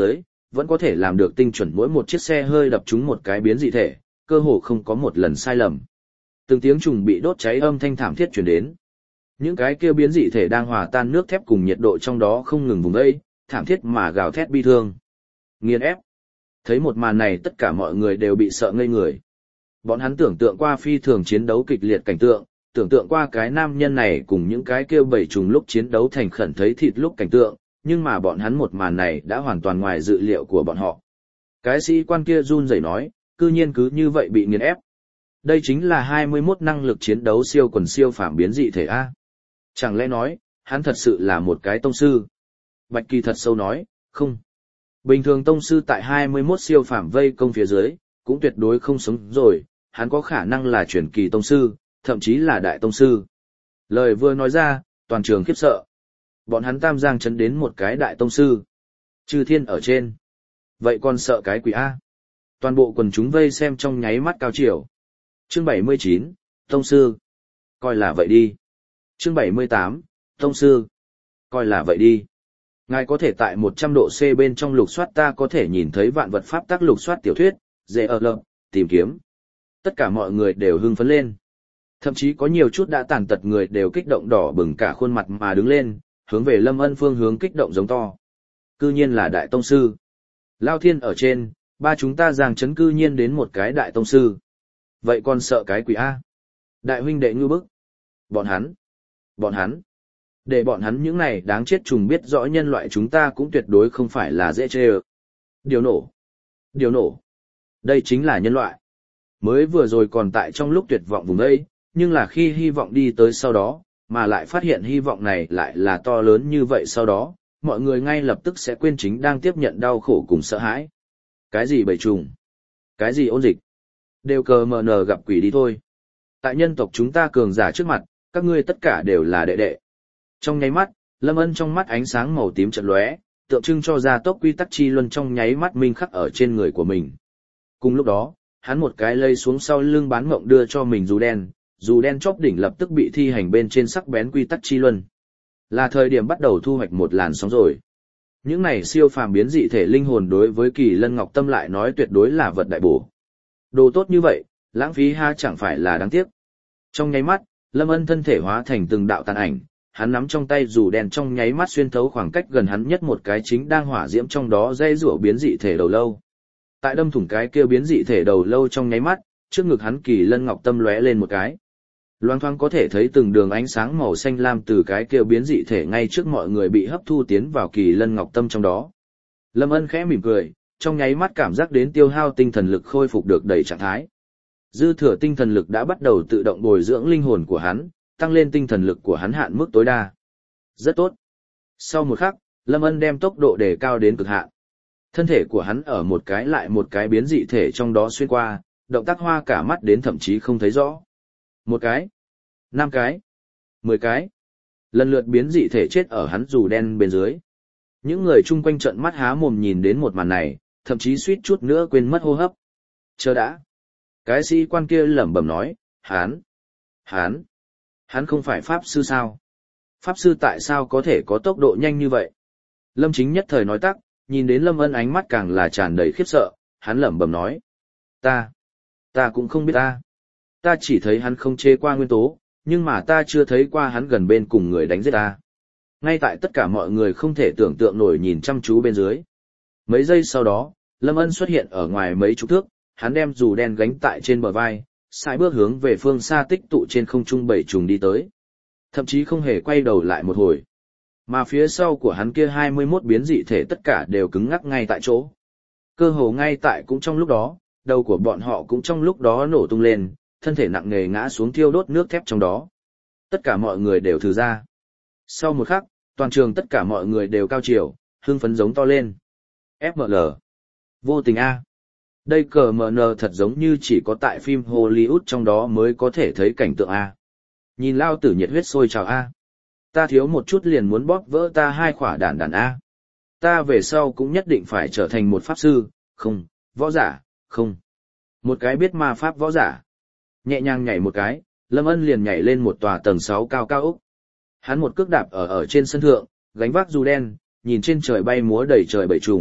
vẫn có thể làm được tinh chuẩn mỗi một chiếc xe hơi đập trúng một cái biến dị thể, cơ hồ không có một lần sai lầm. Từng tiếng trùng bị đốt cháy âm thanh thảm thiết truyền đến. Những cái kia biến dị thể đang hòa tan nước thép cùng nhiệt độ trong đó không ngừng vùng vẫy, thảm thiết mà gào thét bi thương. Nghiền ép. Thấy một màn này tất cả mọi người đều bị sợ ngây người. Bọn hắn tưởng tượng qua phi thường chiến đấu kịch liệt cảnh tượng, tưởng tượng qua cái nam nhân này cùng những cái kia bầy trùng lúc chiến đấu thành khẩn thấy thịt lúc cảnh tượng, nhưng mà bọn hắn một màn này đã hoàn toàn ngoài dự liệu của bọn họ. Cái sĩ quan kia run rẩy nói, cư nhiên cứ như vậy bị nghiền ép. Đây chính là hai mươi mốt năng lực chiến đấu siêu quần siêu phàm biến dị thể A. Chẳng lẽ nói, hắn thật sự là một cái tông sư? Bạch Kỳ thật sâu nói, không. Bình thường tông sư tại hai mươi mốt siêu phàm vây công phía dưới, cũng tuyệt đối không sống rồi, hắn có khả năng là truyền kỳ tông sư, thậm chí là đại tông sư. Lời vừa nói ra, toàn trường khiếp sợ. Bọn hắn tam giang chấn đến một cái đại tông sư. Chư thiên ở trên. Vậy còn sợ cái quỷ A. Toàn bộ quần chúng vây xem trong nháy mắt cao chiều. Chương bảy mươi chín, tông sư. Coi là vậy đi. Chương bảy mươi tám, tông sư. Coi là vậy đi. Ngài có thể tại một trăm độ C bên trong lục soát ta có thể nhìn thấy vạn vật pháp tác lục soát tiểu thuyết, dễ ở lợm, tìm kiếm. Tất cả mọi người đều hưng phấn lên. Thậm chí có nhiều chút đã tàn tật người đều kích động đỏ bừng cả khuôn mặt mà đứng lên, hướng về Lâm Ân phương hướng kích động giống to. Cư nhiên là đại tông sư. Lao thiên ở trên, ba chúng ta giang chấn cư nhiên đến một cái đại tông sư. Vậy còn sợ cái quỷ A. Đại huynh đệ ngư bức. Bọn hắn. Bọn hắn. Để bọn hắn những này đáng chết trùng biết rõ nhân loại chúng ta cũng tuyệt đối không phải là dễ chê ơ. Điều nổ. Điều nổ. Đây chính là nhân loại. Mới vừa rồi còn tại trong lúc tuyệt vọng vùng đây, nhưng là khi hy vọng đi tới sau đó, mà lại phát hiện hy vọng này lại là to lớn như vậy sau đó, mọi người ngay lập tức sẽ quên chính đang tiếp nhận đau khổ cùng sợ hãi. Cái gì bầy trùng? Cái gì ôn dịch? Đều cờ mờ nờ gặp quỷ đi thôi. Tại nhân tộc chúng ta cường giả trước mặt, các ngươi tất cả đều là đệ đệ. Trong nháy mắt, Lâm Ân trong mắt ánh sáng màu tím chợt lóe, tượng trưng cho gia tốc quy tắc chi luân trong nháy mắt minh khắc ở trên người của mình. Cùng lúc đó, hắn một cái lây xuống sau lưng bán mộng đưa cho mình dù đen, dù đen chóp đỉnh lập tức bị thi hành bên trên sắc bén quy tắc chi luân. Là thời điểm bắt đầu thu hoạch một làn sóng rồi. Những này siêu phàm biến dị thể linh hồn đối với Kỳ Lân Ngọc Tâm lại nói tuyệt đối là vật đại bổ. Đồ tốt như vậy, lãng phí ha chẳng phải là đáng tiếc. Trong nháy mắt, Lâm Ân thân thể hóa thành từng đạo tàn ảnh, hắn nắm trong tay dù đen trong nháy mắt xuyên thấu khoảng cách gần hắn nhất một cái chính đang hỏa diễm trong đó dây rủa biến dị thể đầu lâu. Tại đâm thủng cái kia biến dị thể đầu lâu trong nháy mắt, trước ngực hắn Kỳ Lân Ngọc Tâm lóe lên một cái. Loang thoáng có thể thấy từng đường ánh sáng màu xanh lam từ cái kia biến dị thể ngay trước mọi người bị hấp thu tiến vào Kỳ Lân Ngọc Tâm trong đó. Lâm Ân khẽ mỉm cười, trong nháy mắt cảm giác đến tiêu hao tinh thần lực khôi phục được đầy trạng thái. Dư thừa tinh thần lực đã bắt đầu tự động bồi dưỡng linh hồn của hắn, tăng lên tinh thần lực của hắn hạn mức tối đa. Rất tốt. Sau một khắc, Lâm Ân đem tốc độ đề cao đến cực hạn. Thân thể của hắn ở một cái lại một cái biến dị thể trong đó xuyên qua, động tác hoa cả mắt đến thậm chí không thấy rõ. Một cái, năm cái, mười cái. Lần lượt biến dị thể chết ở hắn dù đen bên dưới. Những người chung quanh trợn mắt há mồm nhìn đến một màn này, thậm chí suýt chút nữa quên mất hô hấp. Chờ đã. Cái sĩ quan kia lẩm bẩm nói, hắn, hắn, hắn không phải pháp sư sao? Pháp sư tại sao có thể có tốc độ nhanh như vậy? Lâm Chính nhất thời nói tắc, nhìn đến Lâm Ân ánh mắt càng là tràn đầy khiếp sợ, hắn lẩm bẩm nói, ta, ta cũng không biết ta. Ta chỉ thấy hắn không chê qua nguyên tố, nhưng mà ta chưa thấy qua hắn gần bên cùng người đánh giết ta. Ngay tại tất cả mọi người không thể tưởng tượng nổi nhìn chăm chú bên dưới. Mấy giây sau đó, Lâm Ân xuất hiện ở ngoài mấy chục thước, hắn đem dù đen gánh tại trên bờ vai, sải bước hướng về phương xa tích tụ trên không trung bảy trùng đi tới. Thậm chí không hề quay đầu lại một hồi. Mà phía sau của hắn kia hai mươi mốt biến dị thể tất cả đều cứng ngắc ngay tại chỗ. Cơ hồ ngay tại cũng trong lúc đó, đầu của bọn họ cũng trong lúc đó nổ tung lên, thân thể nặng nề ngã xuống thiêu đốt nước thép trong đó. Tất cả mọi người đều thử ra. Sau một khắc, toàn trường tất cả mọi người đều cao chiều, hưng phấn giống to lên. ép em lờ. Vô tình A. Đây cờ mờ nờ thật giống như chỉ có tại phim Hollywood trong đó mới có thể thấy cảnh tượng A. Nhìn lao tử nhiệt huyết sôi trào A. Ta thiếu một chút liền muốn bóp vỡ ta hai khỏa đàn đàn A. Ta về sau cũng nhất định phải trở thành một pháp sư, không, võ giả, không. Một cái biết ma pháp võ giả. Nhẹ nhàng nhảy một cái, Lâm Ân liền nhảy lên một tòa tầng sáu cao cao ốc. Hắn một cước đạp ở ở trên sân thượng, gánh vác dù đen, nhìn trên trời bay múa đầy trời bầy trùng,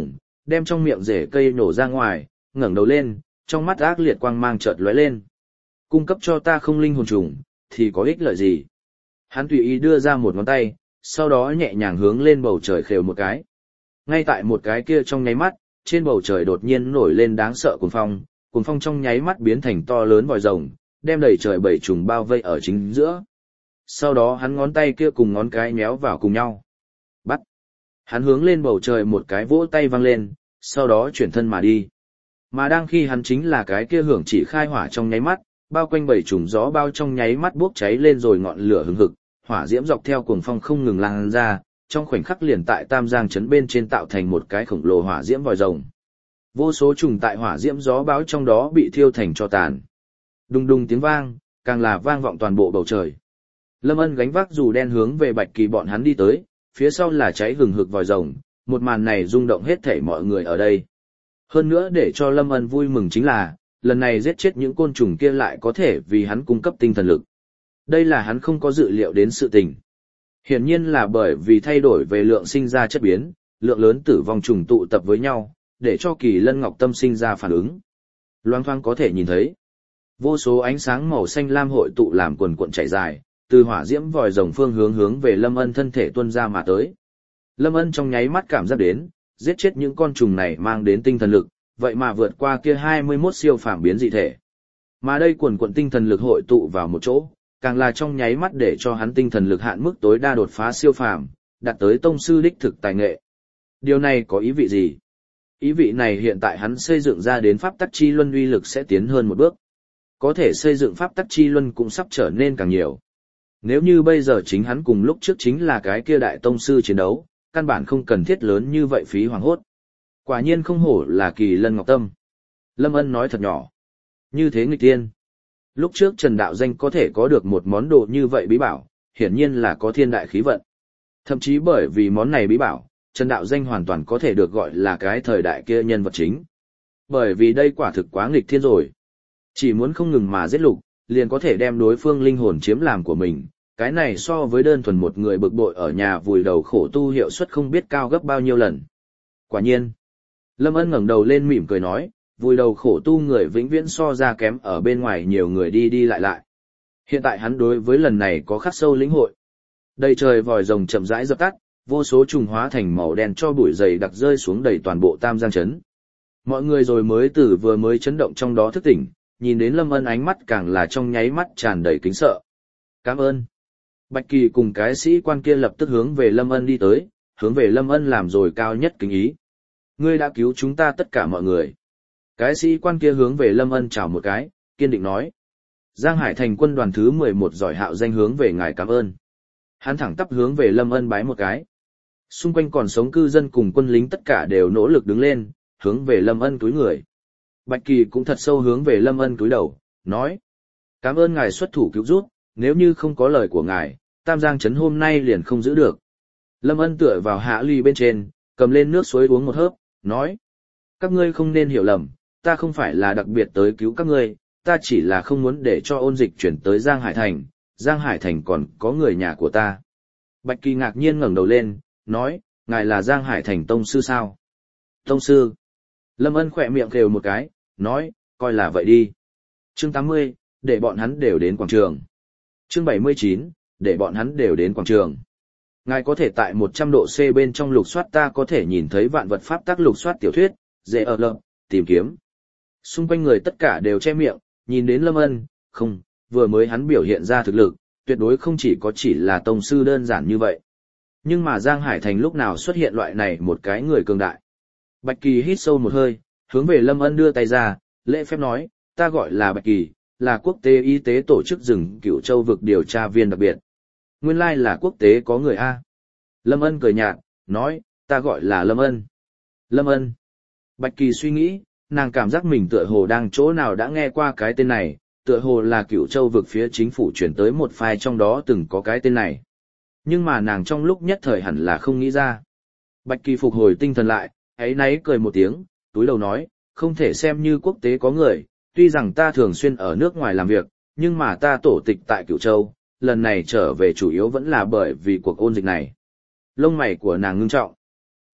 đem trong miệng rễ cây nổ ra ngoài, ngẩng đầu lên, trong mắt ác liệt quang mang chợt lóe lên. Cung cấp cho ta không linh hồn trùng, thì có ích lợi gì? Hắn tùy ý đưa ra một ngón tay, sau đó nhẹ nhàng hướng lên bầu trời khều một cái. Ngay tại một cái kia trong nháy mắt, trên bầu trời đột nhiên nổi lên đáng sợ cuồng phong, cuồng phong trong nháy mắt biến thành to lớn vòi rồng, đem đầy trời bảy trùng bao vây ở chính giữa. Sau đó hắn ngón tay kia cùng ngón cái méo vào cùng nhau. Bắt. Hắn hướng lên bầu trời một cái vỗ tay văng lên, sau đó chuyển thân mà đi. Mà đang khi hắn chính là cái kia hưởng chỉ khai hỏa trong nháy mắt, bao quanh bảy trùng gió bao trong nháy mắt bốc cháy lên rồi ngọn lửa hừng hực, hỏa diễm dọc theo cuồng phong không ngừng lan ra, trong khoảnh khắc liền tại Tam Giang trấn bên trên tạo thành một cái khổng lồ hỏa diễm vòi rồng. Vô số trùng tại hỏa diễm gió báo trong đó bị thiêu thành tro tàn. Đùng đùng tiếng vang, càng là vang vọng toàn bộ bầu trời. Lâm Ân gánh vác dù đen hướng về Bạch Kỳ bọn hắn đi tới, phía sau là cháy hừng hực vòi rồng, một màn này rung động hết thảy mọi người ở đây. Hơn nữa để cho Lâm Ân vui mừng chính là, lần này giết chết những côn trùng kia lại có thể vì hắn cung cấp tinh thần lực. Đây là hắn không có dự liệu đến sự tình. Hiển nhiên là bởi vì thay đổi về lượng sinh ra chất biến, lượng lớn tử vong trùng tụ tập với nhau, để cho Kỳ Lân Ngọc Tâm sinh ra phản ứng. Loang thoáng có thể nhìn thấy, vô số ánh sáng màu xanh lam hội tụ làm quần cuộn chảy dài, từ hỏa diễm vòi rồng phương hướng hướng về Lâm Ân thân thể tuôn ra mà tới. Lâm Ân trong nháy mắt cảm giác đến, giết chết những con trùng này mang đến tinh thần lực, vậy mà vượt qua kia hai mươi mốt siêu phàm biến dị thể. Mà đây quần cuộn tinh thần lực hội tụ vào một chỗ, càng là trong nháy mắt để cho hắn tinh thần lực hạn mức tối đa đột phá siêu phàm, đạt tới tông sư đích thực tài nghệ. Điều này có ý vị gì? Ý vị này hiện tại hắn xây dựng ra đến pháp tắc chi luân uy lực sẽ tiến hơn một bước. Có thể xây dựng pháp tắc chi luân cũng sắp trở nên càng nhiều. Nếu như bây giờ chính hắn cùng lúc trước chính là cái kia đại tông sư chiến đấu, căn bản không cần thiết lớn như vậy phí hoàng hốt. Quả nhiên không hổ là Kỳ Lân Ngọc Tâm. Lâm Ân nói thật nhỏ. Như thế nghịch tiên. Lúc trước Trần Đạo Danh có thể có được một món đồ như vậy bí bảo, hiển nhiên là có thiên đại khí vận. Thậm chí bởi vì món này bí bảo, Trần Đạo Danh hoàn toàn có thể được gọi là cái thời đại kia nhân vật chính. Bởi vì đây quả thực quá nghịch thiên rồi. Chỉ muốn không ngừng mà giết lục, liền có thể đem đối phương linh hồn chiếm làm của mình. Cái này so với đơn thuần một người bực bội ở nhà vùi đầu khổ tu hiệu suất không biết cao gấp bao nhiêu lần. Quả nhiên. Lâm Ân ngẩng đầu lên mỉm cười nói, vùi đầu khổ tu người vĩnh viễn so ra kém ở bên ngoài nhiều người đi đi lại lại. Hiện tại hắn đối với lần này có khắc sâu lĩnh hội. Đầy trời vòi rồng chậm rãi dập tắt, vô số trùng hóa thành màu đen cho bụi dày đặc rơi xuống đầy toàn bộ Tam Giang trấn. Mọi người rồi mới từ vừa mới chấn động trong đó thức tỉnh, nhìn đến Lâm Ân ánh mắt càng là trong nháy mắt tràn đầy kính sợ. Cảm ơn. Bạch Kỳ cùng cái sĩ quan kia lập tức hướng về Lâm Ân đi tới, hướng về Lâm Ân làm rồi cao nhất kính ý. Ngươi đã cứu chúng ta tất cả mọi người. Cái sĩ quan kia hướng về Lâm Ân chào một cái, kiên định nói. Giang Hải thành quân đoàn thứ mười một giỏi hạo danh hướng về ngài cảm ơn. Hắn thẳng tắp hướng về Lâm Ân bái một cái. Xung quanh còn sống cư dân cùng quân lính tất cả đều nỗ lực đứng lên, hướng về Lâm Ân cúi người. Bạch Kỳ cũng thật sâu hướng về Lâm Ân cúi đầu, nói. Cảm ơn ngài xuất thủ cứu giúp, nếu như không có lời của ngài, Tam Giang trấn hôm nay liền không giữ được. Lâm Ân tựa vào hạ ly bên trên, cầm lên nước suối uống một hớp, nói. Các ngươi không nên hiểu lầm, ta không phải là đặc biệt tới cứu các ngươi, ta chỉ là không muốn để cho ôn dịch chuyển tới Giang Hải thành, Giang Hải thành còn có người nhà của ta. Bạch Kỳ ngạc nhiên ngẩng đầu lên, nói, ngài là Giang Hải thành tông sư sao? Tông sư. Lâm Ân khỏe miệng kêu một cái, nói, coi là vậy đi. Chương tám mươi, để bọn hắn đều đến quảng trường. Chương bảy mươi chín, để bọn hắn đều đến quảng trường. Ngài có thể tại một trăm độ C bên trong lục soát ta có thể nhìn thấy vạn vật pháp tác lục soát tiểu thuyết, dễ ở lợm, tìm kiếm. Xung quanh người tất cả đều che miệng, nhìn đến Lâm Ân, không, vừa mới hắn biểu hiện ra thực lực, tuyệt đối không chỉ có chỉ là tông sư đơn giản như vậy. Nhưng mà Giang Hải thành lúc nào xuất hiện loại này một cái người cường đại. Bạch Kỳ hít sâu một hơi, hướng về Lâm Ân đưa tay ra, lễ phép nói, ta gọi là Bạch Kỳ, là quốc tế y tế tổ chức rừng Cửu Châu vực điều tra viên đặc biệt. Nguyên lai là quốc tế có người A. Lâm Ân cười nhạt, nói, ta gọi là Lâm Ân. Lâm Ân. Bạch Kỳ suy nghĩ, nàng cảm giác mình tựa hồ đang chỗ nào đã nghe qua cái tên này, tựa hồ là Cửu Châu vực phía chính phủ chuyển tới một file trong đó từng có cái tên này. Nhưng mà nàng trong lúc nhất thời hẳn là không nghĩ ra. Bạch Kỳ phục hồi tinh thần lại, ấy náy cười một tiếng, túi đầu nói, không thể xem như quốc tế có người, tuy rằng ta thường xuyên ở nước ngoài làm việc, nhưng mà ta tổ tịch tại Cửu Châu, lần này trở về chủ yếu vẫn là bởi vì cuộc ôn dịch này. Lông mày của nàng ngưng trọng.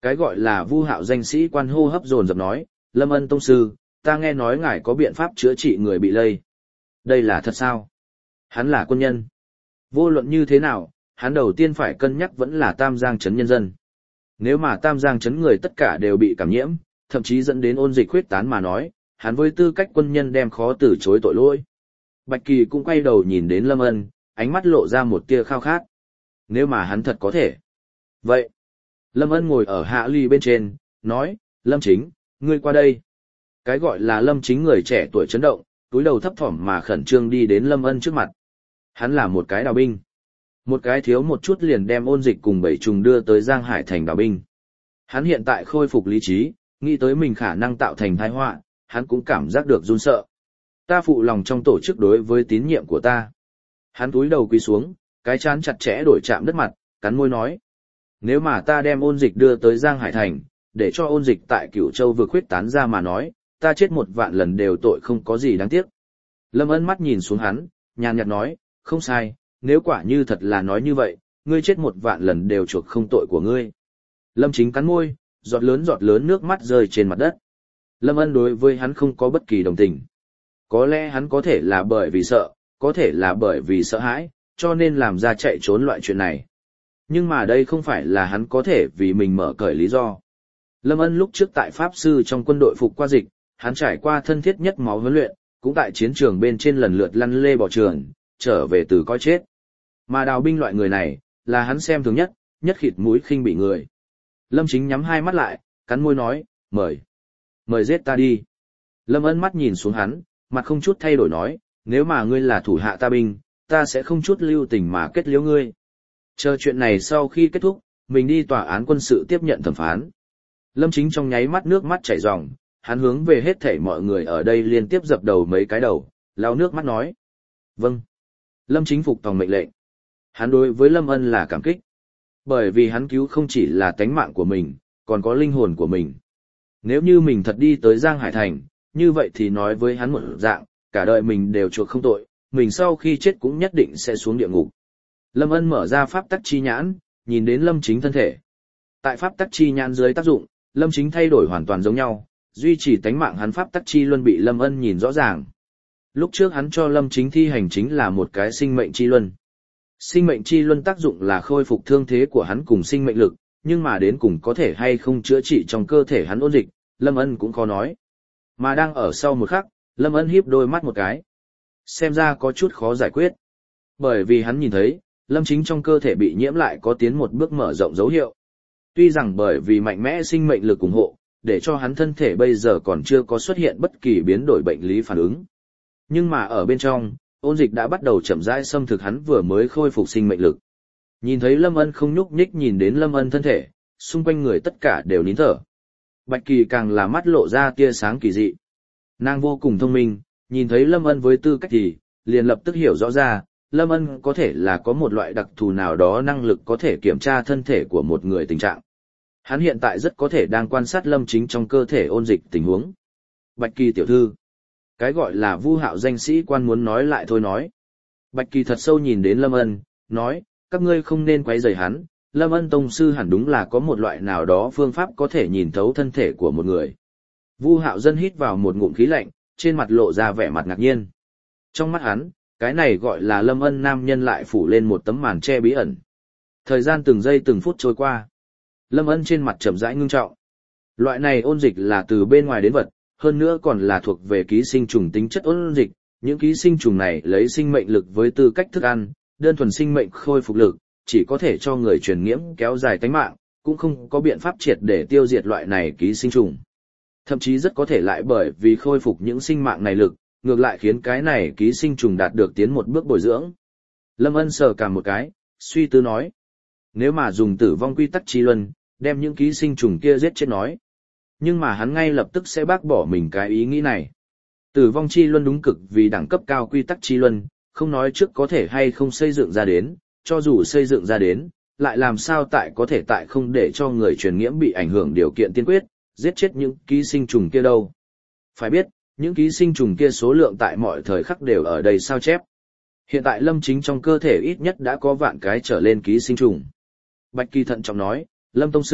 Cái gọi là Vu Hạo danh sĩ quan hô hấp dồn dập nói, Lâm Ân tông sư, ta nghe nói ngài có biện pháp chữa trị người bị lây. Đây là thật sao? Hắn là quân nhân. Vô luận như thế nào, hắn đầu tiên phải cân nhắc vẫn là Tam Giang trấn nhân dân. Nếu mà Tam Giang trấn người tất cả đều bị cảm nhiễm, thậm chí dẫn đến ôn dịch huyết tán mà nói, hắn với tư cách quân nhân đem khó từ chối tội lỗi. Bạch Kỳ cũng quay đầu nhìn đến Lâm Ân, ánh mắt lộ ra một tia khao khát. Nếu mà hắn thật có thể. Vậy, Lâm Ân ngồi ở hạ ly bên trên, nói, Lâm Chính, ngươi qua đây. Cái gọi là Lâm Chính người trẻ tuổi chấn động, túi đầu thấp thỏm mà khẩn trương đi đến Lâm Ân trước mặt. Hắn là một cái đào binh. Một cái thiếu một chút liền đem ôn dịch cùng bảy trùng đưa tới Giang Hải thành đào binh. Hắn hiện tại khôi phục lý trí, nghĩ tới mình khả năng tạo thành tai họa, hắn cũng cảm giác được run sợ. Ta phụ lòng trong tổ chức đối với tín nhiệm của ta. Hắn túi đầu quỳ xuống, cái trán chặt chẽ đổi chạm đất mặt, cắn môi nói. Nếu mà ta đem ôn dịch đưa tới Giang Hải thành, để cho ôn dịch tại Cửu Châu vừa khuyết tán ra mà nói, ta chết một vạn lần đều tội không có gì đáng tiếc. Lâm Ân mắt nhìn xuống hắn, nhàn nhạt nói, không sai, nếu quả như thật là nói như vậy, ngươi chết một vạn lần đều chuộc không tội của ngươi. Lâm Chính cắn môi, giọt lớn giọt lớn nước mắt rơi trên mặt đất. Lâm Ân đối với hắn không có bất kỳ đồng tình. Có lẽ hắn có thể là bởi vì sợ, có thể là bởi vì sợ hãi, cho nên làm ra chạy trốn loại chuyện này. Nhưng mà đây không phải là hắn có thể vì mình mở cởi lý do. Lâm Ân lúc trước tại Pháp Sư trong quân đội phục qua dịch, hắn trải qua thân thiết nhất máu huấn luyện, cũng tại chiến trường bên trên lần lượt lăn lê bò trường, trở về từ coi chết. Mà đào binh loại người này, là hắn xem thường nhất, nhất khịt mũi khinh bị người. Lâm Chính nhắm hai mắt lại, cắn môi nói, mời. Mời giết ta đi. Lâm Ân mắt nhìn xuống hắn, mặt không chút thay đổi nói, nếu mà ngươi là thủ hạ ta binh, ta sẽ không chút lưu tình mà kết liễu ngươi. Chờ chuyện này sau khi kết thúc, mình đi tòa án quân sự tiếp nhận thẩm phán. Lâm Chính trong nháy mắt nước mắt chảy ròng, hắn hướng về hết thảy mọi người ở đây liên tiếp dập đầu mấy cái đầu, lau nước mắt nói. Vâng. Lâm Chính phục tòng mệnh lệnh. Hắn đối với Lâm Ân là cảm kích. Bởi vì hắn cứu không chỉ là tánh mạng của mình, còn có linh hồn của mình. Nếu như mình thật đi tới Giang Hải Thành, như vậy thì nói với hắn một dạng, cả đời mình đều chuộc không tội, mình sau khi chết cũng nhất định sẽ xuống địa ngục. Lâm Ân mở ra pháp tắc chi nhãn, nhìn đến Lâm Chính thân thể. Tại pháp tắc chi nhãn dưới tác dụng, Lâm Chính thay đổi hoàn toàn giống nhau, duy trì tánh mạng hắn pháp tắc chi luân bị Lâm Ân nhìn rõ ràng. Lúc trước hắn cho Lâm Chính thi hành chính là một cái sinh mệnh chi luân. Sinh mệnh chi luân tác dụng là khôi phục thương thế của hắn cùng sinh mệnh lực, nhưng mà đến cùng có thể hay không chữa trị trong cơ thể hắn ôn dịch, Lâm Ân cũng khó nói. Mà đang ở sau một khắc, Lâm Ân híp đôi mắt một cái. Xem ra có chút khó giải quyết. Bởi vì hắn nhìn thấy, Lâm Chính trong cơ thể bị nhiễm lại có tiến một bước mở rộng dấu hiệu. Tuy rằng bởi vì mạnh mẽ sinh mệnh lực ủng hộ, để cho hắn thân thể bây giờ còn chưa có xuất hiện bất kỳ biến đổi bệnh lý phản ứng. Nhưng mà ở bên trong, ôn dịch đã bắt đầu chậm rãi xâm thực hắn vừa mới khôi phục sinh mệnh lực. Nhìn thấy Lâm Ân không nhúc nhích nhìn đến Lâm Ân thân thể, xung quanh người tất cả đều nín thở. Bạch Kỳ càng là mắt lộ ra tia sáng kỳ dị. Nàng vô cùng thông minh, nhìn thấy Lâm Ân với tư cách thì, liền lập tức hiểu rõ ra, Lâm Ân có thể là có một loại đặc thù nào đó năng lực có thể kiểm tra thân thể của một người tình trạng. Hắn hiện tại rất có thể đang quan sát Lâm Chính trong cơ thể ôn dịch tình huống. Bạch Kỳ tiểu thư. Cái gọi là Vu Hạo danh sĩ quan muốn nói lại thôi nói. Bạch Kỳ thật sâu nhìn đến Lâm Ân, nói, các ngươi không nên quấy rầy hắn, Lâm Ân tông sư hẳn đúng là có một loại nào đó phương pháp có thể nhìn thấu thân thể của một người. Vu Hạo dân hít vào một ngụm khí lạnh, trên mặt lộ ra vẻ mặt ngạc nhiên. Trong mắt hắn, cái này gọi là Lâm Ân nam nhân lại phủ lên một tấm màn che bí ẩn. Thời gian từng giây từng phút trôi qua. Lâm Ân trên mặt chậm rãi ngưng trọng. Loại này ôn dịch là từ bên ngoài đến vật, hơn nữa còn là thuộc về ký sinh trùng tính chất ôn dịch. Những ký sinh trùng này lấy sinh mệnh lực với tư cách thức ăn, đơn thuần sinh mệnh khôi phục lực, chỉ có thể cho người truyền nhiễm kéo dài tánh mạng, cũng không có biện pháp triệt để tiêu diệt loại này ký sinh trùng. Thậm chí rất có thể lại bởi vì khôi phục những sinh mạng này lực, ngược lại khiến cái này ký sinh trùng đạt được tiến một bước bồi dưỡng. Lâm Ân sờ cả một cái, suy tư nói. Nếu mà dùng tử vong quy tắc chi luân, đem những ký sinh trùng kia giết chết nói. Nhưng mà hắn ngay lập tức sẽ bác bỏ mình cái ý nghĩ này. Tử vong chi luân đúng cực vì đẳng cấp cao quy tắc chi luân, không nói trước có thể hay không xây dựng ra đến, cho dù xây dựng ra đến, lại làm sao tại có thể tại không để cho người truyền nhiễm bị ảnh hưởng điều kiện tiên quyết, giết chết những ký sinh trùng kia đâu. Phải biết, những ký sinh trùng kia số lượng tại mọi thời khắc đều ở đây sao chép. Hiện tại Lâm Chính trong cơ thể ít nhất đã có vạn cái trở lên ký sinh trùng. Bạch Kỳ thận trọng nói, Lâm Tông Sư,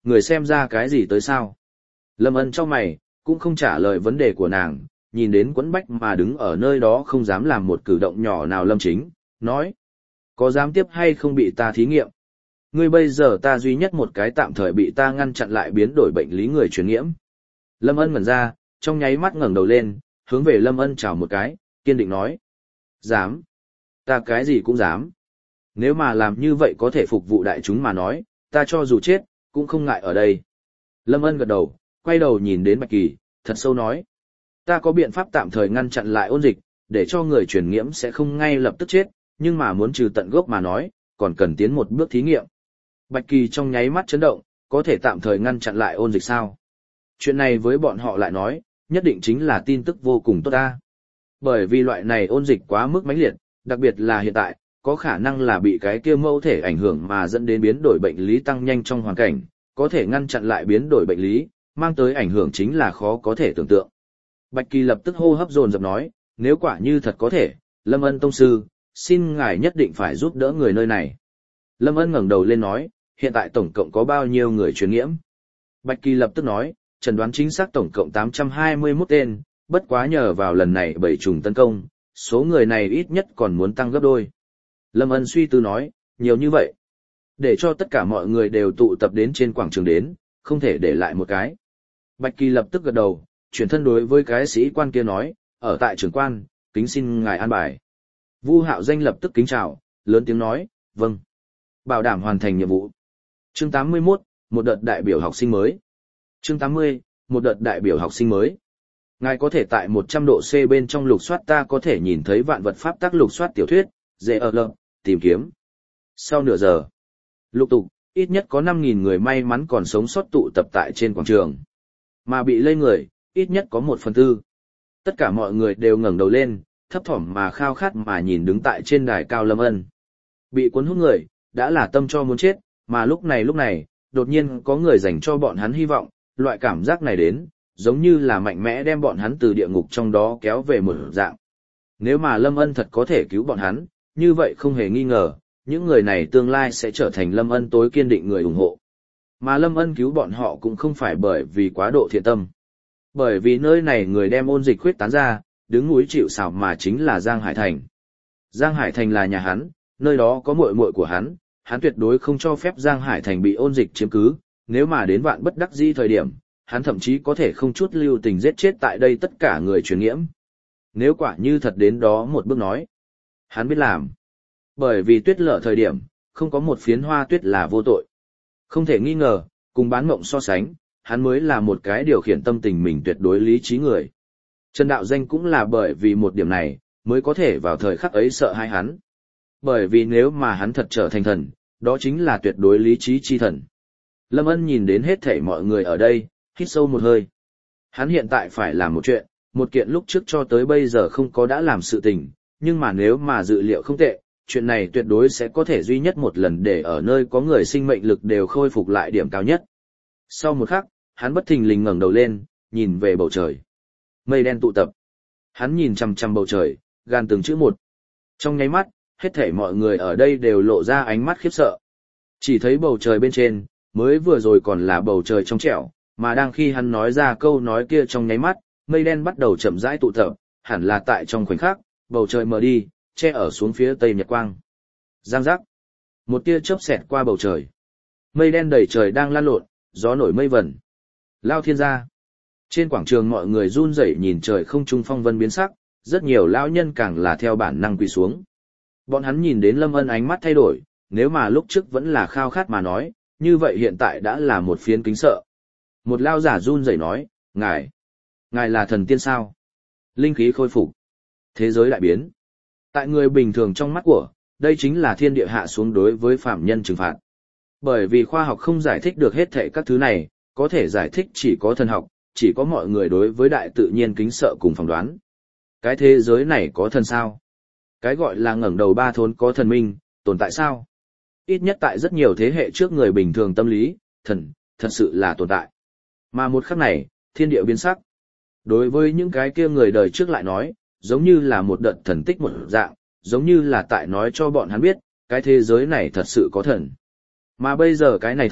người xem ra cái gì tới sao? Lâm Ân trong mày, cũng không trả lời vấn đề của nàng, nhìn đến Quẫn Bách mà đứng ở nơi đó không dám làm một cử động nhỏ nào Lâm Chính, nói. Có dám tiếp hay không bị ta thí nghiệm? Ngươi bây giờ ta duy nhất một cái tạm thời bị ta ngăn chặn lại biến đổi bệnh lý người truyền nhiễm. Lâm Ân ngẩn ra, trong nháy mắt ngẩng đầu lên, hướng về Lâm Ân chào một cái, kiên định nói. Dám. Ta cái gì cũng dám. Nếu mà làm như vậy có thể phục vụ đại chúng mà nói, ta cho dù chết, cũng không ngại ở đây. Lâm Ân gật đầu, quay đầu nhìn đến Bạch Kỳ, thật sâu nói. Ta có biện pháp tạm thời ngăn chặn lại ôn dịch, để cho người truyền nhiễm sẽ không ngay lập tức chết, nhưng mà muốn trừ tận gốc mà nói, còn cần tiến một bước thí nghiệm. Bạch Kỳ trong nháy mắt chấn động, có thể tạm thời ngăn chặn lại ôn dịch sao? Chuyện này với bọn họ lại nói, nhất định chính là tin tức vô cùng tốt ta. Bởi vì loại này ôn dịch quá mức mãnh liệt, đặc biệt là hiện tại, có khả năng là bị cái kia mẫu thể ảnh hưởng mà dẫn đến biến đổi bệnh lý tăng nhanh trong hoàn cảnh, có thể ngăn chặn lại biến đổi bệnh lý, mang tới ảnh hưởng chính là khó có thể tưởng tượng. Bạch Kỳ lập tức hô hấp dồn dập nói, nếu quả như thật có thể, Lâm Ân tông sư, xin ngài nhất định phải giúp đỡ người nơi này. Lâm Ân ngẩng đầu lên nói, hiện tại tổng cộng có bao nhiêu người truyền nhiễm? Bạch Kỳ lập tức nói, chẩn đoán chính xác tổng cộng tám trăm hai mươi mốt tên, bất quá nhờ vào lần này bảy trùng tấn công, số người này ít nhất còn muốn tăng gấp đôi. Lâm Ân suy tư nói, nhiều như vậy. Để cho tất cả mọi người đều tụ tập đến trên quảng trường đến, không thể để lại một cái. Bạch Kỳ lập tức gật đầu, chuyển thân đối với cái sĩ quan kia nói, ở tại trưởng quan, kính xin ngài an bài. Vu Hạo Danh lập tức kính chào, lớn tiếng nói, vâng. Bảo đảm hoàn thành nhiệm vụ. Chương tám mươi mốt, một đợt đại biểu học sinh mới. Chương tám mươi, một đợt đại biểu học sinh mới. Ngài có thể tại một trăm độ C bên trong lục soát ta có thể nhìn thấy vạn vật pháp tác lục soát tiểu thuyết, dễ ở lợm, tìm kiếm. Sau nửa giờ, lục tục, ít nhất có năm nghìn người may mắn còn sống sót tụ tập tại trên quảng trường. Mà bị lây người, ít nhất có một phần tư. Tất cả mọi người đều ngẩng đầu lên, thấp thỏm mà khao khát mà nhìn đứng tại trên đài cao Lâm Ân. Bị cuốn hút người, đã là tâm cho muốn chết, mà lúc này lúc này, đột nhiên có người dành cho bọn hắn hy vọng, loại cảm giác này đến, giống như là mạnh mẽ đem bọn hắn từ địa ngục trong đó kéo về một dạng. Nếu mà Lâm Ân thật có thể cứu bọn hắn, như vậy không hề nghi ngờ, những người này tương lai sẽ trở thành Lâm Ân tối kiên định người ủng hộ. Mà Lâm Ân cứu bọn họ cũng không phải bởi vì quá độ thiện tâm. Bởi vì nơi này người đem ôn dịch khuyết tán ra, đứng núi chịu sào mà chính là Giang Hải Thành. Giang Hải Thành là nhà hắn, nơi đó có muội muội của hắn, hắn tuyệt đối không cho phép Giang Hải Thành bị ôn dịch chiếm cứ, nếu mà đến vạn bất đắc dĩ thời điểm, hắn thậm chí có thể không chút lưu tình giết chết tại đây tất cả người truyền nhiễm. Nếu quả như thật đến đó một bước nói, hắn biết làm. Bởi vì tuyết lở thời điểm, không có một phiến hoa tuyết là vô tội. Không thể nghi ngờ, cùng bán mộng so sánh, hắn mới là một cái điều khiển tâm tình mình tuyệt đối lý trí người. Trần Đạo Danh cũng là bởi vì một điểm này, mới có thể vào thời khắc ấy sợ hai hắn. Bởi vì nếu mà hắn thật trở thành thần, đó chính là tuyệt đối lý trí chi thần. Lâm Ân nhìn đến hết thảy mọi người ở đây, hít sâu một hơi. Hắn hiện tại phải làm một chuyện, một kiện lúc trước cho tới bây giờ không có đã làm sự tình, nhưng mà nếu mà dự liệu không tệ, chuyện này tuyệt đối sẽ có thể duy nhất một lần để ở nơi có người sinh mệnh lực đều khôi phục lại điểm cao nhất. Sau một khắc, hắn bất thình lình ngẩng đầu lên, nhìn về bầu trời. Mây đen tụ tập. Hắn nhìn chằm chằm bầu trời, gan từng chữ một. Trong nháy mắt, hết thảy mọi người ở đây đều lộ ra ánh mắt khiếp sợ. Chỉ thấy bầu trời bên trên, mới vừa rồi còn là bầu trời trong trẻo, mà đang khi hắn nói ra câu nói kia trong nháy mắt, mây đen bắt đầu chậm rãi tụ tập, hẳn là tại trong khoảnh khắc, bầu trời mờ đi, che ở xuống phía tây nhật quang. Giang giác. Một tia chớp xẹt qua bầu trời. Mây đen đầy trời đang lan lộn, gió nổi mây vẩn. Lao thiên gia. Trên quảng trường mọi người run rẩy nhìn trời không trung phong vân biến sắc, rất nhiều lão nhân càng là theo bản năng quỳ xuống. Bọn hắn nhìn đến Lâm Ân ánh mắt thay đổi, nếu mà lúc trước vẫn là khao khát mà nói, như vậy hiện tại đã là một phiến kính sợ. Một lao giả run rẩy nói, ngài, ngài là thần tiên sao? Linh khí khôi phục. Thế giới đại biến. Tại người bình thường trong mắt của, đây chính là thiên địa hạ xuống đối với phạm nhân trừng phạt. Bởi vì khoa học không giải thích được hết thảy các thứ này, có thể giải thích chỉ có thần học, chỉ có mọi người đối với đại tự nhiên kính sợ cùng phỏng đoán. Cái thế giới này có thần sao? Cái gọi là ngẩng đầu ba thốn có thần minh, tồn tại sao? Ít nhất tại rất nhiều thế hệ trước người bình thường tâm lý, thần, thật sự là tồn tại. Mà một khắc này, thiên địa biến sắc. Đối với những cái kia người đời trước lại nói, giống như là một đợt thần tích một dạng, giống như là tại nói cho bọn hắn biết, cái thế giới này thật sự có thần. Mà bây giờ cái này thần,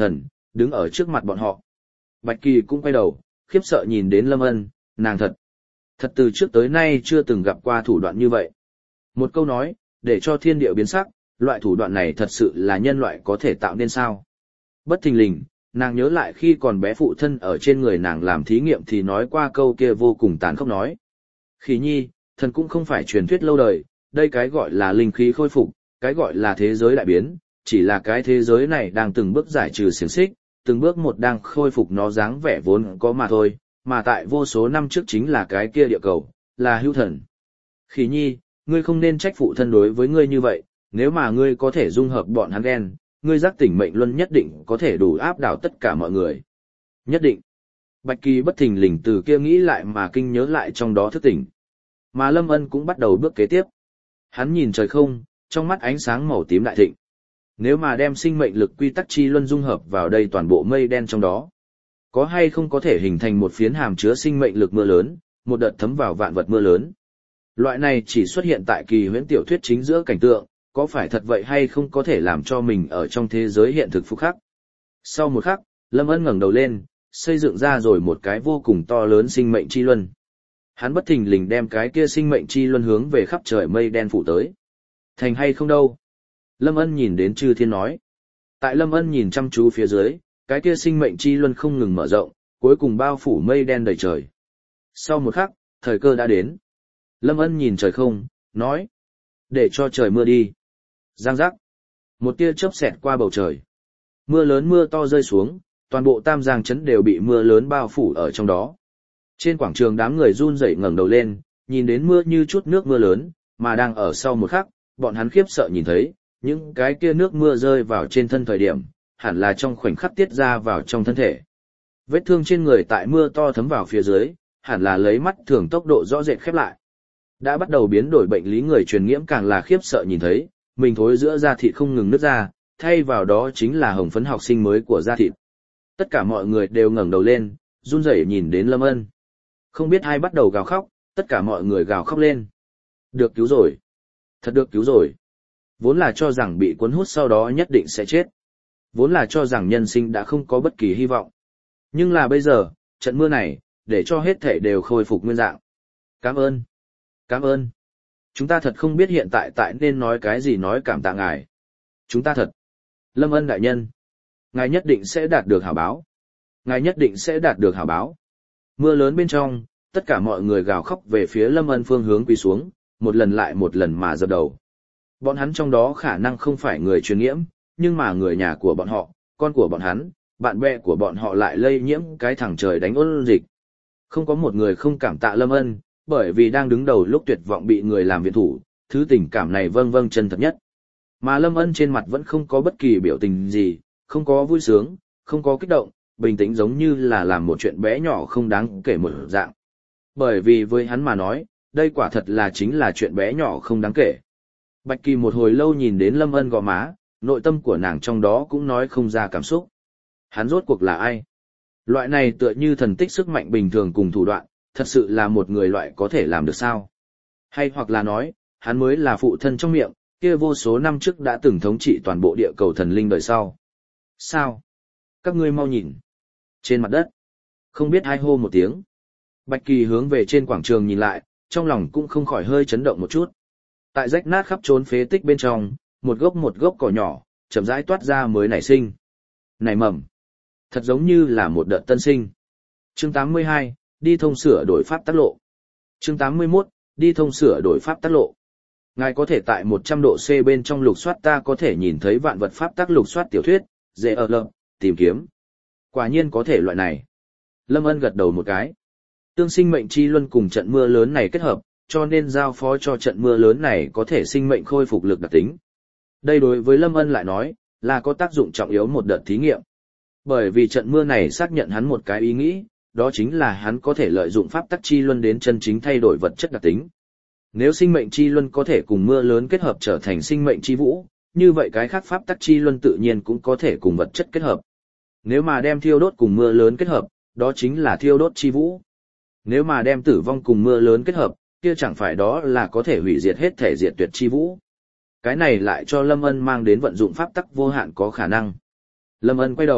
đứng ở trước mặt bọn họ. Bạch Kỳ cũng quay đầu, khiếp sợ nhìn đến Lâm Ân, nàng thật. Thật từ trước tới nay chưa từng gặp qua thủ đoạn như vậy. Một câu nói, để cho thiên địa biến sắc, loại thủ đoạn này thật sự là nhân loại có thể tạo nên sao. Bất thình lình, nàng nhớ lại khi còn bé phụ thân ở trên người nàng làm thí nghiệm thì nói qua câu kia vô cùng tàn khốc nói. Khí nhi, thần cũng không phải truyền thuyết lâu đời, đây cái gọi là linh khí khôi phục, cái gọi là thế giới đại biến, chỉ là cái thế giới này đang từng bước giải trừ xiềng xích, từng bước một đang khôi phục nó dáng vẻ vốn có mà thôi, mà tại vô số năm trước chính là cái kia địa cầu, là hữu thần. Khí nhi, ngươi không nên trách phụ thân đối với ngươi như vậy, nếu mà ngươi có thể dung hợp bọn hắn đen, ngươi giác tỉnh mệnh luân nhất định có thể đủ áp đảo tất cả mọi người. Nhất định. Bạch Kỳ bất thình lình từ kia nghĩ lại mà kinh nhớ lại trong đó thức tỉnh. Mà Lâm Ân cũng bắt đầu bước kế tiếp. Hắn nhìn trời không, trong mắt ánh sáng màu tím đại thịnh. Nếu mà đem sinh mệnh lực quy tắc chi luân dung hợp vào đây toàn bộ mây đen trong đó, có hay không có thể hình thành một phiến hàm chứa sinh mệnh lực mưa lớn, một đợt thấm vào vạn vật mưa lớn. Loại này chỉ xuất hiện tại kỳ huyễn tiểu thuyết chính giữa cảnh tượng, có phải thật vậy hay không có thể làm cho mình ở trong thế giới hiện thực phục khắc. Sau một khắc, Lâm Ân ngẩng đầu lên, xây dựng ra rồi một cái vô cùng to lớn sinh mệnh chi luân. Hắn bất thình lình đem cái kia sinh mệnh chi luân hướng về khắp trời mây đen phủ tới. Thành hay không đâu? Lâm Ân nhìn đến Chư Thiên nói. Tại Lâm Ân nhìn chăm chú phía dưới, cái kia sinh mệnh chi luân không ngừng mở rộng, cuối cùng bao phủ mây đen đầy trời. Sau một khắc, thời cơ đã đến. Lâm Ân nhìn trời không, nói. Để cho trời mưa đi. Giang giác. Một tia chớp xẹt qua bầu trời. Mưa lớn mưa to rơi xuống, toàn bộ Tam Giang trấn đều bị mưa lớn bao phủ ở trong đó. Trên quảng trường đám người run rẩy ngẩng đầu lên, nhìn đến mưa như chút nước mưa lớn, mà đang ở sau một khắc, bọn hắn khiếp sợ nhìn thấy, những cái kia nước mưa rơi vào trên thân thời điểm, hẳn là trong khoảnh khắc tiết ra vào trong thân thể. Vết thương trên người tại mưa to thấm vào phía dưới, hẳn là lấy mắt thường tốc độ rõ rệt khép lại. Đã bắt đầu biến đổi bệnh lý người truyền nhiễm càng là khiếp sợ nhìn thấy, mình thối giữa da thịt không ngừng nứt ra, thay vào đó chính là hồng phấn học sinh mới của da thịt. Tất cả mọi người đều ngẩng đầu lên, run rẩy nhìn đến Lâm Ân. Không biết ai bắt đầu gào khóc, tất cả mọi người gào khóc lên. Được cứu rồi. Thật được cứu rồi. Vốn là cho rằng bị cuốn hút sau đó nhất định sẽ chết. Vốn là cho rằng nhân sinh đã không có bất kỳ hy vọng. Nhưng là bây giờ, trận mưa này, để cho hết thể đều khôi phục nguyên dạng. Cảm ơn. Cảm ơn. Chúng ta thật không biết hiện tại tại nên nói cái gì nói cảm tạ ngài. Chúng ta thật. Lâm Ân đại nhân. Ngài nhất định sẽ đạt được hảo báo. Ngài nhất định sẽ đạt được hảo báo. Mưa lớn bên trong, tất cả mọi người gào khóc về phía Lâm Ân phương hướng quỳ xuống, một lần lại một lần mà dập đầu. Bọn hắn trong đó khả năng không phải người truyền nhiễm, nhưng mà người nhà của bọn họ, con của bọn hắn, bạn bè của bọn họ lại lây nhiễm cái thằng trời đánh ôn dịch. Không có một người không cảm tạ Lâm Ân, bởi vì đang đứng đầu lúc tuyệt vọng bị người làm viện thủ, thứ tình cảm này vâng vâng chân thật nhất. Mà Lâm Ân trên mặt vẫn không có bất kỳ biểu tình gì, không có vui sướng, không có kích động, bình tĩnh giống như là làm một chuyện bé nhỏ không đáng kể một dạng. Bởi vì với hắn mà nói, đây quả thật là chính là chuyện bé nhỏ không đáng kể. Bạch Kỳ một hồi lâu nhìn đến Lâm Ân gò má, nội tâm của nàng trong đó cũng nói không ra cảm xúc. Hắn rốt cuộc là ai? Loại này tựa như thần tích sức mạnh bình thường cùng thủ đoạn, thật sự là một người loại có thể làm được sao? Hay hoặc là nói, hắn mới là phụ thân trong miệng, kia vô số năm trước đã từng thống trị toàn bộ địa cầu thần linh đời sau. Sao? Các ngươi mau nhìn. Trên mặt đất, không biết ai hô một tiếng. Bạch Kỳ hướng về trên quảng trường nhìn lại, trong lòng cũng không khỏi hơi chấn động một chút. Tại rách nát khắp trốn phế tích bên trong, một gốc một gốc cỏ nhỏ, chậm rãi toát ra mới nảy sinh. Nảy mầm. Thật giống như là một đợt tân sinh. Chương tám mươi hai, đi thông sửa đổi pháp tắc lộ. Chương tám mươi mốt, đi thông sửa đổi pháp tắc lộ. Ngài có thể tại một trăm độ C bên trong lục soát ta có thể nhìn thấy vạn vật pháp tắc lục soát tiểu thuyết, dễ ở lợm, tìm kiếm. Quả nhiên có thể loại này. Lâm Ân gật đầu một cái. Tương sinh mệnh chi luân cùng trận mưa lớn này kết hợp, cho nên giao phó cho trận mưa lớn này có thể sinh mệnh khôi phục lực đặc tính. Đây đối với Lâm Ân lại nói, là có tác dụng trọng yếu một đợt thí nghiệm. Bởi vì trận mưa này xác nhận hắn một cái ý nghĩ, đó chính là hắn có thể lợi dụng pháp tắc chi luân đến chân chính thay đổi vật chất đặc tính. Nếu sinh mệnh chi luân có thể cùng mưa lớn kết hợp trở thành sinh mệnh chi vũ, như vậy cái khác pháp tắc chi luân tự nhiên cũng có thể cùng vật chất kết hợp. Nếu mà đem thiêu đốt cùng mưa lớn kết hợp, đó chính là thiêu đốt chi vũ. Nếu mà đem tử vong cùng mưa lớn kết hợp, kia chẳng phải đó là có thể hủy diệt hết thể diệt tuyệt chi vũ. Cái này lại cho Lâm Ân mang đến vận dụng pháp tắc vô hạn có khả năng. Lâm Ân quay đầu,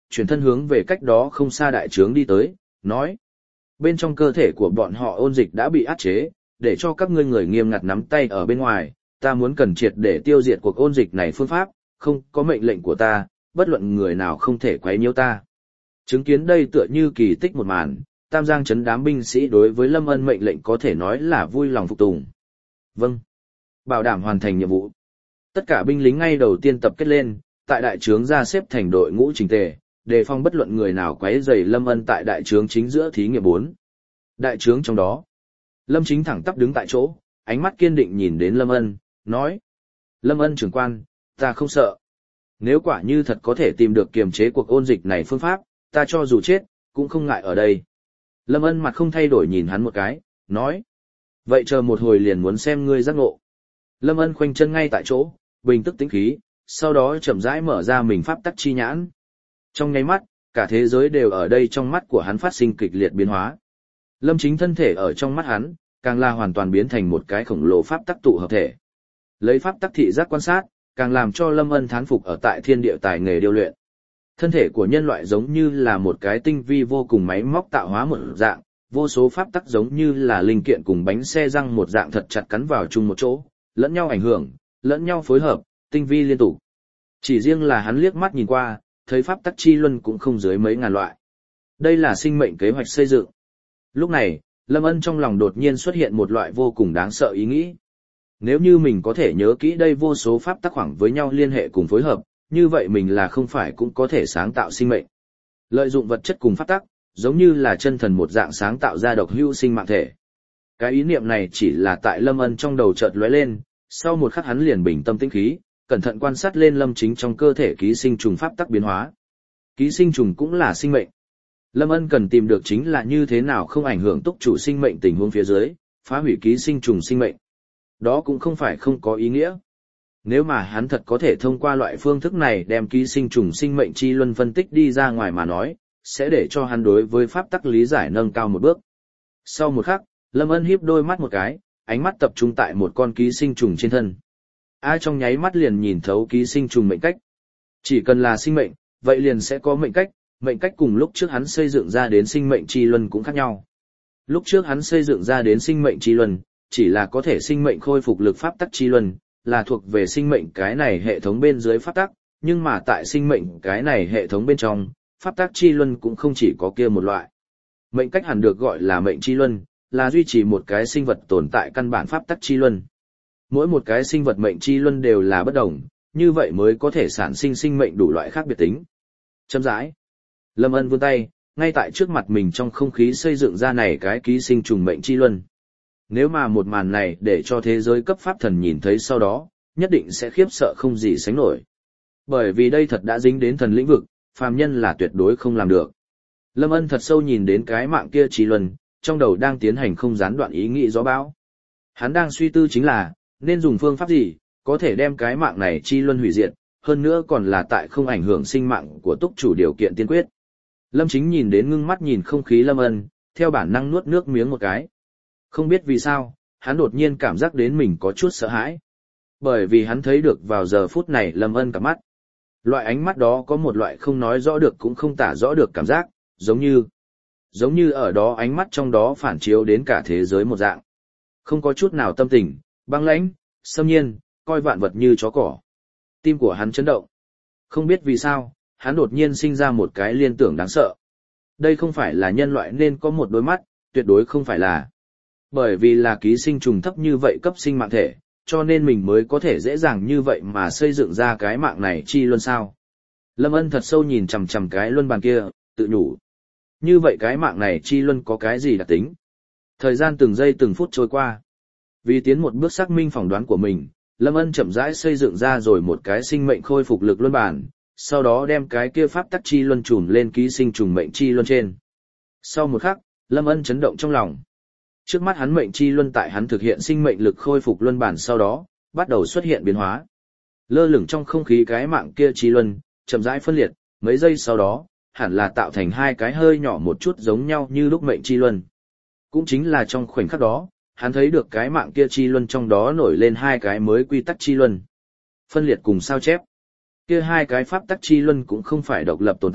chuyển thân hướng về cách đó không xa đại trướng đi tới, nói. Bên trong cơ thể của bọn họ ôn dịch đã bị áp chế, để cho các ngươi người nghiêm ngặt nắm tay ở bên ngoài, ta muốn cần triệt để tiêu diệt cuộc ôn dịch này phương pháp, không có mệnh lệnh của ta, bất luận người nào không thể quấy nhiễu ta. Chứng kiến đây tựa như kỳ tích một màn, Tam Giang trấn đám binh sĩ đối với Lâm Ân mệnh lệnh có thể nói là vui lòng phục tùng. Vâng. Bảo đảm hoàn thành nhiệm vụ. Tất cả binh lính ngay đầu tiên tập kết lên, tại đại trướng ra xếp thành đội ngũ chỉnh tề, đề phòng bất luận người nào quấy rầy Lâm Ân tại đại trướng chính giữa thí nghiệm bốn. Đại trướng trong đó, Lâm Chính thẳng tắp đứng tại chỗ, ánh mắt kiên định nhìn đến Lâm Ân, nói: "Lâm Ân trưởng quan, ta không sợ. Nếu quả như thật có thể tìm được kiềm chế cuộc ôn dịch này phương pháp, ta cho dù chết, cũng không ngại ở đây." Lâm Ân mặt không thay đổi nhìn hắn một cái, nói: "Vậy chờ một hồi liền muốn xem ngươi giác ngộ." Lâm Ân khoanh chân ngay tại chỗ, bình tức tĩnh khí, sau đó chậm rãi mở ra mình pháp tắc chi nhãn. Trong nháy mắt, cả thế giới đều ở đây trong mắt của hắn phát sinh kịch liệt biến hóa. Lâm Chính thân thể ở trong mắt hắn, càng là hoàn toàn biến thành một cái khổng lồ pháp tắc tụ hợp thể. Lấy pháp tắc thị giác quan sát, càng làm cho Lâm Ân thán phục ở tại thiên địa tài nghề điêu luyện. Thân thể của nhân loại giống như là một cái tinh vi vô cùng máy móc tạo hóa một dạng, vô số pháp tắc giống như là linh kiện cùng bánh xe răng một dạng thật chặt cắn vào chung một chỗ, lẫn nhau ảnh hưởng, lẫn nhau phối hợp, tinh vi liên tục. Chỉ riêng là hắn liếc mắt nhìn qua, thấy pháp tắc chi luân cũng không dưới mấy ngàn loại. Đây là sinh mệnh kế hoạch xây dựng. Lúc này, Lâm Ân trong lòng đột nhiên xuất hiện một loại vô cùng đáng sợ ý nghĩ. Nếu như mình có thể nhớ kỹ đây vô số pháp tắc khoảng với nhau liên hệ cùng phối hợp, như vậy mình là không phải cũng có thể sáng tạo sinh mệnh. Lợi dụng vật chất cùng pháp tắc, giống như là chân thần một dạng sáng tạo ra độc hữu sinh mạng thể. Cái ý niệm này chỉ là tại Lâm Ân trong đầu chợt lóe lên, sau một khắc hắn liền bình tâm tĩnh khí, cẩn thận quan sát lên Lâm Chính trong cơ thể ký sinh trùng pháp tắc biến hóa. Ký sinh trùng cũng là sinh mệnh. Lâm Ân cần tìm được chính là như thế nào không ảnh hưởng túc chủ sinh mệnh tình huống phía dưới, phá hủy ký sinh trùng sinh mệnh. Đó cũng không phải không có ý nghĩa. Nếu mà hắn thật có thể thông qua loại phương thức này đem ký sinh trùng sinh mệnh chi luân phân tích đi ra ngoài mà nói, sẽ để cho hắn đối với pháp tắc lý giải nâng cao một bước. Sau một khắc, Lâm Ân híp đôi mắt một cái, ánh mắt tập trung tại một con ký sinh trùng trên thân. Ai trong nháy mắt liền nhìn thấu ký sinh trùng mệnh cách. Chỉ cần là sinh mệnh, vậy liền sẽ có mệnh cách, mệnh cách cùng lúc trước hắn xây dựng ra đến sinh mệnh chi luân cũng khác nhau. Lúc trước hắn xây dựng ra đến sinh mệnh chi luân, chỉ là có thể sinh mệnh khôi phục lực pháp tắc chi luân, là thuộc về sinh mệnh cái này hệ thống bên dưới pháp tắc, nhưng mà tại sinh mệnh cái này hệ thống bên trong, pháp tắc chi luân cũng không chỉ có kia một loại. Mệnh cách hẳn được gọi là mệnh chi luân, là duy trì một cái sinh vật tồn tại căn bản pháp tắc chi luân. Mỗi một cái sinh vật mệnh chi luân đều là bất đồng, như vậy mới có thể sản sinh sinh mệnh đủ loại khác biệt tính. Châm rãi. Lâm Ân vươn tay, ngay tại trước mặt mình trong không khí xây dựng ra này cái ký sinh trùng mệnh chi luân. Nếu mà một màn này để cho thế giới cấp pháp thần nhìn thấy sau đó, nhất định sẽ khiếp sợ không gì sánh nổi. Bởi vì đây thật đã dính đến thần lĩnh vực, phàm nhân là tuyệt đối không làm được. Lâm Ân thật sâu nhìn đến cái mạng kia chi luân, trong đầu đang tiến hành không gián đoạn ý nghĩ gió bão. Hắn đang suy tư chính là, nên dùng phương pháp gì, có thể đem cái mạng này chi luân hủy diệt, hơn nữa còn là tại không ảnh hưởng sinh mạng của túc chủ điều kiện tiên quyết. Lâm Chính nhìn đến ngưng mắt nhìn không khí Lâm Ân, theo bản năng nuốt nước miếng một cái. Không biết vì sao, hắn đột nhiên cảm giác đến mình có chút sợ hãi. Bởi vì hắn thấy được vào giờ phút này Lâm Ân cả mắt. Loại ánh mắt đó có một loại không nói rõ được cũng không tả rõ được cảm giác, giống như... Giống như ở đó ánh mắt trong đó phản chiếu đến cả thế giới một dạng. Không có chút nào tâm tình, băng lãnh, xâm nhiên, coi vạn vật như chó cỏ. Tim của hắn chấn động. Không biết vì sao, hắn đột nhiên sinh ra một cái liên tưởng đáng sợ. Đây không phải là nhân loại nên có một đôi mắt, tuyệt đối không phải là. Bởi vì là ký sinh trùng thấp như vậy cấp sinh mạng thể, cho nên mình mới có thể dễ dàng như vậy mà xây dựng ra cái mạng này chi luân sao. Lâm Ân thật sâu nhìn chằm chằm cái luân bàn kia, tự nhủ. Như vậy cái mạng này chi luân có cái gì đặc tính? Thời gian từng giây từng phút trôi qua. Vì tiến một bước xác minh phỏng đoán của mình, Lâm Ân chậm rãi xây dựng ra rồi một cái sinh mệnh khôi phục lực luân bản, sau đó đem cái kia pháp tắc chi luân trùm lên ký sinh trùng mệnh chi luân trên. Sau một khắc, Lâm Ân chấn động trong lòng. Trước mắt hắn mệnh chi luân tại hắn thực hiện sinh mệnh lực khôi phục luân bản sau đó, bắt đầu xuất hiện biến hóa. Lơ lửng trong không khí cái mạng kia chi luân, chậm rãi phân liệt, mấy giây sau đó, hẳn là tạo thành hai cái hơi nhỏ một chút giống nhau như lúc mệnh chi luân. Cũng chính là trong khoảnh khắc đó, hắn thấy được cái mạng kia chi luân trong đó nổi lên hai cái mới quy tắc chi luân. Phân liệt cùng sao chép. Kia hai cái pháp tắc chi luân cũng không phải độc lập tồn tại,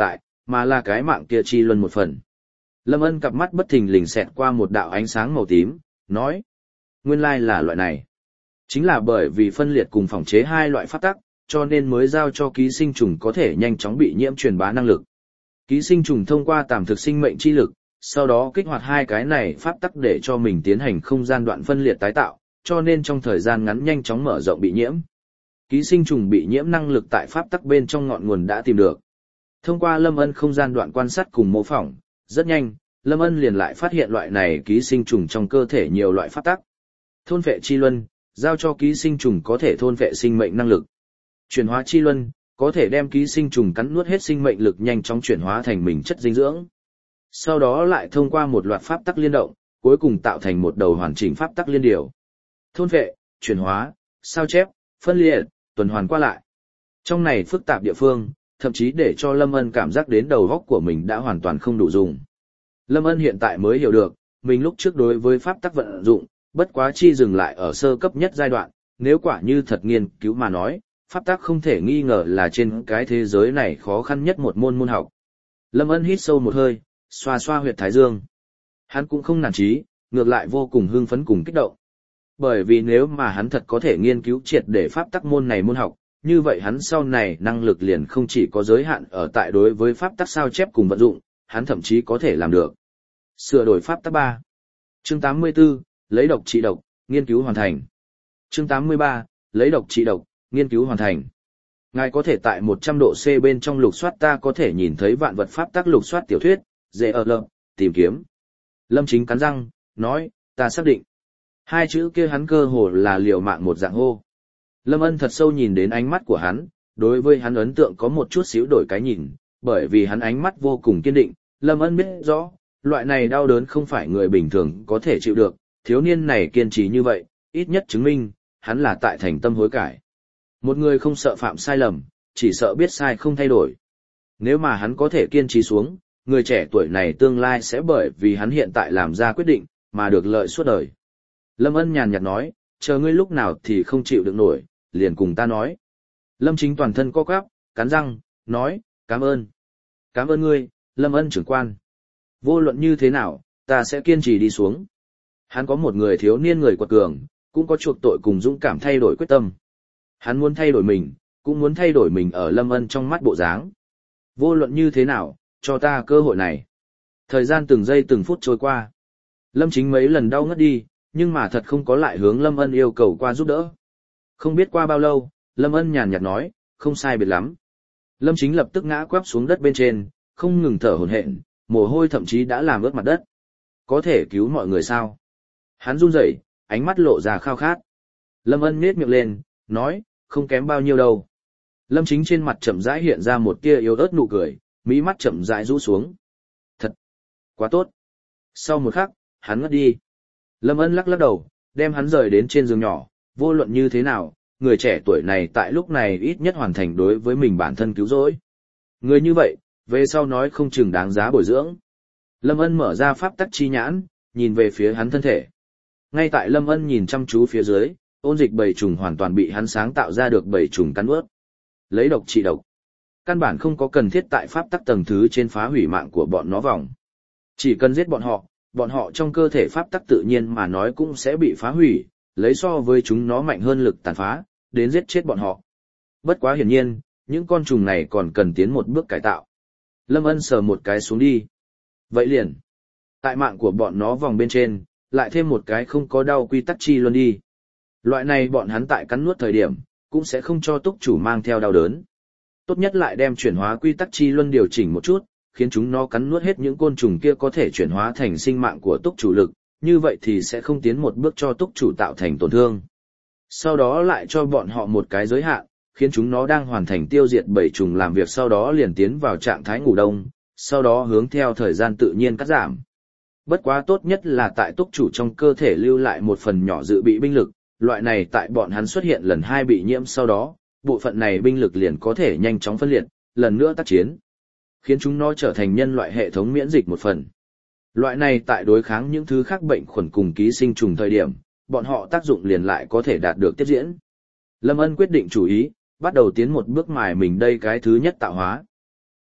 mà là cái mạng kia chi luân một phần. Lâm Ân cặp mắt bất thình lình xẹt qua một đạo ánh sáng màu tím, nói. Nguyên lai là loại này. Chính là bởi vì phân liệt cùng phỏng chế hai loại pháp tắc, cho nên mới giao cho ký sinh trùng có thể nhanh chóng bị nhiễm truyền bá năng lực. Ký sinh trùng thông qua tạm thực sinh mệnh chi lực, sau đó kích hoạt hai cái này pháp tắc để cho mình tiến hành không gian đoạn phân liệt tái tạo, cho nên trong thời gian ngắn nhanh chóng mở rộng bị nhiễm. Ký sinh trùng bị nhiễm năng lực tại pháp tắc bên trong ngọn nguồn đã tìm được. Thông qua Lâm Ân không gian đoạn quan sát cùng mô phỏng, rất nhanh, Lâm Ân liền lại phát hiện loại này ký sinh trùng trong cơ thể nhiều loại pháp tắc. Thôn phệ chi luân, giao cho ký sinh trùng có thể thôn phệ sinh mệnh năng lực. Chuyển hóa chi luân, có thể đem ký sinh trùng cắn nuốt hết sinh mệnh lực nhanh chóng chuyển hóa thành mình chất dinh dưỡng. Sau đó lại thông qua một loạt pháp tắc liên động, cuối cùng tạo thành một đầu hoàn chỉnh pháp tắc liên điều. Thôn phệ, chuyển hóa, sao chép, phân liệt, tuần hoàn qua lại. Trong này phức tạp địa phương, thậm chí để cho Lâm Ân cảm giác đến đầu óc của mình đã hoàn toàn không đủ dùng. Lâm Ân hiện tại mới hiểu được, mình lúc trước đối với pháp tắc vận dụng, bất quá chi dừng lại ở sơ cấp nhất giai đoạn, nếu quả như thật nghiên cứu mà nói, pháp tắc không thể nghi ngờ là trên cái thế giới này khó khăn nhất một môn môn học. Lâm Ân hít sâu một hơi, xoa xoa huyệt thái dương. Hắn cũng không nản chí, ngược lại vô cùng hưng phấn cùng kích động. Bởi vì nếu mà hắn thật có thể nghiên cứu triệt để pháp tắc môn này môn học, như vậy hắn sau này năng lực liền không chỉ có giới hạn ở tại đối với pháp tắc sao chép cùng vận dụng, hắn thậm chí có thể làm được. Sửa đổi pháp tắc ba. Chương tám mươi 84, lấy độc trị độc, nghiên cứu hoàn thành. Chương tám mươi ba, lấy độc trị độc, nghiên cứu hoàn thành. Ngài có thể tại một trăm độ C bên trong lục soát ta có thể nhìn thấy vạn vật pháp tắc lục soát tiểu thuyết, dễ ở lợm, tìm kiếm. Lâm Chính cắn răng, nói, ta xác định. Hai chữ kia hắn cơ hồ là liều mạng một dạng hô. Lâm Ân thật sâu nhìn đến ánh mắt của hắn, đối với hắn ấn tượng có một chút xíu đổi cái nhìn, bởi vì hắn ánh mắt vô cùng kiên định. Lâm Ân biết rõ, loại này đau đớn không phải người bình thường có thể chịu được, thiếu niên này kiên trì như vậy, ít nhất chứng minh, hắn là tại thành tâm hối cải. Một người không sợ phạm sai lầm, chỉ sợ biết sai không thay đổi. Nếu mà hắn có thể kiên trì xuống, người trẻ tuổi này tương lai sẽ bởi vì hắn hiện tại làm ra quyết định, mà được lợi suốt đời. Lâm Ân nhàn nhạt nói, chờ ngươi lúc nào thì không chịu được nổi, liền cùng ta nói. Lâm Chính toàn thân co quắp, cắn răng, nói, cảm ơn. Cảm ơn ngươi, Lâm Ân trưởng quan. Vô luận như thế nào, ta sẽ kiên trì đi xuống. Hắn có một người thiếu niên người quật cường, cũng có chuộc tội cùng dũng cảm thay đổi quyết tâm. Hắn muốn thay đổi mình, cũng muốn thay đổi mình ở Lâm Ân trong mắt bộ dáng. Vô luận như thế nào, cho ta cơ hội này. Thời gian từng giây từng phút trôi qua. Lâm Chính mấy lần đau ngất đi, nhưng mà thật không có lại hướng Lâm Ân yêu cầu qua giúp đỡ. Không biết qua bao lâu, Lâm Ân nhàn nhạt nói, không sai biệt lắm. Lâm Chính lập tức ngã quắp xuống đất bên trên, không ngừng thở hổn hển, mồ hôi thậm chí đã làm ướt mặt đất. Có thể cứu mọi người sao? Hắn run rẩy, ánh mắt lộ ra khao khát. Lâm Ân nhếch miệng lên, nói, không kém bao nhiêu đâu. Lâm Chính trên mặt chậm rãi hiện ra một tia yếu ớt nụ cười, mí mắt chậm rãi rũ xuống. Thật, quá tốt. Sau một khắc, hắn ngất đi. Lâm Ân lắc lắc đầu, đem hắn rời đến trên giường nhỏ, vô luận như thế nào, người trẻ tuổi này tại lúc này ít nhất hoàn thành đối với mình bản thân cứu rỗi. Người như vậy, về sau nói không chừng đáng giá bồi dưỡng. Lâm Ân mở ra pháp tắc chi nhãn, nhìn về phía hắn thân thể. Ngay tại Lâm Ân nhìn chăm chú phía dưới, ôn dịch bầy trùng hoàn toàn bị hắn sáng tạo ra được bầy trùng cắn nuốt. Lấy độc trị độc. Căn bản không có cần thiết tại pháp tắc tầng thứ trên phá hủy mạng của bọn nó vòng. Chỉ cần giết bọn họ, bọn họ trong cơ thể pháp tắc tự nhiên mà nói cũng sẽ bị phá hủy, lấy so với chúng nó mạnh hơn lực tàn phá, đến giết chết bọn họ. Bất quá hiển nhiên, những con trùng này còn cần tiến một bước cải tạo. Lâm Ân sờ một cái xuống đi. Vậy liền, tại mạng của bọn nó vòng bên trên, lại thêm một cái không có đau quy tắc chi luân đi. Loại này bọn hắn tại cắn nuốt thời điểm, cũng sẽ không cho túc chủ mang theo đau đớn. Tốt nhất lại đem chuyển hóa quy tắc chi luân điều chỉnh một chút, khiến chúng nó cắn nuốt hết những côn trùng kia có thể chuyển hóa thành sinh mạng của túc chủ lực, như vậy thì sẽ không tiến một bước cho túc chủ tạo thành tổn thương. Sau đó lại cho bọn họ một cái giới hạn, khiến chúng nó đang hoàn thành tiêu diệt bầy trùng làm việc sau đó liền tiến vào trạng thái ngủ đông, sau đó hướng theo thời gian tự nhiên cắt giảm. Bất quá tốt nhất là tại túc chủ trong cơ thể lưu lại một phần nhỏ dự bị binh lực, loại này tại bọn hắn xuất hiện lần hai bị nhiễm sau đó, bộ phận này binh lực liền có thể nhanh chóng phân liệt, lần nữa tác chiến, khiến chúng nó trở thành nhân loại hệ thống miễn dịch một phần. Loại này tại đối kháng những thứ khác bệnh khuẩn cùng ký sinh trùng thời điểm, bọn họ tác dụng liền lại có thể đạt được tiếp diễn. Lâm Ân quyết định chủ ý, bắt đầu tiến một bước mài mình đây cái thứ nhất tạo hóa.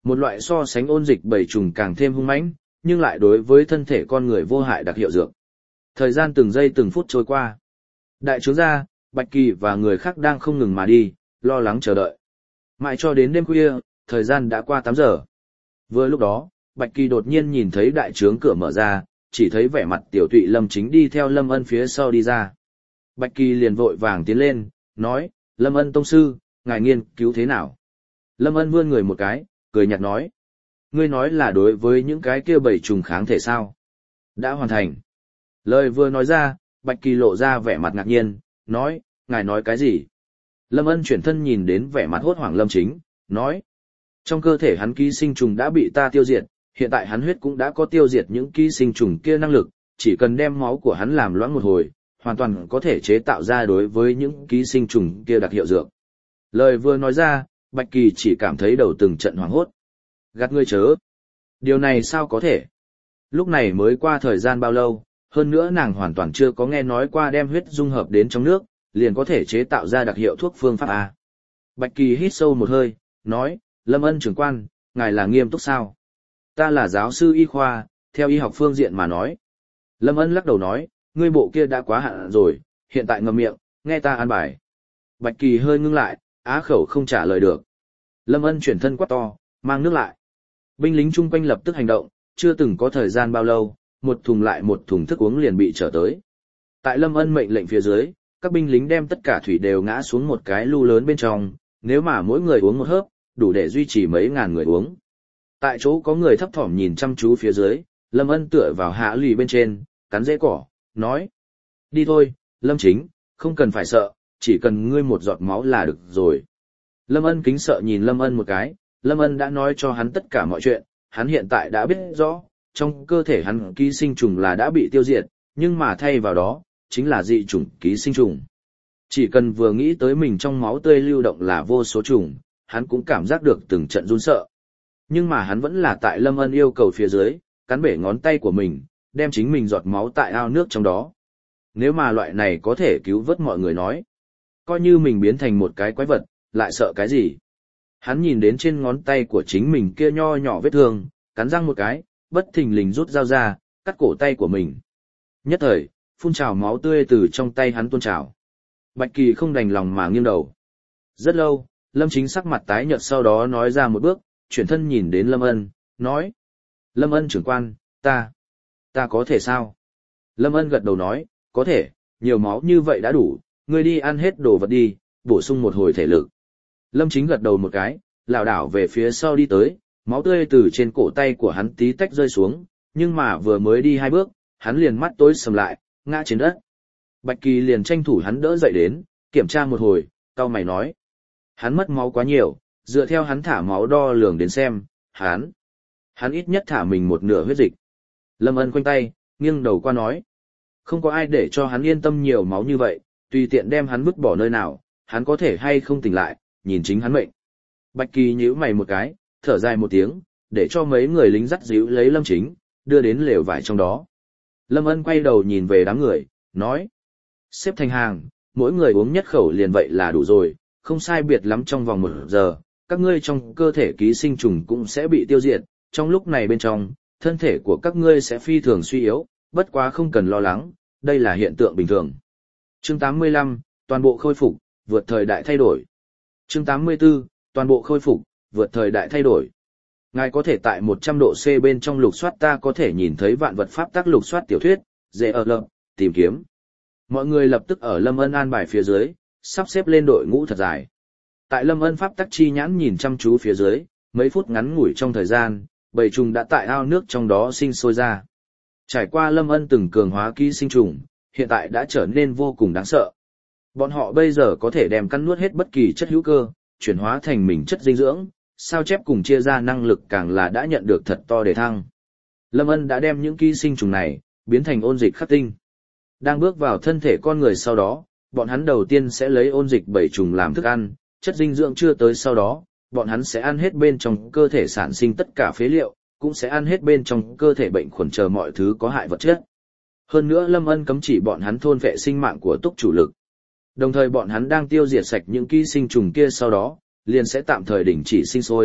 Một loại so sánh ôn dịch bầy trùng càng thêm hung mãnh, nhưng lại đối với thân thể con người vô hại đặc hiệu dược. Thời gian từng giây từng phút trôi qua. Đại trưởng gia, Bạch Kỳ và người khác đang không ngừng mà đi, lo lắng chờ đợi. Mãi cho đến đêm khuya, thời gian đã qua tám giờ. Vừa lúc đó, Bạch Kỳ đột nhiên nhìn thấy đại trướng cửa mở ra, chỉ thấy vẻ mặt tiểu tụy Lâm Chính đi theo Lâm Ân phía sau đi ra. Bạch Kỳ liền vội vàng tiến lên, nói, Lâm Ân tông sư, ngài nghiên cứu thế nào? Lâm Ân vươn người một cái, cười nhạt nói. Ngươi nói là đối với những cái kia bầy trùng kháng thể sao? Đã hoàn thành. Lời vừa nói ra, Bạch Kỳ lộ ra vẻ mặt ngạc nhiên, nói, ngài nói cái gì? Lâm Ân chuyển thân nhìn đến vẻ mặt hốt hoảng Lâm Chính, nói. Trong cơ thể hắn ký sinh trùng đã bị ta tiêu diệt, hiện tại hắn huyết cũng đã có tiêu diệt những ký sinh trùng kia năng lực, chỉ cần đem máu của hắn làm loãng một hồi, hoàn toàn có thể chế tạo ra đối với những ký sinh trùng kia đặc hiệu dược. Lời vừa nói ra, Bạch Kỳ chỉ cảm thấy đầu từng trận hoảng hốt. Gạt ngươi chớ. Điều này sao có thể? Lúc này mới qua thời gian bao lâu, hơn nữa nàng hoàn toàn chưa có nghe nói qua đem huyết dung hợp đến trong nước, liền có thể chế tạo ra đặc hiệu thuốc phương pháp A. Bạch Kỳ hít sâu một hơi, nói, Lâm Ân trưởng quan, ngài là nghiêm túc sao? Ta là giáo sư y khoa, theo y học phương diện mà nói. Lâm Ân lắc đầu nói, ngươi bộ kia đã quá hạn rồi, hiện tại ngậm miệng, nghe ta an bài. Bạch Kỳ hơi ngưng lại, á khẩu không trả lời được. Lâm Ân chuyển thân quát to, mang nước lại. Binh lính chung quanh lập tức hành động, chưa từng có thời gian bao lâu, một thùng lại một thùng thức uống liền bị trở tới. Tại Lâm Ân mệnh lệnh phía dưới, các binh lính đem tất cả thủy đều ngã xuống một cái lu lớn bên trong, nếu mà mỗi người uống một hớp, đủ để duy trì mấy ngàn người uống. Tại chỗ có người thấp thỏm nhìn chăm chú phía dưới, Lâm Ân tựa vào hạ lùi bên trên, cắn rễ cỏ, nói. Đi thôi, Lâm Chính, không cần phải sợ, chỉ cần ngươi một giọt máu là được rồi. Lâm Ân kính sợ nhìn Lâm Ân một cái, Lâm Ân đã nói cho hắn tất cả mọi chuyện, hắn hiện tại đã biết rõ, trong cơ thể hắn ký sinh trùng là đã bị tiêu diệt, nhưng mà thay vào đó, chính là dị chủng ký sinh trùng. Chỉ cần vừa nghĩ tới mình trong máu tươi lưu động là vô số trùng, hắn cũng cảm giác được từng trận run sợ. Nhưng mà hắn vẫn là tại Lâm Ân yêu cầu phía dưới, cắn bể ngón tay của mình, đem chính mình giọt máu tại ao nước trong đó. Nếu mà loại này có thể cứu vớt mọi người nói, coi như mình biến thành một cái quái vật, lại sợ cái gì? Hắn nhìn đến trên ngón tay của chính mình kia nho nhỏ vết thương, cắn răng một cái, bất thình lình rút dao ra, cắt cổ tay của mình. Nhất thời, phun trào máu tươi từ trong tay hắn tuôn trào. Bạch Kỳ không đành lòng mà nghiêng đầu. Rất lâu, Lâm Chính sắc mặt tái nhợt sau đó nói ra một bước, chuyển thân nhìn đến Lâm Ân, nói. Lâm Ân trưởng quan, ta, ta có thể sao? Lâm Ân gật đầu nói, có thể, nhiều máu như vậy đã đủ, ngươi đi ăn hết đồ vật đi, bổ sung một hồi thể lực. Lâm Chính gật đầu một cái, lảo đảo về phía sau đi tới, máu tươi từ trên cổ tay của hắn tí tách rơi xuống, nhưng mà vừa mới đi hai bước, hắn liền mắt tối sầm lại, ngã trên đất. Bạch Kỳ liền tranh thủ hắn đỡ dậy đến, kiểm tra một hồi, cau mày nói. Hắn mất máu quá nhiều, dựa theo hắn thả máu đo lường đến xem, hắn, hắn ít nhất thả mình một nửa huyết dịch. Lâm Ân khoanh tay, nghiêng đầu qua nói. Không có ai để cho hắn yên tâm nhiều máu như vậy, tùy tiện đem hắn vứt bỏ nơi nào, hắn có thể hay không tỉnh lại, nhìn chính hắn mệnh. Bạch Kỳ nhíu mày một cái, thở dài một tiếng, để cho mấy người lính dắt díu lấy Lâm Chính, đưa đến lều vải trong đó. Lâm Ân quay đầu nhìn về đám người, nói. Xếp thành hàng, mỗi người uống nhất khẩu liền vậy là đủ rồi, không sai biệt lắm trong vòng một giờ, các ngươi trong cơ thể ký sinh trùng cũng sẽ bị tiêu diệt, trong lúc này bên trong, thân thể của các ngươi sẽ phi thường suy yếu, bất quá không cần lo lắng, đây là hiện tượng bình thường. Chương tám mươi lăm, toàn bộ khôi phục, vượt thời đại thay đổi. Chương tám mươi tư, toàn bộ khôi phục, vượt thời đại thay đổi. Ngài có thể tại một trăm độ C bên trong lục soát ta có thể nhìn thấy vạn vật pháp tác lục soát tiểu thuyết, dễ ở lập, tìm kiếm. Mọi người lập tức ở Lâm Ân an bài phía dưới, sắp xếp lên đội ngũ thật dài. Tại Lâm Ân pháp tắc chi nhãn nhìn chăm chú phía dưới, mấy phút ngắn ngủi trong thời gian, bầy trùng đã tại ao nước trong đó sinh sôi ra. Trải qua Lâm Ân từng cường hóa ký sinh trùng, hiện tại đã trở nên vô cùng đáng sợ. Bọn họ bây giờ có thể đem cắn nuốt hết bất kỳ chất hữu cơ, chuyển hóa thành mình chất dinh dưỡng, sao chép cùng chia ra năng lực càng là đã nhận được thật to đề thăng. Lâm Ân đã đem những ký sinh trùng này biến thành ôn dịch khắc tinh. Đang bước vào thân thể con người sau đó, bọn hắn đầu tiên sẽ lấy ôn dịch bầy trùng làm thức ăn, chất dinh dưỡng chưa tới sau đó, bọn hắn sẽ ăn hết bên trong cơ thể sản sinh tất cả phế liệu, cũng sẽ ăn hết bên trong cơ thể bệnh khuẩn chờ mọi thứ có hại vật chất. Hơn nữa Lâm Ân cấm chỉ bọn hắn thôn vệ sinh mạng của túc chủ lực. Đồng thời bọn hắn đang tiêu diệt sạch những ký sinh trùng kia sau đó, liền sẽ tạm thời đình chỉ sinh sôi,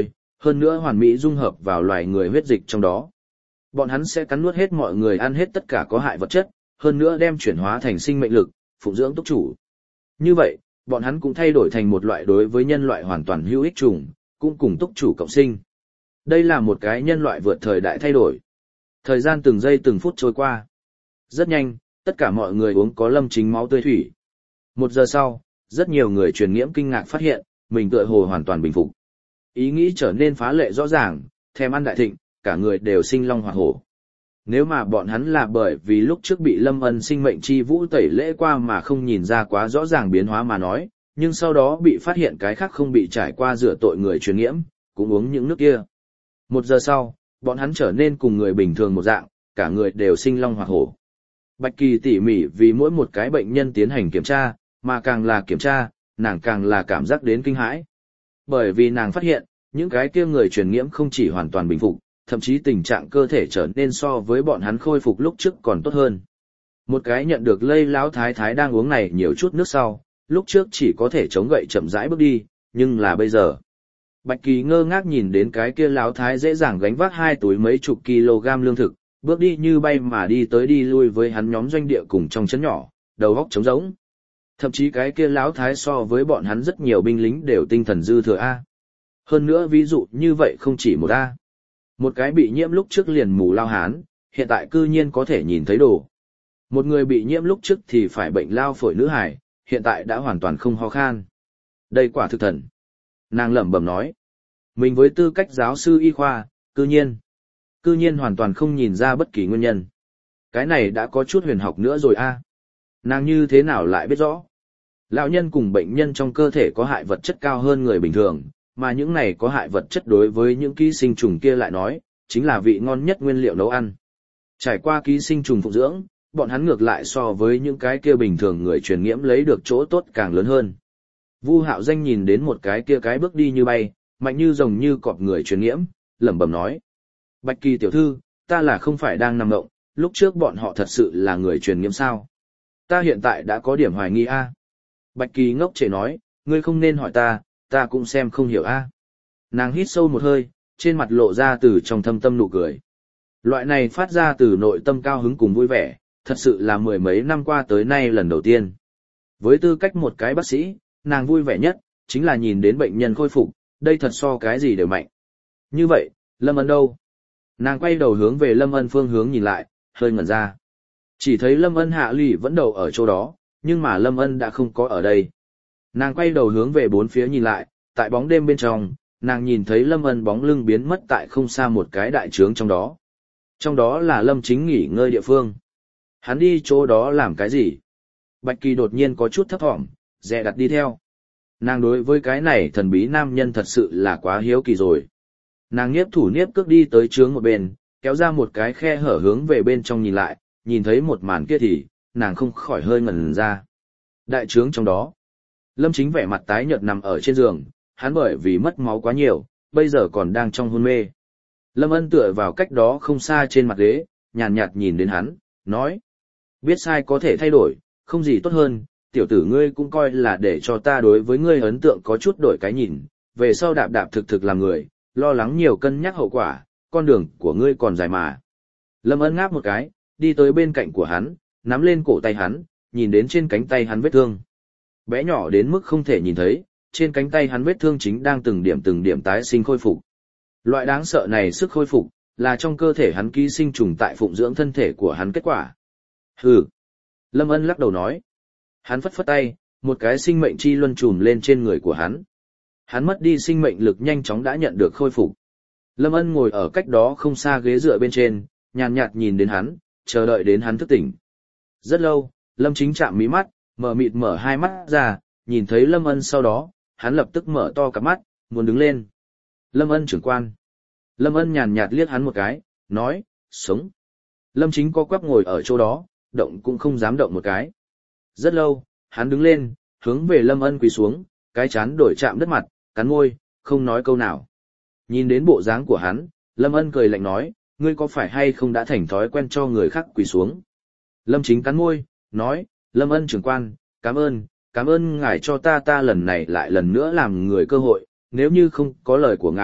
hơn nữa hoàn mỹ dung hợp vào loài người huyết dịch trong đó. Bọn hắn sẽ cắn nuốt hết mọi người, ăn hết tất cả có hại vật chất, hơn nữa đem chuyển hóa thành sinh mệnh lực, phụng dưỡng túc chủ. Như vậy, bọn hắn cũng thay đổi thành một loại đối với nhân loại hoàn toàn hữu ích trùng, cũng cùng túc chủ cộng sinh. Đây là một cái nhân loại vượt thời đại thay đổi. Thời gian từng giây từng phút trôi qua. Rất nhanh, tất cả mọi người uống có Lâm Chính máu tươi thủy. Một giờ sau, rất nhiều người truyền nhiễm kinh ngạc phát hiện, mình tựa hồ hoàn toàn bình phục. Ý nghĩ trở nên phá lệ rõ ràng, thèm ăn đại thịnh, cả người đều sinh long hoạt hổ. Nếu mà bọn hắn là bởi vì lúc trước bị Lâm Ân sinh mệnh chi vũ tẩy lễ qua mà không nhìn ra quá rõ ràng biến hóa mà nói, nhưng sau đó bị phát hiện cái khác không bị trải qua rửa tội người truyền nhiễm, cũng uống những nước kia. Một giờ sau, bọn hắn trở nên cùng người bình thường một dạng, cả người đều sinh long hoạt hổ. Bạch Kỳ tỉ mỉ vì mỗi một cái bệnh nhân tiến hành kiểm tra, mà càng là kiểm tra, nàng càng là cảm giác đến kinh hãi. Bởi vì nàng phát hiện, những cái kia người truyền nhiễm không chỉ hoàn toàn bình phục, thậm chí tình trạng cơ thể trở nên so với bọn hắn khôi phục lúc trước còn tốt hơn. Một cái nhận được lây lão thái thái đang uống này nhiều chút nước sau, lúc trước chỉ có thể chống gậy chậm rãi bước đi, nhưng là bây giờ. Bạch Kỳ ngơ ngác nhìn đến cái kia lão thái dễ dàng gánh vác hai túi mấy chục kg lương thực, bước đi như bay mà đi tới đi lui với hắn nhóm doanh địa cùng trong trấn nhỏ, đầu óc trống rỗng. Thậm chí cái kia lão thái so với bọn hắn rất nhiều binh lính đều tinh thần dư thừa A. Hơn nữa ví dụ như vậy không chỉ một A. Một cái bị nhiễm lúc trước liền mù lao hán, hiện tại cư nhiên có thể nhìn thấy đồ. Một người bị nhiễm lúc trước thì phải bệnh lao phổi nữ hải, hiện tại đã hoàn toàn không ho khan. Đây quả thực thần. Nàng lẩm bẩm nói. Mình với tư cách giáo sư y khoa, cư nhiên. Cư nhiên hoàn toàn không nhìn ra bất kỳ nguyên nhân. Cái này đã có chút huyền học nữa rồi a. Nàng như thế nào lại biết rõ? Lão nhân cùng bệnh nhân trong cơ thể có hại vật chất cao hơn người bình thường, mà những này có hại vật chất đối với những ký sinh trùng kia lại nói, chính là vị ngon nhất nguyên liệu nấu ăn. Trải qua ký sinh trùng phụng dưỡng, bọn hắn ngược lại so với những cái kia bình thường người truyền nhiễm lấy được chỗ tốt càng lớn hơn. Vu Hạo Danh nhìn đến một cái kia cái bước đi như bay, mạnh như rồng như cọp người truyền nhiễm, lẩm bẩm nói: Bạch Kỳ tiểu thư, ta là không phải đang nằm mộng, lúc trước bọn họ thật sự là người truyền nhiễm sao? Ta hiện tại đã có điểm hoài nghi a. Bạch Kỳ ngốc trệ nói: ngươi không nên hỏi ta, ta cũng xem không hiểu a. Nàng hít sâu một hơi, trên mặt lộ ra từ trong thâm tâm nụ cười. Loại này phát ra từ nội tâm cao hứng cùng vui vẻ, thật sự là mười mấy năm qua tới nay lần đầu tiên. Với tư cách một cái bác sĩ, nàng vui vẻ nhất, chính là nhìn đến bệnh nhân khôi phục, đây thật so cái gì đều mạnh. Như vậy, Lâm Ân đâu? Nàng quay đầu hướng về Lâm Ân phương hướng nhìn lại, hơi ngẩn ra. Chỉ thấy Lâm Ân hạ lì vẫn đầu ở chỗ đó, nhưng mà Lâm Ân đã không có ở đây. Nàng quay đầu hướng về bốn phía nhìn lại, tại bóng đêm bên trong, nàng nhìn thấy Lâm Ân bóng lưng biến mất tại không xa một cái đại trướng trong đó. Trong đó là Lâm Chính nghỉ ngơi địa phương. Hắn đi chỗ đó làm cái gì? Bạch Kỳ đột nhiên có chút thấp thỏm, dè đặt đi theo. Nàng đối với cái này thần bí nam nhân thật sự là quá hiếu kỳ rồi. Nàng nhiếp thủ nhiếp cước đi tới trướng một bên, kéo ra một cái khe hở hướng về bên trong nhìn lại, nhìn thấy một màn kia thì, nàng không khỏi hơi ngẩn ra. Đại trướng trong đó, Lâm Chính vẻ mặt tái nhợt nằm ở trên giường, hắn bởi vì mất máu quá nhiều, bây giờ còn đang trong hôn mê. Lâm Ân tựa vào cách đó không xa trên mặt ghế, nhàn nhạt, nhạt nhìn đến hắn, nói: biết sai có thể thay đổi, không gì tốt hơn, tiểu tử ngươi cũng coi là để cho ta đối với ngươi ấn tượng có chút đổi cái nhìn, về sau đạp đạp thực thực làm người, lo lắng nhiều cân nhắc hậu quả, con đường của ngươi còn dài mà. Lâm Ân ngáp một cái, đi tới bên cạnh của hắn, nắm lên cổ tay hắn, nhìn đến trên cánh tay hắn vết thương. Bé nhỏ đến mức không thể nhìn thấy, trên cánh tay hắn vết thương chính đang từng điểm từng điểm tái sinh khôi phục. Loại đáng sợ này sức khôi phục, là trong cơ thể hắn ký sinh trùng tại phụng dưỡng thân thể của hắn kết quả. Hừ. Lâm Ân lắc đầu nói. Hắn phất phất tay, một cái sinh mệnh chi luân trùm lên trên người của hắn. Hắn mất đi sinh mệnh lực nhanh chóng đã nhận được khôi phục. Lâm Ân ngồi ở cách đó không xa ghế dựa bên trên, nhàn nhạt nhìn đến hắn, chờ đợi đến hắn thức tỉnh. Rất lâu, Lâm Chính chạm mí mắt, mở mịt mở hai mắt ra, nhìn thấy Lâm Ân sau đó, hắn lập tức mở to cặp mắt, muốn đứng lên. Lâm Ân trưởng quan. Lâm Ân nhàn nhạt liếc hắn một cái, nói: sống. Lâm Chính co quắp ngồi ở chỗ đó, động cũng không dám động một cái. Rất lâu, hắn đứng lên, hướng về Lâm Ân quỳ xuống, cái chán đổi chạm đất mặt, cắn môi, không nói câu nào. Nhìn đến bộ dáng của hắn, Lâm Ân cười lạnh nói: ngươi có phải hay không đã thành thói quen cho người khác quỳ xuống? Lâm Chính cắn môi, nói: Lâm Ân trưởng quan, cảm ơn, cảm ơn ngài cho ta ta lần này lại lần nữa làm người cơ hội, nếu như không có lời của ngài,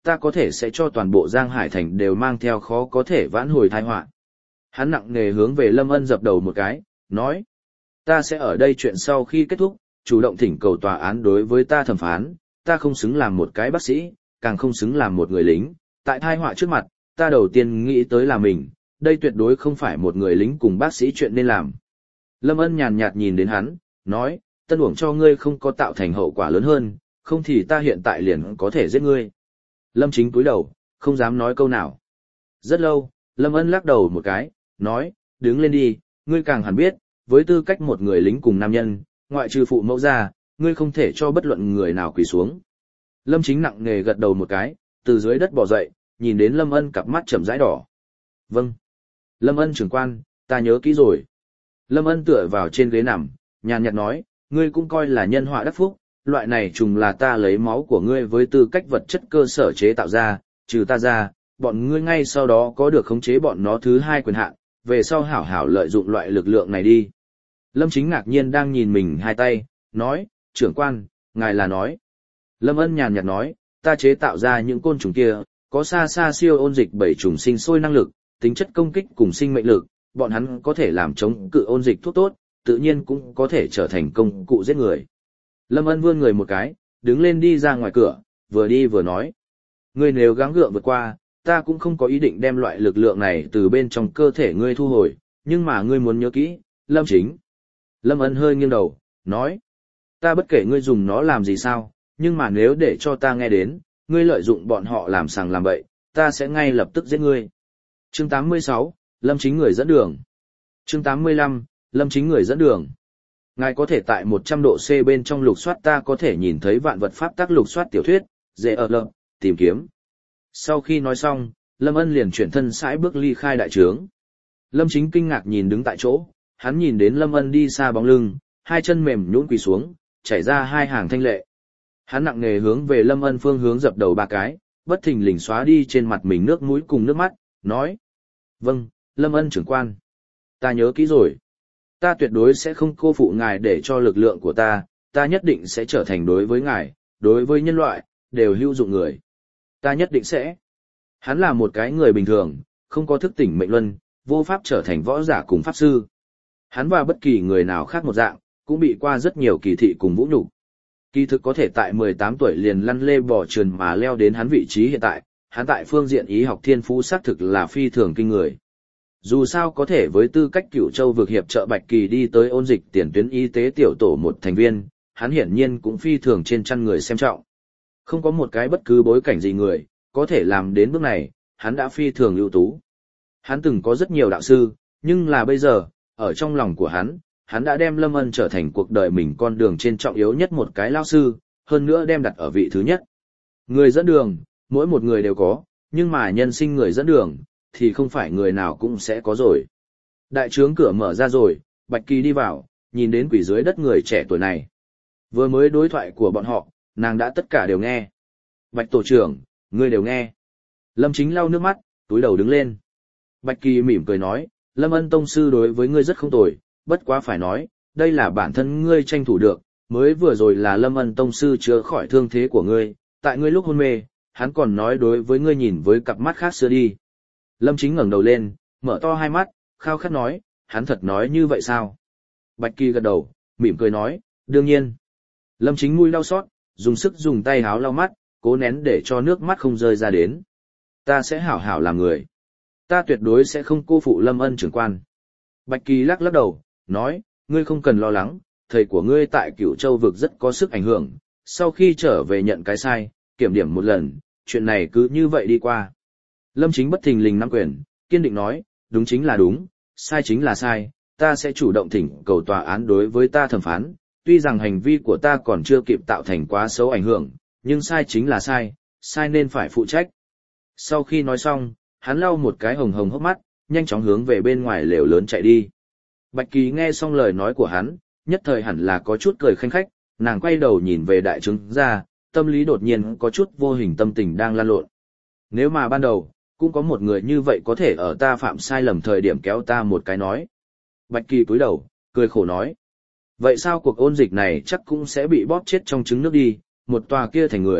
ta có thể sẽ cho toàn bộ Giang Hải Thành đều mang theo khó có thể vãn hồi tai họa. Hắn nặng nề hướng về Lâm Ân dập đầu một cái, nói, ta sẽ ở đây chuyện sau khi kết thúc, chủ động thỉnh cầu tòa án đối với ta thẩm phán, ta không xứng làm một cái bác sĩ, càng không xứng làm một người lính, tại tai họa trước mặt, ta đầu tiên nghĩ tới là mình, đây tuyệt đối không phải một người lính cùng bác sĩ chuyện nên làm. Lâm Ân nhàn nhạt nhìn đến hắn, nói, tân uổng cho ngươi không có tạo thành hậu quả lớn hơn, không thì ta hiện tại liền có thể giết ngươi. Lâm Chính cúi đầu, không dám nói câu nào. Rất lâu, Lâm Ân lắc đầu một cái, nói, đứng lên đi, ngươi càng hẳn biết, với tư cách một người lính cùng nam nhân, ngoại trừ phụ mẫu ra, ngươi không thể cho bất luận người nào quỳ xuống. Lâm Chính nặng nề gật đầu một cái, từ dưới đất bò dậy, nhìn đến Lâm Ân cặp mắt chậm rãi đỏ. Vâng. Lâm Ân trưởng quan, ta nhớ kỹ rồi. Lâm Ân tựa vào trên ghế nằm, nhàn nhạt nói, ngươi cũng coi là nhân họa đắc phúc, loại này trùng là ta lấy máu của ngươi với tư cách vật chất cơ sở chế tạo ra, trừ ta ra, bọn ngươi ngay sau đó có được khống chế bọn nó thứ hai quyền hạn, về sau hảo hảo lợi dụng loại lực lượng này đi. Lâm Chính ngạc nhiên đang nhìn mình hai tay, nói, trưởng quan, ngài là nói. Lâm Ân nhàn nhạt nói, ta chế tạo ra những côn trùng kia, có xa xa siêu ôn dịch bảy trùng sinh sôi năng lực, tính chất công kích cùng sinh mệnh lực, bọn hắn có thể làm chống cự ôn dịch thuốc tốt, tự nhiên cũng có thể trở thành công cụ giết người. Lâm Ân vươn người một cái, đứng lên đi ra ngoài cửa, vừa đi vừa nói. Ngươi nếu gắng gượng vượt qua, ta cũng không có ý định đem loại lực lượng này từ bên trong cơ thể ngươi thu hồi, nhưng mà ngươi muốn nhớ kỹ, Lâm Chính. Lâm Ân hơi nghiêng đầu, nói. Ta bất kể ngươi dùng nó làm gì sao, nhưng mà nếu để cho ta nghe đến, ngươi lợi dụng bọn họ làm sàng làm bậy, ta sẽ ngay lập tức giết ngươi. Chương tám mươi sáu, Lâm Chính người dẫn đường. Chương tám mươi lăm, Lâm Chính người dẫn đường. Ngài có thể tại một trăm độ C bên trong lục soát ta có thể nhìn thấy vạn vật pháp tác lục soát tiểu thuyết, dễ ở lợm, tìm kiếm. Sau khi nói xong, Lâm Ân liền chuyển thân sải bước ly khai đại trướng. Lâm Chính kinh ngạc nhìn đứng tại chỗ, hắn nhìn đến Lâm Ân đi xa bóng lưng, hai chân mềm nhũn quỳ xuống, chảy ra hai hàng thanh lệ. Hắn nặng nề hướng về Lâm Ân phương hướng dập đầu ba cái, bất thình lình xóa đi trên mặt mình nước mũi cùng nước mắt, nói. Vâng, Lâm Ân trưởng quan. Ta nhớ kỹ rồi. Ta tuyệt đối sẽ không cô phụ ngài để cho lực lượng của ta, ta nhất định sẽ trở thành đối với ngài, đối với nhân loại, đều hữu dụng người. Ta nhất định sẽ. Hắn là một cái người bình thường, không có thức tỉnh mệnh luân, vô pháp trở thành võ giả cùng pháp sư. Hắn và bất kỳ người nào khác một dạng, cũng bị qua rất nhiều kỳ thị cùng vũ nhục. Kỳ thực có thể tại mười tám tuổi liền lăn lê bò trườn mà leo đến hắn vị trí hiện tại, hắn tại phương diện y học thiên phú xác thực là phi thường kinh người. Dù sao có thể với tư cách Cửu Châu vực hiệp trợ Bạch Kỳ đi tới ôn dịch tiền tuyến y tế tiểu tổ một thành viên, hắn hiển nhiên cũng phi thường trên trăm người xem trọng. Không có một cái bất cứ bối cảnh gì người, có thể làm đến bước này, hắn đã phi thường ưu tú. Hắn từng có rất nhiều đạo sư, nhưng là bây giờ, ở trong lòng của hắn, hắn đã đem Lâm Ân trở thành cuộc đời mình con đường trên trọng yếu nhất một cái lao sư, hơn nữa đem đặt ở vị thứ nhất. Người dẫn đường, mỗi một người đều có, nhưng mà nhân sinh người dẫn đường, thì không phải người nào cũng sẽ có rồi. Đại trướng cửa mở ra rồi, Bạch Kỳ đi vào, nhìn đến quỷ dưới đất người trẻ tuổi này. Vừa mới đối thoại của bọn họ, nàng đã tất cả đều nghe. Bạch tổ trưởng, ngươi đều nghe. Lâm Chính lau nước mắt, túi đầu đứng lên. Bạch Kỳ mỉm cười nói, Lâm Ân tông sư đối với ngươi rất không tồi, bất quá phải nói, đây là bản thân ngươi tranh thủ được, mới vừa rồi là Lâm Ân tông sư chữa khỏi thương thế của ngươi, tại ngươi lúc hôn mê, hắn còn nói đối với ngươi nhìn với cặp mắt khác xưa đi. Lâm Chính ngẩng đầu lên, mở to hai mắt, khao khát nói, hắn thật nói như vậy sao? Bạch Kỳ gật đầu, mỉm cười nói, đương nhiên. Lâm Chính mũi đau xót, dùng sức dùng tay háo lau mắt, cố nén để cho nước mắt không rơi ra đến. Ta sẽ hảo hảo làm người. Ta tuyệt đối sẽ không cô phụ Lâm Ân trưởng quan. Bạch Kỳ lắc lắc đầu, nói, ngươi không cần lo lắng, thầy của ngươi tại Cửu Châu vực rất có sức ảnh hưởng, sau khi trở về nhận cái sai, kiểm điểm một lần, chuyện này cứ như vậy đi qua. Lâm Chính bất thình lình nắm quyền, kiên định nói, đúng chính là đúng, sai chính là sai, ta sẽ chủ động thỉnh cầu tòa án đối với ta thẩm phán, tuy rằng hành vi của ta còn chưa kịp tạo thành quá xấu ảnh hưởng, nhưng sai chính là sai, sai nên phải phụ trách. Sau khi nói xong, hắn lau một cái hồng hồng hốc mắt, nhanh chóng hướng về bên ngoài lều lớn chạy đi. Bạch Kỳ nghe xong lời nói của hắn, nhất thời hẳn là có chút cười khanh khách, nàng quay đầu nhìn về đại trướng ra, tâm lý đột nhiên có chút vô hình tâm tình đang lan lộn. Nếu mà ban đầu, cũng có một người như vậy có thể ở ta phạm sai lầm thời điểm kéo ta một cái nói. Bạch Kỳ cúi đầu, cười khổ nói. Vậy sao cuộc ôn dịch này chắc cũng sẽ bị bóp chết trong trứng nước đi, một tòa kia thành người,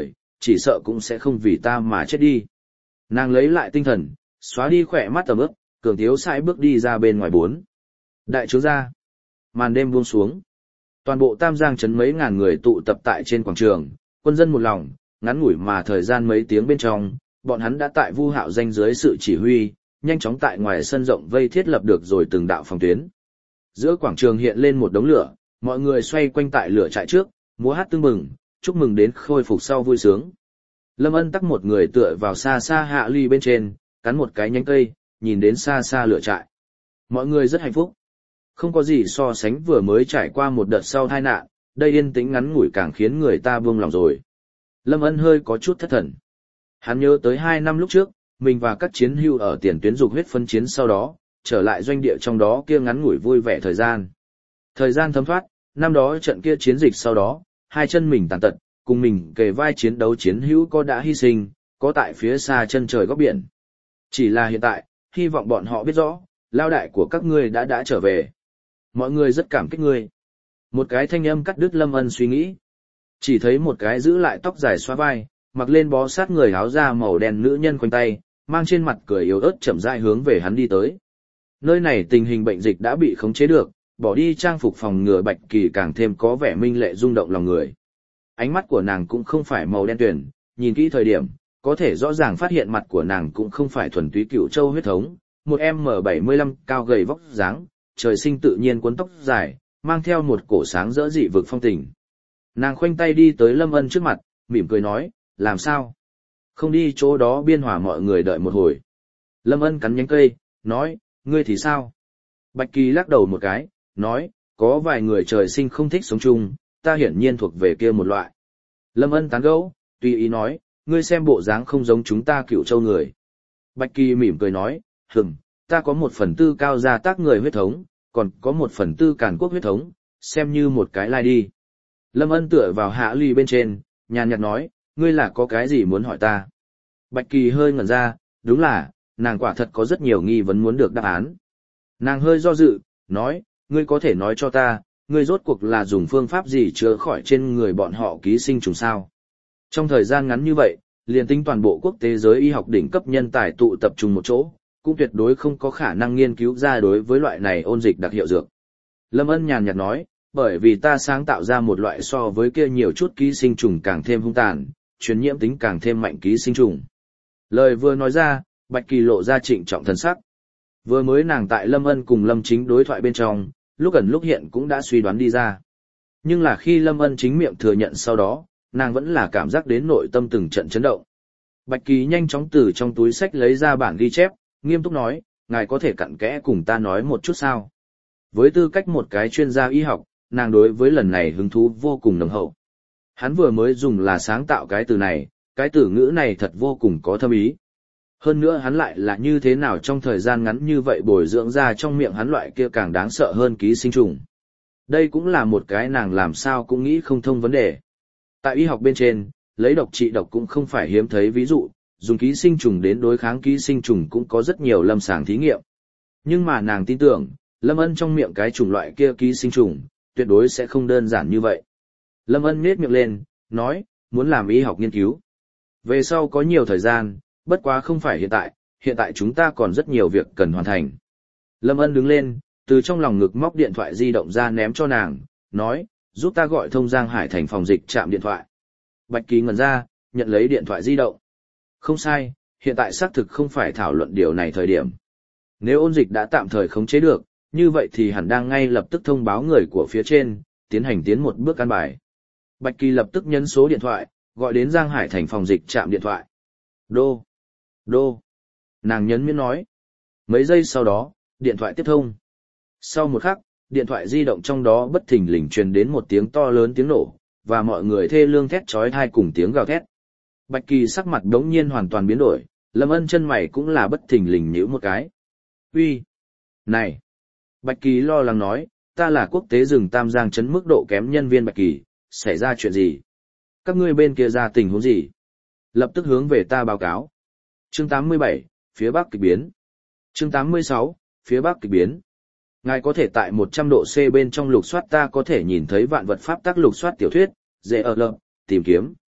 chỉ sợ cũng sẽ không vì ta mà chết đi. Nàng lấy lại tinh thần, xóa đi khỏe mắt tầm ướp, cường thiếu sai bước đi ra bên ngoài bốn. Đại trướng gia. Màn đêm buông xuống. Toàn bộ Tam Giang trấn mấy ngàn người tụ tập tại trên quảng trường, quân dân một lòng, ngắn ngủi mà thời gian mấy tiếng bên trong, bọn hắn đã tại Vu Hạo Danh dưới sự chỉ huy, nhanh chóng tại ngoài sân rộng vây thiết lập được rồi từng đạo phòng tuyến. Giữa quảng trường hiện lên một đống lửa, mọi người xoay quanh tại lửa trại trước, múa hát tưng mừng, chúc mừng đến khôi phục sau vui sướng. Lâm Ân tắc một người tựa vào xa xa hạ ly bên trên, cắn một cái nhánh cây, nhìn đến xa xa lửa trại. Mọi người rất hạnh phúc. Không có gì so sánh vừa mới trải qua một đợt sau tai nạn, đây yên tĩnh ngắn ngủi càng khiến người ta buông lòng rồi. Lâm Ân hơi có chút thất thần. Hắn nhớ tới hai năm lúc trước, mình và các chiến hữu ở tiền tuyến dục huyết phân chiến sau đó, trở lại doanh địa trong đó kia ngắn ngủi vui vẻ thời gian. Thời gian thấm thoát, năm đó trận kia chiến dịch sau đó, hai chân mình tàn tật, cùng mình kề vai chiến đấu chiến hữu có đã hy sinh, có tại phía xa chân trời góc biển. Chỉ là hiện tại, hy vọng bọn họ biết rõ, lao đại của các ngươi đã đã trở về. Mọi người rất cảm kích ngươi. Một cái thanh âm cắt đứt Lâm Ân suy nghĩ. Chỉ thấy một cái giữ lại tóc dài xóa vai, mặc lên bó sát người áo da màu đen nữ nhân quanh tay, mang trên mặt cười yếu ớt chậm rãi hướng về hắn đi tới. Nơi này tình hình bệnh dịch đã bị khống chế được, bỏ đi trang phục phòng ngừa Bạch Kỳ càng thêm có vẻ minh lệ rung động lòng người. Ánh mắt của nàng cũng không phải màu đen tuyền, nhìn kỹ thời điểm, có thể rõ ràng phát hiện mặt của nàng cũng không phải thuần túy Cựu Châu huyết thống, một em bảy mươi lăm cao gầy vóc dáng, trời sinh tự nhiên cuốn tóc dài, mang theo một cổ sáng rỡ dị vực phong tình. Nàng khoanh tay đi tới Lâm Ân trước mặt, mỉm cười nói, làm sao? Không đi chỗ đó biên hòa mọi người đợi một hồi. Lâm Ân cắn nhánh cây, nói, ngươi thì sao? Bạch Kỳ lắc đầu một cái, nói, có vài người trời sinh không thích sống chung, ta hiển nhiên thuộc về kia một loại. Lâm Ân tán gẫu, tùy ý nói, ngươi xem bộ dáng không giống chúng ta Cựu Châu người. Bạch Kỳ mỉm cười nói, hừm, ta có một phần tư cao gia tác người huyết thống, còn có một phần tư Càn Quốc huyết thống, xem như một cái lai đi. Lâm Ân tựa vào hạ ly bên trên, nhàn nhạt nói, ngươi là có cái gì muốn hỏi ta? Bạch Kỳ hơi ngẩn ra, đúng là, nàng quả thật có rất nhiều nghi vấn muốn được đáp án. Nàng hơi do dự, nói, ngươi có thể nói cho ta, ngươi rốt cuộc là dùng phương pháp gì chữa khỏi trên người bọn họ ký sinh trùng sao? Trong thời gian ngắn như vậy, liền tính toàn bộ quốc tế giới y học đỉnh cấp nhân tài tụ tập trung một chỗ, cũng tuyệt đối không có khả năng nghiên cứu ra đối với loại này ôn dịch đặc hiệu dược. Lâm Ân nhàn nhạt nói, bởi vì ta sáng tạo ra một loại so với kia nhiều chút ký sinh trùng càng thêm hung tàn, truyền nhiễm tính càng thêm mạnh ký sinh trùng. Lời vừa nói ra, Bạch Kỳ lộ ra trịnh trọng thần sắc. Vừa mới nàng tại Lâm Ân cùng Lâm Chính đối thoại bên trong, lúc ẩn lúc hiện cũng đã suy đoán đi ra. Nhưng là khi Lâm Ân chính miệng thừa nhận sau đó, nàng vẫn là cảm giác đến nội tâm từng trận chấn động. Bạch Kỳ nhanh chóng từ trong túi sách lấy ra bản ghi chép, nghiêm túc nói, ngài có thể cặn kẽ cùng ta nói một chút sao? Với tư cách một cái chuyên gia y học, nàng đối với lần này hứng thú vô cùng nồng hậu. Hắn vừa mới dùng là sáng tạo cái từ này, cái từ ngữ này thật vô cùng có thâm ý. Hơn nữa hắn lại là như thế nào trong thời gian ngắn như vậy bồi dưỡng ra trong miệng hắn loại kia càng đáng sợ hơn ký sinh trùng. Đây cũng là một cái nàng làm sao cũng nghĩ không thông vấn đề. Tại y học bên trên, lấy độc trị độc cũng không phải hiếm thấy ví dụ, dùng ký sinh trùng đến đối kháng ký sinh trùng cũng có rất nhiều lâm sàng thí nghiệm. Nhưng mà nàng tin tưởng, Lâm Ân trong miệng cái chủng loại kia ký sinh trùng, tuyệt đối sẽ không đơn giản như vậy. Lâm Ân nhếch miệng lên, nói, muốn làm y học nghiên cứu. Về sau có nhiều thời gian, bất quá không phải hiện tại, hiện tại chúng ta còn rất nhiều việc cần hoàn thành. Lâm Ân đứng lên, từ trong lòng ngực móc điện thoại di động ra ném cho nàng, nói, giúp ta gọi thông Giang Hải thành phòng dịch trạm điện thoại. Bạch Kỳ ngẩn ra, nhận lấy điện thoại di động. Không sai, hiện tại xác thực không phải thảo luận điều này thời điểm. Nếu ôn dịch đã tạm thời khống chế được, như vậy thì hẳn đang ngay lập tức thông báo người của phía trên, tiến hành tiến một bước căn bài. Bạch Kỳ lập tức nhấn số điện thoại, gọi đến Giang Hải thành phòng dịch trạm điện thoại. Đô, đô, nàng nhấn miễn nói. Mấy giây sau đó, điện thoại tiếp thông. Sau một khắc, điện thoại di động trong đó bất thình lình truyền đến một tiếng to lớn tiếng nổ, và mọi người thê lương thét chói tai cùng tiếng gào thét. Bạch Kỳ sắc mặt đống nhiên hoàn toàn biến đổi, Lâm Ân chân mày cũng là bất thình lình nhíu một cái. Uy, này! Bạch Kỳ lo lắng nói, ta là quốc tế rừng Tam Giang trấn mức độ kém nhân viên Bạch Kỳ, xảy ra chuyện gì? Các ngươi bên kia ra tình huống gì? Lập tức hướng về ta báo cáo. Chương tám mươi bảy, phía Bắc kịch biến. Chương tám mươi sáu, phía Bắc kịch biến. Ngài có thể tại một trăm độ C bên trong lục soát ta có thể nhìn thấy vạn vật pháp tác lục soát tiểu thuyết, dễ ở lợp, tìm kiếm.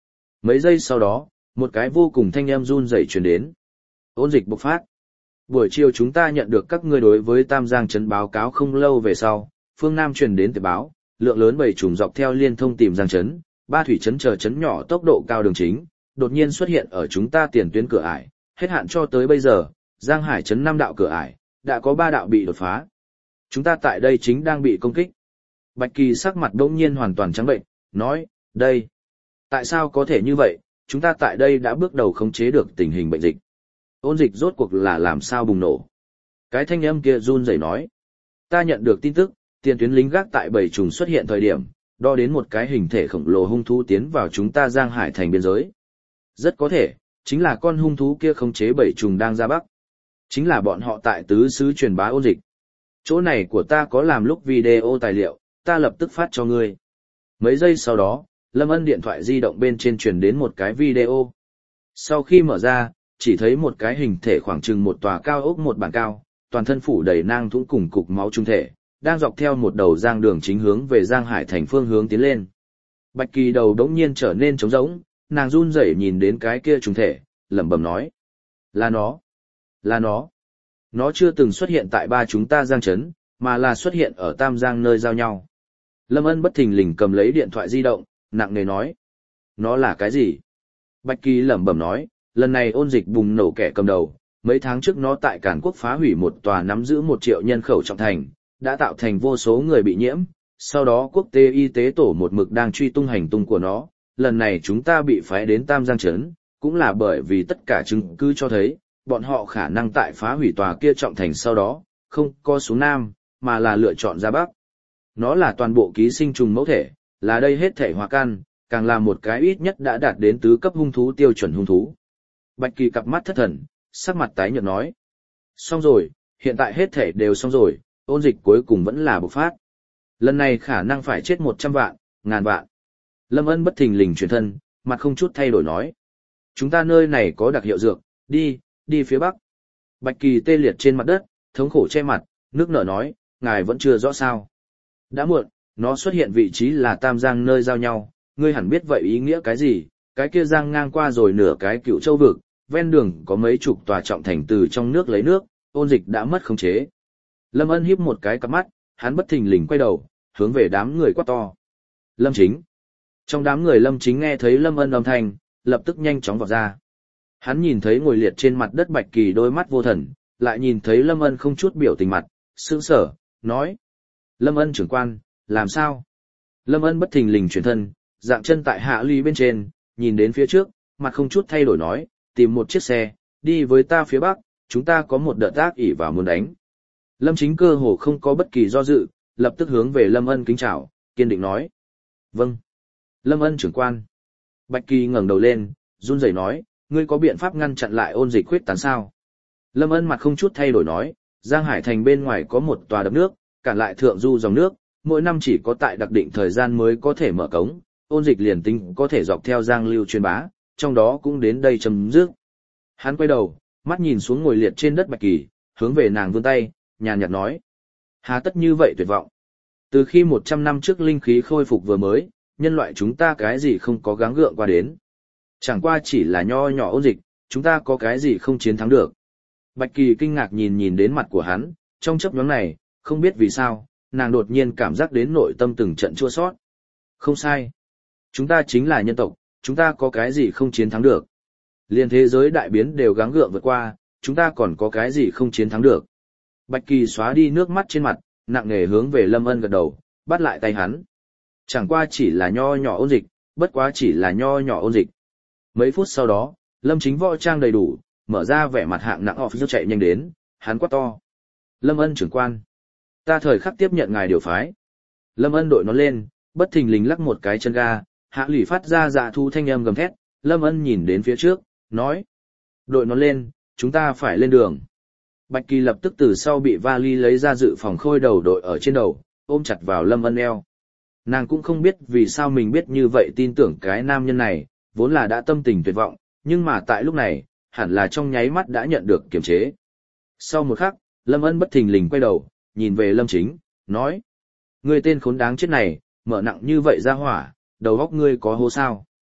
Mấy giây sau đó, một cái vô cùng thanh âm run rẩy truyền đến. Ôn dịch bộc phát. Buổi chiều chúng ta nhận được các ngươi đối với Tam Giang trấn báo cáo không lâu về sau, phương Nam truyền đến tệp báo, lượng lớn bầy trùng dọc theo liên thông tìm Giang trấn, ba thủy trấn chờ trấn nhỏ tốc độ cao đường chính, đột nhiên xuất hiện ở chúng ta tiền tuyến cửa ải, hết hạn cho tới bây giờ, Giang Hải trấn năm đạo cửa ải, đã có ba đạo bị đột phá. Chúng ta tại đây chính đang bị công kích. Bạch Kỳ sắc mặt đột nhiên hoàn toàn trắng bệnh, nói, đây, tại sao có thể như vậy, chúng ta tại đây đã bước đầu khống chế được tình hình bệnh dịch. Ôn dịch rốt cuộc là làm sao bùng nổ. Cái thanh âm kia run rẩy nói, ta nhận được tin tức, tiền tuyến lính gác tại bầy trùng xuất hiện thời điểm, đo đến một cái hình thể khổng lồ hung thú tiến vào chúng ta Giang Hải thành biên giới. Rất có thể, chính là con hung thú kia khống chế bầy trùng đang ra bắc. Chính là bọn họ tại tứ xứ truyền bá ôn dịch. Chỗ này của ta có làm lúc video tài liệu, ta lập tức phát cho ngươi. Mấy giây sau đó, Lâm Ân điện thoại di động bên trên truyền đến một cái video. Sau khi mở ra, chỉ thấy một cái hình thể khoảng chừng một tòa cao ốc một bàn cao, toàn thân phủ đầy nang thũng cùng cục máu trung thể, đang dọc theo một đầu giang đường chính hướng về Giang Hải thành phương hướng tiến lên. Bạch Kỳ đầu đống nhiên trở nên trống rỗng, nàng run rẩy nhìn đến cái kia trung thể, lẩm bẩm nói. Là nó. Là nó. Nó chưa từng xuất hiện tại ba chúng ta Giang trấn, mà là xuất hiện ở Tam Giang nơi giao nhau. Lâm Ân bất thình lình cầm lấy điện thoại di động, nặng nề nói. Nó là cái gì? Bạch Kỳ lẩm bẩm nói, lần này ôn dịch bùng nổ kẻ cầm đầu, mấy tháng trước nó tại Càn Quốc phá hủy một tòa nắm giữ một triệu nhân khẩu trọng thành, đã tạo thành vô số người bị nhiễm, sau đó quốc tế y tế tổ một mực đang truy tung hành tung của nó, lần này chúng ta bị phái đến Tam Giang trấn, cũng là bởi vì tất cả chứng cứ cho thấy, bọn họ khả năng tại phá hủy tòa kia trọng thành sau đó, không có xuống Nam, mà là lựa chọn ra Bắc. Nó là toàn bộ ký sinh trùng mẫu thể, là đây hết thể hóa căn, càng là một cái ít nhất đã đạt đến tứ cấp hung thú tiêu chuẩn hung thú. Bạch Kỳ cặp mắt thất thần, sắc mặt tái nhợt nói. Xong rồi, hiện tại hết thể đều xong rồi, ôn dịch cuối cùng vẫn là bộc phát. Lần này khả năng phải chết một trăm vạn, ngàn vạn. Lâm Ân bất thình lình chuyển thân, mặt không chút thay đổi nói. Chúng ta nơi này có đặc hiệu dược, đi, đi phía Bắc. Bạch Kỳ tê liệt trên mặt đất, thống khổ che mặt, nước nở nói, ngài vẫn chưa rõ sao. Đã muộn, nó xuất hiện vị trí là Tam Giang nơi giao nhau, ngươi hẳn biết vậy ý nghĩa cái gì, cái kia giang ngang qua rồi nửa cái Cựu Châu vực, ven đường có mấy chục tòa trọng thành từ trong nước lấy nước, ôn dịch đã mất khống chế. Lâm Ân híp một cái cặp mắt, hắn bất thình lình quay đầu, hướng về đám người quát to. Lâm Chính. Trong đám người Lâm Chính nghe thấy Lâm Ân âm thanh, lập tức nhanh chóng vọt ra. Hắn nhìn thấy ngồi liệt trên mặt đất Bạch Kỳ đôi mắt vô thần, lại nhìn thấy Lâm Ân không chút biểu tình mặt, sững sờ, nói. Lâm Ân trưởng quan, làm sao? Lâm Ân bất thình lình chuyển thân, dạng chân tại hạ ly bên trên, nhìn đến phía trước, mặt không chút thay đổi nói, tìm một chiếc xe, đi với ta phía Bắc, chúng ta có một đợt ác ỉ vào muốn đánh. Lâm Chính cơ hồ không có bất kỳ do dự, lập tức hướng về Lâm Ân kính chào, kiên định nói. Vâng. Lâm Ân trưởng quan. Bạch Kỳ ngẩng đầu lên, run rẩy nói, ngươi có biện pháp ngăn chặn lại ôn dịch khuyết tán sao? Lâm Ân mặt không chút thay đổi nói, Giang Hải thành bên ngoài có một tòa đập nước, cản lại thượng du dòng nước, mỗi năm chỉ có tại đặc định thời gian mới có thể mở cống, ôn dịch liền tính có thể dọc theo Giang lưu truyền bá, trong đó cũng đến đây chấm dứt. Hắn quay đầu, mắt nhìn xuống ngồi liệt trên đất Bạch Kỳ, hướng về nàng vươn tay, nhàn nhạt nói. Hà tất như vậy tuyệt vọng. Từ khi một trăm năm trước linh khí khôi phục vừa mới, nhân loại chúng ta cái gì không có gắng gượng qua đến. Chẳng qua chỉ là nho nhỏ ôn dịch, chúng ta có cái gì không chiến thắng được. Bạch Kỳ kinh ngạc nhìn nhìn đến mặt của hắn, trong chớp nhoáng này, không biết vì sao, nàng đột nhiên cảm giác đến nội tâm từng trận chua xót. Không sai. Chúng ta chính là nhân tộc, chúng ta có cái gì không chiến thắng được. Liên thế giới đại biến đều gắng gượng vượt qua, chúng ta còn có cái gì không chiến thắng được. Bạch Kỳ xóa đi nước mắt trên mặt, nặng nề hướng về Lâm Ân gật đầu, bắt lại tay hắn. Chẳng qua chỉ là nho nhỏ ôn dịch, bất quá chỉ là nho nhỏ ôn dịch. Mấy phút sau đó, Lâm Chính võ trang đầy đủ, mở ra vẻ mặt hạng nặng office chạy nhanh đến, hắn quát to. Lâm Ân trưởng quan. Ta thời khắc tiếp nhận ngài điều phái. Lâm Ân đội nó lên, bất thình lình lắc một cái chân ga, hạ lỷ phát ra dạ thu thanh âm gầm thét, Lâm Ân nhìn đến phía trước, nói. Đội nó lên, chúng ta phải lên đường. Bạch Kỳ lập tức từ sau bị vali lấy ra dự phòng khôi đầu đội ở trên đầu, ôm chặt vào Lâm Ân eo. Nàng cũng không biết vì sao mình biết như vậy tin tưởng cái nam nhân này, vốn là đã tâm tình tuyệt vọng, nhưng mà tại lúc này, hẳn là trong nháy mắt đã nhận được kiềm chế. Sau một khắc, Lâm Ân bất thình lình quay đầu, nhìn về Lâm Chính, nói. Ngươi tên khốn đáng chết này, mở nặng như vậy ra hỏa, đầu óc ngươi có hố sao.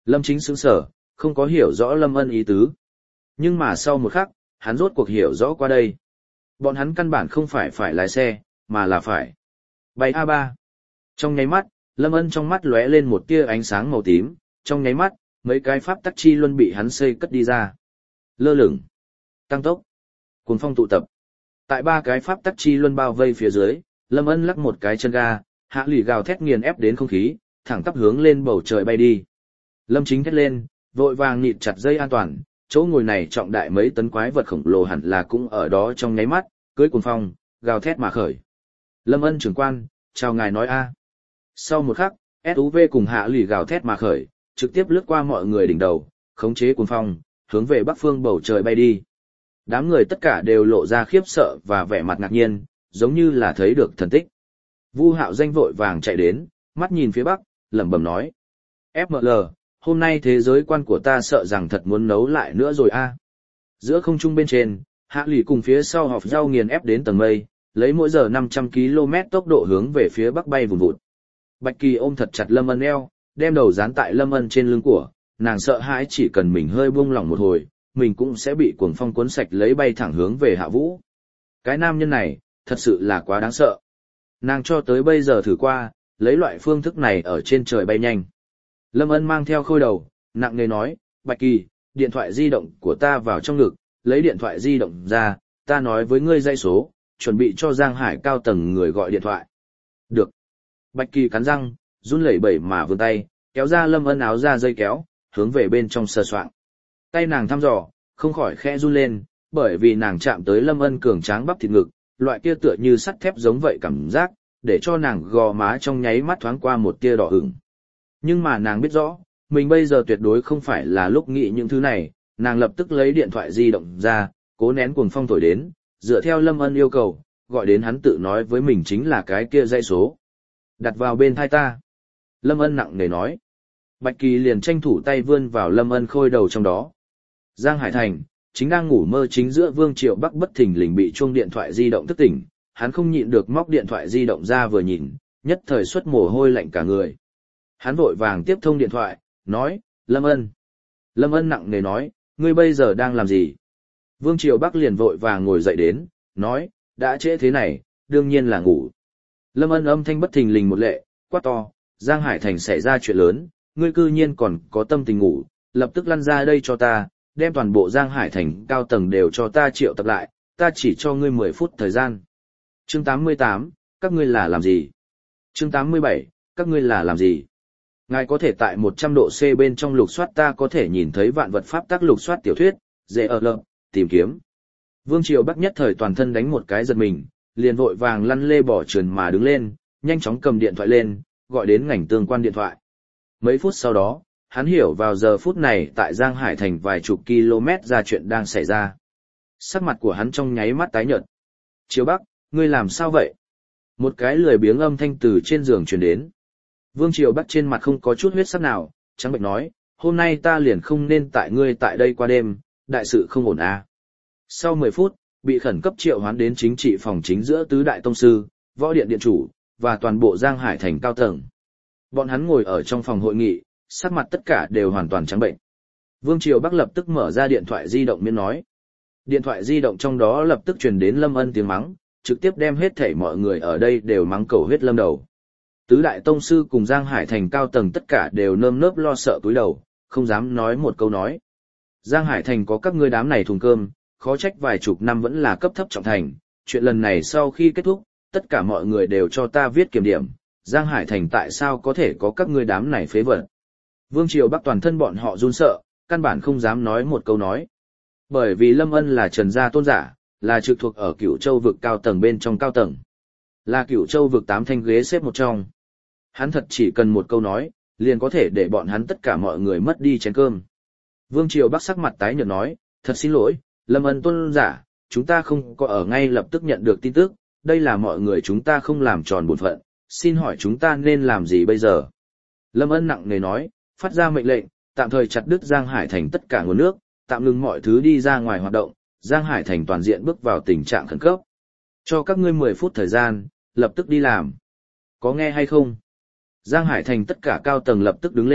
Lâm Chính sững sờ, không có hiểu rõ Lâm Ân ý tứ. Nhưng mà sau một khắc, hắn rốt cuộc hiểu rõ qua đây. Bọn hắn căn bản không phải phải lái xe, mà là phải bay a ba. Trong nháy mắt, Lâm Ân trong mắt lóe lên một tia ánh sáng màu tím, trong nháy mắt, mấy cái pháp tắc chi luân bị hắn xây cất đi ra. Lơ lửng, tăng tốc, cuồng phong tụ tập. Tại ba cái pháp tắc chi luân bao vây phía dưới, Lâm Ân lắc một cái chân ga, hạ lì gào thét nghiền ép đến không khí, thẳng tắp hướng lên bầu trời bay đi. Lâm Chính thét lên, vội vàng nịt chặt dây an toàn, chỗ ngồi này trọng đại mấy tấn quái vật khổng lồ hẳn là cũng ở đó trong nháy mắt, cưỡi cuồng phong, gào thét mà khởi. Lâm Ân trưởng quan, chào ngài nói a. Sau một khắc, ét u vê cùng hạ lì gào thét mà khởi, trực tiếp lướt qua mọi người đỉnh đầu, khống chế cuồng phong, hướng về bắc phương bầu trời bay đi. Đám người tất cả đều lộ ra khiếp sợ và vẻ mặt ngạc nhiên, giống như là thấy được thần tích. Vu Hạo Danh vội vàng chạy đến, mắt nhìn phía bắc, lẩm bẩm nói: ép em lờ, hôm nay thế giới quan của ta sợ rằng thật muốn nấu lại nữa rồi a. Giữa không trung bên trên, hạ lì cùng phía sau họp rau nghiền ép đến tầng mây, lấy mỗi giờ năm trăm ki lô mét tốc độ hướng về phía bắc bay vùn vụt. Bạch Kỳ ôm thật chặt Lâm Ân eo, đem đầu dán tại Lâm Ân trên lưng của, nàng sợ hãi chỉ cần mình hơi buông lỏng một hồi, mình cũng sẽ bị cuồng phong cuốn sạch lấy bay thẳng hướng về Hạ Vũ. Cái nam nhân này, thật sự là quá đáng sợ. Nàng cho tới bây giờ thử qua, lấy loại phương thức này ở trên trời bay nhanh. Lâm Ân mang theo khôi đầu, nặng nề nói: Bạch Kỳ, điện thoại di động của ta vào trong ngực, lấy điện thoại di động ra, ta nói với ngươi dây số, chuẩn bị cho Giang Hải cao tầng người gọi điện thoại. Được. Bạch Kỳ cắn răng, run lẩy bẩy mà vươn tay, kéo ra Lâm Ân áo ra dây kéo, hướng về bên trong sờ soạng. Tay nàng thăm dò, không khỏi khẽ run lên, bởi vì nàng chạm tới Lâm Ân cường tráng bắp thịt ngực, loại kia tựa như sắt thép giống vậy cảm giác, để cho nàng gò má trong nháy mắt thoáng qua một tia đỏ ửng. Nhưng mà nàng biết rõ, mình bây giờ tuyệt đối không phải là lúc nghĩ những thứ này, nàng lập tức lấy điện thoại di động ra, cố nén cuồng phong thổi đến, dựa theo Lâm Ân yêu cầu, gọi đến hắn tự nói với mình chính là cái kia dãy số. Đặt vào bên thai ta. Lâm Ân nặng nề nói. Bạch Kỳ liền tranh thủ tay vươn vào Lâm Ân khôi đầu trong đó. Giang Hải Thành, chính đang ngủ mơ chính giữa Vương Triệu Bắc bất thình lình bị chuông điện thoại di động thức tỉnh, hắn không nhịn được móc điện thoại di động ra vừa nhìn, nhất thời xuất mồ hôi lạnh cả người. Hắn vội vàng tiếp thông điện thoại, nói: Lâm Ân. Lâm Ân nặng nề nói: ngươi bây giờ đang làm gì? Vương Triều Bắc liền vội vàng ngồi dậy đến, nói: đã trễ thế này, đương nhiên là ngủ. Lâm Ân âm thanh bất thình lình một lệ, quát to: Giang Hải Thành xảy ra chuyện lớn, ngươi cư nhiên còn có tâm tình ngủ, lập tức lăn ra đây cho ta, đem toàn bộ Giang Hải Thành cao tầng đều cho ta triệu tập lại, ta chỉ cho ngươi mười phút thời gian. Chương tám mươi tám, các ngươi là làm gì? Chương tám mươi bảy, các ngươi là làm gì? Ngài có thể tại một trăm độ C bên trong lục soát, ta có thể nhìn thấy vạn vật pháp tắc lục soát tiểu thuyết, dễ ở lợm, tìm kiếm. Vương Triều Bắc nhất thời toàn thân đánh một cái giật mình, liền vội vàng lăn lê bỏ trườn mà đứng lên, nhanh chóng cầm điện thoại lên, gọi đến ngành tương quan điện thoại. Mấy phút sau đó, hắn hiểu vào giờ phút này tại Giang Hải Thành vài chục km ra chuyện đang xảy ra. Sắc mặt của hắn trong nháy mắt tái nhợt. Triều Bắc, ngươi làm sao vậy? Một cái lười biếng âm thanh từ trên giường truyền đến. Vương Triều Bắc trên mặt không có chút huyết sắc nào, trắng bệch nói: hôm nay ta liền không nên tại ngươi tại đây qua đêm, đại sự không ổn à. Sau mười phút, bị khẩn cấp triệu hoán đến chính trị phòng chính giữa tứ đại tông sư, võ điện điện chủ, và toàn bộ Giang Hải Thành cao tầng. Bọn hắn ngồi ở trong phòng hội nghị, sắc mặt tất cả đều hoàn toàn trắng bệnh. Vương Triều Bắc lập tức mở ra điện thoại di động miễn nói. Điện thoại di động trong đó lập tức truyền đến Lâm Ân tiếng mắng, trực tiếp đem hết thảy mọi người ở đây đều mắng cầu huyết lâm đầu. Tứ đại tông sư cùng Giang Hải Thành cao tầng tất cả đều nơm nớp lo sợ cúi đầu, không dám nói một câu nói. Giang Hải Thành có các ngươi đám này thùng cơm, khó trách vài chục năm vẫn là cấp thấp trọng thành, chuyện lần này sau khi kết thúc, tất cả mọi người đều cho ta viết kiểm điểm, Giang Hải Thành tại sao có thể có các ngươi đám này phế vật. Vương Triều Bắc toàn thân bọn họ run sợ, căn bản không dám nói một câu nói. Bởi vì Lâm Ân là Trần gia tôn giả, là trực thuộc ở Cửu Châu vực cao tầng bên trong cao tầng. Là Cửu Châu vực tám thanh ghế xếp một trong. Hắn thật chỉ cần một câu nói, liền có thể để bọn hắn tất cả mọi người mất đi chén cơm. Vương Triều Bắc sắc mặt tái nhợt nói: thật xin lỗi, Lâm Ân tôn giả, chúng ta không có ở ngay lập tức nhận được tin tức, đây là mọi người chúng ta không làm tròn bổn phận, xin hỏi chúng ta nên làm gì bây giờ? Lâm Ân nặng nề nói, phát ra mệnh lệnh, tạm thời chặt đứt Giang Hải Thành tất cả nguồn nước, tạm ngừng mọi thứ đi ra ngoài hoạt động, Giang Hải Thành toàn diện bước vào tình trạng khẩn cấp. Cho các ngươi mười phút thời gian, lập tức đi làm. Có nghe hay không? Giang Hải Thành tất cả cao tầng lập tức đứng lên,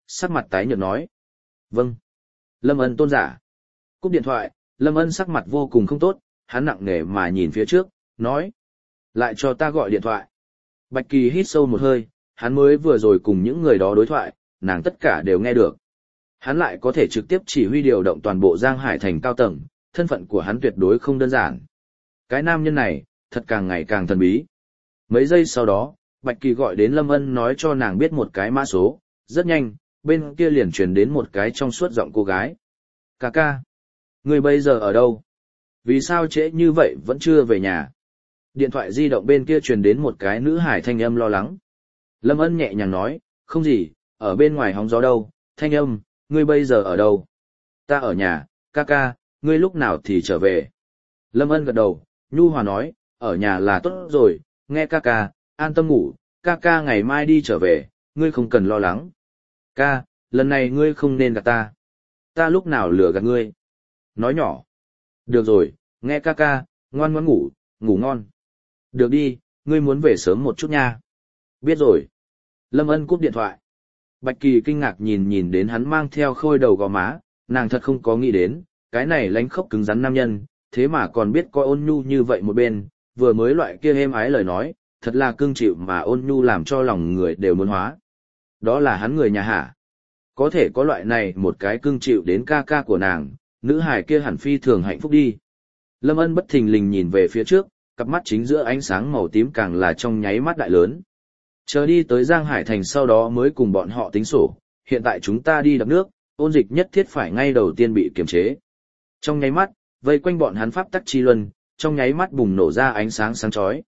sắc mặt tái nhợt nói. Vâng. Lâm Ân tôn giả. Cúp điện thoại, Lâm Ân sắc mặt vô cùng không tốt, hắn nặng nề mà nhìn phía trước, nói. Lại cho ta gọi điện thoại. Bạch Kỳ hít sâu một hơi, hắn mới vừa rồi cùng những người đó đối thoại, nàng tất cả đều nghe được. Hắn lại có thể trực tiếp chỉ huy điều động toàn bộ Giang Hải thành cao tầng, thân phận của hắn tuyệt đối không đơn giản. Cái nam nhân này, thật càng ngày càng thần bí. Mấy giây sau đó, Bạch Kỳ gọi đến Lâm Ân nói cho nàng biết một cái mã số, rất nhanh, bên kia liền truyền đến một cái trong suốt giọng cô gái. Cà ca, người bây giờ ở đâu? Vì sao trễ như vậy vẫn chưa về nhà? Điện thoại di động bên kia truyền đến một cái nữ hải thanh âm lo lắng. Lâm Ân nhẹ nhàng nói, không gì, ở bên ngoài hóng gió đâu, thanh âm, ngươi bây giờ ở đâu? Ta ở nhà, ca ca, ngươi lúc nào thì trở về? Lâm Ân gật đầu, nhu hòa nói, ở nhà là tốt rồi, nghe ca ca, an tâm ngủ, ca ca ngày mai đi trở về, ngươi không cần lo lắng. Ca, lần này ngươi không nên gạt ta. Ta lúc nào lừa gạt ngươi? Nói nhỏ. Được rồi, nghe ca ca, ngoan ngoãn ngủ, ngủ ngon. Được đi, ngươi muốn về sớm một chút nha. Biết rồi. Lâm Ân cúp điện thoại. Bạch Kỳ kinh ngạc nhìn nhìn đến hắn mang theo khôi đầu gò má, nàng thật không có nghĩ đến, cái này lánh khốc cứng rắn nam nhân, thế mà còn biết coi ôn nhu như vậy một bên, vừa mới loại kia êm ái lời nói, thật là cưng chịu mà ôn nhu làm cho lòng người đều muốn hóa. Đó là hắn người nhà hả? Có thể có loại này một cái cưng chịu đến ca ca của nàng, nữ hài kia hẳn phi thường hạnh phúc đi. Lâm Ân bất thình lình nhìn về phía trước, cặp mắt chính giữa ánh sáng màu tím càng là trong nháy mắt đại lớn. Chờ đi tới Giang Hải Thành sau đó mới cùng bọn họ tính sổ, hiện tại chúng ta đi đập nước, ôn dịch nhất thiết phải ngay đầu tiên bị kiềm chế. Trong nháy mắt, vây quanh bọn hắn pháp tắc chi luân, trong nháy mắt bùng nổ ra ánh sáng sáng chói.